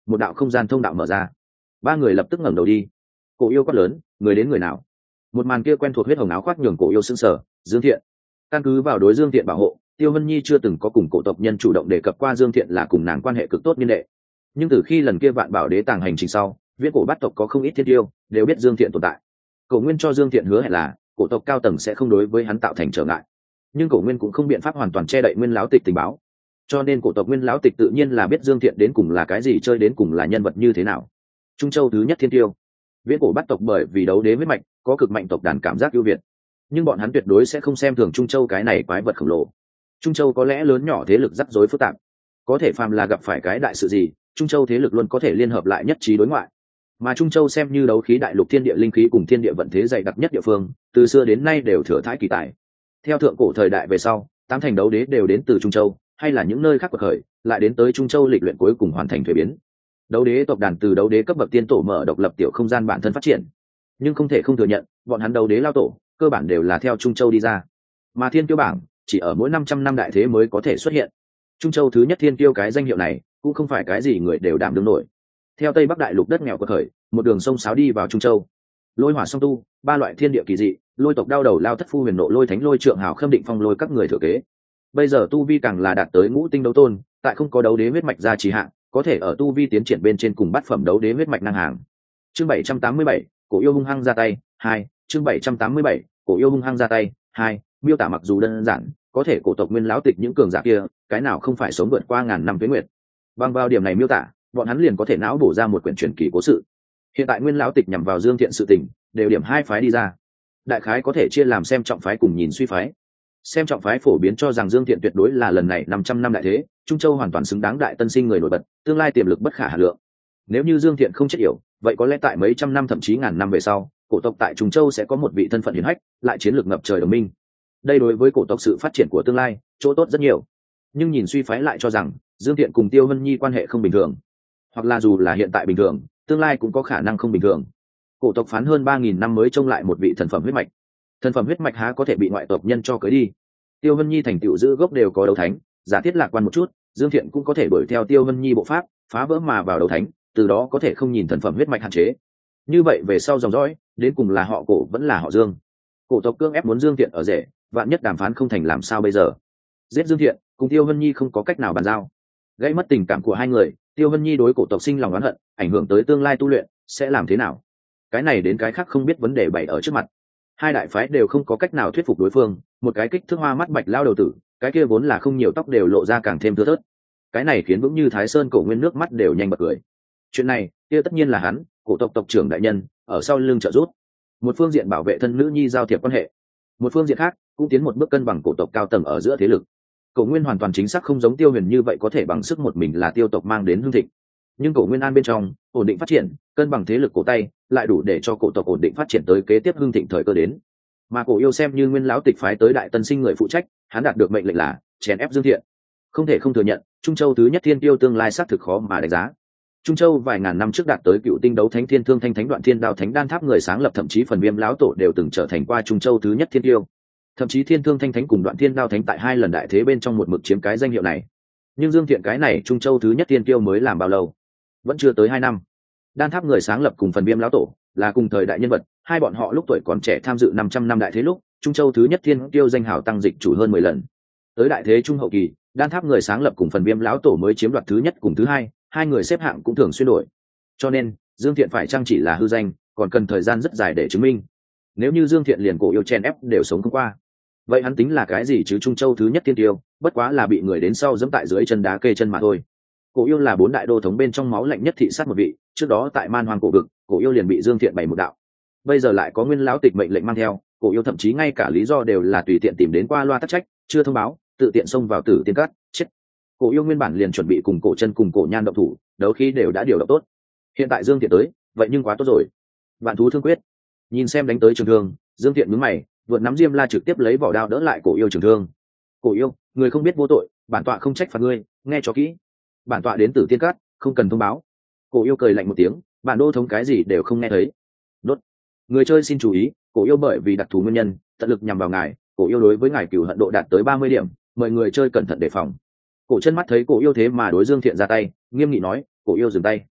một đạo không gian thông đạo mở ra, ba người lập tức ngẩng đầu đi. Cổ yêu quát lớn, người đến người nào? Một màn kia quen thuộc, huyết hồng áo khoác nhường cổ yêu sững sờ. Dương Thiện. Căn cứ vào đối Dương Thiện bảo hộ, Tiêu Vân Nhi chưa từng có cùng cổ tộc nhân chủ động đề cập qua Dương Thiện là cùng nàng quan hệ cực tốt niên đệ. Nhưng từ khi lần kia Vạn Bảo Đế tàng hành trình sau, viễn cổ bát tộc có không ít thiên tiêu đều biết Dương Thiện tồn tại. Cổ Nguyên cho Dương Thiện hứa hẹn là cổ tộc cao tầng sẽ không đối với hắn tạo thành trở ngại, nhưng cổ Nguyên cũng không biện pháp hoàn toàn che đậy Nguyên lão tịch tình báo, cho nên cổ tộc Nguyên lão tịch tự nhiên là biết Dương Thiện đến cùng là cái gì, chơi đến cùng là nhân vật như thế nào. Trung Châu thứ nhất thiên tiêu, viễn cổ bát tộc bởi vì đấu đế huyết mạch có cực mạnh tộc đàn cảm giác ưu việt, nhưng bọn hắn tuyệt đối sẽ không xem thường Trung Châu cái này quái vật khổng lồ. Trung Châu có lẽ lớn nhỏ thế lực rắc rối phức tạp, có thể phàm là gặp phải cái đại sự gì, Trung Châu thế lực luôn có thể liên hợp lại nhất trí đối ngoại. Mà Trung Châu xem như đấu khí đại lục, thiên địa linh khí cùng thiên địa vận thế dày đặc nhất địa phương, từ xưa đến nay đều thừa thãi kỳ tài. Theo thượng cổ thời đại về sau, tám thành đấu đế đều đến từ Trung Châu, hay là những nơi khác bậc khởi, lại đến tới Trung Châu lịch luyện cuối cùng hoàn thành thuế biến. Đấu đế tộc đàn từ đấu đế cấp bậc tiên tổ mở độc lập tiểu không gian bản thân phát triển, nhưng không thể không thừa nhận, bọn hắn đấu đế lao tổ cơ bản đều là theo Trung Châu đi ra. Mà thiên kiêu bảng chỉ ở mỗi năm trăm năm đại thế mới có thể xuất hiện. Trung Châu thứ nhất thiên kiêu cái danh hiệu này cũng không phải cái gì người đều đảm đương nổi. Theo Tây Bắc đại lục đất nghèo của khởi, một đường sông sáo đi vào Trung Châu. Lôi hỏa song tu, ba loại thiên địa kỳ dị, lôi tộc đao đầu lao thất phu huyền nộ lôi thánh lôi trượng hào khâm định phong lôi các người thừa kế. Bây giờ tu vi càng là đạt tới ngũ tinh đấu tôn, tại không có đấu đế huyết mạch ra trì hạng, có thể ở tu vi tiến triển bên trên cùng bát phẩm đấu đế huyết mạch năng hàng. Chương bảy trăm tám mươi bảy, cổ yêu hung hăng ra tay, hai. Chương bảy trăm tám mươi bảy, cổ yêu hung hăng ra tay, hai. Miêu tả mặc dù đơn giản, có thể cổ tộc Nguyên lão tịch những cường giả kia, cái nào không phải sống vượt qua ngàn năm tuế nguyệt. Bằng vào điểm này miêu tả, bọn hắn liền có thể não bổ ra một quyển truyền kỳ cố sự. Hiện tại Nguyên lão tịch nhằm vào Dương Thiện sự tình, đều điểm hai phái đi ra. Đại khái có thể chia làm xem trọng phái cùng nhìn suy phái. Xem trọng phái phổ biến cho rằng Dương Thiện tuyệt đối là lần này năm trăm năm đại thế, Trung Châu hoàn toàn xứng đáng đại tân sinh người nổi bật, tương lai tiềm lực bất khả hà lượng. Nếu như Dương Thiện không chết yểu, vậy có lẽ tại mấy trăm năm thậm chí ngàn năm về sau, cổ tộc tại Trung Châu sẽ có một vị thân phận hiển hách, lại chiến lược ngập trời đồng minh. Đây đối với cổ tộc sự phát triển của tương lai, chỗ tốt rất nhiều. Nhưng nhìn suy phái lại cho rằng, Dương Thiện cùng Tiêu Vân Nhi quan hệ không bình thường, hoặc là dù là hiện tại bình thường, tương lai cũng có khả năng không bình thường. Cổ tộc phán hơn ba nghìn năm mới trông lại một vị thần phẩm huyết mạch. Thần phẩm huyết mạch há có thể bị ngoại tộc nhân cho cưới đi. Tiêu Vân Nhi thành tựu giữ gốc đều có đấu thánh, giả thiết lạc quan một chút, Dương Thiện cũng có thể đuổi theo Tiêu Vân Nhi bộ pháp, phá vỡ mà vào đấu thánh, từ đó có thể không nhìn thần phẩm huyết mạch hạn chế. Như vậy về sau dòng dõi, đến cùng là họ Cổ vẫn là họ Dương. Cổ tộc cương ép muốn Dương Thiện ở rể, vạn nhất đàm phán không thành làm sao bây giờ? Giết Dương Thiện, cùng Tiêu Vân Nhi không có cách nào bàn giao. Gây mất tình cảm của hai người, Tiêu Vân Nhi đối cổ tộc sinh lòng oán hận, ảnh hưởng tới tương lai tu luyện, sẽ làm thế nào? Cái này đến cái khác không biết, vấn đề bày ở trước mặt. Hai đại phái đều không có cách nào thuyết phục đối phương, một cái kích thước hoa mắt bạch lao đầu tử, cái kia vốn là không nhiều tóc đều lộ ra càng thêm thưa thớt. Cái này khiến vững như Thái Sơn Cổ Nguyên nước mắt đều nhanh bật cười. Chuyện này, kia tất nhiên là hắn, cổ tộc tộc trưởng đại nhân, ở sau lưng trợ giúp. Một phương diện bảo vệ thân nữ nhi giao thiệp quan hệ, một phương diện khác cũng tiến một bước cân bằng cổ tộc cao tầng ở giữa thế lực. Cổ Nguyên hoàn toàn chính xác không giống Tiêu Huyền như vậy có thể bằng sức một mình là tiêu tộc mang đến hưng thịnh, nhưng Cổ Nguyên an bên trong ổn định phát triển, cân bằng thế lực cổ tay, lại đủ để cho cổ tộc ổn định phát triển tới kế tiếp hưng thịnh thời cơ đến. Mà Cổ yêu xem như Nguyên lão tịch phái tới đại tân sinh người phụ trách, hắn đạt được mệnh lệnh là chèn ép Dương Thiện. Không thể không thừa nhận, Trung Châu thứ nhất thiên tiêu tương lai xác thực khó mà đánh giá. Trung Châu vài ngàn năm trước đạt tới cựu tinh đấu thánh thiên thương thanh thánh đoạn thiên đao thánh đan tháp người sáng lập, thậm chí phần viêm lão tổ đều từng trở thành qua Trung Châu thứ nhất thiên tiêu. Thậm chí thiên thương thanh thánh cùng đoạn thiên đao thánh tại hai lần đại thế bên trong một mực chiếm cái danh hiệu này. Nhưng Dương Thiện cái này Trung Châu thứ nhất thiên tiêu mới làm bao lâu? Vẫn chưa tới hai năm. Đan tháp người sáng lập cùng phần viêm lão tổ là cùng thời đại nhân vật, hai bọn họ lúc tuổi còn trẻ tham dự năm trăm năm đại thế lúc, Trung Châu thứ nhất thiên tiêu danh hào tăng dịch chủ hơn mười lần. Tới đại thế trung hậu kỳ, đan tháp người sáng lập cùng phần viêm lão tổ mới chiếm đoạt thứ nhất cùng thứ hai, hai người xếp hạng cũng thường xuyên đổi. Cho nên Dương Thiện phải chăng chỉ là hư danh, còn cần thời gian rất dài để chứng minh. Nếu như Dương Thiện liền cổ yêu chen ép đều sống không qua, vậy hắn tính là cái gì chứ? Trung Châu thứ nhất thiên tiêu bất quá là bị người đến sau giẫm tại dưới chân đá kê chân mà thôi. Cổ yêu là bốn đại đô thống bên trong máu lạnh nhất thị sát một vị, trước đó tại Man Hoang cổ vực, cổ yêu liền bị Dương Thiện bày một đạo. Bây giờ lại có Nguyên lão tịch mệnh lệnh mang theo, cổ yêu thậm chí ngay cả lý do đều là tùy tiện tìm đến qua loa tắc trách, chưa thông báo, tự tiện xông vào Tử Tiên Cát, chết. Cổ yêu nguyên bản liền chuẩn bị cùng cổ chân cùng cổ nhan động thủ, đấu khí đều đã điều động tốt. Hiện tại Dương Thiện tới, vậy nhưng quá tốt rồi. Vạn thú thương quyết. Nhìn xem đánh tới trường thương, Dương Thiện nhướng mày, vượt nắm diêm la trực tiếp lấy vỏ đao đỡ lại cổ yêu trường thương. Cổ yêu, người không biết vô tội, bản tọa không trách phạt ngươi, nghe cho kỹ. Bản tọa đến Tử Tiên Cát, không cần thông báo. Cổ yêu cười lạnh một tiếng, bản đô thống cái gì đều không nghe thấy. Đốt. Người chơi xin chú ý, cổ yêu bởi vì đặc thù nguyên nhân, tận lực nhằm vào ngài, cổ yêu đối với ngài cửu hận độ đạt tới ba mươi điểm, mời người chơi cẩn thận đề phòng. Cổ chân mắt thấy cổ yêu thế mà đối Dương Thiện ra tay, nghiêm nghị nói, cổ yêu dừng tay.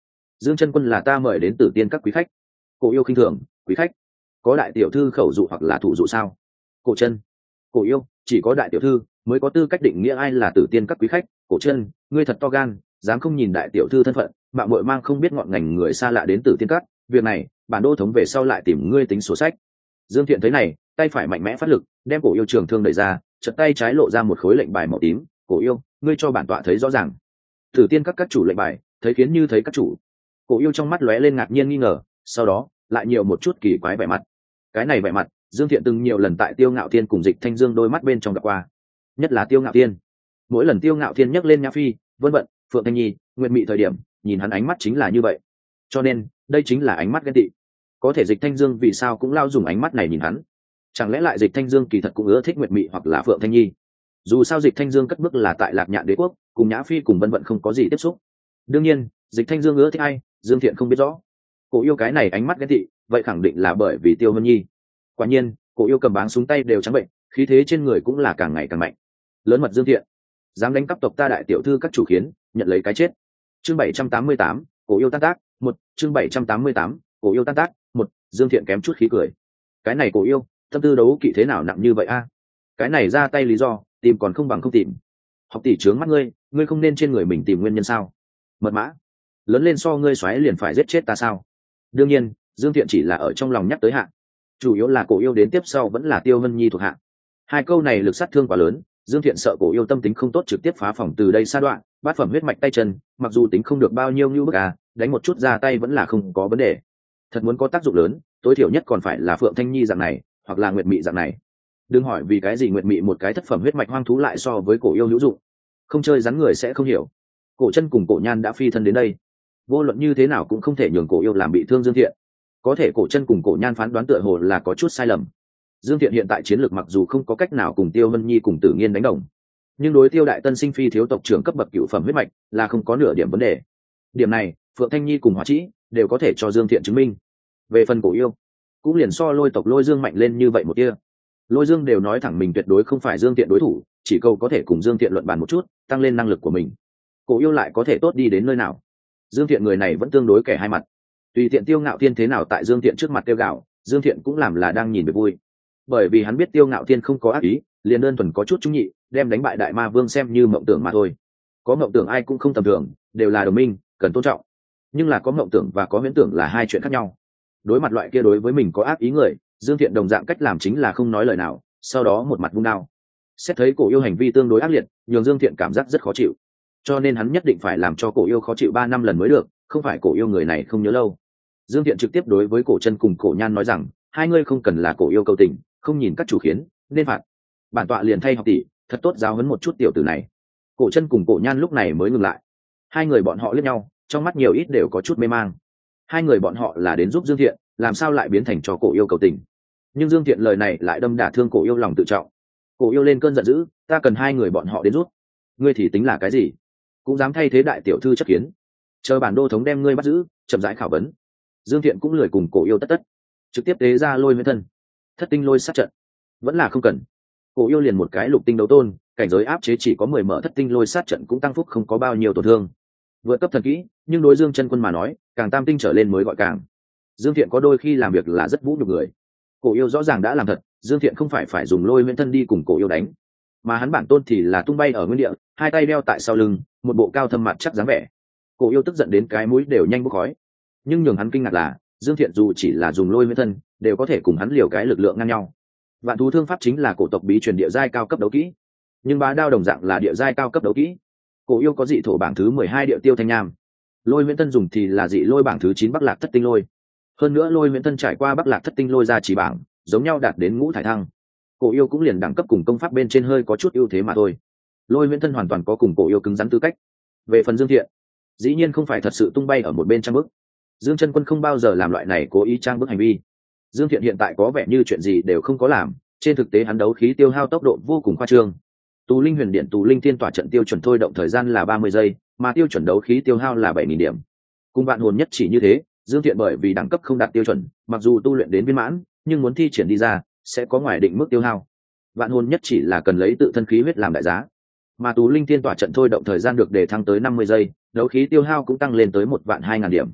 Dương chân quân là ta mời đến Tử Tiên các quý khách. Cổ yêu khinh thường, quý khách có đại tiểu thư khẩu dụ hoặc là thủ dụ sao? Cổ chân, cổ yêu, chỉ có đại tiểu thư mới có tư cách định nghĩa ai là Tử Tiên các quý khách. Cổ chân, ngươi thật to gan, dám không nhìn đại tiểu thư thân phận, mạo muội mang không biết ngọn ngành người xa lạ đến Tử Tiên các, việc này bản đô thống về sau lại tìm ngươi tính sổ sách. Dương Thiện thấy này, tay phải mạnh mẽ phát lực, đem cổ yêu trường thương đẩy ra, chợt tay trái lộ ra một khối lệnh bài màu tím. Cổ yêu, ngươi cho bản tọa thấy rõ ràng. Tử Tiên các các chủ lệnh bài, thấy khiến như thấy các chủ. Cổ yêu trong mắt lóe lên ngạc nhiên nghi ngờ, sau đó lại nhiều một chút kỳ quái vẻ mặt. Cái này vẻ mặt, Dương Thiện từng nhiều lần tại Tiêu Ngạo Thiên cùng Dịch Thanh Dương đôi mắt bên trong gặp qua, nhất là Tiêu Ngạo Thiên. Mỗi lần Tiêu Ngạo Thiên nhắc lên Nhã Phi, Vân Vận, Phượng Thanh Nhi, Nguyệt Mị thời điểm, nhìn hắn ánh mắt chính là như vậy. Cho nên, đây chính là ánh mắt ghen tị. Có thể Dịch Thanh Dương vì sao cũng lao dùng ánh mắt này nhìn hắn? Chẳng lẽ lại Dịch Thanh Dương kỳ thật cũng ưa thích Nguyệt Mị hoặc là Phượng Thanh Nhi? Dù sao Dịch Thanh Dương cất bước là tại Lạc Nhạn Đế quốc, cùng Nhã Phi cùng Vân Vận không có gì tiếp xúc. Đương nhiên, Dịch Thanh Dương ưa thích ai, Dương Thiện không biết rõ. Cổ yêu cái này ánh mắt ghen tị, vậy khẳng định là bởi vì Tiêu Vân Nhi. Quả nhiên, cổ yêu cầm báng súng tay đều trắng bệnh, khí thế trên người cũng là càng ngày càng mạnh. Lớn mật Dương Thiện, dám đánh cắp tộc ta đại tiểu thư các chủ khiến, nhận lấy cái chết. Chương bảy trăm tám mươi tám, cổ yêu tan tác, một, chương bảy trăm tám mươi tám, cổ yêu tan tác, một, Dương Thiện kém chút khí cười. Cái này cổ yêu, tâm tư đấu kỵ thế nào nặng như vậy a? Cái này ra tay lý do, tìm còn không bằng không tìm. Học tỷ trướng mắt ngươi, ngươi không nên trên người mình tìm nguyên nhân sao? Mật mã, lớn lên so ngươi xoáy liền phải giết chết ta sao? Đương nhiên, Dương Thiện chỉ là ở trong lòng nhắc tới hạ, chủ yếu là cổ yêu đến tiếp sau vẫn là Tiêu Vân Nhi thuộc hạ. Hai câu này lực sát thương quá lớn, Dương Thiện sợ cổ yêu tâm tính không tốt trực tiếp phá phòng từ đây sa đoạn, bát phẩm huyết mạch tay chân, mặc dù tính không được bao nhiêu như bức à, đánh một chút ra tay vẫn là không có vấn đề. Thật muốn có tác dụng lớn, tối thiểu nhất còn phải là Phượng Thanh Nhi dạng này, hoặc là Nguyệt Mị dạng này. Đừng hỏi vì cái gì Nguyệt Mị một cái thất phẩm huyết mạch hoang thú lại so với cổ yêu hữu dụng. Không chơi rắn người sẽ không hiểu. Cổ chân cùng cổ nhan đã phi thân đến đây, vô luận như thế nào cũng không thể nhường cổ yêu làm bị thương Dương Thiện. Có thể cổ chân cùng cổ nhan phán đoán tựa hồ là có chút sai lầm. Dương Thiện hiện tại chiến lược mặc dù không có cách nào cùng Tiêu Vân Nhi cùng Tử Nghiên đánh đồng, nhưng đối Tiêu đại tân sinh phi thiếu tộc trưởng cấp bậc cựu phẩm huyết mạch là không có nửa điểm vấn đề. Điểm này Phượng Thanh Nhi cùng Hóa Trĩ đều có thể cho Dương Thiện chứng minh. Về phần cổ yêu, cũng liền so Lôi tộc Lôi Dương mạnh lên như vậy một tia. Lôi Dương đều nói thẳng mình tuyệt đối không phải Dương Thiện đối thủ, chỉ cầu có thể cùng Dương Thiện luận bàn một chút, tăng lên năng lực của mình. Cổ yêu lại có thể tốt đi đến nơi nào? Dương Thiện người này vẫn tương đối kẻ hai mặt. Tùy tiện Tiêu Ngạo Thiên thế nào tại Dương Thiện trước mặt tiêu gạo, Dương Thiện cũng làm là đang nhìn về vui. Bởi vì hắn biết Tiêu Ngạo Thiên không có ác ý, liền đơn thuần có chút trung nhị, đem đánh bại Đại Ma Vương xem như mộng tưởng mà thôi. Có mộng tưởng ai cũng không tầm thường, đều là đồng minh, cần tôn trọng. Nhưng là có mộng tưởng và có huyễn tưởng là hai chuyện khác nhau. Đối mặt loại kia đối với mình có ác ý người, Dương Thiện đồng dạng cách làm chính là không nói lời nào, sau đó một mặt vung đao. Xét thấy cổ yêu hành vi tương đối ác liệt, nhường Dương Thiện cảm giác rất khó chịu. Cho nên hắn nhất định phải làm cho cổ yêu khó chịu ba năm lần mới được, không phải cổ yêu người này không nhớ lâu. Dương Thiện trực tiếp đối với cổ chân cùng cổ nhan nói rằng, hai ngươi không cần là cổ yêu cầu tình, không nhìn các chủ khiến, nên phạt. Bản tọa liền thay học tỷ, thật tốt giáo huấn một chút tiểu tử này. Cổ chân cùng cổ nhan lúc này mới ngừng lại. Hai người bọn họ liếc nhau, trong mắt nhiều ít đều có chút mê mang. Hai người bọn họ là đến giúp Dương Thiện, làm sao lại biến thành cho cổ yêu cầu tình? Nhưng Dương Thiện lời này lại đâm đả thương cổ yêu lòng tự trọng. Cổ yêu lên cơn giận dữ, ta cần hai người bọn họ đến giúp. Ngươi thì tính là cái gì? Cũng dám thay thế đại tiểu thư chất kiến? Chờ bản đô thống đem ngươi bắt giữ, chậm rãi khảo vấn. Dương Thiện cũng lười cùng cổ yêu tất tất, trực tiếp tế ra lôi nguyên thân, thất tinh lôi sát trận. Vẫn là không cần. Cổ yêu liền một cái lục tinh đấu tôn, cảnh giới áp chế chỉ có mười mở thất tinh lôi sát trận cũng tăng phúc không có bao nhiêu tổn thương. Vượt cấp thần kỹ, nhưng đối Dương chân quân mà nói, càng tam tinh trở lên mới gọi càng. Dương Thiện có đôi khi làm việc là rất vũ nhục người. Cổ yêu rõ ràng đã làm thật, Dương Thiện không phải phải dùng lôi nguyên thân đi cùng cổ yêu đánh, mà hắn bản tôn thì là tung bay ở nguyên địa, hai tay đeo tại sau lưng, một bộ cao thâm mặt chắc dáng vẻ. Cổ yêu tức giận đến cái mũi đều nhanh bốc khói. Nhưng nhường hắn kinh ngạc là, Dương Thiện dù chỉ là dùng lôi nguyên thân, đều có thể cùng hắn liều cái lực lượng ngang nhau. Vạn thú thương pháp chính là cổ tộc bí truyền địa giai cao cấp đấu kỹ, nhưng bá đao đồng dạng là địa giai cao cấp đấu kỹ. Cổ yêu có dị thổ bảng thứ mười hai địa tiêu thanh nham, lôi nguyên thân dùng thì là dị lôi bảng thứ chín bắc lạc thất tinh lôi. Hơn nữa lôi nguyên thân trải qua bắc lạc thất tinh lôi ra chỉ bảng, giống nhau đạt đến ngũ thải thăng. Cổ yêu cũng liền đẳng cấp cùng công pháp bên trên hơi có chút ưu thế mà thôi. Lôi nguyên thân hoàn toàn có cùng cổ yêu cứng rắn tư cách. Về phần Dương Thiện, dĩ nhiên không phải thật sự tung bay ở một bên trang bức. Dương chân quân không bao giờ làm loại này cố ý trang bức hành vi. Dương Thiện hiện tại có vẻ như chuyện gì đều không có làm, trên thực tế hắn đấu khí tiêu hao tốc độ vô cùng khoa trương. Tù linh huyền điện tù linh thiên tỏa trận tiêu chuẩn thôi động thời gian là ba mươi giây, mà tiêu chuẩn đấu khí tiêu hao là bảy nghìn điểm. Cùng vạn hồn nhất chỉ như thế, Dương Thiện bởi vì đẳng cấp không đạt tiêu chuẩn, mặc dù tu luyện đến viên mãn, nhưng muốn thi triển đi ra sẽ có ngoài định mức tiêu hao. Vạn hồn nhất chỉ là cần lấy tự thân khí huyết làm đại giá, mà tù linh thiên tỏa trận thôi động thời gian được đề thăng tới năm mươi giây, đấu khí tiêu hao cũng tăng lên tới một vạn hai ngàn điểm.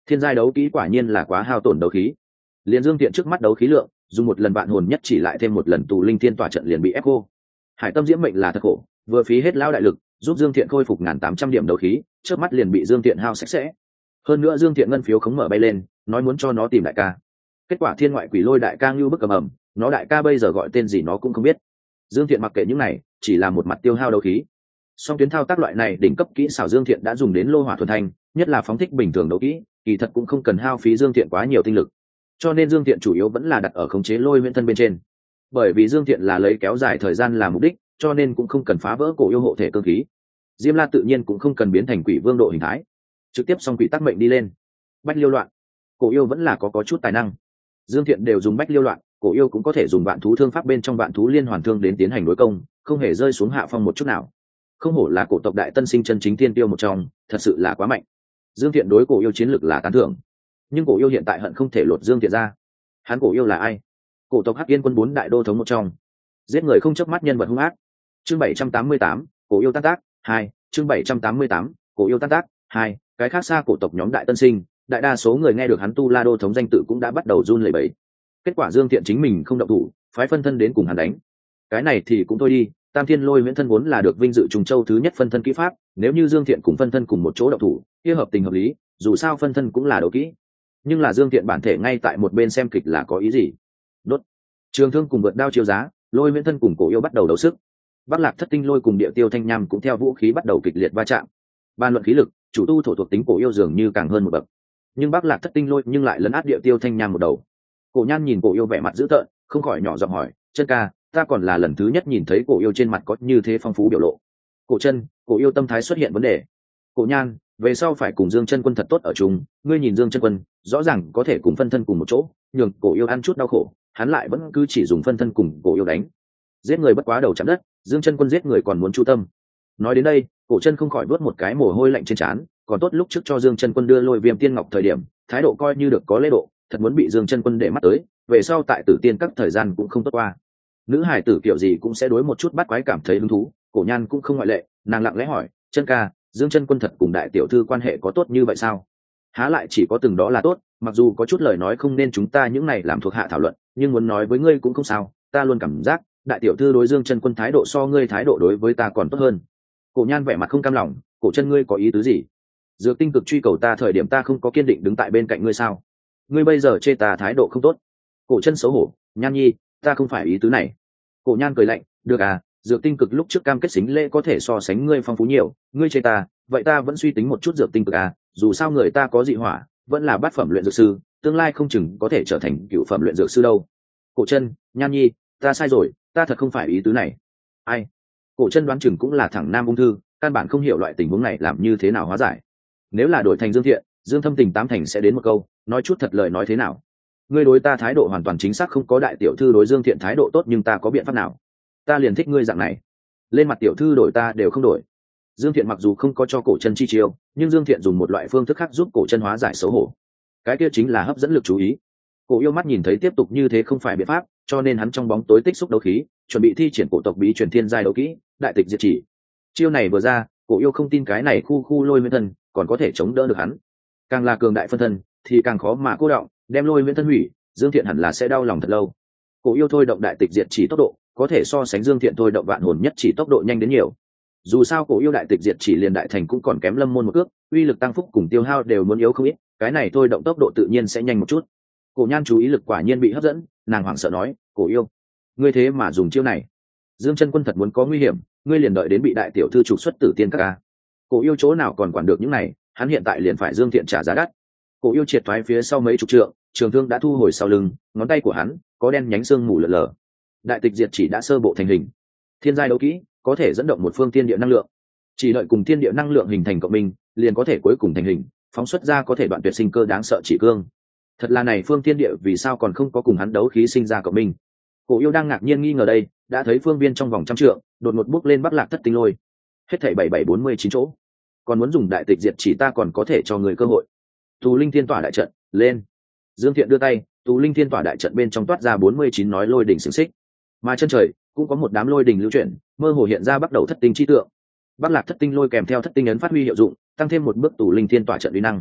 Thiên giai đấu kỹ quả nhiên là quá hao tổn đấu khí. Liền Dương Thiện trước mắt đấu khí lượng, dùng một lần vạn hồn nhất chỉ lại thêm một lần tù linh thiên tỏa trận liền bị ép cô. Hải Tâm Diễm mệnh là thật khổ, vừa phí hết lao đại lực, giúp Dương Thiện khôi phục ngàn tám trăm điểm đấu khí, trước mắt liền bị Dương Thiện hao sạch sẽ. Hơn nữa Dương Thiện ngân phiếu khống mở bay lên, nói muốn cho nó tìm đại ca. Kết quả thiên ngoại quỷ lôi đại ca như bức cầm ẩm, nó đại ca bây giờ gọi tên gì nó cũng không biết. Dương Thiện mặc kệ những này, chỉ là một mặt tiêu hao đấu khí. Song tuyến thao tác loại này đỉnh cấp kỹ xảo Dương Thiện đã dùng đến lô hỏa thuần thanh, nhất là phóng thích bình thường đấu kỹ, kỳ thật cũng không cần hao phí Dương Thiện quá nhiều tinh lực. Cho nên Dương Thiện chủ yếu vẫn là đặt ở khống chế lôi nguyên thân bên trên. Bởi vì Dương Thiện là lấy kéo dài thời gian làm mục đích, cho nên cũng không cần phá vỡ cổ yêu hộ thể cơ khí. Diêm La tự nhiên cũng không cần biến thành quỷ vương độ hình thái, trực tiếp song quỷ tác mệnh đi lên. Bách liêu loạn, cổ yêu vẫn là có có chút tài năng. Dương Thiện đều dùng bách liêu loạn, cổ yêu cũng có thể dùng vạn thú thương pháp bên trong vạn thú liên hoàn thương đến tiến hành đối công, không hề rơi xuống hạ phong một chút nào. Không hổ là cổ tộc đại tân sinh chân chính thiên tiêu một trong, thật sự là quá mạnh. Dương Thiện đối cổ yêu chiến lực là tán thưởng, nhưng cổ yêu hiện tại hận không thể lột Dương Thiện ra. Hắn cổ yêu là ai? Cổ tộc Hắc Yên quân bốn đại đô thống một trong, giết người không chớp mắt nhân vật hung ác. Chương bảy trăm tám mươi tám, cổ yêu tan tác hai. Chương bảy trăm tám mươi tám, cổ yêu tan tác hai. Cái khác xa cổ tộc nhóm đại tân sinh, đại đa số người nghe được hắn tu la đô thống danh tự cũng đã bắt đầu run lẩy bẩy. Kết quả Dương Thiện chính mình không động thủ, phái phân thân đến cùng hắn đánh. Cái này thì cũng thôi đi, Tam Thiên Lôi Huyễn Thân vốn là được vinh dự trùng châu thứ nhất phân thân kỹ pháp, nếu như Dương Thiện cùng phân thân cùng một chỗ động thủ, kia hợp tình hợp lý, dù sao phân thân cũng là đấu kỹ. Nhưng là Dương Thiện bản thể ngay tại một bên xem kịch là có ý gì? Đốt. Trường thương cùng vượt đao chiếu giá, Lôi Huyễn Thân cùng cổ yêu bắt đầu đấu sức. Bắc Lạc Thất Tinh Lôi cùng Địa Tiêu Thanh Nham cũng theo vũ khí bắt đầu kịch liệt va chạm. Ban luận khí lực, chủ tu thổ thuộc tính cổ yêu dường như càng hơn một bậc. Nhưng Bắc Lạc Thất Tinh Lôi nhưng lại lấn át Địa Tiêu Thanh Nham một đầu. Cổ Nhan nhìn cổ yêu vẻ mặt dữ tợn, không khỏi nhỏ giọng hỏi, "Chân ca, ta còn là lần thứ nhất nhìn thấy cổ yêu trên mặt có như thế phong phú biểu lộ." Cổ Chân, cổ yêu tâm thái xuất hiện vấn đề. Cổ Nhan, về sau phải cùng Dương Chân Quân thật tốt ở chung, ngươi nhìn Dương Chân Quân, rõ ràng có thể cùng phân thân cùng một chỗ, nhường cổ yêu ăn chút đau khổ, hắn lại vẫn cứ chỉ dùng phân thân cùng cổ yêu đánh. Giết người bất quá đầu chạm đất, Dương Chân Quân giết người còn muốn chu tâm. Nói đến đây, Cổ Chân không khỏi vuốt một cái mồ hôi lạnh trên trán, còn tốt lúc trước cho Dương Chân Quân đưa Lôi Viêm Tiên Ngọc thời điểm, thái độ coi như được có lễ độ, thật muốn bị Dương Chân Quân để mắt tới, về sau tại Tử Tiên các thời gian cũng không tốt qua. Nữ hải tử kiểu gì cũng sẽ đối một chút bắt quái cảm thấy hứng thú, Cổ Nhan cũng không ngoại lệ, nàng lặng lẽ hỏi, "Chân ca, Dương Chân Quân thật cùng đại tiểu thư quan hệ có tốt như vậy sao?" Há lại chỉ có từng đó là tốt, mặc dù có chút lời nói không nên chúng ta những này làm thuộc hạ thảo luận, nhưng muốn nói với ngươi cũng không sao, ta luôn cảm giác đại tiểu thư đối Dương Chân Quân thái độ so ngươi thái độ đối với ta còn tốt hơn. Cổ Nhan vẻ mặt không cam lòng, "Cổ Chân ngươi có ý tứ gì? Dược tinh cực truy cầu ta thời điểm ta không có kiên định đứng tại bên cạnh ngươi sao? Ngươi bây giờ chê ta thái độ không tốt?" Cổ Chân xấu hổ, "Nhan nhi, ta không phải ý tứ này." Cổ Nhan cười lạnh, "Được à, dược tinh cực lúc trước cam kết xính lễ có thể so sánh ngươi phong phú nhiều, ngươi chê ta, vậy ta vẫn suy tính một chút dược tinh cực à, dù sao người ta có dị hỏa, vẫn là bát phẩm luyện dược sư, tương lai không chừng có thể trở thành cựu phẩm luyện dược sư đâu." Cổ Chân, "Nhan nhi, ta sai rồi, ta thật không phải ý tứ này." Ai? Cổ Chân đoán chừng cũng là thẳng nam ung thư, căn bản không hiểu loại tình huống này làm như thế nào hóa giải. Nếu là đổi thành Dương Thiện, Dương Thâm Tình tám thành sẽ đến một câu, nói chút thật lời nói thế nào? Ngươi đối ta thái độ hoàn toàn chính xác không có đại tiểu thư đối Dương Thiện thái độ tốt, nhưng ta có biện pháp nào? Ta liền thích ngươi dạng này. Lên mặt tiểu thư đổi ta đều không đổi. Dương Thiện mặc dù không có cho Cổ Chân chi chiêu, nhưng Dương Thiện dùng một loại phương thức khác giúp Cổ Chân hóa giải xấu hổ. Cái kia chính là hấp dẫn lực chú ý. Cổ yêu mắt nhìn thấy tiếp tục như thế không phải biện pháp, cho nên hắn trong bóng tối tích xúc đấu khí, chuẩn bị thi triển cổ tộc bí truyền thiên giai đấu kỹ, đại tịch diệt chỉ. Chiêu này vừa ra, Cổ yêu không tin cái này khu khu Lôi Nguyên Thân còn có thể chống đỡ được hắn. Càng là cường đại phân thân, thì càng khó mà cô động, đem Lôi Nguyên Thân hủy, Dương Thiện hẳn là sẽ đau lòng thật lâu. Cổ yêu thôi động đại tịch diệt chỉ tốc độ, có thể so sánh Dương Thiện thôi động vạn hồn nhất chỉ tốc độ nhanh đến nhiều. Dù sao Cổ yêu đại tịch diệt chỉ liền đại thành cũng còn kém Lâm Môn một cước, uy lực tăng phúc cùng tiêu hao đều muốn yếu không ít, cái này thôi động tốc độ tự nhiên sẽ nhanh một chút. Cổ Nhan chú ý lực quả nhiên bị hấp dẫn, nàng hoảng sợ nói, "Cổ yêu, ngươi thế mà dùng chiêu này? Dương Chân Quân thật muốn có nguy hiểm, ngươi liền đợi đến bị đại tiểu thư trục xuất Tử Tiên các a." Cổ yêu chỗ nào còn quản được những này, hắn hiện tại liền phải Dương Thiện trả giá đắt. Cổ yêu triệt thoái phía sau mấy chục trượng, trường thương đã thu hồi sau lưng, ngón tay của hắn có đen nhánh xương mù lờ lờ. Đại tịch diệt chỉ đã sơ bộ thành hình. Thiên giai đấu kỹ có thể dẫn động một phương thiên địa năng lượng, chỉ đợi cùng thiên địa năng lượng hình thành cộng minh, liền có thể cuối cùng thành hình, phóng xuất ra có thể đoạn tuyệt sinh cơ đáng sợ chỉ cương. Thật là này phương thiên địa vì sao còn không có cùng hắn đấu khí sinh ra cộng minh? Cổ yêu đang ngạc nhiên nghi ngờ đây, đã thấy phương viên trong vòng trăm trượng đột ngột bước lên Bắc Lạc Thất Tinh Lôi, hết thảy bảy bảy bốn mươi chín chỗ. Còn muốn dùng đại tịch diệt chỉ ta còn có thể cho người cơ hội. Tù Linh Thiên Tỏa đại trận lên. Dương Thiện đưa tay, Tù Linh Thiên Tỏa đại trận bên trong toát ra bốn mươi chín nói lôi đỉnh xiềng xích, mà chân trời cũng có một đám lôi đỉnh lưu chuyển, mơ hồ hiện ra bắt đầu thất tinh chi tượng. Bắc Lạc Thất Tinh Lôi kèm theo thất tinh ấn phát huy hiệu dụng, tăng thêm một bước Tù Linh Thiên Tỏa trận uy năng.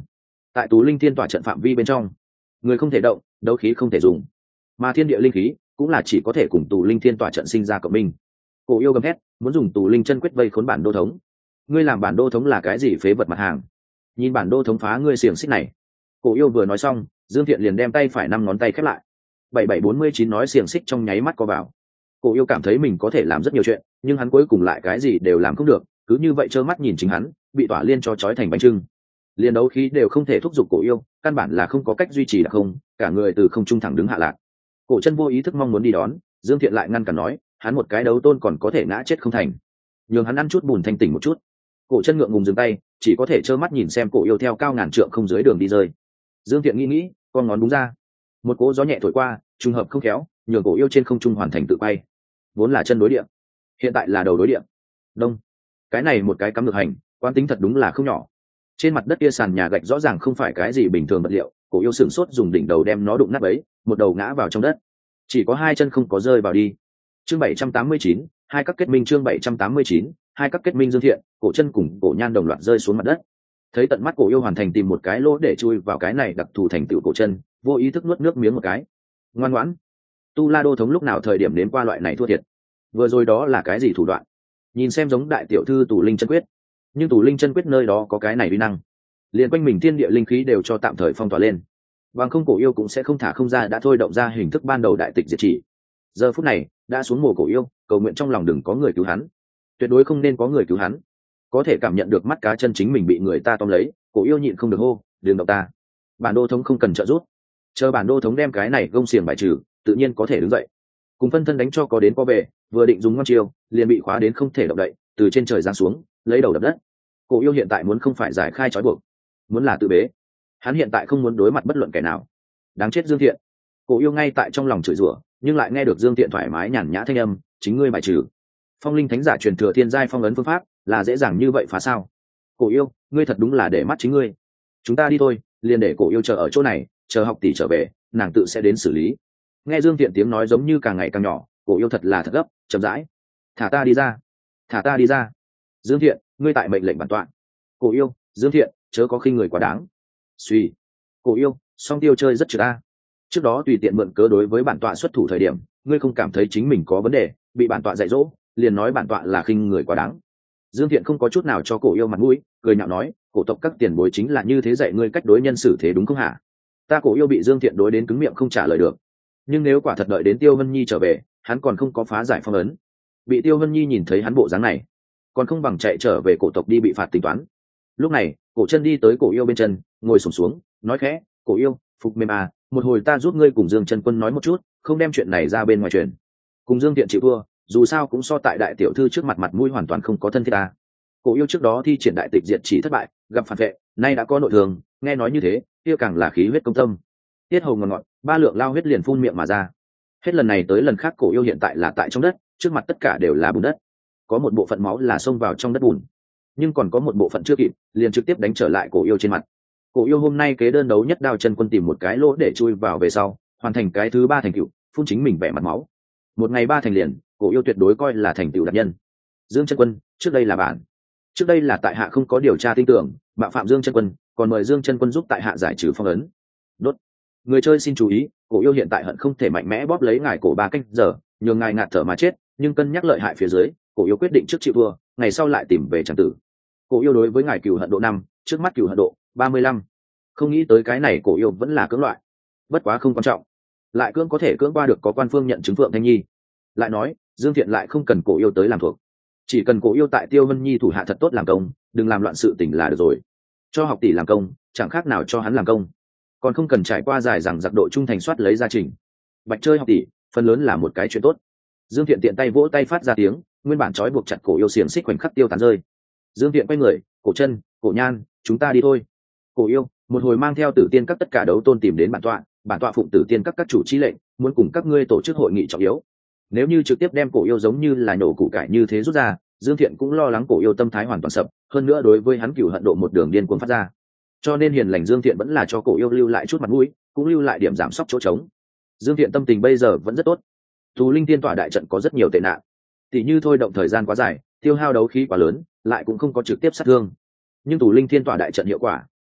tại tù linh thiên tỏa trận phạm vi bên trong, người không thể động, đấu khí không thể dùng, mà thiên địa linh khí cũng là chỉ có thể cùng tù linh thiên tỏa trận sinh ra cộng minh. Cổ yêu gầm hét, muốn dùng tù linh chân quyết vây khốn bản đô thống. Ngươi làm bản đô thống là cái gì phế vật mặt hàng? Nhìn bản đô thống phá ngươi xiềng xích này. Cổ yêu vừa nói xong, Dương Thiện liền đem tay phải năm ngón tay khép lại. bảy bảy bốn mươi chín nói xiềng xích trong nháy mắt co vào. Cổ yêu cảm thấy mình có thể làm rất nhiều chuyện, nhưng hắn cuối cùng lại cái gì đều làm không được, cứ như vậy trơ mắt nhìn chính hắn bị tỏa liên cho trói thành bánh trưng. Liên đấu khí đều không thể thúc giục cổ yêu, căn bản là không có cách duy trì đặc không, cả người từ không trung thẳng đứng hạ lạc. Cổ chân vô ý thức mong muốn đi đón, Dương Thiện lại ngăn cản nói, hắn một cái đấu tôn còn có thể ngã chết không thành, nhường hắn ăn chút bùn thanh tỉnh một chút. Cổ chân ngượng ngùng dừng tay, chỉ có thể trơ mắt nhìn xem cổ yêu theo cao ngàn trượng không dưới đường đi rơi. Dương Thiện nghĩ nghĩ, con ngón đúng ra, một cỗ gió nhẹ thổi qua, trùng hợp không khéo, nhường cổ yêu trên không trung hoàn thành tự bay. Vốn là chân đối địa, hiện tại là đầu đối địa. Đông, cái này một cái cắm ngược hành, quán tính thật đúng là không nhỏ. Trên mặt đất kia sàn nhà gạch rõ ràng không phải cái gì bình thường vật liệu, cổ yêu sửng sốt dùng đỉnh đầu đem nó đụng nát ấy, một đầu ngã vào trong đất, chỉ có hai chân không có rơi vào đi. Chương bảy trăm tám mươi chín, hai các kết minh. Chương bảy trăm tám mươi chín, hai các kết minh. Dương Thiện, cổ chân cùng cổ nhan đồng loạt rơi xuống mặt đất. Thấy tận mắt cổ yêu hoàn thành tìm một cái lỗ để chui vào cái này đặc thù thành tựu cổ chân, vô ý thức nuốt nước miếng một cái. Ngoan ngoãn, tu la đô thống lúc nào thời điểm đến qua loại này thua thiệt. Vừa rồi đó là cái gì thủ đoạn? Nhìn xem giống đại tiểu thư tù linh chân quyết, nhưng tù linh chân quyết nơi đó có cái này uy năng, liền quanh mình thiên địa linh khí đều cho tạm thời phong tỏa lên, bằng không cổ yêu cũng sẽ không thả không ra đã thôi động ra hình thức ban đầu đại tịch diệt chỉ. Giờ phút này đã xuống mồ cổ yêu, cầu nguyện trong lòng đừng có người cứu hắn, tuyệt đối không nên có người cứu hắn. Có thể cảm nhận được mắt cá chân chính mình bị người ta tóm lấy, cổ yêu nhịn không được hô, đừng động ta, bản đô thống không cần trợ giúp, chờ bản đô thống đem cái này gông xiềng bài trừ, tự nhiên có thể đứng dậy. Cùng phân thân đánh cho có đến có về, vừa định dùng ngon chiêu, liền bị khóa đến không thể động đậy, từ trên trời giáng xuống, lấy đầu đập đất. Cổ yêu hiện tại muốn không phải giải khai trói buộc, muốn là tự bế. Hắn hiện tại không muốn đối mặt bất luận kẻ nào. Đáng chết Dương Thiện. Cổ yêu ngay tại trong lòng chửi rủa, nhưng lại nghe được Dương Thiện thoải mái nhàn nhã thanh âm, chính ngươi bài trừ. Phong linh thánh giả truyền thừa thiên giai phong ấn phương pháp, là dễ dàng như vậy phá sao? Cổ yêu, ngươi thật đúng là để mắt chính ngươi. Chúng ta đi thôi, liền để cổ yêu chờ ở chỗ này, chờ học tỷ trở về, nàng tự sẽ đến xử lý. Nghe Dương Thiện tiếng nói giống như càng ngày càng nhỏ, cổ yêu thật là thật gấp, chậm rãi. Thả ta đi ra, thả ta đi ra. Dương Thiện, ngươi tại mệnh lệnh bản tọa. Cổ yêu, Dương Thiện, chớ có khinh người quá đáng. Suy. Cổ yêu, song tiêu chơi rất trừ a. Trước đó tùy tiện mượn cớ đối với bản tọa xuất thủ thời điểm, ngươi không cảm thấy chính mình có vấn đề, bị bản tọa dạy dỗ, liền nói bản tọa là khinh người quá đáng. Dương Thiện không có chút nào cho cổ yêu mặt mũi, cười nhạo nói, cổ tộc các tiền bối chính là như thế dạy ngươi cách đối nhân xử thế đúng không hả? Ta cổ yêu bị Dương Thiện đối đến cứng miệng không trả lời được. Nhưng nếu quả thật đợi đến Tiêu Vân Nhi trở về, hắn còn không có phá giải phong ấn, bị Tiêu Vân Nhi nhìn thấy hắn bộ dáng này, còn không bằng chạy trở về cổ tộc đi bị phạt tính toán. Lúc này cổ chân đi tới cổ yêu bên chân, ngồi sụp xuống, xuống nói khẽ, cổ yêu, phục mềm à, một hồi ta giúp ngươi cùng Dương Chân Quân nói một chút, không đem chuyện này ra bên ngoài truyền. Cùng Dương Thiện chịu thua, dù sao cũng so tại đại tiểu thư trước mặt mặt mũi hoàn toàn không có thân thiết ta. Cổ yêu trước đó thi triển đại tịch diệt chỉ thất bại, gặp phản vệ, nay đã có nội thường, nghe nói như thế, kia càng là khí huyết công tâm. Tiết hầu ngọt ngọt, ba lượng lao huyết liền phun miệng mà ra. Hết lần này tới lần khác cổ yêu hiện tại là tại trong đất, trước mặt tất cả đều là bùn đất. Có một bộ phận máu là xông vào trong đất bùn, nhưng còn có một bộ phận chưa kịp, liền trực tiếp đánh trở lại cổ yêu trên mặt. Cổ yêu hôm nay kế đơn đấu nhất Đao Chân Quân tìm một cái lỗ để chui vào về sau, hoàn thành cái thứ ba thành tựu, phun chính mình vẻ mặt máu. Một ngày ba thành liền, cổ yêu tuyệt đối coi là thành tựu đặc nhân. Dương Chân Quân, trước đây là bạn, trước đây là tại hạ không có điều tra tin tưởng, bạo phạm Dương Chân Quân, còn mời Dương Chân Quân giúp tại hạ giải trừ phong ấn. Đốt. Người chơi xin chú ý, cổ yêu hiện tại hận không thể mạnh mẽ bóp lấy ngài cổ ba canh giờ, nhường ngài ngạt thở mà chết, nhưng cân nhắc lợi hại phía dưới, cổ yêu quyết định trước chịu thua, ngày sau lại tìm về tràng tử. Cổ yêu đối với ngài cừu hận độ năm, trước mắt cừu hận độ ba mươi lăm. Không nghĩ tới cái này cổ yêu vẫn là cưỡng loại, bất quá không quan trọng, lại cưỡng có thể cưỡng qua được có quan phương nhận chứng Phượng Thanh Nhi. Lại nói Dương Thiện lại không cần cổ yêu tới làm thuộc, chỉ cần cổ yêu tại Tiêu Vân Nhi thủ hạ thật tốt làm công, đừng làm loạn sự tình là được rồi. Cho học tỷ làm công, chẳng khác nào cho hắn làm công, còn không cần trải qua dài rằng giặc độ trung thành soát lấy gia trình. Bạch chơi học tỷ, phần lớn là một cái chuyện tốt. Dương Thiện tiện tay vỗ tay phát ra tiếng, nguyên bản trói buộc chặt cổ yêu xiềng xích khoảnh khắc tiêu tán rơi. Dương Thiện quay người, cổ chân, cổ nhan, chúng ta đi thôi. Cổ yêu, một hồi mang theo Tử Tiên các tất cả đấu tôn tìm đến bản tọa, bản tọa phụng Tử Tiên các các chủ chi lệnh, muốn cùng các ngươi tổ chức hội nghị trọng yếu. Nếu như trực tiếp đem cổ yêu giống như là nổ củ cải như thế rút ra, Dương Thiện cũng lo lắng cổ yêu tâm thái hoàn toàn sập, hơn nữa đối với hắn cửu hận độ một đường điên cuồng phát ra. Cho nên hiền lành Dương Thiện vẫn là cho cổ yêu lưu lại chút mặt mũi, cũng lưu lại điểm giảm sóc chỗ trống. Dương Thiện tâm tình bây giờ vẫn rất tốt. Tù Linh Tiên tỏa đại trận có rất nhiều tệ nạn, tỷ như thôi động thời gian quá dài, tiêu hao đấu khí quá lớn, lại cũng không có trực tiếp sát thương. Nhưng Tù Linh Thiên tỏa đại trận hiệu quả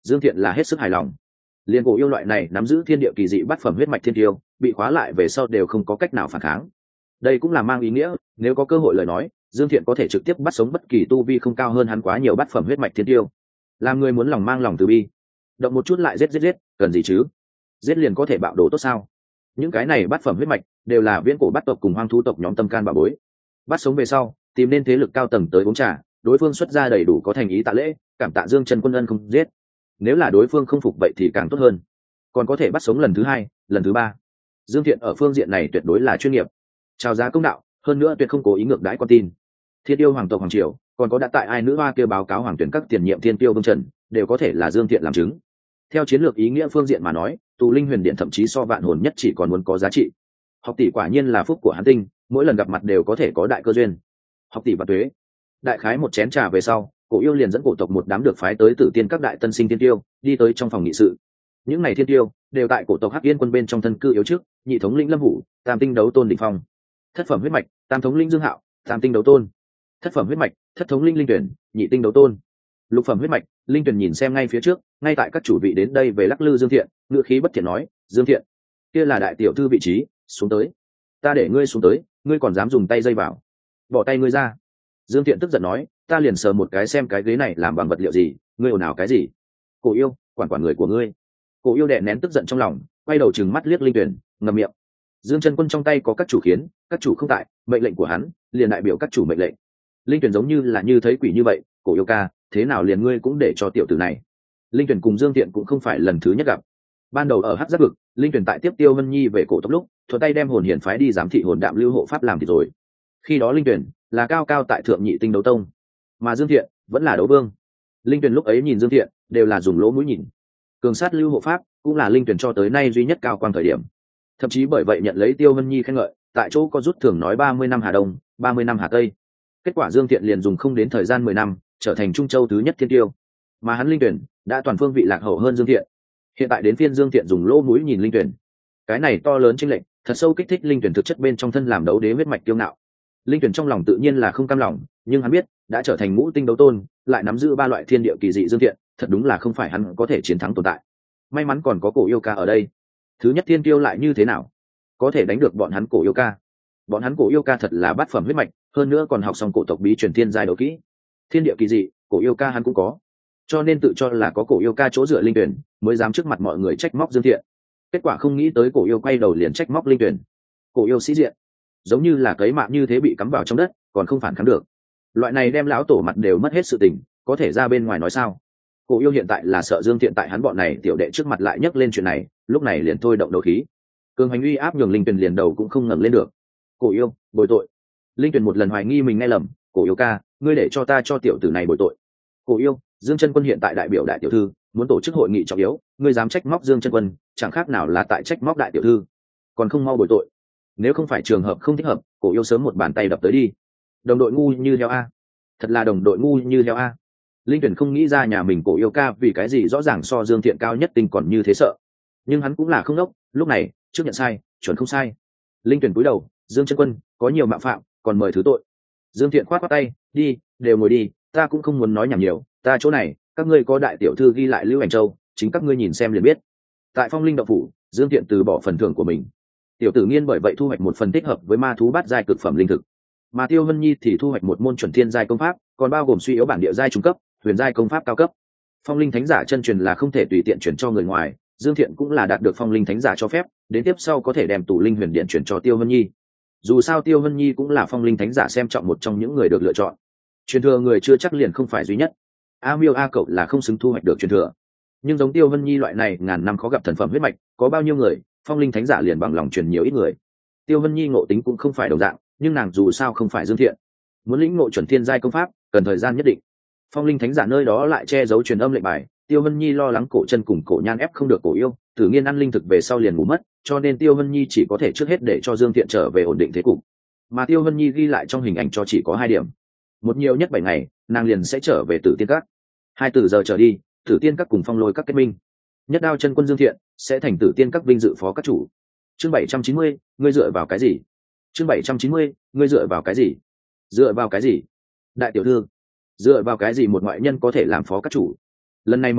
Dương Thiện là hết sức hài lòng. Liên cổ yêu loại này nắm giữ thiên địa kỳ dị bát phẩm huyết mạch thiên tiêu, bị khóa lại về sau đều không có cách nào phản kháng. Đây cũng là mang ý nghĩa, nếu có cơ hội lời nói, Dương Thiện có thể trực tiếp bắt sống bất kỳ tu vi không cao hơn hắn quá nhiều bát phẩm huyết mạch thiên tiêu. Làm người muốn lòng mang lòng từ bi, động một chút lại giết giết giết, cần gì chứ? Giết liền có thể bạo đồ tốt sao? Những cái này bát phẩm huyết mạch đều là viễn cổ bát tộc cùng hoang thú tộc nhóm tâm can bảo bối. Bắt sống về sau, tìm nên thế lực cao tầng tới uống trà, đối phương xuất ra đầy đủ có thành ý tạ lễ, cảm tạ Dương Chân Quân ân không giết. Nếu là đối phương không phục vậy thì càng tốt hơn, còn có thể bắt sống lần thứ hai, lần thứ ba. Dương Thiện ở phương diện này tuyệt đối là chuyên nghiệp, trao giá công đạo, hơn nữa tuyệt không cố ý ngược đãi con tin. Thiên Tiêu hoàng tộc hoàng triều, còn có đã tại ai nữ hoa kia báo cáo hoàng tuyển các tiền nhiệm Thiên Tiêu vương trần, đều có thể là Dương Thiện làm chứng. Theo chiến lược ý nghĩa phương diện mà nói, tù linh huyền điện thậm chí so vạn hồn nhất chỉ còn muốn có giá trị. Học tỷ quả nhiên là phúc của hắn tinh, mỗi lần gặp mặt đều có thể có đại cơ duyên. Học tỷ và tuế. Đại khái một chén trà về sau, cổ yêu liền dẫn cổ tộc một đám được phái tới tử tiên các đại tân sinh thiên tiêu, đi tới trong phòng nghị sự. Những này thiên tiêu đều tại cổ tộc Hắc Yên quân bên trong thân cư yếu trước, nhị thống lĩnh Lâm Vũ, tam tinh đấu tôn đỉnh phong. Thất phẩm huyết mạch, tam thống lĩnh Dương Hạo, tam tinh đấu tôn. Thất phẩm huyết mạch, thất thống linh Linh Tuyển, nhị tinh đấu tôn. Lục phẩm huyết mạch, Linh Tuyển nhìn xem ngay phía trước, ngay tại các chủ vị đến đây về lắc lư Dương Thiện, ngựa khí bất thiện nói, Dương Thiện, kia là đại tiểu thư vị trí, xuống tới. Ta để ngươi xuống tới, ngươi còn dám dùng tay dây vào, bỏ tay ngươi ra. Dương Thiện tức giận nói, ta liền sờ một cái xem cái ghế này làm bằng vật liệu gì, ngươi ồn ào cái gì? Cổ yêu, quản quản người của ngươi. Cổ yêu đè nén tức giận trong lòng, quay đầu trừng mắt liếc Linh Tuyển, ngậm miệng. Dương Chân Quân trong tay có các chủ khiến, các chủ không tại, mệnh lệnh của hắn liền đại biểu các chủ mệnh lệnh. Linh Tuyển giống như là như thấy quỷ như vậy, cổ yêu ca, thế nào liền ngươi cũng để cho tiểu tử này? Linh Tuyển cùng Dương Thiện cũng không phải lần thứ nhất gặp. Ban đầu ở Hắc Giác vực, Linh Tuyển tại tiếp Tiêu Vân Nhi về cổ tộc lúc, thuận tay đem hồn hiển phái đi giám thị hồn đạm lưu hộ pháp làm thì rồi. Khi đó Linh Tuyển là cao cao tại thượng nhị tinh đấu tông, mà Dương Thiện vẫn là đấu vương. Linh Tuyển lúc ấy nhìn Dương Thiện đều là dùng lỗ mũi nhìn. Cường sát lưu hộ pháp cũng là Linh Tuyển cho tới nay duy nhất cao quang thời điểm. Thậm chí bởi vậy nhận lấy Tiêu Vân Nhi khen ngợi, tại chỗ có rút thưởng nói ba mươi năm Hà Đông, ba mươi năm Hà Tây. Kết quả Dương Thiện liền dùng không đến thời gian mười năm, trở thành Trung Châu thứ nhất thiên tiêu. Mà hắn Linh Tuyển đã toàn phương vị lạc hậu hơn Dương Thiện. Hiện tại đến phiên Dương Thiện dùng lỗ mũi nhìn Linh Tuyển. Cái này to lớn chênh lệch, thật sâu kích thích Linh Tuyển thực chất bên trong thân làm đấu đế huyết mạch kiêu ngạo. Linh Tuyển trong lòng tự nhiên là không cam lòng, nhưng hắn biết, đã trở thành ngũ tinh đấu tôn, lại nắm giữ ba loại thiên địa kỳ dị Dương Thiện, thật đúng là không phải hắn có thể chiến thắng tồn tại. May mắn còn có cổ yêu ca ở đây. Thứ nhất thiên tiêu lại như thế nào? Có thể đánh được bọn hắn cổ yêu ca. Bọn hắn cổ yêu ca thật là bát phẩm huyết mạch, hơn nữa còn học xong cổ tộc bí truyền thiên giai đấu kỹ. Thiên địa kỳ dị, cổ yêu ca hắn cũng có. Cho nên tự cho là có cổ yêu ca chỗ dựa Linh Tuyển, mới dám trước mặt mọi người trách móc Dương Thiện. Kết quả không nghĩ tới cổ yêu quay đầu liền trách móc Linh Tuyển. Cổ yêu sĩ diện, giống như là cấy mạng như thế bị cắm vào trong đất, còn không phản kháng được. Loại này đem lão tổ mặt đều mất hết sự tình, có thể ra bên ngoài nói sao? Cổ yêu hiện tại là sợ Dương Thiện tại hắn bọn này tiểu đệ trước mặt lại nhắc lên chuyện này, lúc này liền thôi động đấu khí. Cường hành uy áp nhường Linh Tuyển liền đầu cũng không ngẩng lên được. Cổ yêu, bồi tội. Linh Tuyển một lần hoài nghi mình nghe lầm, cổ yêu ca, ngươi để cho ta cho tiểu tử này bồi tội. Cổ yêu, Dương Chân Quân hiện tại đại biểu đại tiểu thư, muốn tổ chức hội nghị trọng yếu, ngươi dám trách móc Dương Chân Quân, chẳng khác nào là tại trách móc đại tiểu thư, còn không mau bồi tội. Nếu không phải trường hợp không thích hợp, cổ yêu sớm một bàn tay đập tới đi. Đồng đội ngu như heo a, thật là đồng đội ngu như heo a. Linh Tuyển không nghĩ ra nhà mình cổ yêu ca vì cái gì rõ ràng so Dương Thiện cao nhất tinh còn như thế sợ, nhưng hắn cũng là không ngốc, lúc này trước nhận sai, chuẩn không sai. Linh Tuyển cúi đầu, Dương Chân Quân có nhiều mạo phạm, còn mời thứ tội. Dương Thiện khoát khoát tay, đi, đều ngồi đi, ta cũng không muốn nói nhảm nhiều, ta chỗ này, các ngươi có đại tiểu thư ghi lại Lưu Ảnh Châu, chính các ngươi nhìn xem liền biết. Tại Phong Linh động phủ, Dương Thiện từ bỏ phần thưởng của mình. Tiểu tử Nghiên bởi vậy thu hoạch một phần thích hợp với ma thú bát giai cực phẩm linh thực, mà Tiêu Vân Nhi thì thu hoạch một môn chuẩn thiên giai công pháp, còn bao gồm suy yếu bản địa giai trung cấp, huyền giai công pháp cao cấp. Phong Linh Thánh giả chân truyền là không thể tùy tiện chuyển cho người ngoài, Dương Thiện cũng là đạt được Phong Linh Thánh giả cho phép, đến tiếp sau có thể đem tụ linh huyền điện chuyển cho Tiêu Vân Nhi. Dù sao Tiêu Vân Nhi cũng là Phong Linh Thánh giả xem trọng một trong những người được lựa chọn. Truyền thừa người chưa chắc liền không phải duy nhất. A Miêu A Cậu là không xứng thu hoạch được truyền thừa, nhưng giống Tiêu Vân Nhi loại này ngàn năm khó gặp thần phẩm huyết mạch, có bao nhiêu người, Phong Linh Thánh giả liền bằng lòng truyền nhiều ít người. Tiêu Vân Nhi ngộ tính cũng không phải đồng dạng, nhưng nàng dù sao không phải Dương Thiện, muốn lĩnh ngộ chuẩn thiên giai công pháp, cần thời gian nhất định. Phong Linh Thánh giả nơi đó lại che giấu truyền âm lệnh bài, Tiêu Vân Nhi lo lắng cổ chân cùng cổ nhan ép không được cổ yêu, Tử Nghiên ăn linh thực về sau liền ngủ mất, cho nên Tiêu Vân Nhi chỉ có thể trước hết để cho Dương Thiện trở về ổn định thế cục. Mà Tiêu Vân Nhi ghi lại trong hình ảnh cho chỉ có hai điểm, một nhiều nhất bảy ngày, nàng liền sẽ trở về Tử Tiên Các. Hai từ giờ trở đi, Tử Tiên Các cùng Phong Lôi Các kết minh, nhất đao chân quân Dương Thiện sẽ thành Tử Tiên Các vinh dự phó các chủ. Chương bảy trăm chín mươi, ngươi dựa vào cái gì? Chương bảy trăm chín mươi, ngươi dựa vào cái gì? Dựa vào cái gì? Đại tiểu thư, dựa vào cái gì một ngoại nhân có thể làm phó các chủ? Lần này mở miệng,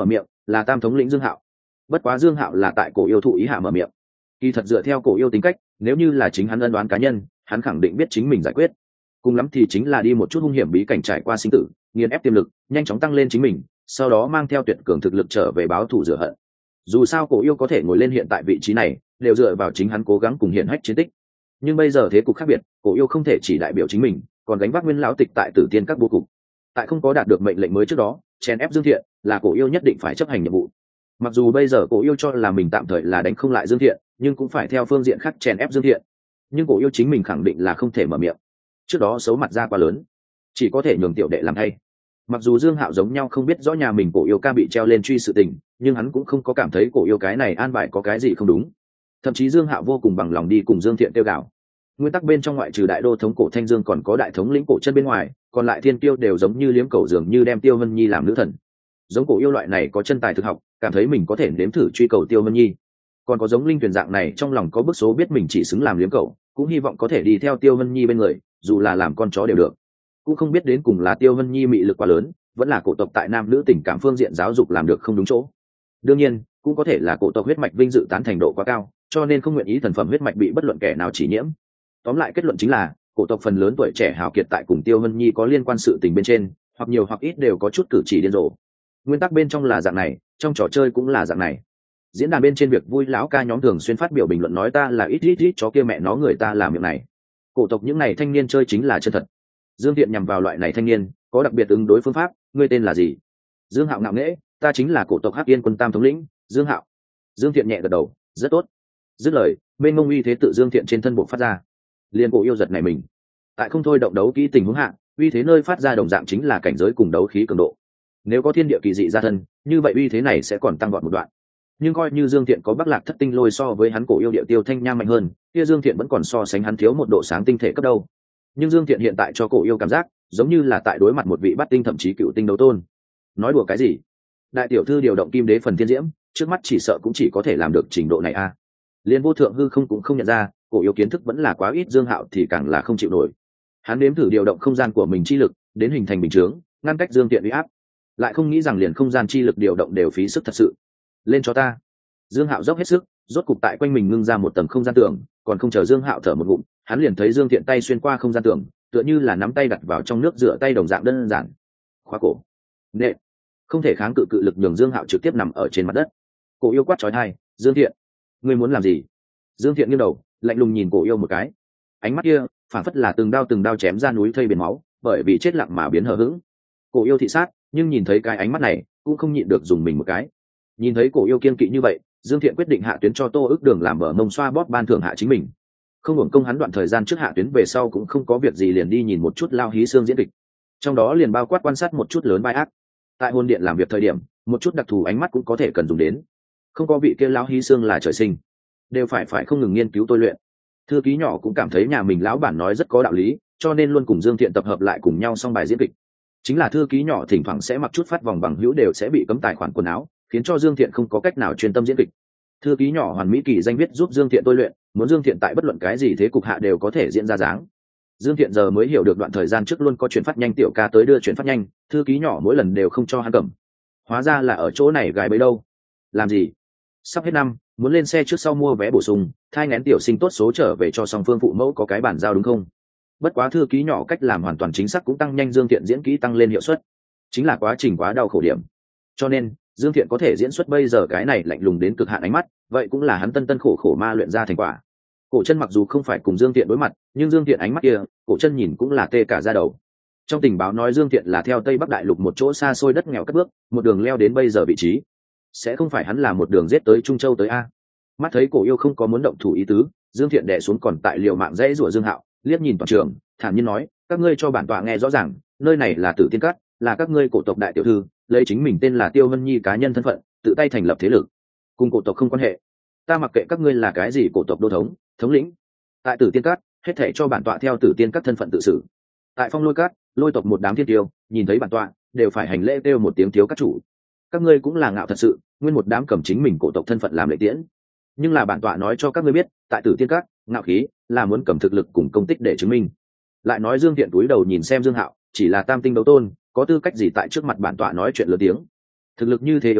là tam thống lĩnh Dương Hạo. Bất quá Dương Hạo là tại cổ yêu thụ ý hạ mở miệng. Kỳ thật dựa theo cổ yêu tính cách, nếu như là chính hắn ân đoán cá nhân, hắn khẳng định biết chính mình giải quyết. Cùng lắm thì chính là đi một chút hung hiểm bí cảnh trải qua sinh tử, nghiền ép tiềm lực, nhanh chóng tăng lên chính mình, sau đó mang theo tuyệt cường thực lực trở về báo thù rửa hận. Dù sao cổ yêu có thể ngồi lên hiện tại vị trí này, đều dựa vào chính hắn cố gắng cùng hiển hách chiến tích. Nhưng bây giờ thế cục khác biệt, cổ yêu không thể chỉ đại biểu chính mình, còn gánh vác nguyên lão tịch tại Tử Tiên các bố cục. Tại không có đạt được mệnh lệnh mới trước đó, chèn ép Dương Thiện là cổ yêu nhất định phải chấp hành nhiệm vụ. Mặc dù bây giờ cổ yêu cho là mình tạm thời là đánh không lại Dương Thiện, nhưng cũng phải theo phương diện khác chèn ép Dương Thiện. Nhưng cổ yêu chính mình khẳng định là không thể mở miệng. Trước đó xấu mặt ra quá lớn, chỉ có thể nhường tiểu đệ làm thay. Mặc dù Dương Hạo giống nhau không biết rõ nhà mình cổ yêu ca bị treo lên truy sự tình, nhưng hắn cũng không có cảm thấy cổ yêu cái này an bài có cái gì không đúng. Thậm chí Dương Hạo vô cùng bằng lòng đi cùng Dương Thiện tiêu gạo. Nguyên tắc bên trong ngoại trừ đại đô thống cổ Thanh Dương còn có đại thống lĩnh cổ chân bên ngoài, còn lại thiên tiêu đều giống như liếm cầu dường như đem Tiêu Vân Nhi làm nữ thần. Giống cổ yêu loại này có chân tài thực học, cảm thấy mình có thể nếm thử truy cầu Tiêu Vân Nhi. Còn có giống linh tuyển dạng này trong lòng có bức số biết mình chỉ xứng làm liếm cầu, cũng hy vọng có thể đi theo Tiêu Vân Nhi bên người, dù là làm con chó đều được. Cũng không biết đến cùng là Tiêu Vân Nhi mị lực quá lớn, vẫn là cổ tộc tại nam nữ tình cảm phương diện giáo dục làm được không đúng chỗ. Đương nhiên, cũng có thể là cổ tộc huyết mạch vinh dự tán thành độ quá cao, cho nên không nguyện ý thần phẩm huyết mạch bị bất luận kẻ nào chỉ nhiễm. Tóm lại kết luận chính là cổ tộc phần lớn tuổi trẻ hào kiệt tại cùng Tiêu Vân Nhi có liên quan sự tình bên trên, hoặc nhiều hoặc ít đều có chút cử chỉ điên rồ. Nguyên tắc bên trong là dạng này, trong trò chơi cũng là dạng này. Diễn đàn bên trên việc vui lão ca nhóm thường xuyên phát biểu bình luận nói ta là ít ít ít chó kia mẹ nó người ta làm việc này. Cổ tộc những này thanh niên chơi chính là chân thật. Dương Thiện nhằm vào loại này thanh niên, có đặc biệt ứng đối phương pháp, ngươi tên là gì? Dương Hạo ngạo nghễ, ta chính là cổ tộc Hắc Yên quân tam thống lĩnh, Dương Hạo. Dương Thiện nhẹ gật đầu, rất tốt. Dứt lời, bên ngông uy thế tự Dương Thiện trên thân bộ phát ra. Liên cổ yêu giật này mình. Tại không thôi động đấu kỹ tình huống hạ, uy thế nơi phát ra đồng dạng chính là cảnh giới cùng đấu khí cường độ. Nếu có thiên địa kỳ dị ra thân, như vậy uy thế này sẽ còn tăng vọt một đoạn. Nhưng coi như Dương Thiện có Bắc Lạc Thất Tinh Lôi so với hắn cổ yêu địa tiêu thanh nham mạnh hơn, kia Dương Thiện vẫn còn so sánh hắn thiếu một độ sáng tinh thể cấp đâu. Nhưng Dương Thiện hiện tại cho cổ yêu cảm giác giống như là tại đối mặt một vị bát tinh thậm chí cựu tinh đấu tôn. Nói đùa cái gì? Đại tiểu thư điều động kim đế phần thiên diễm, trước mắt chỉ sợ cũng chỉ có thể làm được trình độ này a. À. Liên vô thượng hư không cũng không nhận ra, cổ yêu kiến thức vẫn là quá ít, Dương Hạo thì càng là không chịu nổi. Hắn nếm thử điều động không gian của mình chi lực, đến hình thành bình chướng, ngăn cách Dương Thiện uy áp. Lại không nghĩ rằng liền không gian chi lực điều động đều phí sức thật sự. Lên cho ta. Dương Hạo dốc hết sức, rốt cục tại quanh mình ngưng ra một tầng không gian tường, còn không chờ Dương Hạo thở một ngụm, hắn liền thấy Dương Thiện tay xuyên qua không gian tường, tựa như là nắm tay đặt vào trong nước rửa tay đồng dạng đơn giản. Khóa cổ. Nệ. Không thể kháng cự cự lực nhường Dương Hạo trực tiếp nằm ở trên mặt đất. Cổ yêu quát chói tai, "Dương Thiện, ngươi muốn làm gì?" Dương Thiện nghiêng đầu, lạnh lùng nhìn cổ yêu một cái. Ánh mắt kia, phản phất là từng đao từng đao chém ra núi thây biển máu, bởi vì chết lặng mà biến hờ hững. Cổ yêu thị sát, nhưng nhìn thấy cái ánh mắt này, cũng không nhịn được dùng mình một cái. Nhìn thấy cổ yêu kiên kỵ như vậy, Dương Thiện quyết định hạ tuyến cho Tô Ước Đường làm bờ mông xoa bóp ban thưởng hạ chính mình. Không hưởng công hắn đoạn thời gian trước hạ tuyến về sau cũng không có việc gì liền đi nhìn một chút Lao Hí Xương diễn kịch. Trong đó liền bao quát quan sát một chút lớn vai ác. Tại hôn điện làm việc thời điểm, một chút đặc thù ánh mắt cũng có thể cần dùng đến. Không có vị kia Lão Hí Xương là trời sinh, đều phải phải không ngừng nghiên cứu tôi luyện. Thư ký nhỏ cũng cảm thấy nhà mình lão bản nói rất có đạo lý, cho nên luôn cùng Dương Thiện tập hợp lại cùng nhau xong bài diễn kịch. Chính là thư ký nhỏ thỉnh thoảng sẽ mặc chút phát vòng bằng hữu đều sẽ bị cấm tài khoản quần áo, khiến cho Dương Thiện không có cách nào chuyên tâm diễn kịch. Thư ký nhỏ Hoàn Mỹ Kỳ danh viết giúp Dương Thiện tôi luyện, muốn Dương Thiện tại bất luận cái gì thế cục hạ đều có thể diễn ra dáng. Dương Thiện giờ mới hiểu được đoạn thời gian trước luôn có chuyển phát nhanh tiểu ca tới đưa chuyển phát nhanh, thư ký nhỏ mỗi lần đều không cho hắn cầm. Hóa ra là ở chỗ này gài bẫy đâu. Làm gì? Sắp hết năm, muốn lên xe trước sau mua vé bổ sung, thai nghén tiểu sinh tốt số trở về cho song phương phụ mẫu có cái bản giao đúng không? Bất quá thư ký nhỏ cách làm hoàn toàn chính xác cũng tăng nhanh Dương Thiện diễn kỹ tăng lên hiệu suất. Chính là quá trình quá đau khổ điểm. Cho nên, Dương Thiện có thể diễn xuất bây giờ cái này lạnh lùng đến cực hạn ánh mắt, vậy cũng là hắn tân tân khổ khổ ma luyện ra thành quả. Cổ Chân mặc dù không phải cùng Dương Thiện đối mặt, nhưng Dương Thiện ánh mắt kia, Cổ Chân nhìn cũng là tê cả da đầu. Trong tình báo nói Dương Thiện là theo Tây Bắc Đại Lục một chỗ xa xôi đất nghèo cất bước, một đường leo đến bây giờ vị trí. Sẽ không phải hắn là một đường giết tới Trung Châu tới a? Mắt thấy Cổ Yêu không có muốn động thủ ý tứ, Dương Thiện đè xuống còn tại liều mạng dãy rủa Dương Hạo, liếc nhìn toàn trường, thản nhiên nói, các ngươi cho bản tọa nghe rõ ràng, nơi này là Tử Tiên Các, là các ngươi cổ tộc đại tiểu thư, lấy chính mình tên là Tiêu Vân Nhi cá nhân thân phận, tự tay thành lập thế lực, cùng cổ tộc không quan hệ. Ta mặc kệ các ngươi là cái gì cổ tộc đô thống, thống lĩnh. Tại Tử Tiên Các, hết thảy cho bản tọa theo Tử Tiên Các thân phận tự xử. Tại Phong Lôi Các, lôi tộc một đám thiên tiêu, nhìn thấy bản tọa, đều phải hành lễ kêu một tiếng thiếu các chủ. Các ngươi cũng là ngạo thật sự, nguyên một đám cầm chính mình cổ tộc thân phận làm lễ tiễn. Nhưng là bản tọa nói cho các ngươi biết, tại Tử Tiên Các, ngạo khí là muốn cầm thực lực cùng công tích để chứng minh. Lại nói Dương Thiện túi đầu nhìn xem Dương Hạo, chỉ là tam tinh đấu tôn, có tư cách gì tại trước mặt bản tọa nói chuyện lớn tiếng. Thực lực như thế yếu đuối,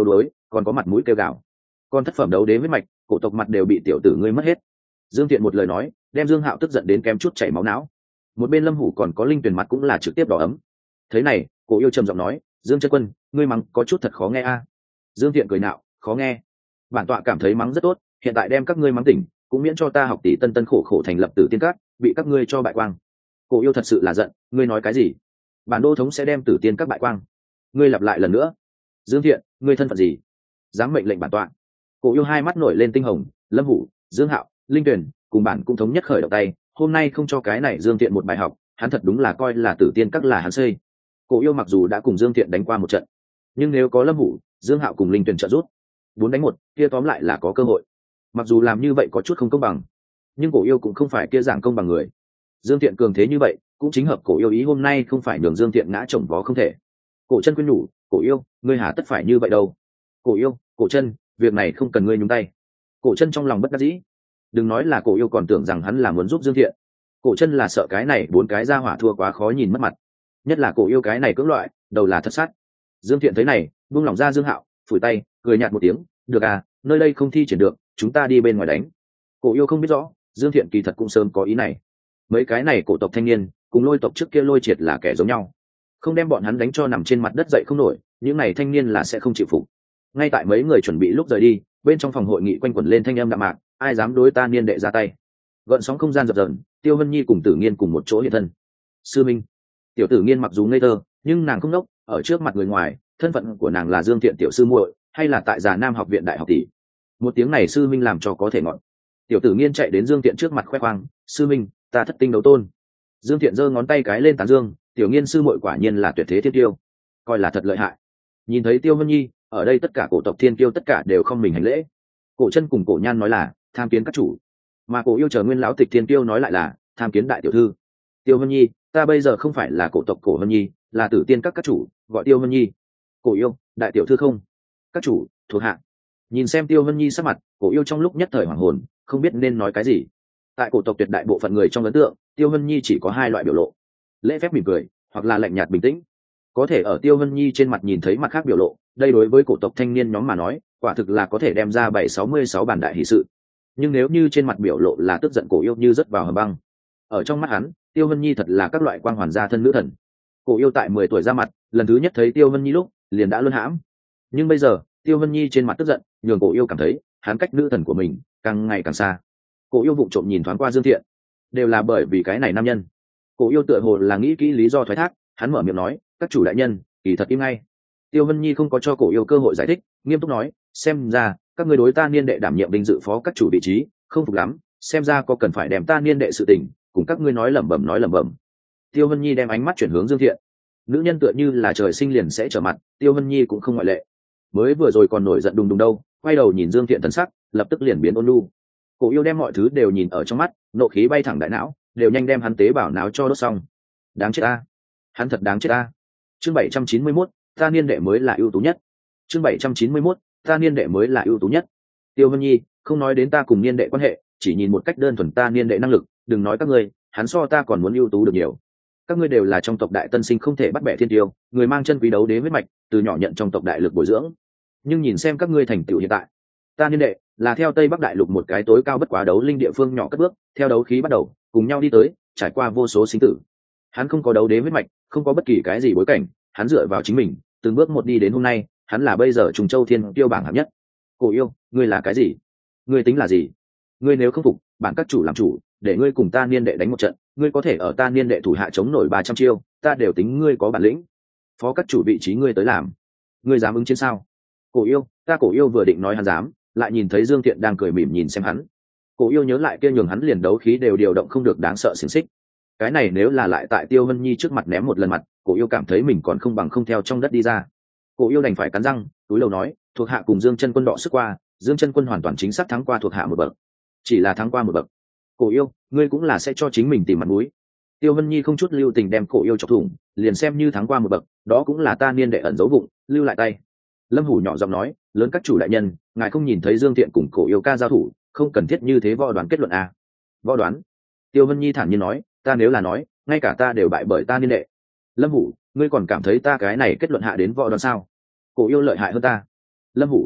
còn có mặt mũi kêu gào. Con thất phẩm đấu đế huyết mạch, cổ tộc mặt đều bị tiểu tử ngươi mất hết. Dương Thiện một lời nói đem Dương Hạo tức giận đến kém chút chảy máu não. Một bên Lâm Hủ còn có Linh Tuyền mặt cũng là trực tiếp đỏ ấm. Thế này, Cổ Yêu trầm giọng nói, Dương chân quân, ngươi mắng có chút thật khó nghe a. Dương Thiện cười nạo, khó nghe. Bản tọa cảm thấy mắng rất tốt, hiện tại đem các ngươi mắng tỉnh, cũng miễn cho ta học tỷ tân tân khổ khổ thành lập Tử Tiên Các, bị các ngươi cho bại quang. Cổ Yêu thật sự là giận, ngươi nói cái gì? Bản đô thống sẽ đem Tử Tiên Các bại quang. Ngươi lặp lại lần nữa. Dương Thiện, ngươi thân phận gì? Dám mệnh lệnh bản tọa? Cổ Yêu hai mắt nổi lên tinh hồng, Lâm Hủ, Dương Hạo, Linh Tuyền cùng bản cũng thống nhất khởi động tay, hôm nay không cho cái này Dương Thiện một bài học, hắn thật đúng là coi là Tử Tiên Các là hắn xây. Cổ Yêu mặc dù đã cùng Dương Thiện đánh qua một trận, nhưng nếu có Lâm Hủ, Dương Hạo cùng Linh Tuyền trợ giúp, bốn đánh một, kia tóm lại là có cơ hội. Mặc dù làm như vậy có chút không công bằng, nhưng Cổ Yêu cũng không phải kia giảng công bằng người. Dương Thiện cường thế như vậy, cũng chính hợp Cổ Yêu ý, hôm nay không phải nhường Dương Thiện ngã chồng vó không thể. Cổ Chân khuyên nhủ, Cổ Yêu, ngươi hà tất phải như vậy đâu? Cổ Yêu, Cổ Chân, việc này không cần ngươi nhúng tay. Cổ Chân trong lòng bất đắc dĩ. Đừng nói là Cổ Yêu còn tưởng rằng hắn là muốn giúp Dương Thiện. Cổ Chân là sợ cái này bốn cái ra hỏa thua quá khó nhìn mất mặt, nhất là Cổ Yêu cái này cưỡng loại, đầu là thất sát. Dương Thiện thấy này, buông lỏng ra Dương Hạo, phủi tay, cười nhạt một tiếng, được à, nơi đây không thi triển được, chúng ta đi bên ngoài đánh. Cổ Yêu không biết rõ, Dương Thiện kỳ thật cũng sớm có ý này. Mấy cái này cổ tộc thanh niên cùng Lôi tộc trước kia Lôi Triệt là kẻ giống nhau, không đem bọn hắn đánh cho nằm trên mặt đất dậy không nổi, những này thanh niên là sẽ không chịu phục. Ngay tại mấy người chuẩn bị lúc rời đi, bên trong phòng hội nghị quanh quẩn lên thanh âm đạm mạc, ai dám đối ta niên đệ ra tay? Gợn sóng không gian dập dờn, Tiêu Vân Nhi cùng Tử Nghiên cùng một chỗ hiện thân. Sư minh. Tiểu Tử Nghiên mặc dù ngây thơ, nhưng nàng không nốc, ở trước mặt người ngoài, thân phận của nàng là Dương Thiện tiểu sư muội, hay là tại Già Nam học viện đại học tỷ. Một tiếng này sư minh làm cho có thể ngọn. Tiểu Tử Nghiên chạy đến Dương Thiện trước mặt khoe khoang, sư minh, ta thất tinh đấu tôn. Dương Thiện giơ ngón tay cái lên tán dương, tiểu Nghiên sư muội quả nhiên là tuyệt thế thiên tiêu, coi là thật lợi hại. Nhìn thấy Tiêu Vân Nhi, ở đây tất cả cổ tộc thiên kiêu tất cả đều không mình hành lễ. Cổ Chân cùng Cổ Nhan nói là tham kiến các chủ, mà Cổ Yêu chờ nguyên lão tịch thiên kiêu nói lại là tham kiến đại tiểu thư. Tiêu Vân Nhi, ta bây giờ không phải là cổ tộc Cổ Vân Nhi, là Tử Tiên Các các chủ, gọi Tiêu Vân Nhi. Cổ Yêu, đại tiểu thư không? Các chủ, thuộc hạ. Nhìn xem Tiêu Vân Nhi sắc mặt, Cổ Yêu trong lúc nhất thời hoảng hồn, không biết nên nói cái gì. Tại cổ tộc tuyệt đại bộ phận người trong ấn tượng, Tiêu Vân Nhi chỉ có hai loại biểu lộ: lễ phép mỉm cười, hoặc là lạnh nhạt bình tĩnh. Có thể ở Tiêu Vân Nhi trên mặt nhìn thấy mặt khác biểu lộ, đây đối với cổ tộc thanh niên nhóm mà nói, quả thực là có thể đem ra bảy sáu mươi sáu bản đại hỷ sự. Nhưng nếu như trên mặt biểu lộ là tức giận, Cổ Yêu như rớt vào hầm băng. Ở trong mắt hắn, Tiêu Vân Nhi thật là các loại quang hoàn gia thân nữ thần. Cổ Yêu tại mười tuổi ra mặt, lần thứ nhất thấy Tiêu Vân Nhi lúc, liền đã luân hãm. Nhưng bây giờ, Tiêu Vân Nhi trên mặt tức giận, nhường Cổ Yêu cảm thấy, hắn cách nữ thần của mình càng ngày càng xa. Cổ Yêu vụng trộm nhìn thoáng qua Dương Thiện, đều là bởi vì cái này nam nhân. Cổ Yêu tựa hồ là nghĩ kỹ lý do thoái thác, hắn mở miệng nói, các chủ đại nhân, kỳ thật im ngay. Tiêu Vân Nhi không có cho Cổ Yêu cơ hội giải thích, nghiêm túc nói, xem ra các người đối ta niên đệ đảm nhiệm vinh dự phó các chủ vị trí không phục lắm, xem ra có cần phải đem ta niên đệ sự tình cùng các ngươi nói lẩm bẩm nói lẩm bẩm. Tiêu Vân Nhi đem ánh mắt chuyển hướng Dương Thiện. Nữ nhân tựa như là trời sinh liền sẽ trở mặt, Tiêu Vân Nhi cũng không ngoại lệ. Mới vừa rồi còn nổi giận đùng đùng đâu, quay đầu nhìn Dương Thiện thần sắc, lập tức liền biến ôn nhu. Cổ Yêu đem mọi thứ đều nhìn ở trong mắt, nộ khí bay thẳng đại não, đều nhanh đem hắn tế bào não cho đốt xong. Đáng chết a, hắn thật đáng chết a. Chương bảy trăm chín mươi mốt, ta niên đệ mới là ưu tú nhất. Chương bảy trăm chín mươi mốt, ta niên đệ mới là ưu tú nhất. Tiêu Vân Nhi, không nói đến ta cùng niên đệ quan hệ, chỉ nhìn một cách đơn thuần ta niên đệ năng lực, đừng nói các ngươi, hắn so ta còn muốn ưu tú được nhiều. Các ngươi đều là trong tộc đại tân sinh không thể bắt bẻ thiên tiêu, người mang chân quý đấu đế huyết mạch, từ nhỏ nhận trong tộc đại lực bồi dưỡng. Nhưng nhìn xem các ngươi thành tựu hiện tại, ta niên đệ là theo Tây Bắc đại lục một cái tối cao bất quá đấu linh địa phương nhỏ cất bước, theo đấu khí bắt đầu, cùng nhau đi tới, trải qua vô số sinh tử. Hắn không có đấu đế huyết mạch, không có bất kỳ cái gì bối cảnh, hắn dựa vào chính mình, từng bước một đi đến hôm nay, hắn là bây giờ Trùng Châu Thiên Tiêu bảng hạng nhất. Cổ Yêu, ngươi là cái gì? Ngươi tính là gì? Ngươi nếu không phục, bản các chủ làm chủ, để ngươi cùng ta niên đệ đánh một trận, ngươi có thể ở ta niên đệ thủ hạ chống nổi ba trăm chiêu, ta đều tính ngươi có bản lĩnh. Phó các chủ vị trí ngươi tới làm, ngươi dám ứng chiến sao? Cổ Yêu, ta Cổ Yêu vừa định nói hắn dám, lại nhìn thấy Dương Thiện đang cười mỉm nhìn xem hắn. Cổ Yêu nhớ lại kia nhường hắn liền đấu khí đều điều động không được đáng sợ xiềng xích. Cái này nếu là lại tại Tiêu Vân Nhi trước mặt ném một lần mặt, Cổ Yêu cảm thấy mình còn không bằng không theo trong đất đi ra. Cổ Yêu đành phải cắn răng, túi lầu nói, thuộc hạ cùng Dương Chân Quân đọ sức qua, Dương Chân Quân hoàn toàn chính xác thắng qua thuộc hạ một bậc. Chỉ là thắng qua một bậc. Cổ Yêu, ngươi cũng là sẽ cho chính mình tìm mặt mũi. Tiêu Vân Nhi không chút lưu tình đem Cổ Yêu chọc thủng, liền xem như thắng qua một bậc, đó cũng là ta niên đệ ẩn giấu vụng, lưu lại tay. Lâm Hủ nhỏ giọng nói, lớn các chủ đại nhân, ngài không nhìn thấy Dương Thiện cùng Cổ Yêu ca giao thủ, không cần thiết như thế võ đoán kết luận à? Võ đoán? Tiêu Vân Nhi thản nhiên nói, ta nếu là nói, ngay cả ta đều bại bởi ta niên đệ. Lâm Hủ, ngươi còn cảm thấy ta cái này kết luận hạ đến võ đoán sao? Cổ Yêu lợi hại hơn ta. Lâm Hủ,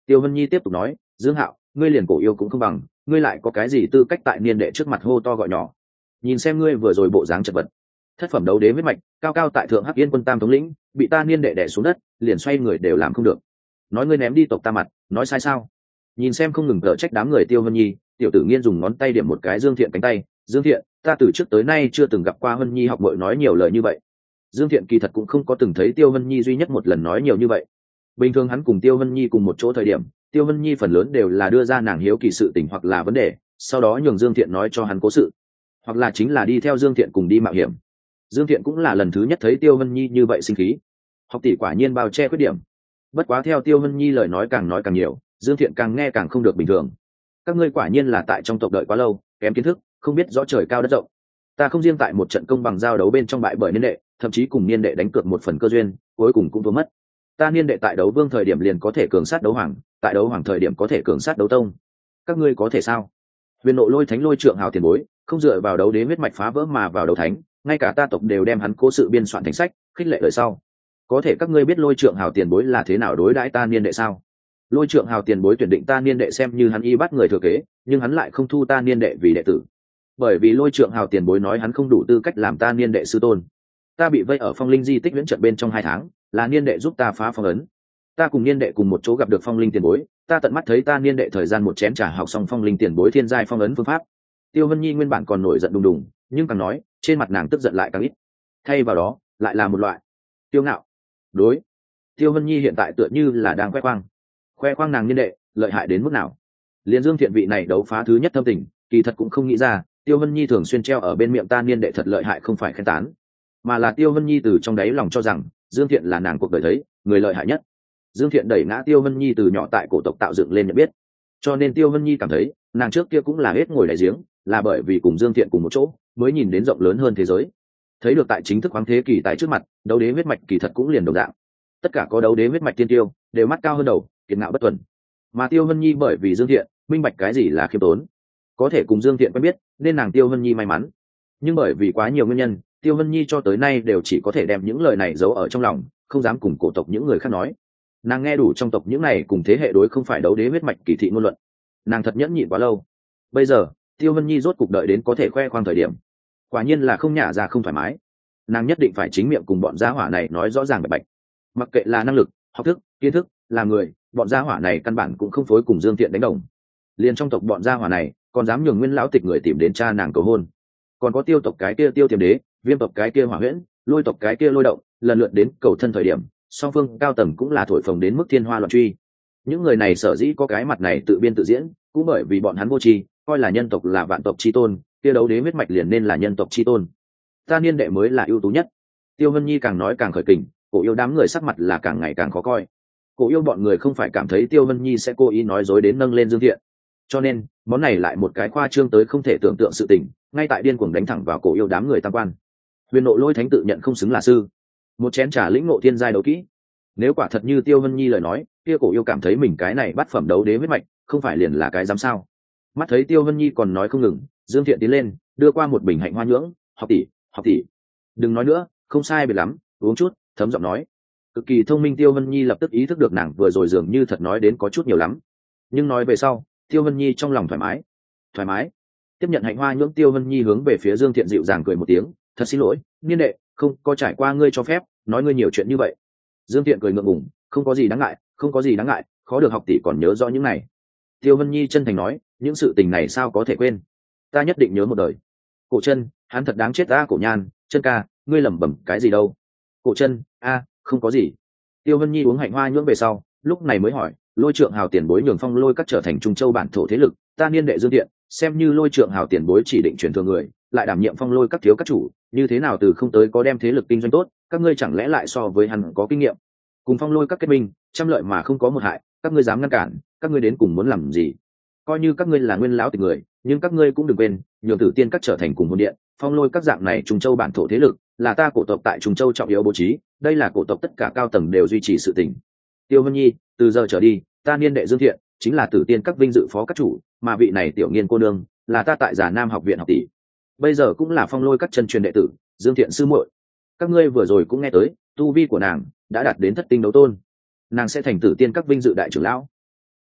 Tiêu Vân Nhi tiếp tục nói, Dương Hạo, ngươi liền cổ yêu cũng không bằng, ngươi lại có cái gì tư cách tại niên đệ trước mặt hô to gọi nhỏ? Nhìn xem ngươi vừa rồi bộ dáng chật vật. Thất phẩm đấu đế huyết mạch, cao cao tại thượng Hắc Yên quân tam thống lĩnh, bị ta niên đệ đè xuống đất, liền xoay người đều làm không được. Nói ngươi ném đi tộc ta mặt, nói sai sao? Nhìn xem không ngừng cở trách đám người Tiêu Vân Nhi, tiểu tử nghiên dùng ngón tay điểm một cái Dương Thiện cánh tay, Dương Thiện, ta từ trước tới nay chưa từng gặp qua Vân Nhi học muội nói nhiều lời như vậy. Dương Thiện kỳ thật cũng không có từng thấy Tiêu Vân Nhi duy nhất một lần nói nhiều như vậy. Bình thường hắn cùng Tiêu Vân Nhi cùng một chỗ thời điểm, Tiêu Vân Nhi phần lớn đều là đưa ra nàng hiếu kỳ sự tình hoặc là vấn đề, sau đó nhường Dương Thiện nói cho hắn cố sự, hoặc là chính là đi theo Dương Thiện cùng đi mạo hiểm. Dương Thiện cũng là lần thứ nhất thấy Tiêu Vân Nhi như vậy sinh khí. Học tỷ quả nhiên bao che khuyết điểm. Bất quá theo Tiêu Vân Nhi lời nói càng nói càng nhiều, Dương Thiện càng nghe càng không được bình thường. Các ngươi quả nhiên là tại trong tộc đợi quá lâu, kém kiến thức, không biết rõ trời cao đất rộng. Ta không riêng tại một trận công bằng giao đấu bên trong bại bởi niên đệ, thậm chí cùng niên đệ đánh cược một phần cơ duyên, cuối cùng cũng thua mất. Ta niên đệ tại đấu vương thời điểm liền có thể cường sát đấu hoàng, tại đấu hoàng thời điểm có thể cường sát đấu tông. Các ngươi có thể sao? Huyền Nộ Lôi Thánh Lôi Trượng Hào tiền bối, không dựa vào đấu đế huyết mạch phá vỡ mà vào đấu thánh, ngay cả ta tộc đều đem hắn cố sự biên soạn thành sách, khích lệ lời sau. Có thể các ngươi biết Lôi Trượng Hào tiền bối là thế nào đối đãi ta niên đệ sao? Lôi Trượng Hào tiền bối tuyển định ta niên đệ xem như hắn y bắt người thừa kế, nhưng hắn lại không thu ta niên đệ vì đệ tử. Bởi vì Lôi Trượng Hào tiền bối nói hắn không đủ tư cách làm ta niên đệ sư tôn. Ta bị vây ở Phong Linh di tích viễn trận bên trong hai tháng, là niên đệ giúp ta phá phong ấn. Ta cùng niên đệ cùng một chỗ gặp được Phong Linh tiền bối, ta tận mắt thấy ta niên đệ thời gian một chén trà học xong Phong Linh tiền bối thiên giai phong ấn phương pháp. Tiêu Vân Nhi nguyên bản còn nổi giận đùng đùng, nhưng càng nói, trên mặt nàng tức giận lại càng ít. Thay vào đó, lại là một loại tiêu ngạo. Đối, Tiêu Vân Nhi hiện tại tựa như là đang khoe khoang, khoe khoang nàng niên đệ lợi hại đến mức nào. Liên Dương Thiện vị này đấu phá thứ nhất thâm tình, kỳ thật cũng không nghĩ ra, Tiêu Vân Nhi thường xuyên treo ở bên miệng ta niên đệ thật lợi hại không phải khen tán, mà là Tiêu Vân Nhi từ trong đáy lòng cho rằng Dương Thiện là nàng cuộc đời thấy người lợi hại nhất. Dương Thiện đẩy ngã Tiêu Vân Nhi từ nhỏ tại cổ tộc tạo dựng lên nhận biết, cho nên Tiêu Vân Nhi cảm thấy nàng trước kia cũng là hết ngồi đại giếng, là bởi vì cùng Dương Thiện cùng một chỗ mới nhìn đến rộng lớn hơn thế giới, thấy được tại chính thức khoáng thế kỷ tại trước mặt đấu đế huyết mạch kỳ thật cũng liền đồng dạng. Tất cả có đấu đế huyết mạch tiên tiêu đều mắt cao hơn đầu, kiệt ngạo bất tuần, mà Tiêu Vân Nhi bởi vì Dương Thiện minh bạch cái gì là khiêm tốn, có thể cùng Dương Thiện quen biết nên nàng Tiêu Vân Nhi may mắn. Nhưng bởi vì quá nhiều nguyên nhân, Tiêu Vân Nhi cho tới nay đều chỉ có thể đem những lời này giấu ở trong lòng, không dám cùng cổ tộc những người khác nói. Nàng nghe đủ trong tộc những này cùng thế hệ đối không phải đấu đế huyết mạch kỳ thị ngôn luận, nàng thật nhẫn nhịn quá lâu. Bây giờ Tiêu Vân Nhi rốt cục đợi đến có thể khoe khoang thời điểm, quả nhiên là không nhả ra không thoải mái. Nàng nhất định phải chính miệng cùng bọn gia hỏa này nói rõ ràng bạch bạch. Mặc kệ là năng lực, học thức, kiến thức, là người, bọn gia hỏa này căn bản cũng không phối cùng Dương Thiện đánh đồng. Liền trong tộc bọn gia hỏa này còn dám nhường nguyên lão tịch người tìm đến cha nàng cầu hôn. Còn có Tiêu tộc cái kia Tiêu Tiềm Đế, Viêm tộc cái kia Hỏa Huyễn, Lôi tộc cái kia Lôi Động, lần lượt đến cầu thân thời điểm, song phương cao tầng cũng là thổi phồng đến mức thiên hoa loạn truy. Những người này sở dĩ có cái mặt này tự biên tự diễn, cũng bởi vì bọn hắn vô tri, coi là nhân tộc là vạn tộc chi tôn, kia đấu đế huyết mạch liền nên là nhân tộc chi tôn. Ta niên đệ mới là ưu tú nhất. Tiêu Vân Nhi càng nói càng khởi kình, cổ yêu đám người sắc mặt là càng ngày càng khó coi. Cổ yêu bọn người không phải cảm thấy Tiêu Vân Nhi sẽ cố ý nói dối đến nâng lên Dương Thiện, cho nên món này lại một cái khoa trương tới không thể tưởng tượng sự tình, ngay tại điên cuồng đánh thẳng vào cổ yêu đám người tam quan. Huyền Nộ Lôi Thánh tự nhận không xứng là sư, một chén trà lĩnh ngộ thiên giai đấu kỹ. Nếu quả thật như Tiêu Vân Nhi lời nói, kia cổ yêu cảm thấy mình cái này bắt phẩm đấu đế huyết mạch, không phải liền là cái dám sao? Mắt thấy Tiêu Vân Nhi còn nói không ngừng, Dương Thiện tiến lên, đưa qua một bình hạnh hoa nhưỡng, học tỷ, học tỷ, đừng nói nữa, không sai biệt lắm, uống chút. Thấm giọng nói. Cực kỳ thông minh Tiêu Vân Nhi lập tức ý thức được nàng vừa rồi dường như thật nói đến có chút nhiều lắm, nhưng nói về sau, Tiêu Vân Nhi trong lòng thoải mái, thoải mái. Tiếp nhận hạnh hoa nhưỡng, Tiêu Vân Nhi hướng về phía Dương Thiện dịu dàng cười một tiếng, thật xin lỗi, niên đệ, không có trải qua ngươi cho phép, nói ngươi nhiều chuyện như vậy. Dương Thiện cười ngượng ngùng, không có gì đáng ngại, không có gì đáng ngại, khó được học tỷ còn nhớ rõ những này. Tiêu Vân Nhi chân thành nói, những sự tình này sao có thể quên, ta nhất định nhớ một đời. Cổ Chân, hắn thật đáng chết ta. Cổ Nhan, Chân ca, ngươi lẩm bẩm cái gì đâu? Cổ Chân, a, không có gì. Tiêu Vân Nhi uống hạnh hoa nhưỡng về sau, lúc này mới hỏi, Lôi Trượng Hào tiền bối nhường Phong Lôi các trở thành Trung Châu bản thổ thế lực, ta niên đệ Dương Thiện, xem như Lôi Trượng Hào tiền bối chỉ định truyền thừa người, lại đảm nhiệm Phong Lôi các thiếu các chủ, như thế nào từ không tới có đem thế lực kinh doanh tốt, các ngươi chẳng lẽ lại so với hắn có kinh nghiệm? Cùng Phong Lôi các kết minh, trăm lợi mà không có một hại, các ngươi dám ngăn cản, các ngươi đến cùng muốn làm gì? Coi như các ngươi là nguyên lão tịch người, nhưng các ngươi cũng đừng quên, nhường Tử Tiên các trở thành cùng hồn điện, Phong Lôi các dạng này Trung Châu bản thổ thế lực, là ta cổ tộc tại Trung Châu trọng yếu bố trí, đây là cổ tộc tất cả cao tầng đều duy trì sự tình. Tiêu Vân Nhi, từ giờ trở đi, ta niên đệ Dương Thiện chính là Tử Tiên các vinh dự phó các chủ, mà vị này tiểu nghiên cô nương là ta tại Già Nam học viện học tỷ, bây giờ cũng là Phong Lôi các chân truyền đệ tử, Dương Thiện sư muội. Các ngươi vừa rồi cũng nghe tới, tu vi của nàng đã đạt đến thất tinh đấu tôn, nàng sẽ thành Tử Tiên các vinh dự đại trưởng lão.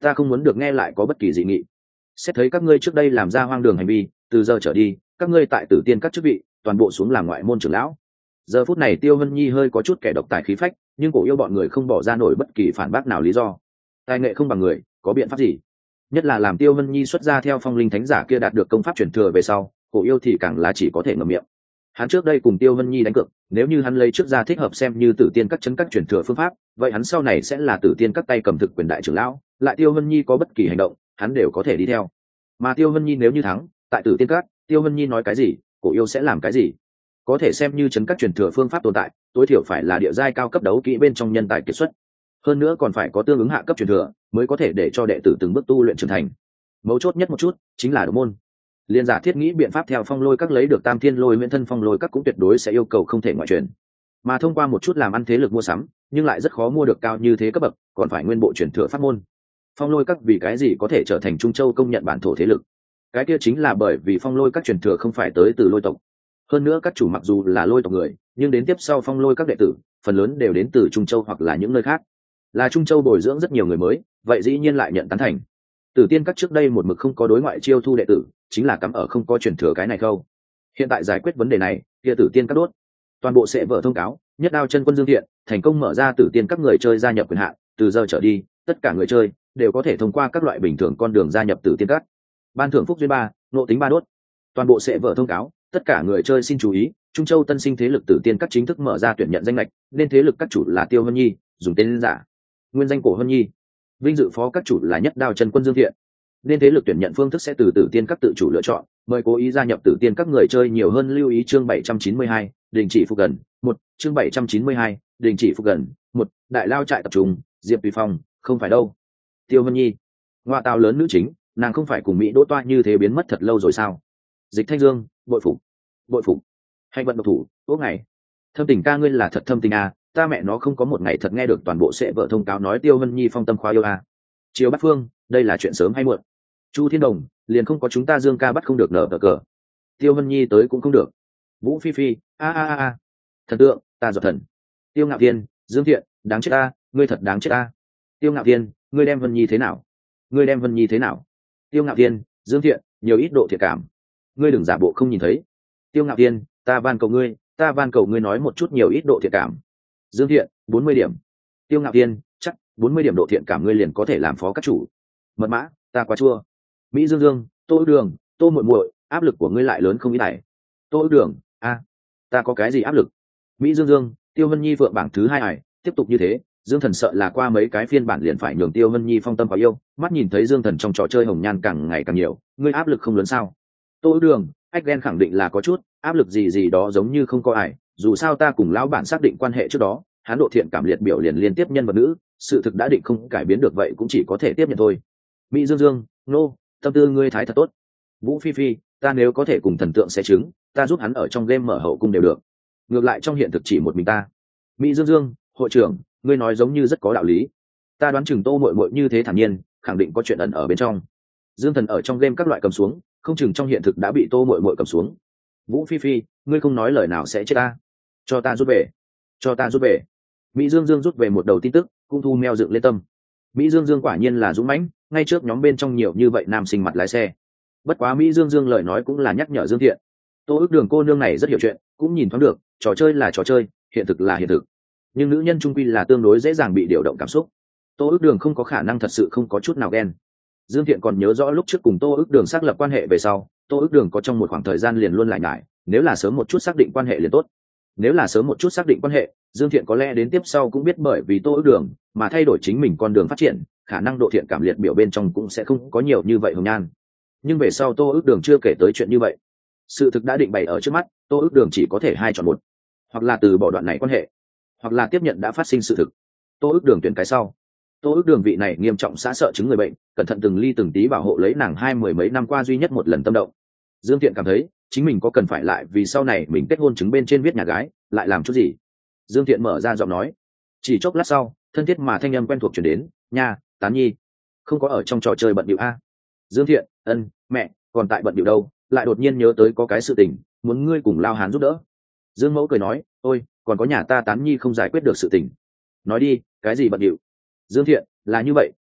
ta không muốn được nghe lại có bất kỳ dị nghị. Xét thấy các ngươi trước đây làm ra hoang đường hành vi, từ giờ trở đi các ngươi tại Tử Tiên các chức vị toàn bộ xuống làm ngoại môn trưởng lão. Giờ phút này Tiêu Vân Nhi hơi có chút kẻ độc tài khí phách, nhưng Cổ Yêu bọn người không bỏ ra nổi bất kỳ phản bác nào lý do. Tài nghệ không bằng người, có biện pháp gì? Nhất là làm Tiêu Vân Nhi xuất ra theo Phong Linh Thánh giả kia đạt được công pháp truyền thừa về sau, Cổ Yêu thì càng là chỉ có thể ngậm miệng. Hắn trước đây cùng Tiêu Vân Nhi đánh cược, nếu như hắn lấy trước ra thích hợp xem như Tử Tiên các chấn các truyền thừa phương pháp, vậy hắn sau này sẽ là Tử Tiên các tay cầm thực quyền đại trưởng lão, lại Tiêu Vân Nhi có bất kỳ hành động, hắn đều có thể đi theo. Mà Tiêu Vân Nhi nếu như thắng, tại Tử Tiên các, Tiêu Vân Nhi nói cái gì, Cổ Yêu sẽ làm cái gì. Có thể xem như chấn các truyền thừa phương pháp tồn tại, tối thiểu phải là địa giai cao cấp đấu kỹ bên trong nhân tài kiệt xuất. Hơn nữa còn phải có tương ứng hạ cấp truyền thừa, mới có thể để cho đệ tử từng bước tu luyện trưởng thành. Mấu chốt nhất một chút chính là độc môn. Liên giả thiết nghĩ biện pháp theo Phong Lôi các lấy được Tam Thiên Lôi Nguyên thân Phong Lôi các cũng tuyệt đối sẽ yêu cầu không thể ngoại truyền. Mà thông qua một chút làm ăn thế lực mua sắm, nhưng lại rất khó mua được cao như thế cấp bậc, còn phải nguyên bộ truyền thừa pháp môn. Phong Lôi các vì cái gì có thể trở thành Trung Châu công nhận bản thổ thế lực? Cái kia chính là bởi vì Phong Lôi các truyền thừa không phải tới từ Lôi tộc. Hơn nữa các chủ mặc dù là Lôi tộc người, nhưng đến tiếp sau Phong Lôi các đệ tử, phần lớn đều đến từ Trung Châu hoặc là những nơi khác. Là Trung Châu bồi dưỡng rất nhiều người mới, vậy dĩ nhiên lại nhận tán thành. Tử Tiên các trước đây một mực không có đối ngoại chiêu thu đệ tử, chính là cắm ở không có truyền thừa cái này khâu. Hiện tại giải quyết vấn đề này, kia Tử Tiên các đốt, toàn bộ sẽ vở thông cáo, nhất đao chân quân Dương Thiện, thành công mở ra Tử Tiên các người chơi gia nhập quyền hạn, từ giờ trở đi, tất cả người chơi đều có thể thông qua các loại bình thường con đường gia nhập Tử Tiên các. Ban thưởng phúc duyên ba, nộ tính ba đốt. Toàn bộ sẽ vở thông cáo, tất cả người chơi xin chú ý, Trung Châu tân sinh thế lực Tử Tiên các chính thức mở ra tuyển nhận danh lệch, nên thế lực các chủ là Tiêu Hân Nhi, dùng tên giả, nguyên danh Cổ Hân Nhi. Vinh dự phó các chủ là nhất đao chân quân Dương Thiện. Nên thế lực tuyển nhận phương thức sẽ từ Tử Tiên các tự chủ lựa chọn, mời cố ý gia nhập Tử Tiên các người chơi nhiều hơn lưu ý chương bảy trăm chín mươi hai, đình chỉ phục gần, một, chương bảy trăm chín mươi hai, đình chỉ phục gần, một, đại lao trại tập trung, Diệp Tùy Phong, không phải đâu. Tiêu Vân Nhi, ngoa tào lớn nữ chính, nàng không phải cùng Mỹ Đỗ Toa như thế biến mất thật lâu rồi sao? Dịch Thanh Dương, bội phục, bội phục. Hành vận độc thủ, ốc ngày. Thâm tình ca ngươi là thật thâm tình à, ta mẹ nó không có một ngày thật nghe được toàn bộ sẽ vợ thông cáo nói Tiêu Vân Nhi phong tâm khoa yêu à. Chiều Bát Phương, đây là chuyện sớm hay muộn? Chu Thiên Đồng, liền không có chúng ta Dương ca bắt không được nở cờ cờ. Tiêu Vân Nhi tới cũng không được. Vũ Phi Phi, a a a a. Thần tượng, ta giọt thần. Tiêu Ngạo Thiên, Dương Thiện, đáng chết ta, ngươi thật đáng chết ta. Tiêu Ngạo Thiên, ngươi đem Vân Nhi thế nào? Ngươi đem Vân Nhi thế nào? Tiêu Ngạo Thiên, Dương Thiện, nhiều ít độ thiệt cảm. Ngươi đừng giả bộ không nhìn thấy. Tiêu Ngạo Thiên, ta van cầu ngươi, ta van cầu ngươi nói một chút nhiều ít độ thiệt cảm. Dương Thiện, bốn mươi điểm. Tiêu Ngạo Thiên, chắc bốn mươi điểm độ thiện cảm ngươi liền có thể làm phó các chủ. Mật mã, ta quá chua. Mỹ Dương Dương, Tô Đường, Tô muội muội, áp lực của ngươi lại lớn không ít này. Tô Đường, a, ta có cái gì áp lực? Mỹ Dương Dương, Tiêu Vân Nhi vượng bảng thứ hai ải, tiếp tục như thế, Dương Thần sợ là qua mấy cái phiên bản liền phải nhường Tiêu Vân Nhi phong tâm vào yêu, mắt nhìn thấy Dương Thần trong trò chơi hồng nhan càng ngày càng nhiều, ngươi áp lực không lớn sao? Tô Đường, ách ghen khẳng định là có chút, áp lực gì gì đó giống như không có ải, dù sao ta cùng lão bản xác định quan hệ trước đó, hắn độ thiện cảm liệt biểu liền liên tiếp nhân vật nữ, sự thực đã định không cải biến được vậy cũng chỉ có thể tiếp nhận thôi. Mỹ Dương Dương, nô, no, tâm tư ngươi thái thật tốt. Vũ Phi Phi, ta nếu có thể cùng thần tượng sẽ chứng, ta giúp hắn ở trong game mở hậu cung đều được. Ngược lại trong hiện thực chỉ một mình ta. Mỹ Dương Dương, hội trưởng, ngươi nói giống như rất có đạo lý. Ta đoán chừng Tô muội muội như thế thản nhiên, khẳng định có chuyện ẩn ở bên trong. Dương Thần ở trong game các loại cầm xuống, không chừng trong hiện thực đã bị Tô muội muội cầm xuống. Vũ Phi Phi, ngươi không nói lời nào sẽ chết ta. Cho ta rút về, cho ta rút về. Mỹ Dương Dương rút về một đầu tin tức, cung thu meo dựng lên tâm. Mỹ Dương Dương quả nhiên là dũng mãnh, ngay trước nhóm bên trong nhiều như vậy nam sinh mặt lái xe. Bất quá Mỹ Dương Dương lời nói cũng là nhắc nhở Dương Thiện. Tô Ước Đường cô nương này rất hiểu chuyện, cũng nhìn thoáng được, trò chơi là trò chơi, hiện thực là hiện thực. Nhưng nữ nhân trung quy là tương đối dễ dàng bị điều động cảm xúc. Tô Ước Đường không có khả năng thật sự không có chút nào ghen. Dương Thiện còn nhớ rõ lúc trước cùng Tô Ước Đường xác lập quan hệ về sau, Tô Ước Đường có trong một khoảng thời gian liền luôn lại ngại, nếu là sớm một chút xác định quan hệ liền tốt. Nếu là sớm một chút xác định quan hệ, Dương Thiện có lẽ đến tiếp sau cũng biết bởi vì Tô Ước Đường mà thay đổi chính mình con đường phát triển, khả năng độ thiện cảm liệt biểu bên trong cũng sẽ không có nhiều như vậy hồng nhan. Nhưng về sau Tô Ước Đường chưa kể tới chuyện như vậy. Sự thực đã định bày ở trước mắt, Tô Ước Đường chỉ có thể hai chọn một, hoặc là từ bỏ đoạn này quan hệ, hoặc là tiếp nhận đã phát sinh sự thực. Tô Ước Đường tuyển cái sau. Tô Ước Đường vị này nghiêm trọng xã sợ chứng người bệnh, cẩn thận từng ly từng tí bảo hộ lấy nàng hai mười mấy năm qua duy nhất một lần tâm động. Dương Thiện cảm thấy chính mình có cần phải lại vì sau này mình kết hôn chứng bên trên viết nhà gái lại làm chút gì. Dương Thiện mở ra giọng nói. Chỉ chốc lát sau, thân thiết mà thanh âm quen thuộc chuyển đến, nha, Tán Nhi, không có ở trong trò chơi bận điệu a? Dương Thiện, ân, mẹ, còn tại bận điệu đâu, lại đột nhiên nhớ tới có cái sự tình, muốn ngươi cùng Lao Hán giúp đỡ. Dương Mẫu cười nói, ôi, còn có nhà ta Tán Nhi không giải quyết được sự tình. Nói đi, cái gì bận điệu? Dương Thiện, là như vậy,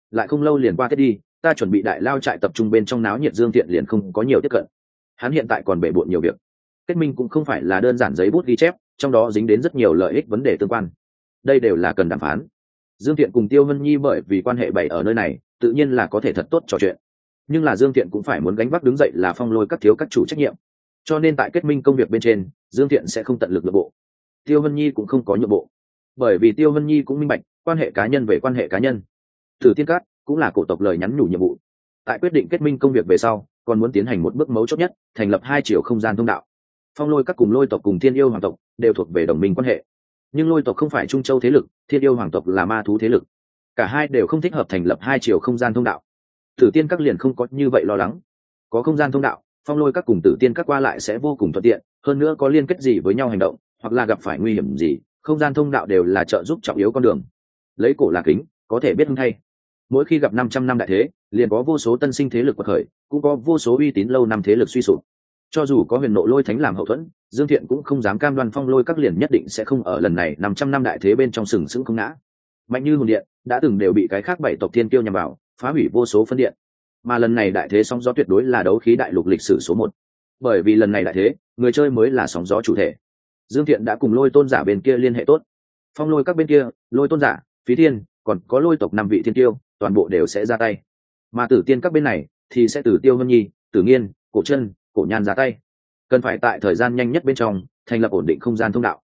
lại không lâu liền qua tết đi, ta chuẩn bị đại lao trại tập trung bên trong náo nhiệt, Dương Thiện liền không có nhiều tiếp cận. Hắn hiện tại còn bể bộn nhiều việc. Kết minh cũng không phải là đơn giản giấy bút ghi chép, trong đó dính đến rất nhiều lợi ích vấn đề tương quan, đây đều là cần đàm phán. Dương Thiện cùng Tiêu Vân Nhi bởi vì quan hệ bày ở nơi này, tự nhiên là có thể thật tốt trò chuyện, nhưng là Dương Thiện cũng phải muốn gánh vác đứng dậy là Phong Lôi các thiếu các chủ trách nhiệm, cho nên tại kết minh công việc bên trên, Dương Thiện sẽ không tận lực nhượng bộ. Tiêu Vân Nhi cũng không có nhượng bộ, bởi vì Tiêu Vân Nhi cũng minh bạch quan hệ cá nhân về quan hệ cá nhân. Thử Tiên Cát cũng là cổ tộc lời nhắn nhủ nhiệm vụ, tại quyết định kết minh công việc về sau, còn muốn tiến hành một bước mấu chốt nhất, thành lập hai chiều không gian thông đạo. Phong Lôi các cùng Lôi tộc cùng Thiên Yêu Hoàng tộc đều thuộc về đồng minh quan hệ, nhưng Lôi tộc không phải Trung Châu thế lực, Thiên Yêu Hoàng tộc là ma thú thế lực, cả hai đều không thích hợp thành lập hai chiều không gian thông đạo. Tử Tiên các liền không có như vậy lo lắng, có không gian thông đạo, Phong Lôi các cùng Tử Tiên các qua lại sẽ vô cùng thuận tiện, hơn nữa có liên kết gì với nhau hành động, hoặc là gặp phải nguy hiểm gì, không gian thông đạo đều là trợ giúp trọng yếu con đường. Lấy cổ là kính, có thể biết hưng thay. Mỗi khi gặp năm trăm năm đại thế, liền có vô số tân sinh thế lực quật khởi, cũng có vô số uy tín lâu năm thế lực suy sụp. Cho dù có Huyền Nộ Lôi Thánh làm hậu thuẫn, Dương Thiện cũng không dám cam đoan Phong Lôi các liền nhất định sẽ không ở lần này năm trăm năm đại thế bên trong sừng sững không ngã. Mạnh như hồn điện đã từng đều bị cái khác bảy tộc thiên kiêu nhằm vào, phá hủy vô số phân điện, mà lần này đại thế sóng gió tuyệt đối là đấu khí đại lục lịch sử số một, bởi vì lần này đại thế người chơi mới là sóng gió chủ thể. Dương Thiện đã cùng Lôi tôn giả bên kia liên hệ tốt, Phong Lôi các bên kia, Lôi tôn giả, Phí Thiên, còn có Lôi tộc năm vị thiên kiêu, toàn bộ đều sẽ ra tay, mà Tử Tiên các bên này thì sẽ từ Tiêu Vân Nhi, Tử Nghiên, Cổ Chân, Cổ Nhan ra tay, cần phải tại thời gian nhanh nhất bên trong thành lập ổn định không gian thông đạo.